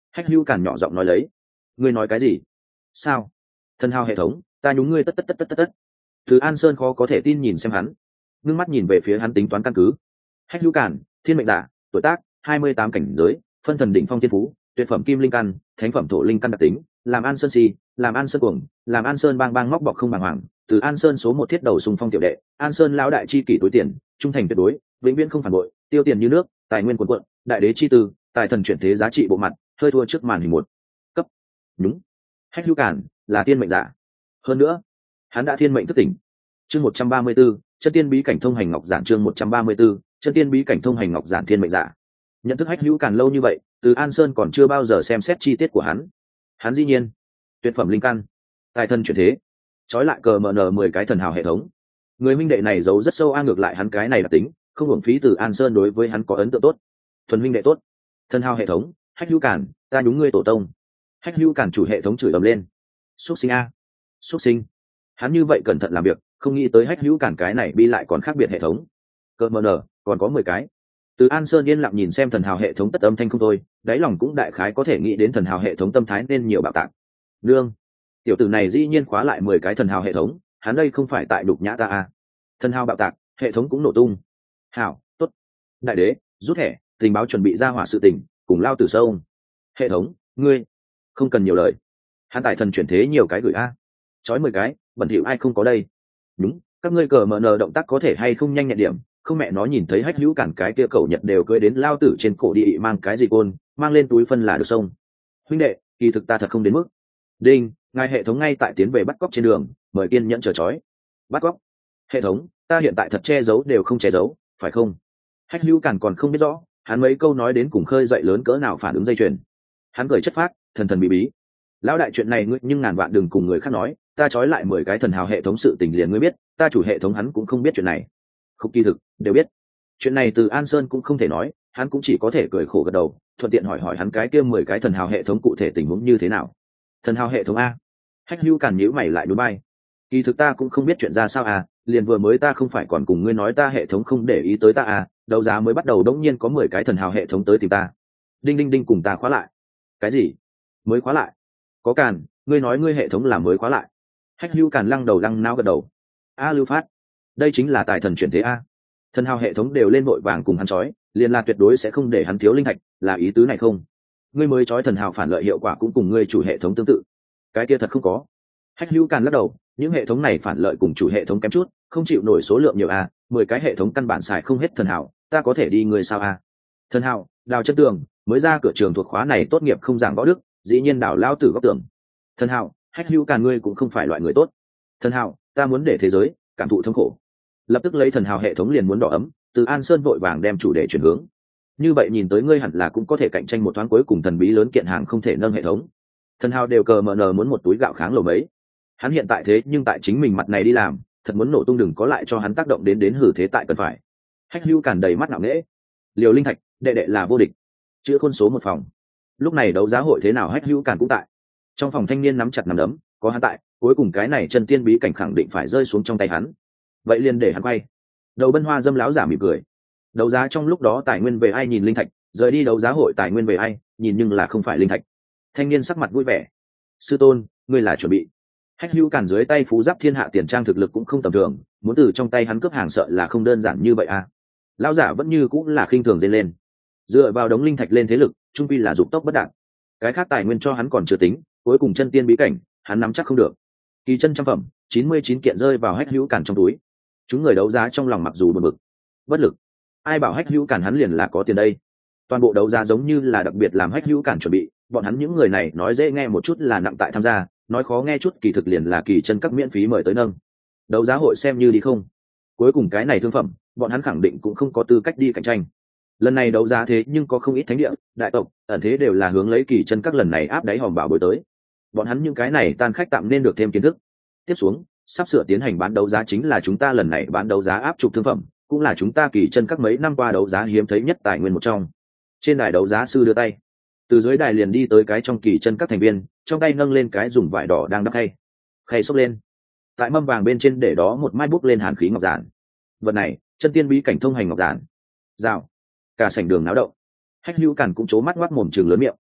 Hách Hữu Càn nhỏ giọng nói lấy. Ngươi nói cái gì? Sao? Thần hào hệ thống, ta nhúng ngươi tất tất tất tất tất tất. Từ An Sơn khó có thể tin nhìn xem hắn, ngưng mắt nhìn về phía hắn tính toán căn cứ. Hách Hữu Càn, thiên mệnh giả, tuổi tác hai mươi tám, cảnh giới phân thần đỉnh phong thiên phú, tuyệt phẩm kim linh căn, thánh phẩm thổ linh căn đặc tính, làm An Sơn si, làm An Sơn cuồng, làm An Sơn bang bang móc bọc không bàng hoàng, từ An Sơn số một thiết đầu xung phong tiểu đệ, An Sơn lão đại chi kỷ túi tiền, trung thành tuyệt đối, vĩnh viễn không phản bội, tiêu tiền như nước, tài nguyên cuồn cuộn, đại đế chi tư, tài thần chuyển thế giá trị bộ mặt, hơi thua trước màn hình một cấp. Đúng, Hách Hữu Càn là tiên mệnh giả. Hơn nữa, hắn đã thiên mệnh thức tỉnh. Chương một trăm ba mươi 134, chân tiên bí cảnh thông hành ngọc giản. Chương một trăm ba mươi 134, chân tiên bí cảnh thông hành ngọc giản. Thiên mệnh giả. Nhận thức Hách Hữu Càn lâu như vậy, từ An Sơn còn chưa bao giờ xem xét chi tiết của hắn. Hắn dĩ nhiên tuyệt phẩm linh căn, tài thần chuyển thế, trói lại cờ mờ nờ mười cái thần hào hệ thống. Người minh đệ này giấu rất sâu, a ngược lại hắn cái này là tính, không hưởng phí từ An Sơn đối với hắn có ấn tượng tốt. Thuần minh đệ tốt. Thần hào hệ thống, Hách Hữu Càn, ta nhúng ngươi tổ tông. Hách Hữu Càn chủ hệ thống chửi ầm lên. Xuất sinh a, xuất sinh. Hắn như vậy cẩn thận làm việc, không nghĩ tới Hách Hữu Càn cái này bi lại còn khác biệt hệ thống. Cờ mờ nờ còn có mười cái. Từ An Sơn yên lặng nhìn xem thần hào hệ thống tất âm thanh không thôi, đáy lòng cũng đại khái có thể nghĩ đến thần hào hệ thống tâm thái nên nhiều bạo tạc. Nương, tiểu tử này dĩ nhiên khóa lại mười cái thần hào hệ thống, hắn đây không phải tại đục nhã ta à? Thần hào bạo tạc, hệ thống cũng nổ tung. Hảo, tốt. Đại đế, rút thẻ, tình báo chuẩn bị ra hỏa sự tình, cùng lao tử sâu. Hệ thống, ngươi không cần nhiều lời. Hắn tài thần chuyển thế nhiều cái gửi a. Chói mười cái, bẩn thỉu ai không có đây. Đúng, các ngươi cờ mở nờ động tác có thể hay không nhanh nhẹn điểm, không mẹ nó nhìn thấy Hách Hữu Càn cái kia cẩu nhật đều cưỡi đến lao tử trên cổ đi mang cái gì côn, mang lên túi phân là được sông. Huynh đệ, kỳ thực ta thật không đến mức. Đinh, ngài hệ thống ngay tại tiến về bắt cóc trên đường, mời kiên nhẫn chờ chói. Bắt cóc? Hệ thống, ta hiện tại thật che giấu đều không che giấu, phải không? Hách Hữu Càn còn không biết rõ, hắn mấy câu nói đến cùng khơi dậy lớn cỡ nào phản ứng dây chuyền. Hắn cười chất phác, thần thần bí bí. Lão đại chuyện này ngươi nhưng ngàn vạn đừng cùng người khác nói, ta trói lại mười cái thần hào hệ thống sự tình liền ngươi biết, ta chủ hệ thống hắn cũng không biết chuyện này. Không, kỳ thực đều biết. Chuyện này từ An Sơn cũng không thể nói, hắn cũng chỉ có thể cười khổ gật đầu, thuận tiện hỏi hỏi hắn cái kia mười cái thần hào hệ thống cụ thể tình huống như thế nào. Thần hào hệ thống a? Hách Hữu Càn nhíu mày lại núi bay. Kỳ thực ta cũng không biết chuyện ra sao à, liền vừa mới ta không phải còn cùng ngươi nói ta hệ thống không để ý tới ta à, đấu giá mới bắt đầu đống nhiên có mười cái thần hào hệ thống tới tìm ta. Đinh đinh đinh cùng ta khóa lại. Cái gì? Mới khóa lại? Có Càn, ngươi nói ngươi hệ thống là mới khóa lại. Hách Hữu Càn lăng đầu lăng nao gật đầu. A Lưu Phát, đây chính là tài thần chuyển thế a. Thần hào hệ thống đều lên vội vàng cùng hắn chói, liền là tuyệt đối sẽ không để hắn thiếu linh thạch, là ý tứ này không? Ngươi mới chói thần hào phản lợi hiệu quả cũng cùng ngươi chủ hệ thống tương tự. Cái kia thật không có. Hách Hữu Càn lắc đầu, những hệ thống này phản lợi cùng chủ hệ thống kém chút, không chịu nổi số lượng nhiều a, mười cái hệ thống căn bản xài không hết thần hào, ta có thể đi ngươi sao a? Thần hào, đào chân tường, mới ra cửa trường thuộc khóa này tốt nghiệp không giảng võ đức, dĩ nhiên đào lao tử góc tường. Thần hào, Hách Hữu Càn ngươi cũng không phải loại người tốt. Thần hào, ta muốn để thế giới cảm thụ thống khổ. Lập tức lấy thần hào hệ thống liền muốn đỏ ấm, từ An Sơn vội vàng đem chủ đề chuyển hướng. Như vậy nhìn tới ngươi hẳn là cũng có thể cạnh tranh một thoáng cuối cùng thần bí lớn kiện hàng không thể nâng hệ thống. Thần hào đều cờ mờ nờ muốn một túi gạo kháng lầu mấy. Hắn hiện tại thế nhưng tại chính mình mặt này đi làm, thật muốn nổ tung đừng có lại cho hắn tác động đến đến hử thế tại cần phải. Hách Hữu Càn đầy mắt ngạo nghễ. Liều linh thạch, đệ đệ là vô địch. Chữa khôn số một phòng. Lúc này đấu giá hội thế nào Hách Hữu Càn cũng tại. Trong phòng thanh niên nắm chặt nắm đấm, có hắn tại, cuối cùng cái này chân tiên bí cảnh khẳng định phải rơi xuống trong tay hắn. Vậy liền để hắn quay. Đầu Bân Hoa dâm láo giả mỉm cười. Đấu giá trong lúc đó tài nguyên về ai nhìn linh thạch, rời đi đấu giá hội tài nguyên về ai, nhìn nhưng là không phải linh thạch. Thanh niên sắc mặt vui vẻ. Sư tôn, ngươi là chuẩn bị. Hách Hữu Càn dưới tay phú giáp thiên hạ tiền trang thực lực cũng không tầm thường, muốn từ trong tay hắn cướp hàng sợ là không đơn giản như vậy à. Lão giả vẫn như cũng là khinh thường dây lên. Dựa vào đống linh thạch lên thế lực, trung quy là dục tốc bất đạt. Cái khác tài nguyên cho hắn còn chưa tính, cuối cùng chân tiên bí cảnh, hắn nắm chắc không được. Kỳ chân trăm phẩm, chín mươi chín kiện rơi vào Hách Hữu Càn trong túi. Chúng người đấu giá trong lòng mặc dù buồn bực, bất lực. Ai bảo Hách Hữu Càn hắn liền là có tiền đây? Toàn bộ đấu giá giống như là đặc biệt làm Hách Hữu Càn chuẩn bị, bọn hắn những người này nói dễ nghe một chút là nặng tại tham gia, nói khó nghe chút kỳ thực liền là kỳ chân các miễn phí mời tới nâng. Đấu giá hội xem như đi không. Cuối cùng cái này thương phẩm, bọn hắn khẳng định cũng không có tư cách đi cạnh tranh. Lần này đấu giá thế nhưng có không ít thánh địa, đại tộc, ẩn thế đều là hướng lấy kỳ chân các lần này áp đáy hòm bảo bối tới. Bọn hắn những cái này tan khách tạm nên được thêm kiến thức. Tiếp xuống, sắp sửa tiến hành bán đấu giá chính là chúng ta lần này bán đấu giá áp trục thương phẩm, cũng là chúng ta kỳ chân các mấy năm qua đấu giá hiếm thấy nhất tài nguyên một trong. Trên đài đấu giá sư đưa tay, từ dưới đài liền đi tới cái trong kỳ chân các thành viên, trong tay nâng lên cái dùng vải đỏ đang đắp khay, khay xốc lên, tại mâm vàng bên trên để đó một mai bút lên hàn khí ngọc giản. Vật này, chân tiên bí cảnh thông hành ngọc giản. Rào, cả sảnh đường náo động. Hách Hữu Càn cũng c mắt ngoác mồm trường lớn miệng.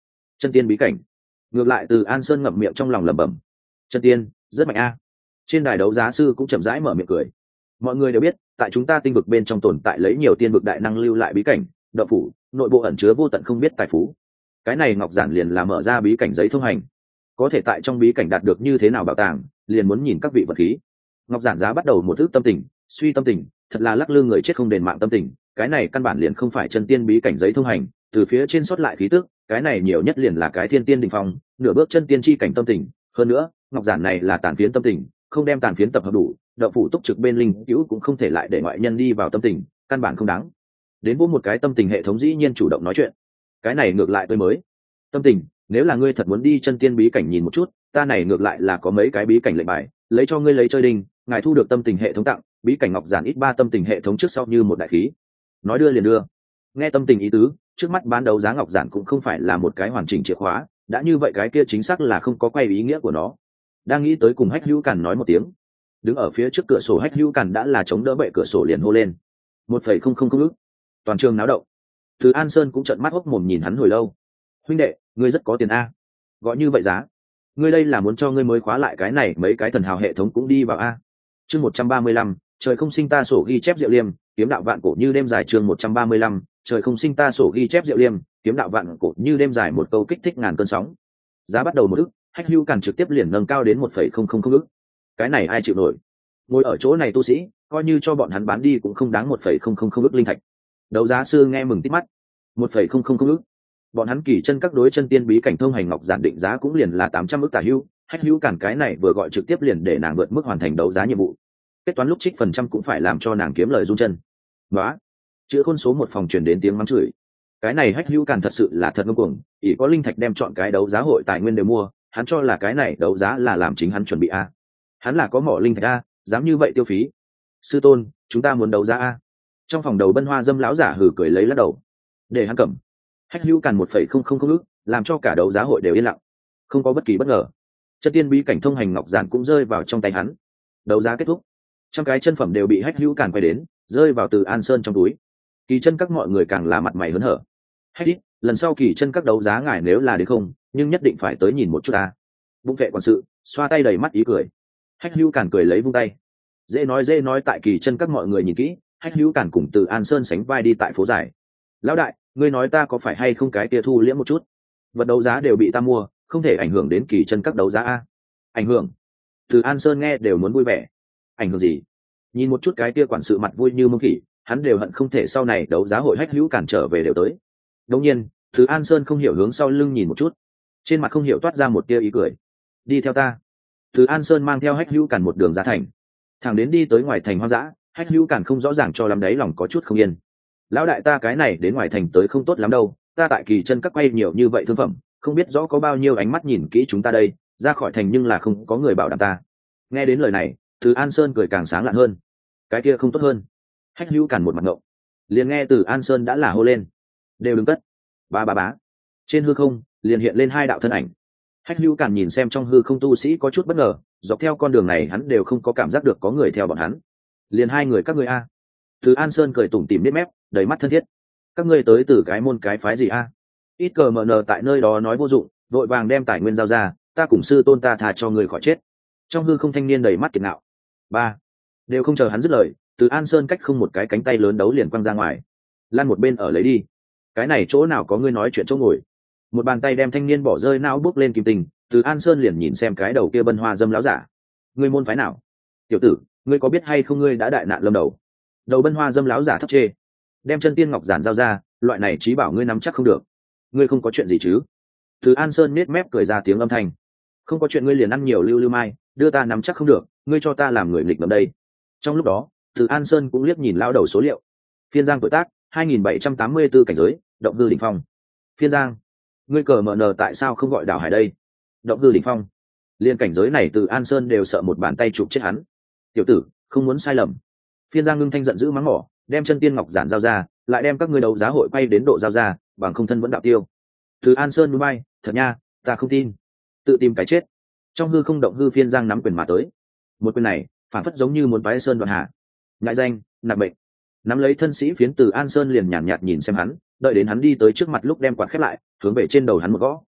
Chân tiên bí cảnh. Ngược lại Từ An Sơn ngậm miệng trong lòng lẩm bẩm. Chân tiên rất mạnh a. Trên đài đấu giá sư cũng chậm rãi mở miệng cười. Mọi người đều biết tại chúng ta tinh vực bên trong tồn tại lấy nhiều tiên vực đại năng lưu lại bí cảnh động phủ, nội bộ ẩn chứa vô tận không biết tài phú. Cái này ngọc giản liền là mở ra bí cảnh giấy thông hành, có thể tại trong bí cảnh đạt được như thế nào bảo tàng liền muốn nhìn các vị vật khí. Ngọc giản giá bắt đầu một ước tâm tình, suy tâm tình, thật là lắc lư người chết không đền mạng tâm tình. Cái này căn bản liền không phải chân tiên bí cảnh giấy thông hành, từ phía trên xuất lại khí tức, cái này nhiều nhất liền là cái thiên tiên đỉnh phong, nửa bước chân tiên chi cảnh tâm tình. Hơn nữa ngọc giản này là tàn phiến tâm tình, không đem tàn phiến tập hợp đủ, đậu phủ túc trực bên linh cứu cũng không thể lại để ngoại nhân đi vào tâm tình, căn bản không đáng. Đến vô một cái tâm tình hệ thống dĩ nhiên chủ động nói chuyện, cái này ngược lại tôi mới. Tâm tình, nếu là ngươi thật muốn đi chân tiên bí cảnh nhìn một chút, ta này ngược lại là có mấy cái bí cảnh lệnh bài, lấy cho ngươi lấy chơi đinh, ngài thu được tâm tình hệ thống tặng, bí cảnh ngọc giản ít ba tâm tình hệ thống trước sau như một đại khí. Nói đưa liền đưa. Nghe tâm tình ý tứ, trước mắt bán đấu giá ngọc giản cũng không phải là một cái hoàn chỉnh chìa khóa, đã như vậy cái kia chính xác là không có quay ý nghĩa của nó. Đang nghĩ tới cùng Hách Hữu Càn nói một tiếng, đứng ở phía trước cửa sổ Hách Hữu Càn đã là chống đỡ bệ cửa sổ liền hô lên. một phẩy không không không ức. Toàn trường náo động. Từ An Sơn cũng trợn mắt hốc mồm nhìn hắn hồi lâu. Huynh đệ, ngươi rất có tiền a. Gọi như vậy giá, ngươi đây là muốn cho ngươi mới khóa lại cái này mấy cái thần hào hệ thống cũng đi vào a. Chương một trăm ba mươi lăm, trời không sinh ta sổ ghi chép Diệu Liêm, kiếm đạo vạn cổ như đêm dài. Chương một trăm ba mươi lăm, trời không sinh ta sổ ghi chép Diệu Liêm, kiếm đạo vạn cổ như đêm dài. Một câu kích thích ngàn cơn sóng. Giá bắt đầu một ức, Hách Hữu Càn trực tiếp liền nâng cao đến một phẩy không không không ức. Cái này ai chịu nổi? Ngồi ở chỗ này tu sĩ, coi như cho bọn hắn bán đi cũng không đáng một phẩy không không không ức linh thạch. Đấu giá sư nghe mừng tít mắt. một phẩy không không không ức. Bọn hắn kỳ chân các đối chân tiên bí cảnh thông hành ngọc giản định giá cũng liền là tám trăm ức tả hữu. Hách Hữu Càn cái này vừa gọi trực tiếp liền để nàng vượt mức hoàn thành đấu giá nhiệm vụ. Kết toán lúc trích phần trăm cũng phải làm cho nàng kiếm lời rung chân. Đó. Chữ khôn số một phòng truyền đến tiếng mắng chửi. Cái này Hách Hữu Càn thật sự là thật ngông cuồng, ỷ có linh thạch đem chọn cái đấu giá hội tài nguyên đều mua, hắn cho là cái này đấu giá là làm chính hắn chuẩn bị a. Hắn là có mỏ linh thạch a, dám như vậy tiêu phí. Sư tôn, chúng ta muốn đấu giá a. Trong phòng đầu Bân Hoa Dâm lão giả hừ cười lấy lắc đầu. Để hắn cầm. Hách Hữu Càn một phẩy không không không ức, làm cho cả đấu giá hội đều yên lặng. Không có bất kỳ bất ngờ. Chân tiên bí cảnh thông hành ngọc giản cũng rơi vào trong tay hắn. Đấu giá kết thúc. Trăm cái chân phẩm đều bị Hách Hữu Càn quay đến, rơi vào Từ An Sơn trong túi. Kỳ chân các mọi người càng là mặt mày hớn hở. Hách ít, lần sau kỳ chân các đấu giá ngài nếu là đến không, nhưng nhất định phải tới nhìn một chút ta. Bụng vệ quản sự, xoa tay đầy mắt ý cười. Hách Hữu Càn cười lấy vung tay. Dễ nói dễ nói tại kỳ chân các mọi người nhìn kỹ, Hách Hữu Càn cùng Từ An Sơn sánh vai đi tại phố dài. Lão đại, ngươi nói ta có phải hay không cái kia thu liễm một chút? Vật đấu giá đều bị ta mua, không thể ảnh hưởng đến kỳ chân các đấu giá a. Ảnh hưởng? Từ An Sơn nghe đều muốn vui vẻ. Ảnh hưởng gì? Nhìn một chút cái kia quản sự mặt vui như mông khỉ, hắn đều hận không thể sau này đấu giá hội Hách Hữu Càn trở về đều tới. Đương nhiên, Từ An Sơn không hiểu hướng sau lưng nhìn một chút, trên mặt không hiểu toát ra một tia ý cười. Đi theo ta. Từ An Sơn mang theo Hách Hữu Càn một đường ra thành, thẳng đến đi tới ngoài thành hoang dã. Hách Hữu Càn không rõ ràng cho lắm đấy lòng có chút không yên. Lão đại, ta cái này đến ngoài thành tới không tốt lắm đâu, ta tại kỳ chân các quay nhiều như vậy thương phẩm, không biết rõ có bao nhiêu ánh mắt nhìn kỹ chúng ta đây, ra khỏi thành nhưng là không có người bảo đảm ta. Nghe đến lời này, Từ An Sơn cười càng sáng lạn hơn. Cái kia không tốt hơn. Hách Hữu Càn một mặt ngộng, liền nghe Từ An Sơn đã là hô lên. Đều đứng cất. Ba ba bá. Trên hư không liền hiện lên hai đạo thân ảnh. Hách Hữu Càn nhìn xem trong hư không tu sĩ có chút bất ngờ, dọc theo con đường này hắn đều không có cảm giác được có người theo bọn hắn. Liền hai người các ngươi a. Từ An Sơn cười tủm tỉm biết mép, đầy mắt thân thiết. Các ngươi tới từ cái môn cái phái gì a? Ít cờ mờ nờ tại nơi đó nói vô dụng, vội vàng đem tài nguyên giao ra, ta cùng sư tôn ta thà cho người khỏi chết. Trong hư không thanh niên đầy mắt kiệt ngạo. Ba. Đều không chờ hắn dứt lời, Từ An Sơn cách không một cái cánh tay lớn đấu liền quăng ra ngoài. Lan một bên ở lấy đi. Cái này chỗ nào có ngươi nói chuyện chỗ ngồi. Một bàn tay đem thanh niên bỏ rơi não bước lên kim tình, Từ An Sơn liền nhìn xem cái đầu kia Bân Hoa Dâm láo giả. Ngươi môn phái nào? Tiểu tử, ngươi có biết hay không ngươi đã đại nạn lâm đầu? Đầu Bân Hoa Dâm láo giả thấp chê. Đem chân tiên ngọc giản giao ra, loại này chí bảo ngươi nắm chắc không được. Ngươi không có chuyện gì chứ? Từ An Sơn nết mép cười ra tiếng âm thanh. Không có chuyện ngươi liền ăn nhiều lưu lưu mai, đưa ta nắm chắc không được, ngươi cho ta làm người nghịch ngợm đây. Trong lúc đó, Từ An Sơn cũng liếc nhìn lao đầu số liệu. Phiên Giang tuổi tác hai nghìn bảy trăm tám mươi tư, cảnh giới động hư đỉnh phong. Phiên Giang, ngươi cờ mờ nờ tại sao không gọi đảo hải đây? Động hư đỉnh phong. Liên cảnh giới này Từ An Sơn đều sợ một bàn tay chụp chết hắn. Tiểu tử, không muốn sai lầm. Phiên Giang ngưng thanh giận dữ mắng mỏ, đem chân tiên ngọc giản giao ra, lại đem các ngươi đấu giá hội quay đến độ giao ra, bằng không thân vẫn đạo tiêu. Từ An Sơn núi bay, thật nha, ta không tin. Tự tìm cái chết. Trong hư không động hư Phiên Giang nắm quyền mà tới. Một quyền này, phản phất giống như muốn bái sơn đoạn hạ. Ngại danh, nạp bệnh. Nắm lấy thân sĩ phiến Từ An Sơn liền nhàn nhạt, nhạt nhìn xem hắn, đợi đến hắn đi tới trước mặt lúc đem quạt khép lại, hướng về trên đầu hắn một gõ.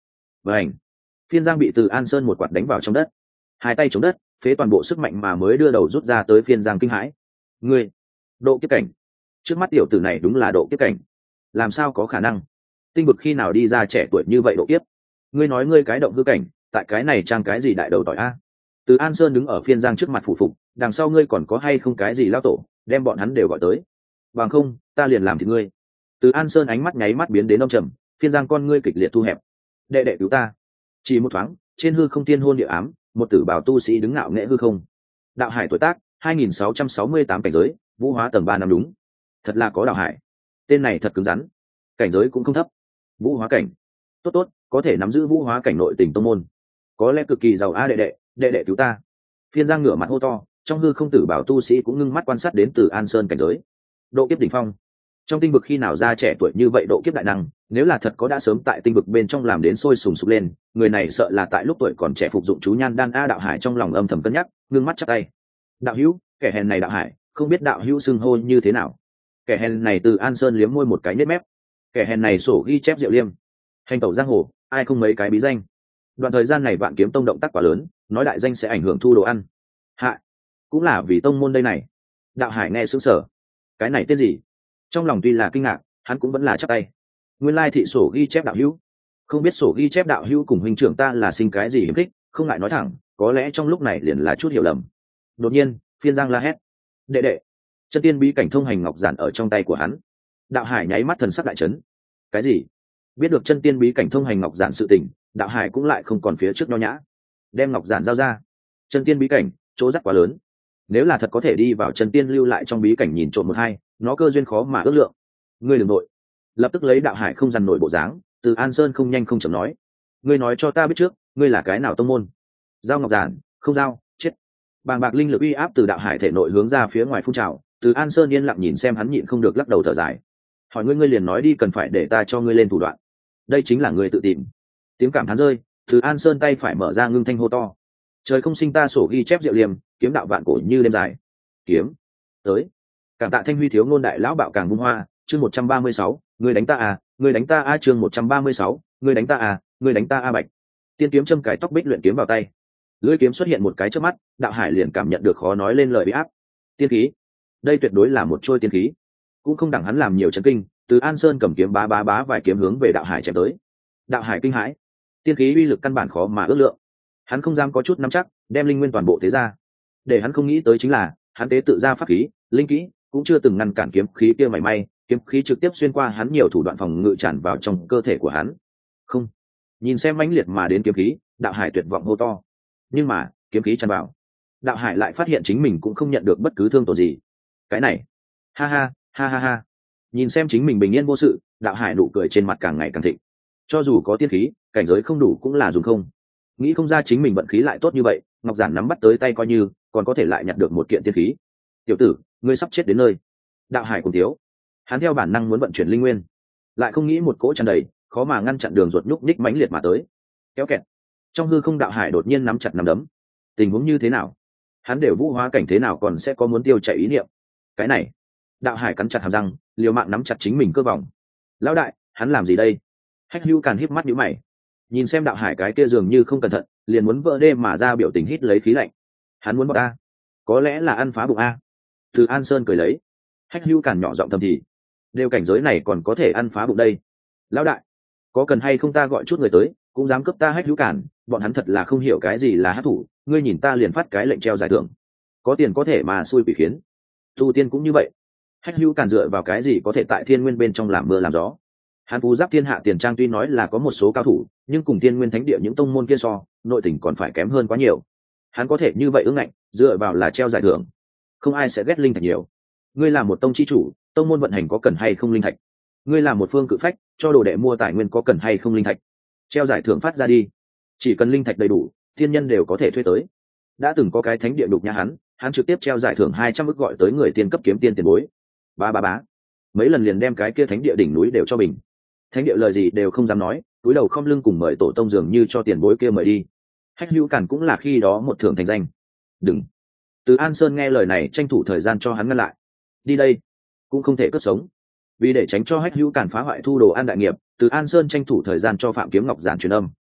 và ảnh phiên giang bị từ an sơn một quạt đánh vào trong đất, hai tay chống đất phế toàn bộ sức mạnh mà mới đưa đầu rút ra tới phiên giang kinh hãi. Ngươi độ kiếp cảnh, trước mắt tiểu tử này đúng là độ kiếp cảnh, làm sao có khả năng? Tinh vực khi nào đi ra trẻ tuổi như vậy độ kiếp? Ngươi nói ngươi cái động hư cảnh, tại cái này trang cái gì đại đầu tỏi a? Từ an sơn đứng ở phiên giang trước mặt phủ phục, đằng sau ngươi còn có hay không cái gì lao tổ, đem bọn hắn đều gọi tới, bằng không ta liền làm thì ngươi. Từ an sơn ánh mắt nháy mắt biến đến đông trầm, phiên giang con ngươi kịch liệt thu hẹp. Đệ đệ cứu ta. Chỉ một thoáng trên hư không tiên hôn địa ám, một tử bào tu sĩ đứng ngạo nghệ hư không. Đạo hải tuổi tác hai nghìn sáu trăm sáu mươi tám cảnh giới, vũ hóa tầng ba năm đúng. Thật là có đạo hải, tên này thật cứng rắn, cảnh giới cũng không thấp, vũ hóa cảnh. Tốt tốt, có thể nắm giữ vũ hóa cảnh nội tình tông môn, có lẽ cực kỳ giàu a. Đệ đệ, đệ đệ cứu ta. Phiên giang ngửa mặt hô to, trong hư không tử bảo tu sĩ cũng ngưng mắt quan sát đến từ an sơn cảnh giới độ kiếp đỉnh phong. Trong tinh vực khi nào ra trẻ tuổi như vậy độ kiếp đại năng, nếu là thật có đã sớm tại tinh vực bên trong làm đến sôi sùng sục lên, người này sợ là tại lúc tuổi còn trẻ phục dụng chú nhan đan a. Đạo hải trong lòng âm thầm cân nhắc, ngưng mắt chắp tay. Đạo hữu, kẻ hèn này đạo hải, không biết đạo hữu xưng hô như thế nào? Kẻ hèn này từ an sơn liếm môi một cái nết mép. Kẻ hèn này sổ ghi chép diệu liêm, hành tẩu giang hồ, ai không mấy cái bí danh. Đoạn thời gian này Vạn Kiếm Tông động tác quá lớn, nói đại danh sẽ ảnh hưởng thu đồ ăn. Hạ, cũng là vì tông môn đây này. Đạo hải nghe sững sờ, cái này tên gì? Trong lòng tuy là kinh ngạc, hắn cũng vẫn là chắp tay. Nguyên lai thị sổ ghi chép đạo hữu, không biết sổ ghi chép đạo hữu cùng huynh trưởng ta là sinh cái gì hiếm khích, không ngại nói thẳng, có lẽ trong lúc này liền là chút hiểu lầm. Đột nhiên phiên giang la hét, đệ đệ. Chân tiên bí cảnh thông hành ngọc giản ở trong tay của hắn. Đạo hải nháy mắt thần sắc đại chấn. Cái gì? Biết được chân tiên bí cảnh thông hành ngọc giản sự tình, đạo hải cũng lại không còn phía trước nho nhã, đem ngọc giản giao ra. Chân tiên bí cảnh chỗ rất quá lớn, nếu là thật có thể đi vào chân tiên lưu lại trong bí cảnh nhìn trộm một hai, nó cơ duyên khó mà ước lượng. Ngươi đừng nội. Lập tức lấy đạo hải không dằn nổi bộ dáng, từ an sơn không nhanh không chậm nói, ngươi nói cho ta biết trước, ngươi là cái nào tông môn? Giao ngọc giản, không giao, chết. Bàng bạc linh lực uy áp từ đạo hải thể nội hướng ra phía ngoài phun trào, từ an sơn yên lặng nhìn xem hắn nhịn không được lắc đầu thở dài. Hỏi ngươi, ngươi liền nói đi, cần phải để ta cho ngươi lên thủ đoạn? Đây chính là ngươi tự tìm. Tiếng cảm thán rơi, từ an sơn tay phải mở ra ngưng thanh hô to, trời không sinh ta sổ ghi chép diệu liềm, kiếm đạo vạn cổ như đêm dài. Kiếm tới. Cảm tạ thanh huy thiếu ngôn đại lão bạo càng bung hoa. Chương một trăm ba mươi sáu, ngươi đánh ta à, ngươi đánh ta a. Chương một trăm ba mươi sáu, ngươi đánh ta à, ngươi đánh ta a. Bạch tiên kiếm châm cài tóc bích luyện kiếm vào tay, lưỡi kiếm xuất hiện một cái trước mắt, đạo hải liền cảm nhận được khó nói lên lời bị áp. Tiên khí, đây tuyệt đối là một trôi tiên khí. Cũng không đẳng hắn làm nhiều chấn kinh, từ an sơn cầm kiếm bá bá bá vài kiếm hướng về đạo hải chém tới. Đạo hải kinh hãi, tiên khí uy lực căn bản khó mà ước lượng, hắn không dám có chút nắm chắc đem linh nguyên toàn bộ thế ra. Để hắn không nghĩ tới chính là hắn tế tự ra pháp khí linh kỹ cũng chưa từng ngăn cản kiếm khí kia mảy may, kiếm khí trực tiếp xuyên qua hắn nhiều thủ đoạn phòng ngự tràn vào trong cơ thể của hắn. Không, nhìn xem mãnh liệt mà đến kiếm khí, đạo hải tuyệt vọng hô to. Nhưng mà kiếm khí tràn vào, đạo hải lại phát hiện chính mình cũng không nhận được bất cứ thương tổn gì. Cái này, ha ha ha ha ha. Nhìn xem chính mình bình yên vô sự, đạo hải nụ cười trên mặt càng ngày càng thịnh. Cho dù có tiên khí, cảnh giới không đủ cũng là dùng không. Nghĩ không ra chính mình vận khí lại tốt như vậy, ngọc giản nắm bắt tới tay coi như còn có thể lại nhặt được một kiện tiên khí. Tiểu tử, ngươi sắp chết đến nơi. Đạo hải cùng thiếu, hắn theo bản năng muốn vận chuyển linh nguyên, lại không nghĩ một cỗ tràn đầy, khó mà ngăn chặn đường ruột nhúc nhích mãnh liệt mà tới. Kéo kẹt. Trong hư không đạo hải đột nhiên nắm chặt nắm đấm. Tình huống như thế nào? Hắn đều vũ hóa cảnh thế nào còn sẽ có muốn tiêu chạy ý niệm? Cái này, đạo hải cắn chặt hàm răng, liều mạng nắm chặt chính mình cơ vòng. Lão đại, hắn làm gì đây? Hách Hưu Càn híp mắt nhíu mày, nhìn xem đạo hải cái kia dường như không cẩn thận liền muốn vỡ đê mà ra biểu tình hít lấy khí lạnh. Hắn muốn bóc a, có lẽ là ăn phá bụng a. Từ an sơn cười lấy. Hách Hưu Càn nhỏ giọng thầm thì, đều cảnh giới này còn có thể ăn phá bụng đây. Lão đại, có cần hay không ta gọi chút người tới, cũng dám cướp ta Hách Hữu Cản, bọn hắn thật là không hiểu cái gì là hát thủ, ngươi nhìn ta liền phát cái lệnh treo giải thưởng, có tiền có thể mà xui quỷ khiến. Tu tiên cũng như vậy, Hách Hữu Cản dựa vào cái gì có thể tại thiên nguyên bên trong làm mưa làm gió? Hắn phú giáp thiên hạ tiền trang tuy nói là có một số cao thủ, nhưng cùng thiên nguyên thánh địa những tông môn kia so, nội tình còn phải kém hơn quá nhiều. Hắn có thể như vậy ương ngạnh, dựa vào là treo giải thưởng, không ai sẽ ghét linh thạch nhiều. Ngươi là một tông chi chủ, tông môn vận hành có cần hay không linh thạch? Ngươi là một phương cự phách, cho đồ đệ mua tài nguyên có cần hay không linh thạch? Treo giải thưởng phát ra đi, chỉ cần linh thạch đầy đủ, thiên nhân đều có thể thuê tới. Đã từng có cái thánh địa đục nhà hắn, hắn trực tiếp treo giải thưởng hai trăm ức gọi tới người tiên cấp kiếm tiên tiền bối. Ba ba bá, mấy lần liền đem cái kia thánh địa đỉnh núi đều cho bình. Thánh địa lời gì đều không dám nói, túi đầu không lưng cùng mời tổ tông dường như cho tiền bối kia mời đi. Hách Hữu Cản cũng là khi đó một thưởng thành danh. Đừng. Từ An Sơn nghe lời này tranh thủ thời gian cho hắn ngăn lại. Đi đây, cũng không thể cướp sống. Vì để tránh cho Hách Hữu Cản phá hoại thu đồ an đại nghiệp, Từ An Sơn tranh thủ thời gian cho Phạm Kiếm Ngọc giản truyền âm.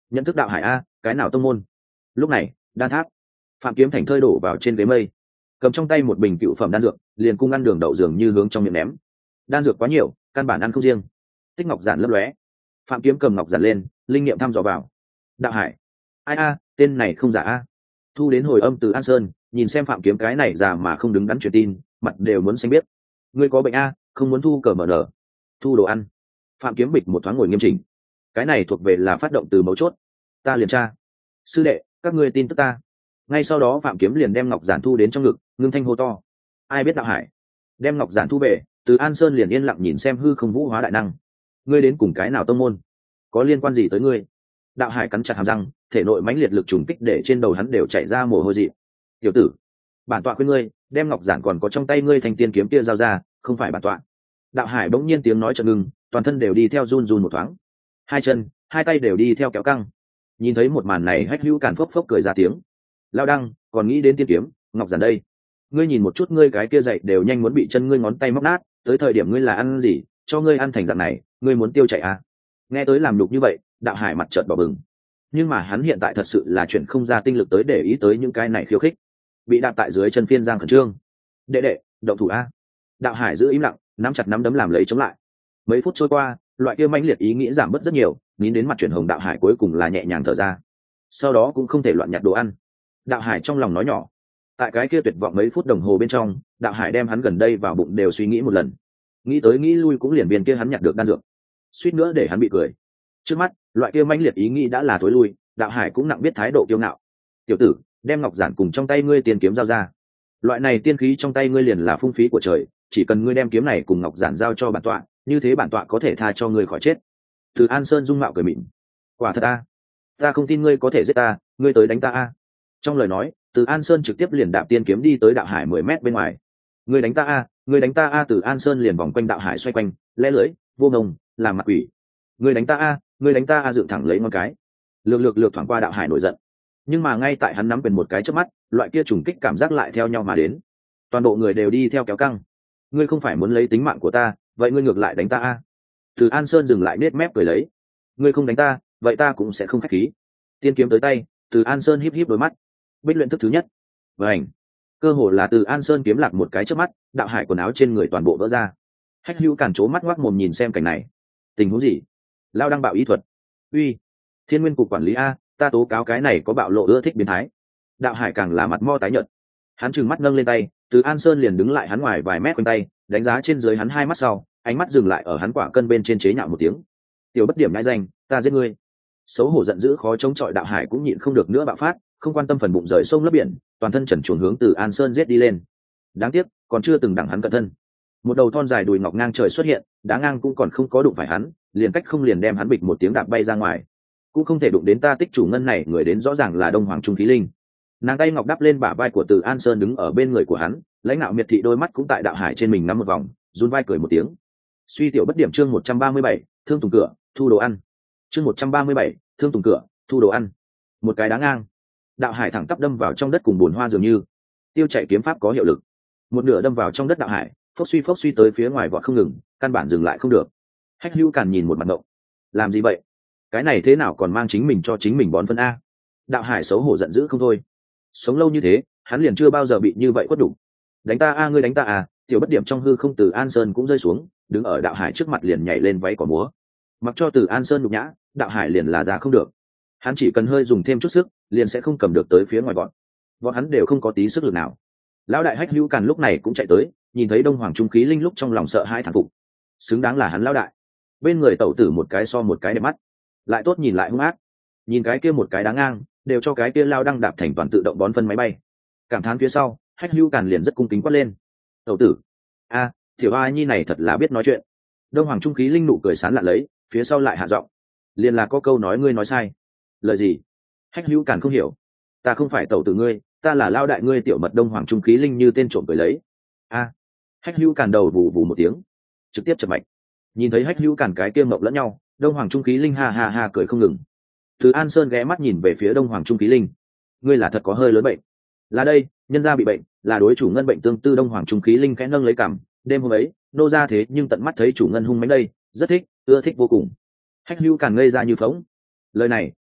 nhận thức đạo hải a, cái nào tông môn? Lúc này đan tháp, Phạm Kiếm Thành thơi đổ vào trên ghế mây, cầm trong tay một bình cựu phẩm đan dược, liền cung ăn đường đậu dường như hướng trong miệng ném. Đan dược quá nhiều, căn bản ăn không riêng. Tích ngọc giản lấp lóe, Phạm Kiếm cầm ngọc giản lên, linh nghiệm thăm dò vào. Đạo hải, ai a, tên này không giả a. Thu đến hồi âm từ An Sơn, nhìn xem Phạm Kiếm cái này già mà không đứng đắn truyền tin, mặt đều muốn xanh biết. Ngươi có bệnh a, không muốn thu cờ mở nở, thu đồ ăn. Phạm Kiếm bịch một thoáng ngồi nghiêm chỉnh. Cái này thuộc về là phát động từ mấu chốt. Ta liền tra. Sư đệ, các ngươi tin tức ta. Ngay sau đó Phạm Kiếm liền đem ngọc giản thu đến trong ngực, ngưng thanh hô to. Ai biết đạo hải? Đem ngọc giản thu về, từ An Sơn liền yên lặng nhìn xem hư không vũ hóa đại năng. Ngươi đến cùng cái nào tông môn? Có liên quan gì tới ngươi? Đạo hải cắn chặt hàm răng, thể nội mãnh liệt lực trùng kích để trên đầu hắn đều chảy ra mồ hôi dị. Tiểu tử, bản tọa khuyên ngươi, đem ngọc giản còn có trong tay ngươi thành tiên kiếm kia giao ra, không phải bản tọa. Đạo hải bỗng nhiên tiếng nói chợt ngừng, toàn thân đều đi theo run run một thoáng, hai chân hai tay đều đi theo kéo căng. Nhìn thấy một màn này, Hách Hữu Càn phốc phốc cười ra tiếng. Lao đăng, còn nghĩ đến tiên kiếm ngọc giản đây? Ngươi nhìn một chút ngươi cái kia dậy đều nhanh muốn bị chân ngươi ngón tay móc nát, tới thời điểm ngươi là ăn gì cho ngươi ăn thành dạng này, ngươi muốn tiêu chảy à? Nghe tới làm nhục như vậy, đạo hải mặt trợn đỏ bừng. Nhưng mà hắn hiện tại thật sự là chuyển không ra tinh lực tới để ý tới những cái này khiêu khích. Bị đạp tại dưới chân phiên giang khẩn trương. Đệ đệ, động thủ a. Đạo hải giữ im lặng, nắm chặt nắm đấm làm lấy chống lại. Mấy phút trôi qua, loại kia mãnh liệt ý nghĩ giảm bớt rất nhiều, nín đến mặt chuyển hồng đạo hải cuối cùng là nhẹ nhàng thở ra. Sau đó cũng không thể loạn nhặt đồ ăn. Đạo hải trong lòng nói nhỏ. Tại cái kia tuyệt vọng mấy phút đồng hồ bên trong, đạo hải đem hắn gần đây vào bụng đều suy nghĩ một lần. Nghĩ tới nghĩ lui cũng liền biên kia hắn nhặt được đan dược. Suýt nữa để hắn bị cười. Trước mắt, loại kia mãnh liệt ý nghĩ đã là thối lui, đạo hải cũng nặng biết thái độ kiêu ngạo. Tiểu tử, đem ngọc giản cùng trong tay ngươi tiền kiếm giao ra. Loại này tiên khí trong tay ngươi liền là phung phí của trời, chỉ cần ngươi đem kiếm này cùng ngọc giản giao cho bản tọa, như thế bản tọa có thể tha cho ngươi khỏi chết. Từ An Sơn dung mạo cười mịn. Quả thật a, ta không tin ngươi có thể giết ta, ngươi tới đánh ta a. Trong lời nói, Từ An Sơn trực tiếp liền đạp tiên kiếm đi tới đạo hải mười mét bên ngoài. Ngươi đánh ta a, ngươi đánh ta a. Từ An Sơn liền vòng quanh đạo hải xoay quanh, lẽ lưỡi vô ngông làm mặt quỷ. Ngươi đánh ta a, ngươi đánh ta a. Dựng thẳng lấy ngón cái, lược lược lược thoảng qua đạo hải nổi giận. Nhưng mà ngay tại hắn nắm quyền một cái chớp mắt, loại kia trùng kích cảm giác lại theo nhau mà đến. Toàn bộ người đều đi theo kéo căng. Ngươi không phải muốn lấy tính mạng của ta, vậy ngươi ngược lại đánh ta a. Từ An Sơn dừng lại nết mép cười lấy. Ngươi không đánh ta, vậy ta cũng sẽ không khách khí. Tiên kiếm tới tay, Từ An Sơn híp híp đôi mắt. Bích luyện thức thứ nhất. Vành. Cơ hồ là Từ An Sơn kiếm lạc một cái chớp mắt, đạo hải quần áo trên người toàn bộ vỡ ra. Hách Hữu Càn trố mắt ngoác mồm nhìn xem cảnh này. Tình huống gì? Lao đang bạo ý thuật. Uy, Thiên Nguyên cục quản lý a, ta tố cáo cái này có bạo lộ ưa thích biến thái. Đạo hải càng là mặt mo tái nhợt. Hắn trừng mắt nâng lên tay, Từ An Sơn liền đứng lại hắn ngoài vài mét quanh tay, đánh giá trên dưới hắn hai mắt sau, ánh mắt dừng lại ở hắn quả cân bên trên chế nhạo một tiếng. Tiểu bất điểm nhãi danh, ta giết ngươi. Xấu hổ giận dữ khó chống chọi đạo hải cũng nhịn không được nữa bạo phát, không quan tâm phần bụng rời sông lấp biển, toàn thân trần truồng hướng Từ An Sơn giết đi lên. Đáng tiếc, còn chưa từng đẳng hắn cận thân. Một đầu thon dài đùi ngọc ngang trời xuất hiện, đá ngang cũng còn không có đụng phải hắn, liền cách không liền đem hắn bịch một tiếng đạp bay ra ngoài. Cũng không thể đụng đến ta tích chủ ngân này, người đến rõ ràng là Đông Hoàng Trung Khí Linh. Nàng tay ngọc đắp lên bả vai của Từ An Sơn đứng ở bên người của hắn, lãnh đạo miệt thị đôi mắt cũng tại đạo hải trên mình ngắm một vòng, run vai cười một tiếng. Suy tiểu bất điểm chương một trăm ba mươi bảy, thương tùng cửa, thu đồ ăn. Chương một trăm ba mươi bảy, thương tùng cửa, thu đồ ăn. Một cái đá ngang, đạo hải thẳng tắp đâm vào trong đất cùng bùn hoa dường như. Tiêu chạy kiếm pháp có hiệu lực. Một nửa đâm vào trong đất đạo hải, phốc suy phốc suy tới phía ngoài vọt không ngừng, căn bản dừng lại không được. Hách Hữu Càn nhìn một mặt ngộng. Làm gì vậy? Cái này thế nào còn mang chính mình cho chính mình bón phân a? Đạo hải xấu hổ giận dữ không thôi. Sống lâu như thế, hắn liền chưa bao giờ bị như vậy quất đủ. Đánh ta a, ngươi đánh ta à? Tiểu bất điểm trong hư không Từ An Sơn cũng rơi xuống, đứng ở đạo hải trước mặt liền nhảy lên váy cỏ múa. Mặc cho Từ An Sơn nhục nhã, đạo hải liền là giá không được. Hắn chỉ cần hơi dùng thêm chút sức, liền sẽ không cầm được tới phía ngoài bọn. Bọn hắn đều không có tí sức lực nào. Lão đại Hách Hữu Càn lúc này cũng chạy tới, nhìn thấy Đông Hoàng Trung Khí Linh lúc trong lòng sợ hãi thản phục. Xứng đáng là hắn lão đại. Bên người tẩu tử một cái so một cái đẹp mắt, lại tốt nhìn lại hung ác. Nhìn cái kia một cái đáng ngang, đều cho cái kia lao đăng đạp thành toàn tự động bón phân máy bay. Cảm thán phía sau, Hách Hữu Càn liền rất cung kính quát lên. Tẩu tử, a, à, tiểu a nhi này thật là biết nói chuyện. Đông Hoàng Trung Khí Linh nụ cười sán lạ lấy, phía sau lại hạ giọng. Liền là có câu nói ngươi nói sai. Lời gì? Hách Hữu Càn không hiểu. Ta không phải tẩu tử ngươi, ta là lao đại ngươi. Tiểu mật Đông Hoàng Trung Khí Linh như tên trộm cười lấy. A. À. Hách Hữu Càn đầu vù vù một tiếng, trực tiếp chập mạch. Nhìn thấy Hách Hữu Càn cái kia mộng lẫn nhau, Đông Hoàng Trung Khí Linh ha ha ha cười không ngừng. Từ An Sơn ghé mắt nhìn về phía Đông Hoàng Trung Khí Linh. Ngươi là thật có hơi lớn bệnh. Là đây, nhân gia bị bệnh, là đối chủ ngân bệnh tương tư. Đông Hoàng Trung Khí Linh khẽ nâng lấy cằm. Đêm hôm ấy, nô ra thế nhưng tận mắt thấy chủ ngân hung mãnh đây, rất thích, ưa thích vô cùng. Hách Hữu Càn ngây ra như phóng. Lời này,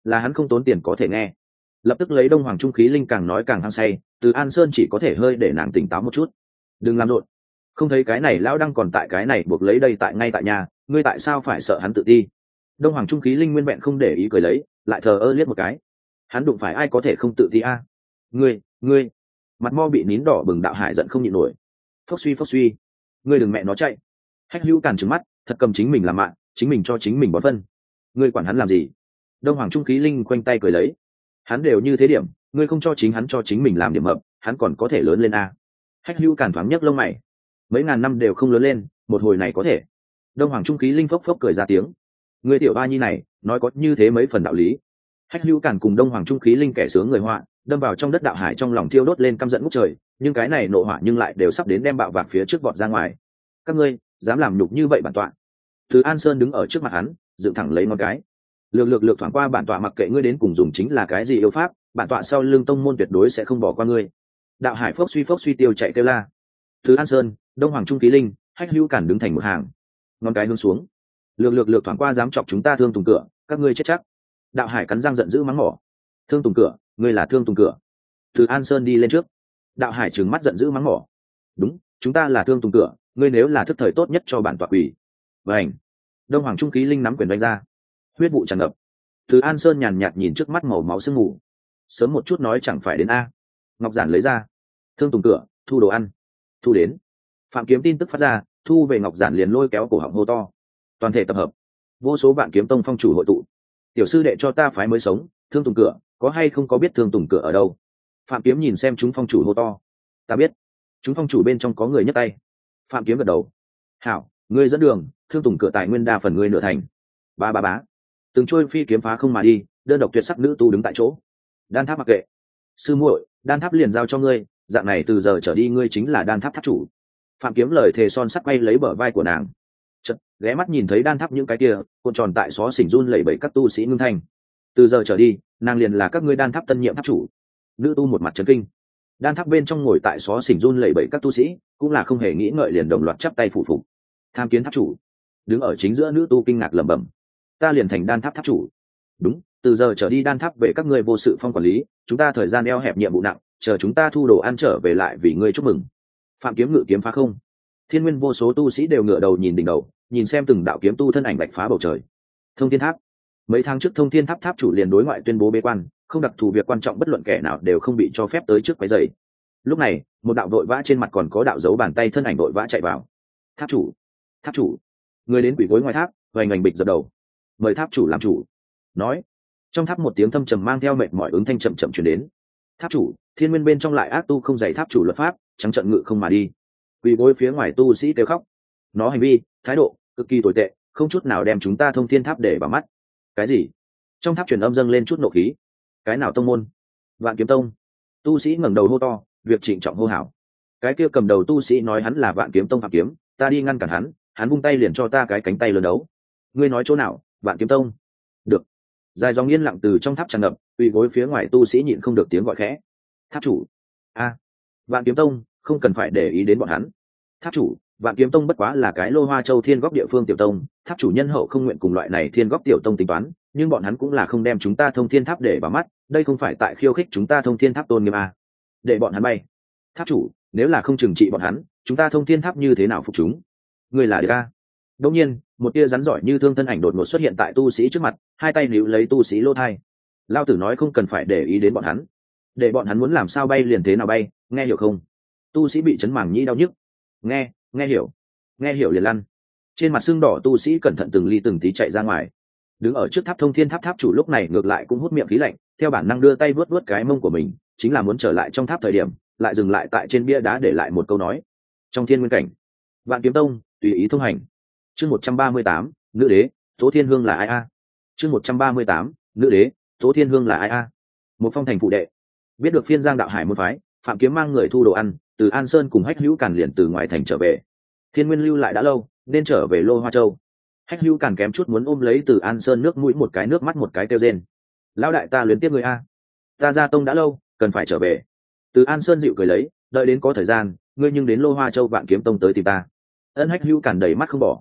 là hắn không tốn tiền có thể nghe. Lập tức lấy đông hoàng trung khí linh càng nói càng hăng say, Từ An Sơn chỉ có thể hơi để nàng tỉnh táo một chút. Đừng làm rộn, không thấy cái này lão đang còn tại cái này buộc lấy đây tại ngay tại nhà, ngươi tại sao phải sợ hắn tự ti? Đông hoàng trung khí linh nguyên vẹn không để ý cười lấy, lại thờ ơ liếc một cái. Hắn đụng phải ai có thể không tự ti a? Ngươi, ngươi. Mặt mo bị nín đỏ bừng đạo hải giận không nhịn nổi. Phốc suy phốc suy, ngươi đừng mẹ nó chạy. Hách Hữu Càn trừng mắt, thật cầm chính mình làm mạng, chính mình cho chính mình bón phân. Ngươi quản hắn làm gì? Đông hoàng trung khí linh khoanh tay cười lấy. Hắn đều như thế điểm, ngươi không cho chính hắn cho chính mình làm điểm hợp, hắn còn có thể lớn lên a? Hách Hữu Càn thoáng nhấc lông mày. Mấy ngàn năm đều không lớn lên, một hồi này có thể. Đông hoàng trung khí linh phốc phốc cười ra tiếng. Ngươi tiểu ba nhi này, nói có như thế mấy phần đạo lý. Hách Hữu Càn cùng đông hoàng trung khí linh kẻ sướng người họa, đâm vào trong đất đạo hải trong lòng thiêu đốt lên căm giận ngút trời, nhưng cái này nộ hỏa nhưng lại đều sắp đến đem bạo vạc phía trước vọt ra ngoài. Các ngươi dám làm nhục như vậy bản tọa? Từ An Sơn đứng ở trước mặt hắn, dựng thẳng lấy ngón cái. Lược lược lược thoáng qua bản tọa, mặc kệ ngươi đến cùng dùng chính là cái gì yêu pháp, bản tọa sau lưng tông môn tuyệt đối sẽ không bỏ qua ngươi. Đạo hải phốc suy phốc suy tiêu chạy kêu la. Từ An Sơn, đông hoàng trung khí linh, Hách Hữu Càn đứng thành một hàng, ngón cái hướng xuống. Lược lược lược thoáng qua dám chọc chúng ta Thương Tùng Cửa, các ngươi chết chắc. Đạo hải cắn răng giận dữ mắng mỏ. Thương Tùng Cửa, ngươi là Thương Tùng Cửa? Từ An Sơn đi lên trước. Đạo hải trừng mắt giận dữ mắng mỏ. Đúng, chúng ta là Thương Tùng Cửa, ngươi nếu là thức thời tốt nhất cho bản tọa quỷ. Vành. Đông hoàng trung khí linh nắm quyền đánh ra. Huyết vụ tràn ngập. Từ An Sơn nhàn nhạt nhìn trước mắt màu máu sương mù. Sớm một chút nói chẳng phải đến a. Ngọc giản lấy ra. Thương Tùng Cửa, thu đồ ăn. Thu đến. Phạm Kiếm tin tức phát ra, thu về ngọc giản liền lôi kéo cổ họng hô to. Toàn thể tập hợp. Vô số vạn kiếm tông phong chủ hội tụ. Tiểu sư đệ cho ta phái mới sống, Thương Tùng Cửa, có hay không có biết Thương Tùng Cửa ở đâu? Phạm Kiếm nhìn xem chúng phong chủ hô to. Ta biết. Chúng phong chủ bên trong có người nhấc tay. Phạm Kiếm gật đầu. Hảo, ngươi dẫn đường, Thương Tùng Cửa tài nguyên đa phần ngươi nửa thành. Ba ba bá. Từng trôi phi kiếm phá không mà đi, đơn độc tuyệt sắc nữ tu đứng tại chỗ. Đan tháp mặc kệ. Sư muội, đan tháp liền giao cho ngươi, dạng này từ giờ trở đi ngươi chính là đan tháp tháp chủ. Phạm Kiếm lời thề son sắt quay lấy bờ vai của nàng. Chợt ghé mắt nhìn thấy đan tháp những cái kia cuộn tròn tại xó xỉnh run lẩy bẩy các tu sĩ ngưng thanh. Từ giờ trở đi, nàng liền là các ngươi đan tháp tân nhiệm tháp chủ. Nữ tu một mặt chấn kinh. Đan tháp bên trong ngồi tại xó xỉnh run lẩy bẩy các tu sĩ cũng là không hề nghĩ ngợi liền đồng loạt chắp tay phủ phục. Tham kiến tháp chủ. Đứng ở chính giữa nữ tu kinh ngạc lẩm bẩm. Ta liền thành đan tháp tháp chủ. Đúng, từ giờ trở đi đan tháp về các ngươi vô sự phong quản lý, chúng ta thời gian eo hẹp nhiệm vụ nặng, chờ chúng ta thu đồ ăn trở về lại vì ngươi chúc mừng. Phạm Kiếm ngự kiếm phá không. Thiên nguyên vô số tu sĩ đều ngửa đầu nhìn đỉnh đầu, nhìn xem từng đạo kiếm tu thân ảnh bạch phá bầu trời. Thông Thiên Tháp. Mấy tháng trước Thông Thiên Tháp tháp chủ liền đối ngoại tuyên bố bế quan, không đặc thù việc quan trọng bất luận kẻ nào đều không bị cho phép tới trước quấy rầy. Lúc này, một đạo đội vã trên mặt còn có đạo dấu bàn tay thân ảnh đội vã chạy vào. Tháp chủ, tháp chủ. Người đến quỷ gối ngoài tháp, vành ngành bịch dập đầu. Mời tháp chủ làm chủ. Nói. Trong tháp một tiếng thâm trầm mang theo mệt mỏi ứng thanh chậm chậm truyền đến. Tháp chủ, thiên nguyên bên trong lại ác tu không dạy tháp chủ luật pháp, trắng trận ngự không mà đi. Quỷ gối phía ngoài tu sĩ kêu khóc. Nó hành vi, thái độ cực kỳ tồi tệ, không chút nào đem chúng ta Thông Thiên Tháp để vào mắt. Cái gì? Trong tháp truyền âm dâng lên chút nộ khí. Cái nào tông môn? Vạn Kiếm Tông. Tu sĩ ngẩng đầu hô to, việc trịnh trọng hô hào. Cái kia cầm đầu tu sĩ nói hắn là Vạn Kiếm Tông Phạm Kiếm, ta đi ngăn cản hắn, hắn vung tay liền cho ta cái cánh tay lớn đấu. Ngươi nói chỗ nào? Vạn Kiếm Tông. Được. Dài dòng yên lặng từ trong tháp tràn ngập, quỳ gối phía ngoài tu sĩ nhịn không được tiếng gọi khẽ. Tháp chủ. A. Vạn Kiếm Tông, không cần phải để ý đến bọn hắn. Tháp chủ, Vạn Kiếm Tông bất quá là cái Lô Hoa Châu Thiên Góc địa phương tiểu tông, tháp chủ nhân hậu không nguyện cùng loại này Thiên Góc tiểu tông tính toán, nhưng bọn hắn cũng là không đem chúng ta Thông Thiên Tháp để vào mắt, đây không phải tại khiêu khích chúng ta Thông Thiên Tháp tôn nghiêm à? Để bọn hắn bay. Tháp chủ, nếu là không trừng trị bọn hắn, chúng ta Thông Thiên Tháp như thế nào phục chúng? Người là địch a. Đột nhiên, một tia rắn giỏi như thương thân ảnh đột ngột xuất hiện tại tu sĩ trước mặt, hai tay níu lấy tu sĩ lỗ thai. Lao tử nói không cần phải để ý đến bọn hắn, để bọn hắn muốn làm sao bay liền thế nào bay, nghe hiểu không? Tu sĩ bị chấn màng nhĩ đau nhức. Nghe, nghe hiểu, nghe hiểu liền lăn. Trên mặt sưng đỏ tu sĩ cẩn thận từng ly từng tí chạy ra ngoài. Đứng ở trước tháp Thông Thiên Tháp tháp chủ lúc này ngược lại cũng hút miệng khí lạnh, theo bản năng đưa tay vuốt vuốt cái mông của mình, chính là muốn trở lại trong tháp thời điểm, lại dừng lại tại trên bia đá để lại một câu nói. Trong thiên nguyên cảnh, Vạn Kiếm Tông tùy ý thông hành. Chương một trăm ba mươi tám, nữ đế, Tố Thiên Hương là ai a? Chương một trăm ba mươi tám, nữ đế, Tố Thiên Hương là ai a? Một phong thành phụ đệ. Biết được phiên Giang đạo hải môn phái, Phạm Kiếm mang người thu đồ ăn, từ An Sơn cùng Hách Hữu Càn liền từ ngoài thành trở về. Thiên Nguyên lưu lại đã lâu, nên trở về Lô Hoa Châu. Hách Hữu Càn kém chút muốn ôm lấy từ An Sơn nước mũi một cái nước mắt một cái kêu rên. Lão đại ta luyến tiếc người a, ta ra tông đã lâu, cần phải trở về. Từ An Sơn dịu cười lấy, đợi đến có thời gian, ngươi nhưng đến Lô Hoa Châu Vạn Kiếm Tông tới tìm ta. Ân Hách Hữu Càn đầy mắt không bỏ.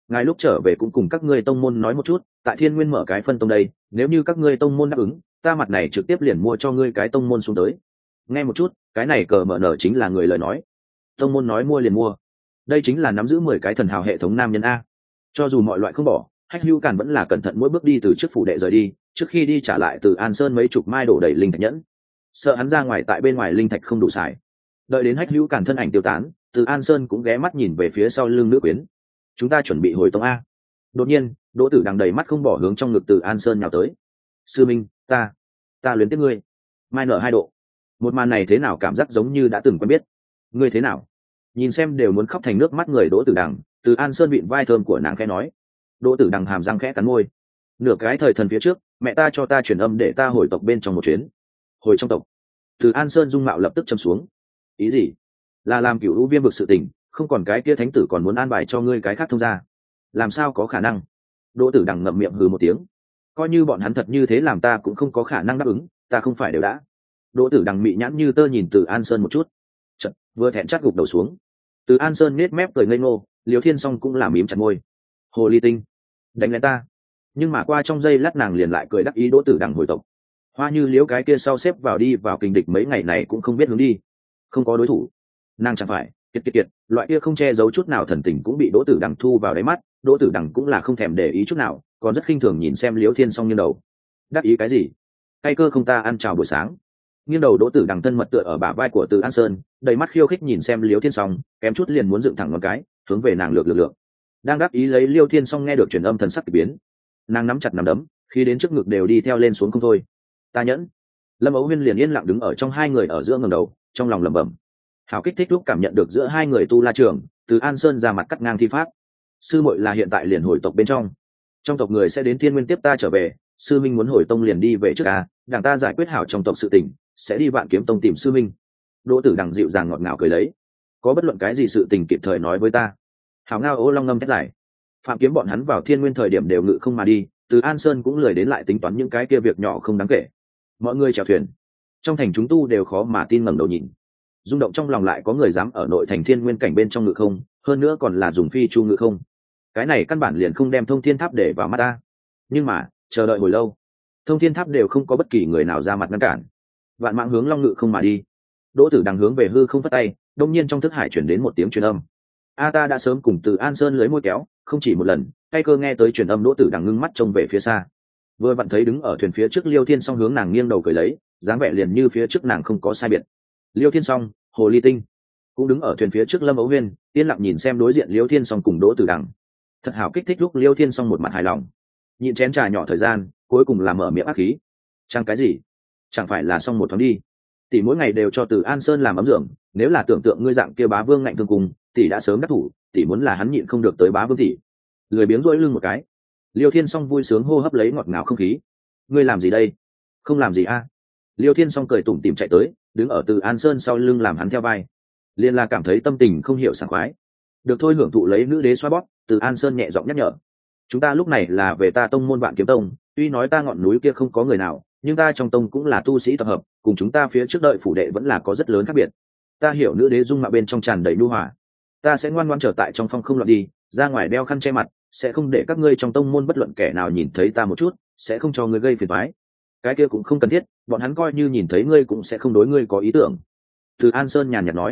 ngài lúc trở về cũng cùng các ngươi tông môn nói một chút, tại Thiên Nguyên mở cái phân tông đây, nếu như các ngươi tông môn đáp ứng, ta mặt này trực tiếp liền mua cho ngươi cái tông môn xuống tới. Nghe một chút, cái này cờ mở nở chính là người lời nói. Tông môn nói mua liền mua, đây chính là nắm giữ mười cái thần hào hệ thống nam nhân a. Cho dù mọi loại không bỏ, Hách Hữu Càn vẫn là cẩn thận mỗi bước đi từ trước phủ đệ rời đi, trước khi đi trả lại từ An Sơn mấy chục mai đổ đầy linh thạch nhẫn, sợ hắn ra ngoài tại bên ngoài linh thạch không đủ xài. Đợi đến Hách Hữu Càn thân ảnh tiêu tán, từ An Sơn cũng ghé mắt nhìn về phía sau lưng nữ quyến. Chúng ta chuẩn bị hồi tông a. Đột nhiên, Đỗ Tử Đằng đầy mắt không bỏ hướng trong ngực từ An Sơn nhào tới. Sư minh, ta, ta luyến tiếc ngươi. Mai nở hai độ. Một màn này thế nào cảm giác giống như đã từng quen biết. Ngươi thế nào? Nhìn xem đều muốn khóc thành nước mắt người Đỗ Tử Đằng, từ An Sơn vịn vai thơm của nàng khẽ nói. Đỗ Tử Đằng hàm răng khẽ cắn môi. Nửa cái thời thần phía trước, mẹ ta cho ta truyền âm để ta hồi tộc bên trong một chuyến. Hồi trong tộc. Từ An Sơn dung mạo lập tức châm xuống. Ý gì? Là làm cửu u viêm vực sự tình, không còn cái kia thánh tử còn muốn an bài cho ngươi cái khác thông ra. Làm sao có khả năng? Đỗ Tử Đằng ngậm miệng hừ một tiếng. Coi như bọn hắn thật như thế làm ta cũng không có khả năng đáp ứng, ta không phải đều đã. Đỗ Tử Đằng mị nhãn như tơ nhìn Từ An Sơn một chút. Chật, vừa thẹn chắt gục đầu xuống. Từ An Sơn nết mép cười ngây ngô, Liêu Thiên Song cũng làm mím chặt môi. Hồ ly tinh, đánh lén ta. Nhưng mà qua trong giây lát nàng liền lại cười đắc ý Đỗ Tử Đằng hồi tộc. Hoa Như Liễu cái kia sau xếp vào đi vào kình địch mấy ngày này cũng không biết hướng đi, không có đối thủ. Nàng chẳng phải kiệt kiệt kiệt, loại kia không che giấu chút nào thần tình cũng bị Đỗ Tử Đằng thu vào đáy mắt. Đỗ Tử Đằng cũng là không thèm để ý chút nào, còn rất khinh thường nhìn xem Liễu Thiên Song nghiêng đầu. Đắc ý cái gì? Tay cơ không ta ăn chào buổi sáng. Nghiêng đầu Đỗ Tử Đằng thân mật tựa ở bả vai của Từ An Sơn, đầy mắt khiêu khích nhìn xem Liễu Thiên Song, kém chút liền muốn dựng thẳng ngón cái hướng về nàng lược lược lược. Đang đáp ý lấy Liêu Thiên Song nghe được truyền âm thần sắc kỳ biến, nàng nắm chặt nắm đấm, khi đến trước ngực đều đi theo lên xuống không thôi. Ta nhẫn. Lâm Âu Huyên liền yên lặng đứng ở trong hai người ở giữa ngẩng đầu, trong lòng lẩm bẩm. Hào kích thích lúc cảm nhận được giữa hai người tu la trường, Từ An Sơn ra mặt cắt ngang thi pháp. Sư muội là hiện tại liền hồi tộc bên trong, trong tộc người sẽ đến Thiên Nguyên tiếp ta trở về. Sư minh muốn hồi tông liền đi về trước à, đảng ta giải quyết hảo trong tộc sự tình, sẽ đi Vạn Kiếm Tông tìm sư minh. Đỗ Tử Đằng dịu dàng ngọt ngào cười lấy. Có bất luận cái gì sự tình kịp thời nói với ta. Hảo ngao ô long ngâm thét giải. Phạm Kiếm bọn hắn vào Thiên Nguyên thời điểm đều ngự không mà đi, Từ An Sơn cũng lười đến lại tính toán những cái kia việc nhỏ không đáng kể. Mọi người chèo thuyền, trong thành chúng tu đều khó mà tin ngẩng đầu nhìn. Rung động trong lòng lại có người dám ở nội thành Thiên Nguyên cảnh bên trong ngự không, hơn nữa còn là dùng phi chu ngự không. Cái này căn bản liền không đem Thông Thiên Tháp để vào mắt ta. Nhưng mà, chờ đợi hồi lâu, Thông Thiên Tháp đều không có bất kỳ người nào ra mặt ngăn cản. Vạn Mạng hướng Long ngự không mà đi. Đỗ Tử Đằng hướng về hư không phất tay, đông nhiên trong thức hải chuyển đến một tiếng truyền âm. A ta đã sớm cùng Từ An Sơn lưới môi kéo, không chỉ một lần, tay cơ nghe tới truyền âm Đỗ Tử Đằng ngưng mắt trông về phía xa. Vừa vặn thấy đứng ở thuyền phía trước Liêu Thiên Song hướng nàng nghiêng đầu cười lấy, dáng vẻ liền như phía trước nàng không có sai biệt. Liêu Thiên Song, Hồ Ly Tinh, cũng đứng ở thuyền phía trước Lâm Âu Huyên, yên lặng nhìn xem đối diện Liêu Thiên Song cùng Đỗ Tử Đằng. Thật hảo kích thích lúc Liêu Thiên Song một mặt hài lòng. Nhịn chén trà nhỏ thời gian, cuối cùng là mở miệng ác khí. Chẳng cái gì? Chẳng phải là xong một tháng đi. Tỷ mỗi ngày đều cho Từ An Sơn làm ấm dưỡng, nếu là tưởng tượng ngươi dạng kia bá vương ngạnh thương cùng, tỷ đã sớm đắc thủ, tỷ muốn là hắn nhịn không được tới bá vương tỷ. Lười biếng rỗi lưng một cái. Liêu Thiên Song vui sướng hô hấp lấy ngọt ngào không khí. Ngươi làm gì đây? Không làm gì a? À? Liêu Thiên Song cười tủm tỉm chạy tới, đứng ở Từ An Sơn sau lưng làm hắn theo vai. Liên là cảm thấy tâm tình không hiểu sảng khoái. Được thôi hưởng thụ lấy nữ đế xoa bóp, Từ An Sơn nhẹ giọng nhắc nhở. Chúng ta lúc này là về ta tông môn Vạn Kiếm Tông, tuy nói ta ngọn núi kia không có người nào, nhưng ta trong tông cũng là tu sĩ tập hợp, cùng chúng ta phía trước đợi phủ đệ vẫn là có rất lớn khác biệt. Ta hiểu nữ đế dung mạo bên trong tràn đầy nhu hòa, ta sẽ ngoan ngoãn trở tại trong phong không loạn đi, ra ngoài đeo khăn che mặt, sẽ không để các ngươi trong tông môn bất luận kẻ nào nhìn thấy ta một chút, sẽ không cho ngươi gây phiền toái. Cái kia cũng không cần thiết, bọn hắn coi như nhìn thấy ngươi cũng sẽ không đối ngươi có ý tưởng. Từ An Sơn nhàn nhạt nói.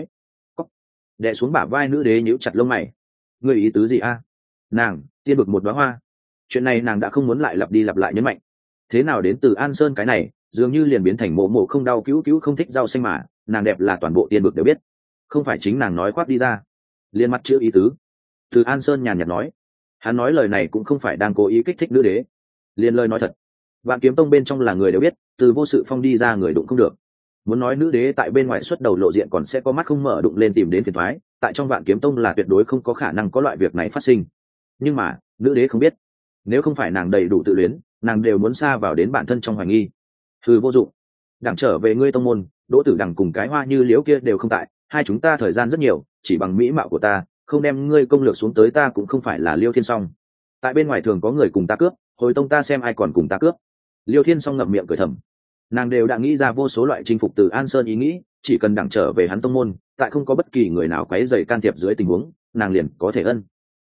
Đè xuống bả vai nữ đế nhíu chặt lông mày. Ngươi ý tứ gì a? Nàng, tiên bực một đóa hoa. Chuyện này nàng đã không muốn lại lặp đi lặp lại nhấn mạnh. Thế nào đến Từ An Sơn cái này, dường như liền biến thành mộ mộ không đau cứu cứu không thích rau xanh mà, nàng đẹp là toàn bộ tiên bực đều biết. Không phải chính nàng nói khoác đi ra. Liên mắt chữ ý tứ. Từ An Sơn nhàn nhạt nói. Hắn nói lời này cũng không phải đang cố ý kích thích nữ đế. Liên lời nói thật. Vạn Kiếm Tông bên trong là người đều biết, từ vô sự phong đi ra người đụng không được. Muốn nói nữ đế tại bên ngoài xuất đầu lộ diện còn sẽ có mắt không mở đụng lên tìm đến phiền toái, tại trong Vạn Kiếm Tông là tuyệt đối không có khả năng có loại việc này phát sinh. Nhưng mà, nữ đế không biết, nếu không phải nàng đầy đủ tự luyến, nàng đều muốn xa vào đến bản thân trong hoài nghi. Hừ vô dụng. Đặng trở về ngươi tông môn, Đỗ Tử Đằng cùng cái Hoa Như Liễu kia đều không tại, hai chúng ta thời gian rất nhiều, chỉ bằng mỹ mạo của ta, không đem ngươi công lược xuống tới ta cũng không phải là Liêu Thiên Song. Tại bên ngoài thường có người cùng ta cướp, hồi tông ta xem ai còn cùng ta cướp. Liêu Thiên Song ngậm miệng cười thầm. Nàng đều đã nghĩ ra vô số loại chinh phục Từ An Sơn ý nghĩ, chỉ cần đặng trở về hắn tông môn, tại không có bất kỳ người nào quấy rầy can thiệp dưới tình huống, nàng liền có thể ân.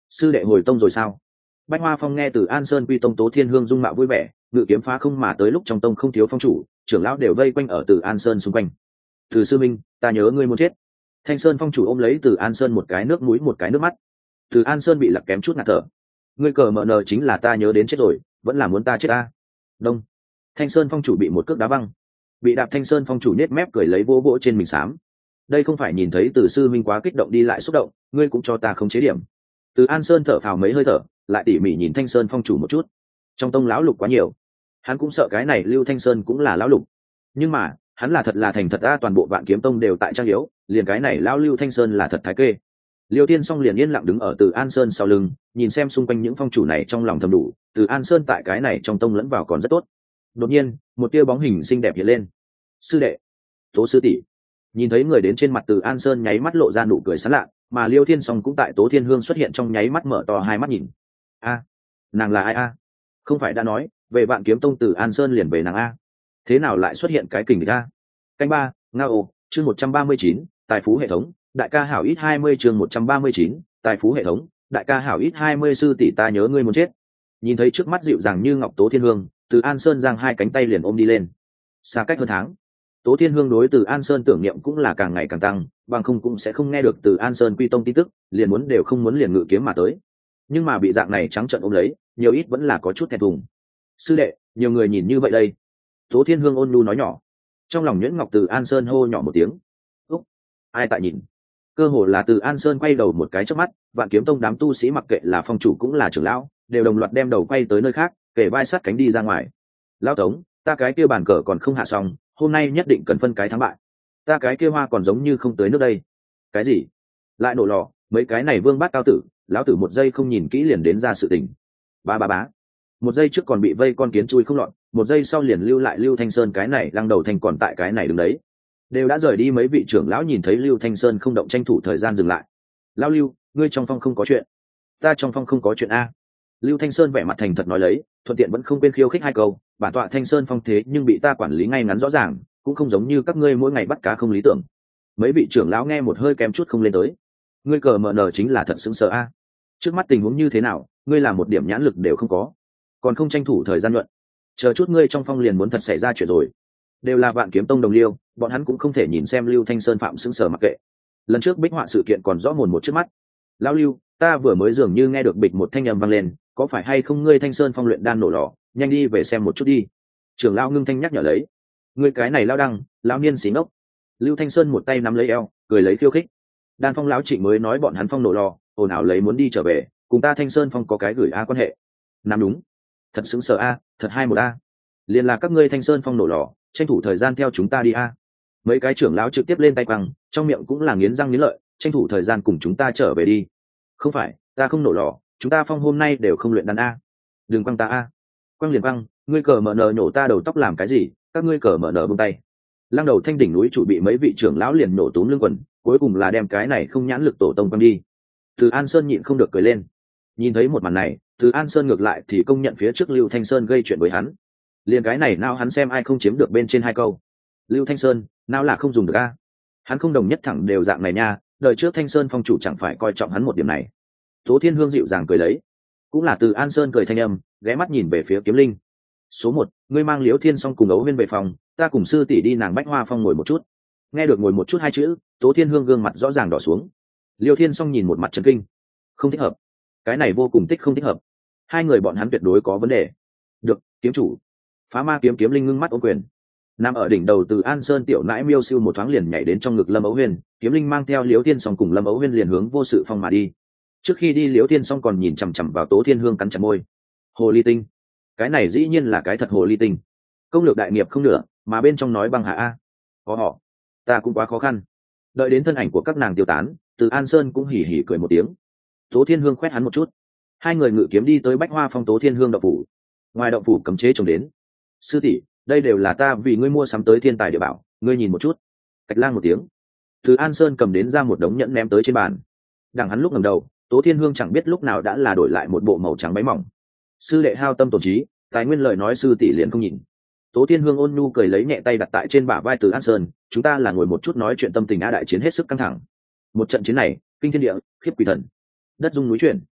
sư đệ hồi tông rồi sao? Bách Hoa Phong nghe từ An Sơn quy tông Tố Thiên Hương dung mạo vui vẻ, ngự kiếm phá không mà tới lúc trong tông không thiếu phong chủ, trưởng lão đều vây quanh ở từ An Sơn xung quanh. Từ sư minh, ta nhớ ngươi muốn chết. Thanh Sơn phong chủ ôm lấy từ An Sơn một cái nước mũi một cái nước mắt. Từ An Sơn bị lặc kém chút ngạt thở. Ngươi cờ mở nờ chính là ta nhớ đến chết rồi, vẫn là muốn ta chết ta. Đông. Thanh Sơn phong chủ bị một cước đá văng. Bị đạp Thanh Sơn phong chủ nết mép cười lấy vỗ vỗ trên mình xám. Đây không phải nhìn thấy từ sư minh quá kích động đi lại xúc động, ngươi cũng cho ta không chế điểm. Từ An Sơn thở phào mấy hơi thở, lại tỉ mỉ nhìn Thanh Sơn phong chủ một chút. Trong tông lão lục quá nhiều, hắn cũng sợ cái này Lưu Thanh Sơn cũng là lão lục. Nhưng mà, hắn là thật là thành thật ra, toàn bộ Vạn Kiếm Tông đều tại trang yếu, liền cái này lão Lưu Thanh Sơn là thật thái kê. Liêu Tiên Song liền yên lặng đứng ở Từ An Sơn sau lưng, nhìn xem xung quanh những phong chủ này trong lòng thầm đủ, Từ An Sơn tại cái này trong tông lẫn vào còn rất tốt. Đột nhiên, một tia bóng hình xinh đẹp hiện lên. Sư đệ, Tố sư tỷ. Nhìn thấy người đến trên mặt Từ An Sơn nháy mắt lộ ra nụ cười sán lạ, mà Liêu Thiên Song cũng tại Tố Thiên Hương xuất hiện trong nháy mắt mở to hai mắt nhìn. A, nàng là ai a? Không phải đã nói, về Vạn Kiếm Tông Từ An Sơn liền về nàng a. Thế nào lại xuất hiện cái kình địch a? Canh ba, Ngao, chương một trăm ba mươi chín, tài phú hệ thống, đại ca hảo ít hai mươi chương một trăm ba mươi chín, tài phú hệ thống, đại ca hảo ít hai mươi sư tỷ ta nhớ ngươi muốn chết. Nhìn thấy trước mắt dịu dàng như ngọc Tố Thiên Hương, Từ An Sơn giang hai cánh tay liền ôm đi lên. Xa cách hơn tháng, Tố Thiên Hương đối Từ An Sơn tưởng niệm cũng là càng ngày càng tăng, bằng không cũng sẽ không nghe được Từ An Sơn quy tông tin tức, liền muốn đều không muốn liền ngự kiếm mà tới. Nhưng mà bị dạng này trắng trợn ôm lấy, nhiều ít vẫn là có chút thẹn thùng. Sư đệ, nhiều người nhìn như vậy đây. Tố Thiên Hương ôn nhu nói nhỏ. Trong lòng Nhuyễn Ngọc Từ An Sơn hô nhỏ một tiếng. Úc, ai tại nhìn? Cơ hồ là Từ An Sơn quay đầu một cái chớp mắt, Vạn Kiếm Tông đám tu sĩ mặc kệ là phong chủ cũng là trưởng lão, đều đồng loạt đem đầu quay tới nơi khác, kể vai sát cánh đi ra ngoài. Lão Tống, ta cái kia bàn cờ còn không hạ xong, hôm nay nhất định cần phân cái thắng bại. Ta cái kia hoa còn giống như không tới nước đây. Cái gì? Lại nổ lò, mấy cái này vương bát cao tử, lão tử một giây không nhìn kỹ liền đến ra sự tình. Ba ba bá. Một giây trước còn bị vây con kiến chui không lọt, một giây sau liền lưu lại Lưu Thanh Sơn cái này lăng đầu thành còn tại cái này đứng đấy. Đều đã rời đi mấy vị trưởng lão nhìn thấy Lưu Thanh Sơn không động tranh thủ thời gian dừng lại. Lão Lưu, ngươi trong phong không có chuyện. Ta trong phong không có chuyện a. Lưu Thanh Sơn vẻ mặt thành thật nói lấy, thuận tiện vẫn không quên khiêu khích hai câu, bản tọa Thanh Sơn phong thế nhưng bị ta quản lý ngay ngắn rõ ràng, cũng không giống như các ngươi mỗi ngày bắt cá không lý tưởng. Mấy vị trưởng lão nghe một hơi kém chút không lên tới. Ngươi cờ mờ nờ chính là thật sững sờ a. Trước mắt tình huống như thế nào, ngươi làm một điểm nhãn lực đều không có, còn không tranh thủ thời gian luận, chờ chút ngươi trong phong liền muốn thật xảy ra chuyện rồi. Đều là Vạn Kiếm Tông đồng liêu, bọn hắn cũng không thể nhìn xem Lưu Thanh Sơn phạm sững sờ mặc kệ. Lần trước bích họa sự kiện còn rõ mồn một trước mắt. Lão Lưu, ta vừa mới dường như nghe được bịch một thanh âm vang lên, có phải hay không ngươi Thanh Sơn phong luyện đan nổ lò, nhanh đi về xem một chút đi. Trưởng lão ngưng thanh nhắc nhở lấy. Ngươi cái này lao đăng, lão niên xí ngốc. Lưu Thanh Sơn một tay nắm lấy eo, cười lấy khiêu khích. Đan phong lão Trịnh mới nói bọn hắn phong nổ lò, ồn ào lấy muốn đi trở về, cùng ta Thanh Sơn phong có cái gửi a quan hệ. Nam đúng. Thật xứng sở a, thật hai một a. Liên là các ngươi Thanh Sơn phong nổ lò, tranh thủ thời gian theo chúng ta đi a. Mấy cái trưởng lão trực tiếp lên tay quăng, trong miệng cũng là nghiến răng nghiến lợi, tranh thủ thời gian cùng chúng ta trở về đi. Không phải, ta không nổ lò, chúng ta phong hôm nay đều không luyện đan a. Đừng quăng ta a. Quăng liền quăng, ngươi cờ mở nở nhổ ta đầu tóc làm cái gì, các ngươi cờ mở nở buông tay. Lăng đầu thanh đỉnh núi chủ bị mấy vị trưởng lão liền nổ túm lưng quần, cuối cùng là đem cái này không nhãn lực tổ tông quăng đi. Từ An Sơn nhịn không được cười lên. Nhìn thấy một màn này, Từ An Sơn ngược lại thì công nhận phía trước Lưu Thanh Sơn gây chuyện với hắn. Liền cái này nào hắn xem ai không chiếm được bên trên hai câu. Lưu Thanh Sơn, nào là không dùng được a. Hắn không đồng nhất thẳng đều dạng này nha, đời trước Thanh Sơn phong chủ chẳng phải coi trọng hắn một điểm này. Tố Thiên Hương dịu dàng cười lấy, cũng là Từ An Sơn cười thanh âm, ghé mắt nhìn về phía Kiếm Linh. Số một, ngươi mang Liễu Thiên Song cùng Ấu Huyên về phòng, ta cùng sư tỷ đi nàng Bách Hoa Phong ngồi một chút. Nghe được ngồi một chút hai chữ, Tố Thiên Hương gương mặt rõ ràng đỏ xuống. Liêu Thiên Song nhìn một mặt chấn kinh, không thích hợp, cái này vô cùng tích không thích hợp, hai người bọn hắn tuyệt đối có vấn đề. Được, kiếm chủ. Phá Ma kiếm Kiếm Linh ngưng mắt ôm quyền. Nằm ở đỉnh đầu Từ An Sơn tiểu nãi miêu siêu một thoáng liền nhảy đến trong ngực Lâm Ấu Huyên, Kiếm Linh mang theo Liễu Thiên Song cùng Lâm Ấu Huyên liền hướng vô sự phong mà đi. Trước khi đi Liễu Thiên Song còn nhìn chằm chằm vào Tố Thiên Hương cắn chặt môi. Hồ ly tinh, cái này dĩ nhiên là cái thật hồ ly tinh. Công lược đại nghiệp không nửa, mà bên trong nói băng hạ a. Có họ, ta cũng quá khó khăn. Đợi đến thân ảnh của các nàng tiêu tán, Từ An Sơn cũng hỉ hỉ cười một tiếng. Tố Thiên Hương khoét hắn một chút. Hai người ngự kiếm đi tới Bách Hoa Phong Tố Thiên Hương động phủ. Ngoài động phủ cấm chế trồng đến. Sư tỷ, đây đều là ta vì ngươi mua sắm tới thiên tài địa bảo, ngươi nhìn một chút. Cạch lang một tiếng. Từ An Sơn cầm đến ra một đống nhẫn ném tới trên bàn. Đằng hắn lúc ngẩng đầu, Tố Thiên Hương chẳng biết lúc nào đã là đổi lại một bộ màu trắng váy mỏng. Sư đệ hao tâm tổn trí, tài nguyên lời nói sư tỷ liền không nhìn. Tố Thiên Hương ôn nhu cười lấy nhẹ tay đặt tại trên bả vai Từ An Sơn, chúng ta là ngồi một chút nói chuyện tâm tình a, đại chiến hết sức căng thẳng. Một trận chiến này, kinh thiên địa, khiếp quỷ thần, đất rung núi chuyển.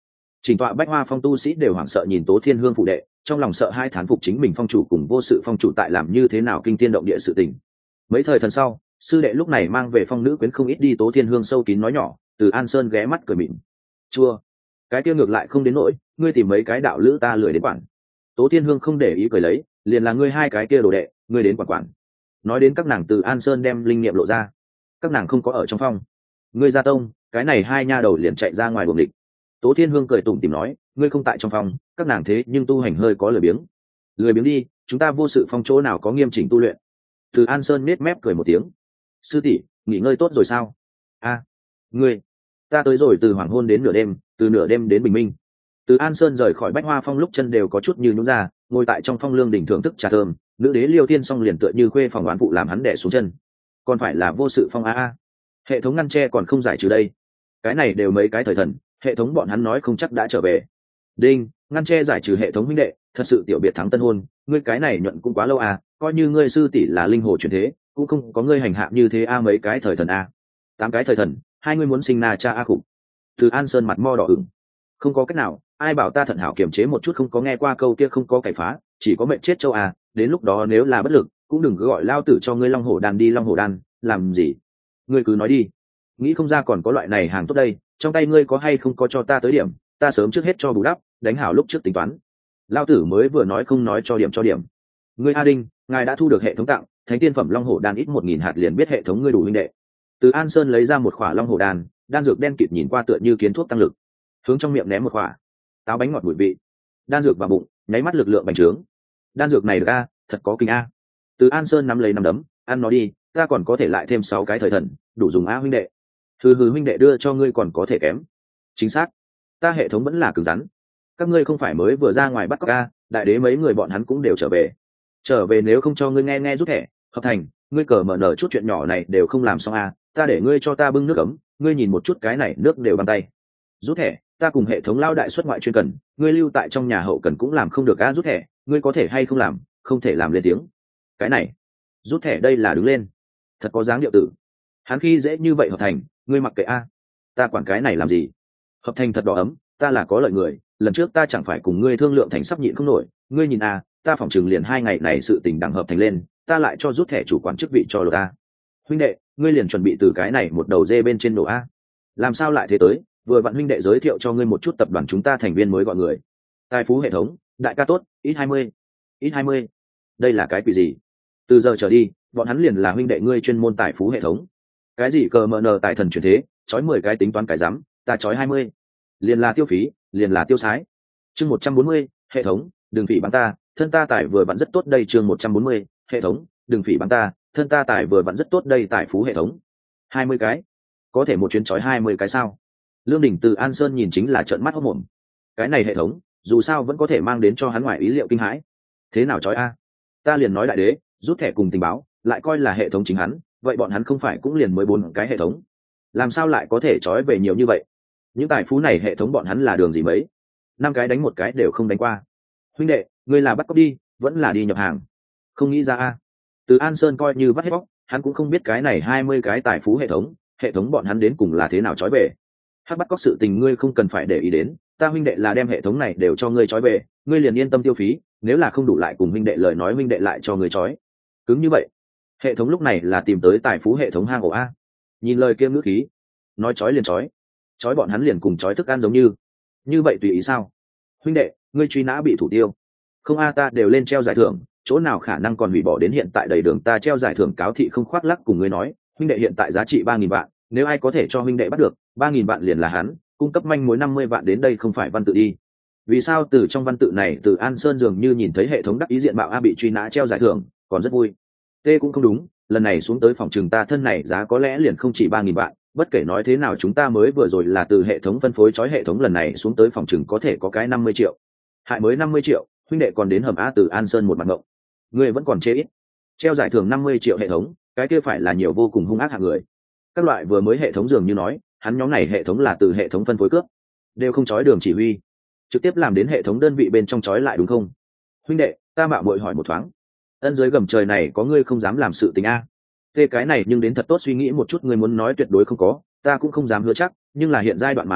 Chỉnh tọa Bách Hoa Phong tu sĩ đều hoảng sợ nhìn Tố Thiên Hương phụ đệ, trong lòng sợ hai thán phục chính mình phong chủ cùng vô sự phong chủ tại làm như thế nào kinh thiên động địa sự tình. Mấy thời thần sau, sư đệ lúc này mang về phong nữ quyến không ít đi Tố Thiên Hương sâu kín nói nhỏ, Từ An Sơn ghé mắt cười mỉm. Chua, cái kia ngược lại không đến nỗi, ngươi tìm mấy cái đạo lữ ta lười đến quản. Tố Thiên Hương không để ý cười lấy, liền là ngươi hai cái kia đồ đệ, ngươi đến quản quản. Nói đến các nàng Từ An Sơn đem linh nghiệm lộ ra, các nàng không có ở trong phong, ngươi ra tông, cái này hai nha đầu liền chạy ra ngoài buồng địch. Tố Thiên Hương cười tủm tỉm nói, ngươi không tại trong phòng, các nàng thế nhưng tu hành hơi có lười biếng. Lười biếng đi, chúng ta vô sự phong chỗ nào có nghiêm chỉnh tu luyện. Từ An Sơn nết mép cười một tiếng. Sư tỷ, nghỉ ngơi tốt rồi sao? A, ngươi, ta tới rồi từ hoàng hôn đến nửa đêm, từ nửa đêm đến bình minh. Từ An Sơn rời khỏi Bách Hoa Phong lúc chân đều có chút như nhũn ra, ngồi tại trong phong lương đỉnh thưởng thức trà thơm, nữ đế Liêu Tiên Song liền tựa như khuê phòng đoán phụ làm hắn đè xuống chân. Còn phải là vô sự phong a a. Hệ thống ngăn tre còn không giải trừ đây. Cái này đều mấy cái thời thần, hệ thống bọn hắn nói không chắc đã trở về. Đinh, ngăn tre giải trừ hệ thống huynh đệ, thật sự tiểu biệt thắng tân hôn, ngươi cái này nhuận cũng quá lâu à, coi như ngươi sư tỷ là linh hồ chuyển thế, cũng không có ngươi hành hạ như thế a. Mấy cái thời thần a, tám cái thời thần, hai ngươi muốn sinh na cha a khủng. Từ An Sơn mặt mo đỏ ửng. Không có cách nào, ai bảo ta thận hảo kiềm chế một chút, không có nghe qua câu kia không có cải phá, chỉ có mệnh chết châu a. Đến lúc đó nếu là bất lực, cũng đừng cứ gọi lao tử cho ngươi long hổ đan đi long hổ đan, làm gì? Ngươi cứ nói đi. Nghĩ không ra còn có loại này hàng tốt đây, trong tay ngươi có hay không có cho ta tới điểm, ta sớm trước hết cho bù đắp, đánh hảo lúc trước tính toán. Lao tử mới vừa nói không nói cho điểm cho điểm. Ngươi A Đinh, ngài đã thu được hệ thống tặng, thánh tiên phẩm long hổ đan ít một nghìn hạt liền biết hệ thống ngươi đủ huynh đệ. Từ An Sơn lấy ra một khỏa long hổ đan, đan dược đen kịt nhìn qua tựa như kiến thuốc tăng lực, hướng trong miệng ném một khỏa. Táo bánh ngọt bụi vị, đan dược vào bụng, nháy mắt lực lượng bành trướng. Đan dược này được a, thật có kinh a. Từ An Sơn nắm lấy nắm đấm, ăn nó đi, ta còn có thể lại thêm sáu cái thời thần, đủ dùng a huynh đệ. Hừ hừ huynh đệ đưa cho ngươi còn có thể kém. Chính xác, ta hệ thống vẫn là cứng rắn. Các ngươi không phải mới vừa ra ngoài bắt cóc a, đại đế mấy người bọn hắn cũng đều trở về. Trở về nếu không cho ngươi nghe nghe rút thẻ, hợp thành, ngươi cờ mở nở chút chuyện nhỏ này đều không làm xong a, ta để ngươi cho ta bưng nước ấm, ngươi nhìn một chút cái này nước đều bằng tay. Rút thẻ, ta cùng hệ thống lao đại xuất ngoại chuyên cần, ngươi lưu tại trong nhà hậu cần cũng làm không được a. Rút thẻ, ngươi có thể hay không làm, không thể làm lên tiếng. Cái này, rút thẻ đây là đứng lên, thật có dáng điệu tử. Hắn khi dễ như vậy hợp thành, ngươi mặc kệ a, ta quản cái này làm gì? Hợp thành thật đỏ ấm, ta là có lợi người, lần trước ta chẳng phải cùng ngươi thương lượng thành sắp nhịn không nổi, ngươi nhìn a, ta phỏng chừng liền hai ngày này sự tình đẳng hợp thành lên, ta lại cho rút thẻ chủ quản chức vị cho lột a. Huynh đệ, ngươi liền chuẩn bị từ cái này một đầu dê bên trên đồ a. Làm sao lại thế tới? Vừa vặn huynh đệ giới thiệu cho ngươi một chút tập đoàn chúng ta thành viên mới gọi người. Tài phú hệ thống, đại ca tốt, ít hai mươi, ít hai mươi. Đây là cái quỷ gì? Từ giờ trở đi, bọn hắn liền là huynh đệ ngươi chuyên môn tài phú hệ thống. Cái gì cờ mờ nờ tài thần chuyển thế, chói mười cái tính toán cái rắm, ta chói hai mươi. Liền là tiêu phí, liền là tiêu sái. Chương một trăm bốn mươi, hệ thống, đừng phỉ báng ta, thân ta tài vừa vặn rất tốt đây. Chương một trăm bốn mươi, hệ thống, đừng phỉ báng ta, thân ta tài vừa vặn rất tốt đây. Tài phú hệ thống, hai mươi cái, có thể một chuyến chói hai mươi cái sao? Lương Đình từ An Sơn nhìn chính là trợn mắt hốt mồm. Cái này hệ thống, dù sao vẫn có thể mang đến cho hắn ngoài ý liệu kinh hãi. Thế nào chói a? Ta liền nói đại đế, rút thẻ cùng tình báo, lại coi là hệ thống chính hắn, vậy bọn hắn không phải cũng liền mới bốn cái hệ thống? Làm sao lại có thể chói về nhiều như vậy? Những tài phú này hệ thống bọn hắn là đường gì mấy? Năm cái đánh một cái đều không đánh qua. Huynh đệ, ngươi là bắt cóc đi, vẫn là đi nhập hàng? Không nghĩ ra a. Từ An Sơn coi như vắt hết bóc, hắn cũng không biết cái này hai mươi cái tài phú hệ thống, hệ thống bọn hắn đến cùng là thế nào chói về. Hắc bắt cóc sự tình ngươi không cần phải để ý đến, ta huynh đệ là đem hệ thống này đều cho ngươi chói về, ngươi liền yên tâm tiêu phí, nếu là không đủ lại cùng huynh đệ lời nói huynh đệ lại cho ngươi chói. Cứng như vậy. Hệ thống lúc này là tìm tới tài phú hệ thống hang ổ a. Nhìn lời kia ngữ khí, nói chói liền chói, chói bọn hắn liền cùng chói thức ăn giống như. Như vậy tùy ý sao? Huynh đệ, ngươi truy nã bị thủ tiêu. Không a, ta đều lên treo giải thưởng, chỗ nào khả năng còn hủy bỏ đến hiện tại đầy đường ta treo giải thưởng cáo thị không khoác lắc cùng ngươi nói, huynh đệ hiện tại giá trị ba nghìn vạn, nếu ai có thể cho huynh đệ bắt được ba nghìn vạn liền là hắn, cung cấp manh mối năm mươi vạn đến đây không phải văn tự đi. Vì sao từ trong văn tự này từ An Sơn dường như nhìn thấy hệ thống đắc ý diện mạo a bị truy nã treo giải thưởng, còn rất vui. T cũng không đúng, lần này xuống tới phòng trường ta thân này giá có lẽ liền không chỉ ba nghìn vạn, bất kể nói thế nào chúng ta mới vừa rồi là từ hệ thống phân phối chói hệ thống lần này xuống tới phòng trường có thể có cái năm mươi triệu. Hại mới năm mươi triệu, huynh đệ còn đến hầm a. Từ An Sơn một mặt ngộng. Ngươi vẫn còn chê ít. Treo giải thưởng năm mươi triệu hệ thống, cái kia phải là nhiều vô cùng hung ác hạng người. Các loại vừa mới hệ thống dường như nói, hắn nhóm này hệ thống là từ hệ thống phân phối cướp, đều không chói đường chỉ huy, trực tiếp làm đến hệ thống đơn vị bên trong chói lại đúng không? Huynh đệ, ta mạo muội hỏi một thoáng, ân dưới gầm trời này có ngươi không dám làm sự tình a? Thế cái này nhưng đến thật tốt suy nghĩ một chút, ngươi muốn nói tuyệt đối không có, ta cũng không dám hứa chắc, nhưng là hiện giai đoạn mà nói,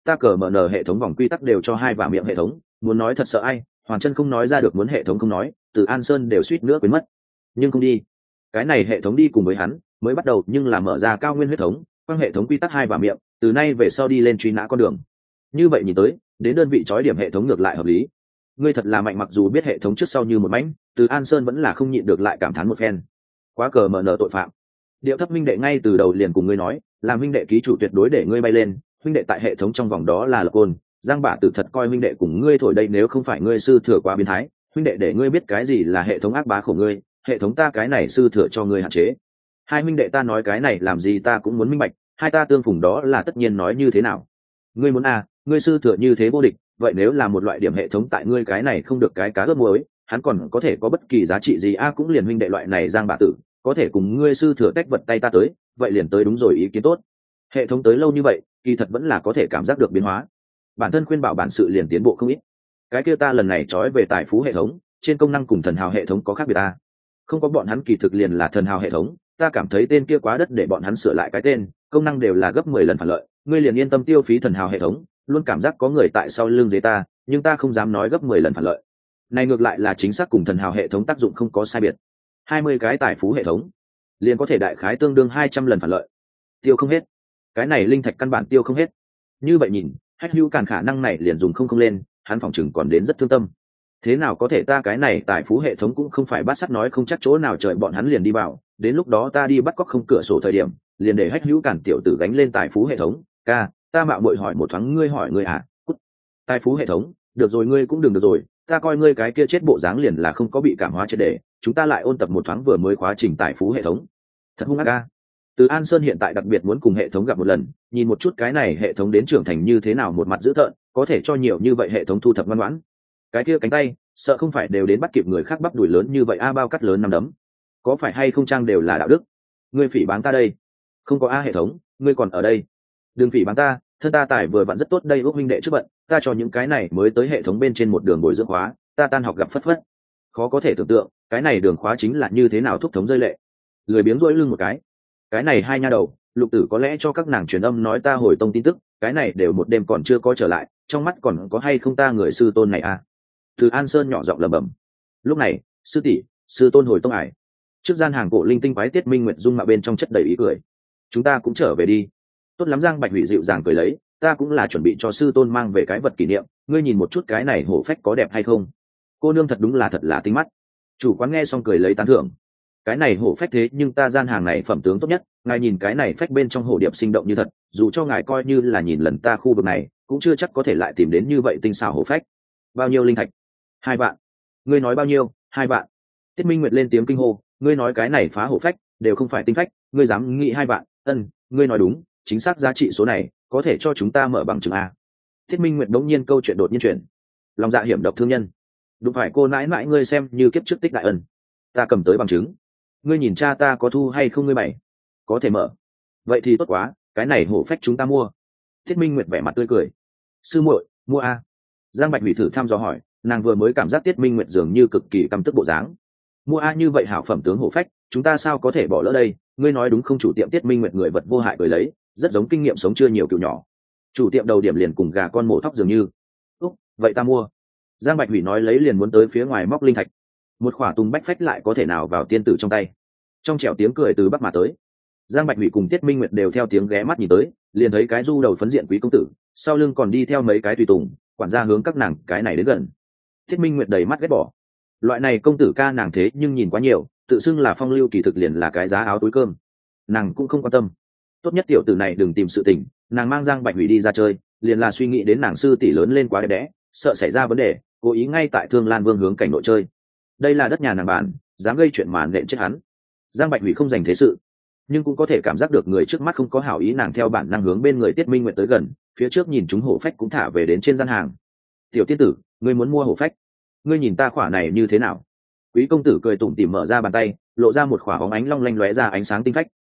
ta cờ mở nở hệ thống vòng quy tắc đều cho hai và miệng hệ thống, muốn nói thật sợ ai, Hoàng Chân không nói ra được, muốn hệ thống không nói, Từ An Sơn đều suýt nữa quên mất. Nhưng không đi, cái này hệ thống đi cùng với hắn mới bắt đầu, nhưng là mở ra cao nguyên huyết thống quang hệ thống quy tắc hai và miệng, từ nay về sau đi lên truy nã con đường. Như vậy nhìn tới, đến đơn vị chói điểm hệ thống ngược lại hợp lý. Ngươi thật là mạnh, mặc dù biết hệ thống trước sau như một mảnh, Từ An Sơn vẫn là không nhịn được lại cảm thán một phen. Quá cờ mở nở tội phạm. Điệu thấp huynh đệ ngay từ đầu liền cùng ngươi nói, làm huynh đệ ký chủ tuyệt đối để ngươi bay lên, huynh đệ tại hệ thống trong vòng đó là lập côn, Giang Bả Tử thật coi huynh đệ cùng ngươi thổi đây, nếu không phải ngươi sư thừa quá biến thái, huynh đệ để ngươi biết cái gì là hệ thống ác bá khổ ngươi, hệ thống ta cái này sư thừa cho ngươi hạn chế. Hai huynh đệ ta nói cái này làm gì ta cũng muốn minh bạch, hai ta tương phùng đó là tất nhiên, nói như thế nào? Ngươi muốn à, ngươi sư thừa như thế vô địch, vậy nếu là một loại điểm hệ thống tại ngươi cái này không được cái cá ướp muối, hắn còn có thể có bất kỳ giá trị gì a? À, cũng liền huynh đệ loại này Giang Bả Tử có thể cùng ngươi sư thừa tách vật tay ta tới, vậy liền tới đúng rồi, ý kiến tốt. Hệ thống tới lâu như vậy, kỳ thật vẫn là có thể cảm giác được biến hóa. Bản thân khuyên bảo bản sự liền tiến bộ không ít. Cái kia ta lần này trói về tài phú hệ thống, trên công năng cùng thần hào hệ thống có khác biệt ta. Không có bọn hắn kỳ thực liền là thần hào hệ thống, ta cảm thấy tên kia quá đất để bọn hắn sửa lại cái tên, công năng đều là gấp mười lần phản lợi, ngươi liền yên tâm tiêu phí thần hào hệ thống, luôn cảm giác có người tại sau lưng dế ta, nhưng ta không dám nói gấp mười lần phản lợi. Này ngược lại là chính xác cùng thần hào hệ thống tác dụng không có sai biệt. hai mươi cái tài phú hệ thống, liền có thể đại khái tương đương hai trăm lần phản lợi. Tiêu không hết. Cái này linh thạch căn bản tiêu không hết. Như vậy nhìn, Hách Hữu Càn khả năng này liền dùng không không lên, hắn phòng chừng còn đến rất thương tâm. Thế nào có thể, ta cái này tài phú hệ thống cũng không phải bát sắt nói không chắc chỗ nào trời bọn hắn liền đi vào, đến lúc đó ta đi bắt cóc không cửa sổ thời điểm, liền để Hách Hữu Càn tiểu tử gánh lên tài phú hệ thống. Ca, ta mạo muội hỏi một thoáng, ngươi hỏi ngươi à? Cút. Tài phú hệ thống, được rồi, ngươi cũng đừng được rồi, ta coi ngươi cái kia chết bộ dáng liền là không có bị cảm hóa triệt để, chúng ta lại ôn tập một thoáng vừa mới khóa trình tài phú hệ thống. Thật hung ác ca. Từ An Sơn hiện tại đặc biệt muốn cùng hệ thống gặp một lần, nhìn một chút cái này hệ thống đến trưởng thành như thế nào, một mặt dữ tợn, có thể cho nhiều như vậy hệ thống thu thập ngoan ngoãn. Cái kia cánh tay, sợ không phải đều đến bắt kịp người khác bắp đùi lớn như vậy a, bao cắt lớn năm đấm. Có phải hay không trang đều là đạo đức? Ngươi phỉ báng ta đây? Không có a, hệ thống, ngươi còn ở đây? Đừng phỉ báng ta, thân ta tài vừa vặn rất tốt đây, ước huynh đệ trước bận, ta cho những cái này mới tới hệ thống bên trên một đường bồi dưỡng khóa, ta tan học gặp phất phất. Khó có thể tưởng tượng, cái này đường khóa chính là như thế nào thúc thống rơi lệ. Lười biếng rỗi lưng một cái. Cái này hai nha đầu, Lục Tử có lẽ cho các nàng truyền âm nói ta hồi tông tin tức, cái này đều một đêm còn chưa có trở lại, trong mắt còn có hay không ta người sư tôn này à? Từ An Sơn nhỏ giọng lẩm bẩm. Lúc này, sư tỷ, sư tôn hồi tông ải. Trước gian hàng cổ linh tinh quái Tiết Minh Nguyệt dung mạo bên trong chất đầy ý cười. Chúng ta cũng trở về đi. Tốt lắm, Giang Bạch Hủy dịu dàng cười lấy, ta cũng là chuẩn bị cho sư tôn mang về cái vật kỷ niệm, ngươi nhìn một chút cái này hổ phách có đẹp hay không? Cô nương thật đúng là thật là tinh mắt. Chủ quán nghe xong cười lấy tán thưởng. Cái này hổ phách thế nhưng ta gian hàng này phẩm tướng tốt nhất, ngài nhìn cái này phách bên trong hổ điệp sinh động như thật, dù cho ngài coi như là nhìn lần ta khu vực này, cũng chưa chắc có thể lại tìm đến như vậy tinh xảo hổ phách. Bao nhiêu linh thạch? Hai vạn. Ngươi nói bao nhiêu? Hai vạn. Tiết Minh Nguyệt lên tiếng kinh hô, ngươi nói cái này phá hổ phách đều không phải tinh phách, ngươi dám nghĩ hai vạn? Ân, ngươi nói đúng, chính xác giá trị số này có thể cho chúng ta mở bằng chứng a. Tiết Minh Nguyệt đống nhiên câu chuyện đột nhiên chuyển. Lòng dạ hiểm độc thương nhân, đúng phải cô nãi nãi ngươi xem như kiếp trước tích đại ân. Ta cầm tới bằng chứng, ngươi nhìn cha ta có thu hay không, ngươi bày có thể mở. Vậy thì tốt quá, cái này hổ phách chúng ta mua. Thiết Minh Nguyệt vẻ mặt tươi cười. Sư muội, mua a. Giang Bạch Hủy thử thăm dò hỏi, nàng vừa mới cảm giác Tiết Minh Nguyệt dường như cực kỳ căm tức bộ dáng. Mua a, như vậy hảo phẩm tướng hổ phách, chúng ta sao có thể bỏ lỡ đây, ngươi nói đúng không? Chủ tiệm Tiết Minh Nguyệt người vật vô hại cười lấy, rất giống kinh nghiệm sống chưa nhiều cựu nhỏ. Chủ tiệm đầu điểm liền cùng gà con mổ thóc dường như. Úc, vậy ta mua. Giang Bạch Hủy nói lấy liền muốn tới phía ngoài móc linh thạch. Một khỏa tùng bách phách lại có thể nào vào tiên tử trong tay? Trong trẻo tiếng cười từ bắc mà tới. Giang Bạch Hủy cùng Tiết Minh Nguyệt đều theo tiếng ghé mắt nhìn tới, liền thấy cái du đầu phấn diện quý công tử, sau lưng còn đi theo mấy cái tùy tùng, quản gia hướng các nàng cái này đến gần. Tiết Minh Nguyệt đầy mắt ghét bỏ. Loại này công tử ca nàng thế nhưng nhìn quá nhiều, tự xưng là phong lưu kỳ thực liền là cái giá áo túi cơm. Nàng cũng không quan tâm. Tốt nhất tiểu tử này đừng tìm sự tình, nàng mang Giang Bạch Hủy đi ra chơi, liền là suy nghĩ đến nàng sư tỷ lớn lên quá đẹp đẽ, sợ xảy ra vấn đề, cố ý ngay tại Thương Lan Vương hướng cảnh nội chơi. Đây là đất nhà nàng bản, dám gây chuyện mà nện chết hắn. Giang Bạch Hủy không dành thế sự, nhưng cũng có thể cảm giác được người trước mắt không có hảo ý, nàng theo bản năng hướng bên người Tiết Minh Nguyệt tới gần, phía trước nhìn chúng hổ phách cũng thả về đến trên gian hàng. Tiểu tiên tử, ngươi muốn mua hổ phách? Ngươi nhìn ta khỏa này như thế nào? Quý công tử cười tủm tỉm mở ra bàn tay, lộ ra một khỏa bóng ánh long lanh lóe ra ánh sáng tinh phách.